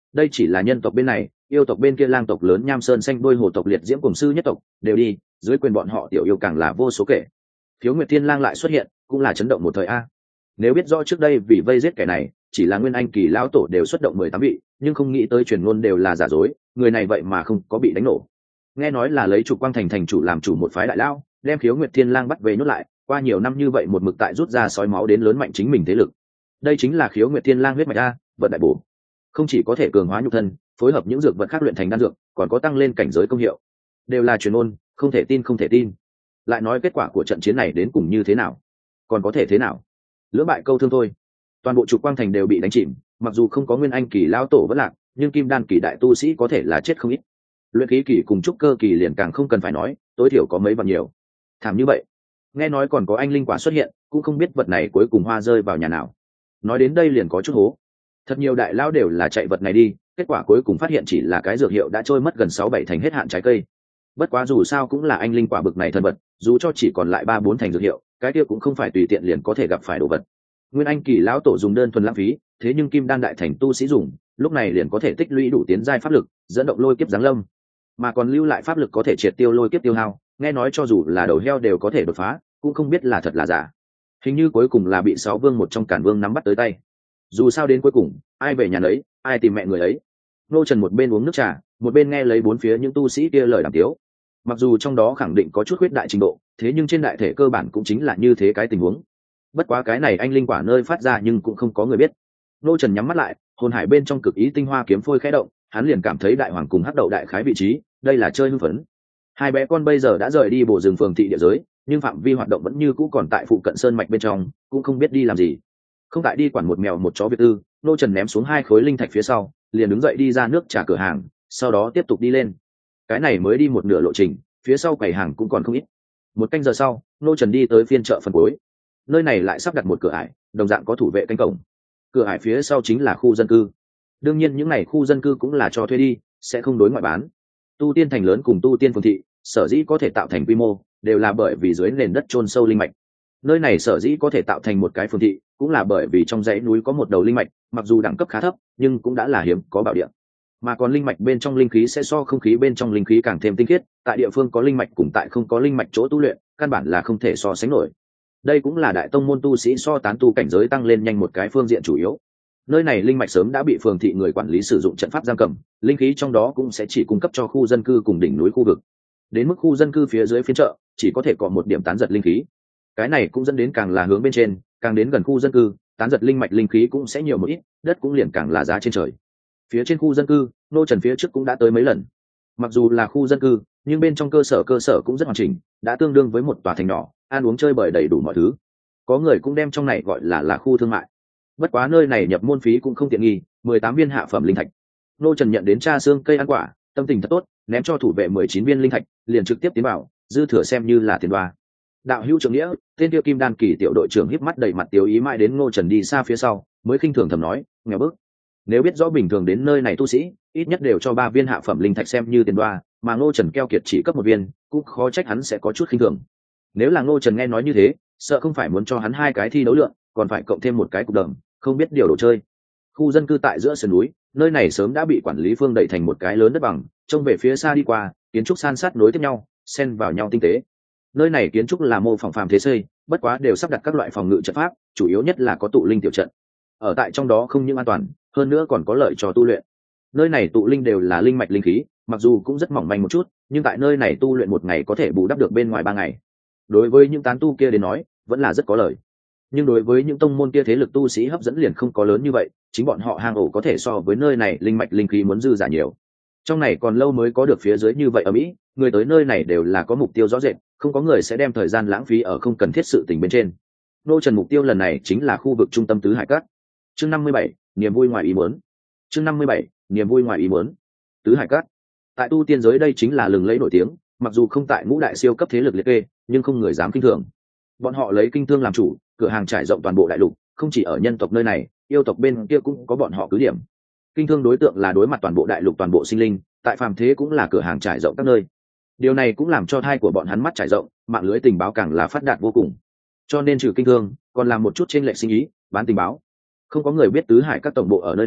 đây chỉ là nhân tộc bên này, yêu tộc bên kia lang tộc lớn Nham Sơn Xanh Đôi Hồ tộc liệt diễm cùng sư nhất tộc đều đi, dưới quyền bọn họ tiểu yêu càng là vô số kể. Phiếu Nguyệt Thiên Lang lại xuất hiện, cũng là chấn động một thời a. Nếu biết rõ trước đây vì vây giết kẻ này, chỉ là Nguyên Anh kỳ lão tổ đều xuất động mười tám vị, nhưng không nghĩ tới truyền ngôn đều là giả dối, người này vậy mà không có bị đánh nổ. Nghe nói là lấy Trục Quang Thành thành chủ làm chủ một phái đại lão, đem Khiếu Nguyệt Thiên Lang bắt về nhốt lại, qua nhiều năm như vậy một mực tại rút ra sói máu đến lớn mạnh chính mình thế lực. Đây chính là Khiếu Nguyệt Thiên Lang huyết mạch a, vật đại bổ. Không chỉ có thể cường hóa nhục thân, phối hợp những dược vật khác luyện thành đan dược, còn có tăng lên cảnh giới công hiệu. Đều là truyền ngôn, không thể tin không thể tin. Lại nói kết quả của trận chiến này đến cùng như thế nào? Còn có thể thế nào? Lưỡng bại câu thương thôi. Toàn bộ Trục Quang Thành đều bị đánh chìm, mặc dù không có Nguyên Anh kỳ lão tổ vẫn lạc, nhưng Kim Đan kỳ đại tu sĩ có thể là chết không ít. Luyện khí kỳ cùng trúc cơ kỳ liền càng không cần phải nói, tối thiểu có mấy vạn nhiều. Thảm như vậy. Nghe nói còn có anh linh quả xuất hiện, cũng không biết vật này cuối cùng hoa rơi vào nhà nào. Nói đến đây liền có chút hố. Thật nhiều đại lao đều là chạy vật này đi, kết quả cuối cùng phát hiện chỉ là cái dược hiệu đã trôi mất gần sáu bảy thành hết hạn trái cây. Bất quá dù sao cũng là anh linh quả bực này thân vật, dù cho chỉ còn lại ba bốn thành dược hiệu, cái kia cũng không phải tùy tiện liền có thể gặp phải đồ vật. Nguyên Anh kỳ lão tổ dùng đơn thuần lãng phí, thế nhưng Kim Đan đại thành tu sĩ dùng, lúc này liền có thể tích lũy đủ tiến giai pháp lực, dẫn động lôi kiếp giáng lâm, mà còn lưu lại pháp lực có thể triệt tiêu lôi kiếp tiêu hao. Nghe nói cho dù là đầu heo đều có thể đột phá, cũng không biết là thật là giả. Hình như cuối cùng là bị sáu vương một trong Cản Vương nắm bắt tới tay. Dù sao đến cuối cùng, ai về nhà nấy, ai tìm mẹ người ấy. Nô Trần một bên uống nước trà, một bên nghe lấy bốn phía những tu sĩ kia lời đàm tiếu. Mặc dù trong đó khẳng định có chút khuyết đại trình độ, thế nhưng trên đại thể cơ bản cũng chính là như thế cái tình huống. Bất quá cái này anh linh quả nơi phát ra nhưng cũng không có người biết. Nô Trần nhắm mắt lại, hồn hải bên trong cực ý tinh hoa kiếm phôi khẽ động, hắn liền cảm thấy đại hoàng cùng hắc đậu đại khái vị trí, đây là chơi hưng phấn. Hai bé con bây giờ đã rời đi bộ rừng phường thị địa giới, nhưng phạm vi hoạt động vẫn như cũ còn tại phụ cận sơn mạch bên trong, cũng không biết đi làm gì. Không tại đi quản một mèo một chó việc tư, Nô Trần ném xuống hai khối linh thạch phía sau, liền đứng dậy đi ra nước trà cửa hàng, sau đó tiếp tục đi lên. Cái này mới đi một nửa lộ trình, phía sau quầy hàng cũng còn không ít. Một canh giờ sau, Nô Trần đi tới phiên chợ phần cuối. Nơi này lại sắp đặt một cửa ải, đồng dạng có thủ vệ canh cổng. Cửa ải phía sau chính là khu dân cư. Đương nhiên những này khu dân cư cũng là cho thuê đi, sẽ không đối ngoại bán. Tu tiên thành lớn cùng tu tiên phường thị, sở dĩ có thể tạo thành quy mô, đều là bởi vì dưới nền đất chôn sâu linh mạch. Nơi này sở dĩ có thể tạo thành một cái phường thị, cũng là bởi vì trong dãy núi có một đầu linh mạch, mặc dù đẳng cấp khá thấp, nhưng cũng đã là hiếm có bảo địa. Mà còn linh mạch bên trong linh khí sẽ so không khí bên trong linh khí càng thêm tinh khiết, tại địa phương có linh mạch cùng tại không có linh mạch chỗ tu luyện, căn bản là không thể so sánh nổi. Đây cũng là đại tông môn tu sĩ so tán tu cảnh giới tăng lên nhanh một cái phương diện chủ yếu. Nơi này linh mạch sớm đã bị phường thị người quản lý sử dụng trận pháp giam cầm, linh khí trong đó cũng sẽ chỉ cung cấp cho khu dân cư cùng đỉnh núi khu vực. Đến mức khu dân cư phía dưới phiên chợ, chỉ có thể có một điểm tán giật linh khí. Cái này cũng dẫn đến càng là hướng bên trên, càng đến gần khu dân cư, tán giật linh mạch linh khí cũng sẽ nhiều một ít, đất cũng liền càng là giá trên trời. Phía trên khu dân cư, Nô Trần phía trước cũng đã tới mấy lần. Mặc dù là khu dân cư, nhưng bên trong cơ sở cơ sở cũng rất hoàn chỉnh, đã tương đương với một tòa thành nhỏ, ăn uống chơi bời đầy đủ mọi thứ. Có người cũng đem trong này gọi là là khu thương mại. Bất quá nơi này nhập môn phí cũng không tiện nghi, mười tám viên hạ phẩm linh thạch. Nô Trần nhận đến tra xương cây ăn quả, tâm tình thật tốt, ném cho thủ vệ mười chín viên linh thạch, liền trực tiếp tiến vào, dư thừa xem như là tiền đoa. Đạo hữu trưởng nghĩa, tên kia Kim Đan kỳ tiểu đội trưởng híp mắt đầy mặt tiêu ý mãi đến Nô Trần đi xa phía sau, mới khinh thường thầm nói, nghèo bức. Nếu biết rõ bình thường đến nơi này tu sĩ, ít nhất đều cho ba viên hạ phẩm linh thạch xem như tiền đoa, mà Nô Trần keo kiệt chỉ cấp một viên, cũng khó trách hắn sẽ có chút khinh thường. Nếu là Nô Trần nghe nói như thế, sợ không phải muốn cho hắn hai cái thi đấu lượng, còn phải cộng thêm một cái cục đờm, không biết điều đồ chơi. Khu dân cư tại giữa sườn núi, nơi này sớm đã bị quản lý phương đẩy thành một cái lớn đất bằng, trông về phía xa đi qua, kiến trúc san sát nối tiếp nhau, xen vào nhau tinh tế. Nơi này kiến trúc là mô phỏng phàm thế xây, bất quá đều sắp đặt các loại phòng ngự trận pháp, chủ yếu nhất là có tụ linh tiểu trận. Ở tại trong đó không những an toàn, hơn nữa còn có lợi cho tu luyện. Nơi này tụ linh đều là linh mạch linh khí, mặc dù cũng rất mỏng manh một chút, nhưng tại nơi này tu luyện một ngày có thể bù đắp được bên ngoài ba ngày. Đối với những tán tu kia đến nói, vẫn là rất có lợi. Nhưng đối với những tông môn kia thế lực tu sĩ hấp dẫn liền không có lớn như vậy, chính bọn họ hang ổ có thể so với nơi này linh mạch linh khí muốn dư giả nhiều. Trong này còn lâu mới có được phía dưới như vậy ở Mỹ, người tới nơi này đều là có mục tiêu rõ rệt, không có người sẽ đem thời gian lãng phí ở không cần thiết sự tình bên trên. Nô Trần mục tiêu lần này chính là khu vực trung tâm tứ hải các. Chương năm mươi bảy, niềm vui ngoài ý muốn. Chương năm mươi bảy, niềm vui ngoài ý muốn. Tứ hải các. Tại tu tiên giới đây chính là lừng lẫy nổi tiếng, mặc dù không tại ngũ đại siêu cấp thế lực liệt kê, nhưng không người dám kinh thường. Bọn họ lấy kinh thương làm chủ, cửa hàng trải rộng toàn bộ đại lục, không chỉ ở nhân tộc nơi này, yêu tộc bên kia cũng có bọn họ cứ điểm. Kinh thương đối tượng là đối mặt toàn bộ đại lục toàn bộ sinh linh, tại phàm thế cũng là cửa hàng trải rộng các nơi. Điều này cũng làm cho thai của bọn hắn mắt trải rộng, mạng lưới tình báo càng là phát đạt vô cùng. Cho nên trừ kinh thương, còn làm một chút trên lệch sinh ý, bán tình báo. Không có người biết tứ hải các tổng bộ ở nơi nào,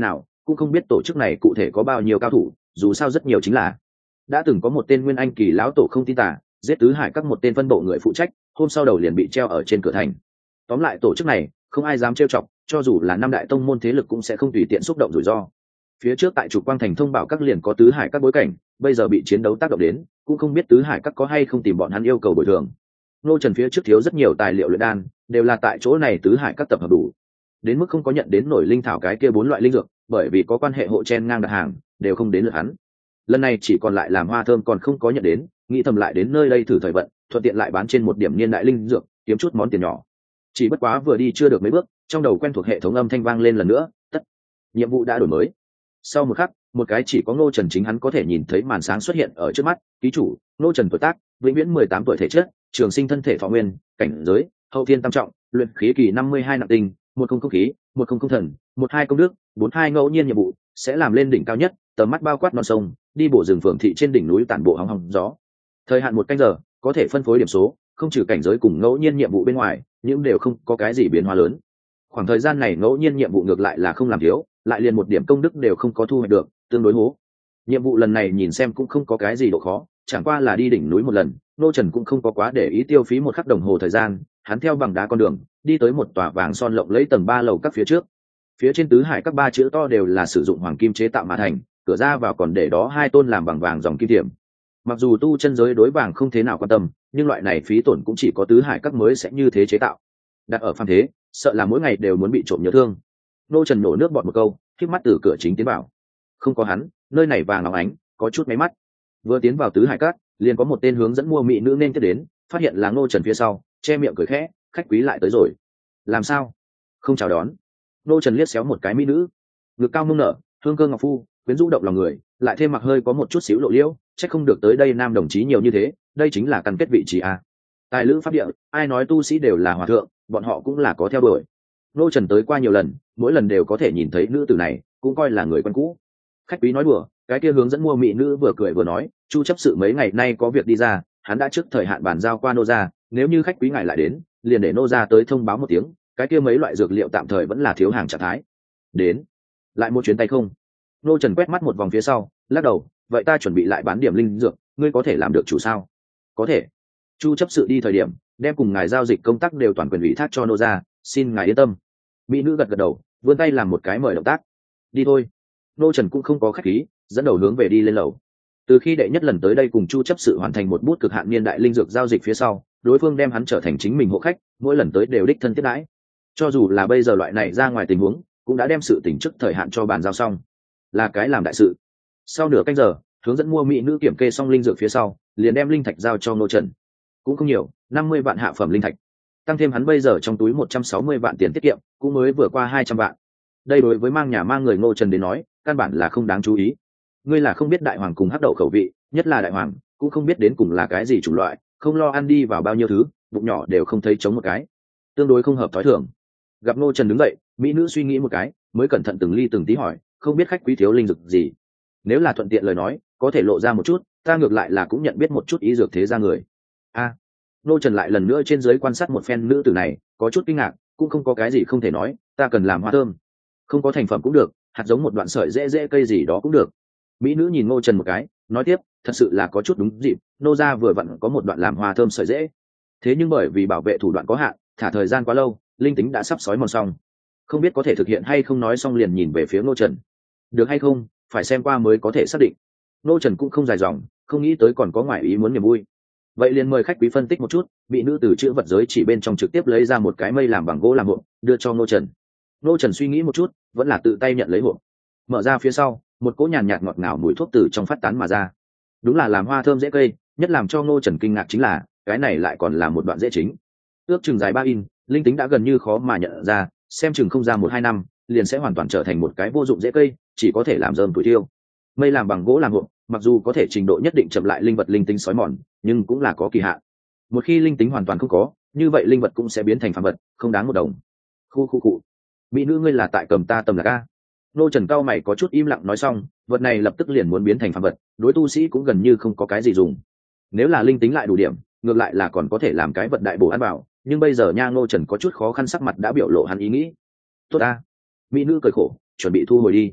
cũng không biết tổ chức này cụ thể có bao nhiêu cao thủ, dù sao rất nhiều chính là đã từng có một tên nguyên anh kỳ lão tổ không tin tả giết tứ hải các một tên phân bộ người phụ trách, hôm sau đầu liền bị treo ở trên cửa thành. Tóm lại tổ chức này không ai dám trêu chọc, cho dù là năm đại tông môn thế lực cũng sẽ không tùy tiện xúc động rủi ro. Phía trước tại trục quang thành thông báo các liền có tứ hải các bối cảnh, bây giờ bị chiến đấu tác động đến, cũng không biết tứ hải các có hay không tìm bọn hắn yêu cầu bồi thường. Nô Trần phía trước thiếu rất nhiều tài liệu luyện đan, đều là tại chỗ này tứ hải các tập hợp đủ, đến mức không có nhận đến nổi linh thảo cái kia bốn loại linh dược, bởi vì có quan hệ hộ chen ngang đặt hàng, đều không đến lượt hắn. Lần này chỉ còn lại làm hoa thơm còn không có nhận đến, nghĩ thầm lại đến nơi đây thử thời vận, thuận tiện lại bán trên một điểm niên đại linh dược, kiếm chút món tiền nhỏ. Chỉ bất quá vừa đi chưa được mấy bước, trong đầu quen thuộc hệ thống âm thanh vang lên lần nữa, tất nhiệm vụ đã đổi mới. Sau một khắc, một cái chỉ có Ngô Trần chính hắn có thể nhìn thấy màn sáng xuất hiện ở trước mắt, ký chủ Ngô Trần tuổi tác vĩnh viễn mười tám tuổi, thể chất trường sinh, thân thể thọ nguyên, cảnh giới hậu thiên tam trọng, luyện khí kỳ năm mươi hai nặng tinh, một không không khí, một không không thần, một hai công đức, bốn hai ngẫu nhiên nhiệm vụ sẽ làm lên đỉnh cao nhất, tầm mắt bao quát non sông, đi bổ rừng phường thị trên đỉnh núi tản bộ hóng hóng gió. Thời hạn một canh giờ, có thể phân phối điểm số, không trừ cảnh giới cùng ngẫu nhiên nhiệm vụ bên ngoài, những đều không có cái gì biến hóa lớn. Khoảng thời gian này ngẫu nhiên nhiệm vụ ngược lại là không làm thiếu, lại liền một điểm công đức đều không có thu hoạch được, tương đối hố. Nhiệm vụ lần này nhìn xem cũng không có cái gì độ khó, chẳng qua là đi đỉnh núi một lần, Nô Trần cũng không có quá để ý tiêu phí một khắc đồng hồ thời gian, hắn theo bằng đá con đường, đi tới một tòa vàng son lộng lẫy tầng ba lầu các phía trước. Phía trên tứ hải các ba chữ to đều là sử dụng hoàng kim chế tạo mà thành, cửa ra vào còn để đó hai tôn làm bằng vàng dòng kim tiềm. Mặc dù tu chân giới đối vàng không thế nào quan tâm, nhưng loại này phí tổn cũng chỉ có tứ hải các mới sẽ như thế chế tạo. Đặt ở phàm thế, sợ là mỗi ngày đều muốn bị trộm nhớ thương. Nô Trần nổ nước bọt một câu, khép mắt từ cửa chính tiến vào. Không có hắn, nơi này vàng óng ánh, có chút máy mắt. Vừa tiến vào tứ hải các, liền có một tên hướng dẫn mua mỹ nữ nên tiếp đến, phát hiện là Nô Trần phía sau, che miệng cười khẽ, khách quý lại tới rồi. Làm sao? Không chào đón. Nô Trần liếc xéo một cái mỹ nữ, ngực cao mông nở, hương cơ ngọc phu, quyến rũ động lòng người, lại thêm mặc hơi có một chút xíu lộ liễu, chắc không được tới đây nam đồng chí nhiều như thế, đây chính là căn kết vị trí a. Tài lữ pháp địa, ai nói tu sĩ đều là hòa thượng, bọn họ cũng là có theo đuổi. Nô Trần tới qua nhiều lần, mỗi lần đều có thể nhìn thấy nữ tử này, cũng coi là người quen cũ. Khách quý nói đùa, cái kia hướng dẫn mua mỹ nữ vừa cười vừa nói, Chu chấp sự mấy ngày nay có việc đi ra, hắn đã trước thời hạn bàn giao qua nô gia, nếu như khách quý ngài lại đến, liền để nô gia tới thông báo một tiếng, cái kia mấy loại dược liệu tạm thời vẫn là thiếu hàng trạng thái. Đến, lại một chuyến tay không? Nô Trần quét mắt một vòng phía sau, lắc đầu, vậy ta chuẩn bị lại bán điểm linh dược, ngươi có thể làm được chủ sao? Có thể. Chu chấp sự đi thời điểm, đem cùng ngài giao dịch công tác đều toàn quyền ủy thác cho nô gia, xin ngài yên tâm. Mỹ nữ gật gật đầu, vươn tay làm một cái mời động tác. Đi thôi. Nô Trần cũng không có khách khí, dẫn đầu hướng về đi lên lầu. Từ khi đệ nhất lần tới đây cùng Chu chấp sự hoàn thành một bút cực hạn niên đại linh dược giao dịch phía sau, đối phương đem hắn trở thành chính mình hộ khách, mỗi lần tới đều đích thân tiếp đãi. Cho dù là bây giờ loại này ra ngoài tình huống, cũng đã đem sự tình trước thời hạn cho bàn giao xong, là cái làm đại sự. Sau nửa canh giờ, hướng dẫn mua mỹ nữ kiểm kê xong linh dược phía sau, liền đem linh thạch giao cho Nô Trần. Cũng không nhiều, năm mươi vạn hạ phẩm linh thạch, tăng thêm hắn bây giờ trong túi một trăm sáu mươi vạn tiền tiết kiệm, cũng mới vừa qua hai trăm vạn. Đây đối với mang nhà mang người Ngô Trần đến nói, căn bản là không đáng chú ý. Ngươi là không biết đại hoàng cùng hắc đậu khẩu vị, nhất là đại hoàng, cũng không biết đến cùng là cái gì chủng loại, không lo ăn đi vào bao nhiêu thứ, bụng nhỏ đều không thấy trống một cái, tương đối không hợp thói thường. Gặp Ngô Trần đứng dậy, mỹ nữ suy nghĩ một cái, mới cẩn thận từng ly từng tí hỏi, không biết khách quý thiếu linh dược gì? Nếu là thuận tiện lời nói, có thể lộ ra một chút, ta ngược lại là cũng nhận biết một chút ý dược thế gia người. A, à, Ngô Trần lại lần nữa trên dưới quan sát một phen nữ tử này, có chút kinh ngạc, cũng không có cái gì không thể nói, ta cần làm hoa thơm, không có thành phẩm cũng được, hạt giống một đoạn sợi dễ dễ cây gì đó cũng được. Mỹ nữ nhìn Ngô Trần một cái, nói tiếp, thật sự là có chút đúng dịp, nô gia vừa vặn có một đoạn làm hoa thơm sợi dễ, thế nhưng bởi vì bảo vệ thủ đoạn có hạn, thả thời gian quá lâu, linh tính đã sắp sói mòn xong, không biết có thể thực hiện hay không. Nói xong liền nhìn về phía Ngô Trần, được hay không phải xem qua mới có thể xác định. Ngô Trần cũng không dài dòng, không nghĩ tới còn có ngoại ý muốn niềm vui, vậy liền mời khách quý phân tích một chút. Bị nữ từ chữ vật giới chỉ bên trong trực tiếp lấy ra một cái mây làm bằng gỗ làm hộp, đưa cho Ngô Trần. Ngô Trần suy nghĩ một chút, vẫn là tự tay nhận lấy hộp. Mở ra phía sau, một cỗ nhàn nhạt ngọt ngào mùi thuốc từ trong phát tán mà ra, đúng là làm hoa thơm dễ cây. Nhất làm cho Ngô Trần kinh ngạc chính là cái này lại còn là một đoạn dễ chính, ước chừng dài ba in, linh tính đã gần như khó mà nhận ra, xem chừng không ra một hai năm liền sẽ hoàn toàn trở thành một cái vô dụng dễ cây, chỉ có thể làm rơm tuổi tiêu. Mây làm bằng gỗ làm hộp, mặc dù có thể trình độ nhất định chậm lại linh vật linh tính sói mòn, nhưng cũng là có kỳ hạn. Một khi linh tính hoàn toàn không có, như vậy linh vật cũng sẽ biến thành phàm vật, không đáng một đồng. Khu khu cụ, mỹ nữ ngươi là tại cầm ta tầm là ca? Nô Trần cao mày có chút im lặng nói xong, vật này lập tức liền muốn biến thành phàm vật, đối tu sĩ cũng gần như không có cái gì dùng. Nếu là linh tính lại đủ điểm, ngược lại là còn có thể làm cái vật đại bổ ăn vào, nhưng bây giờ nha Nô Trần có chút khó khăn, sắc mặt đã biểu lộ hắn ý nghĩ. Tốt ta. Mỹ nữ cười khổ, chuẩn bị thu hồi đi.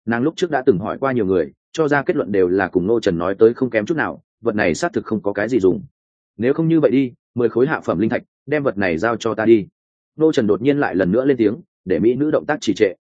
Nàng lúc trước đã từng hỏi qua nhiều người, cho ra kết luận đều là cùng Ngô Trần nói tới không kém chút nào, vật này xác thực không có cái gì dùng. Nếu không như vậy đi, mười khối hạ phẩm linh thạch, đem vật này giao cho ta đi. Ngô Trần đột nhiên lại lần nữa lên tiếng, để mỹ nữ động tác trì trệ.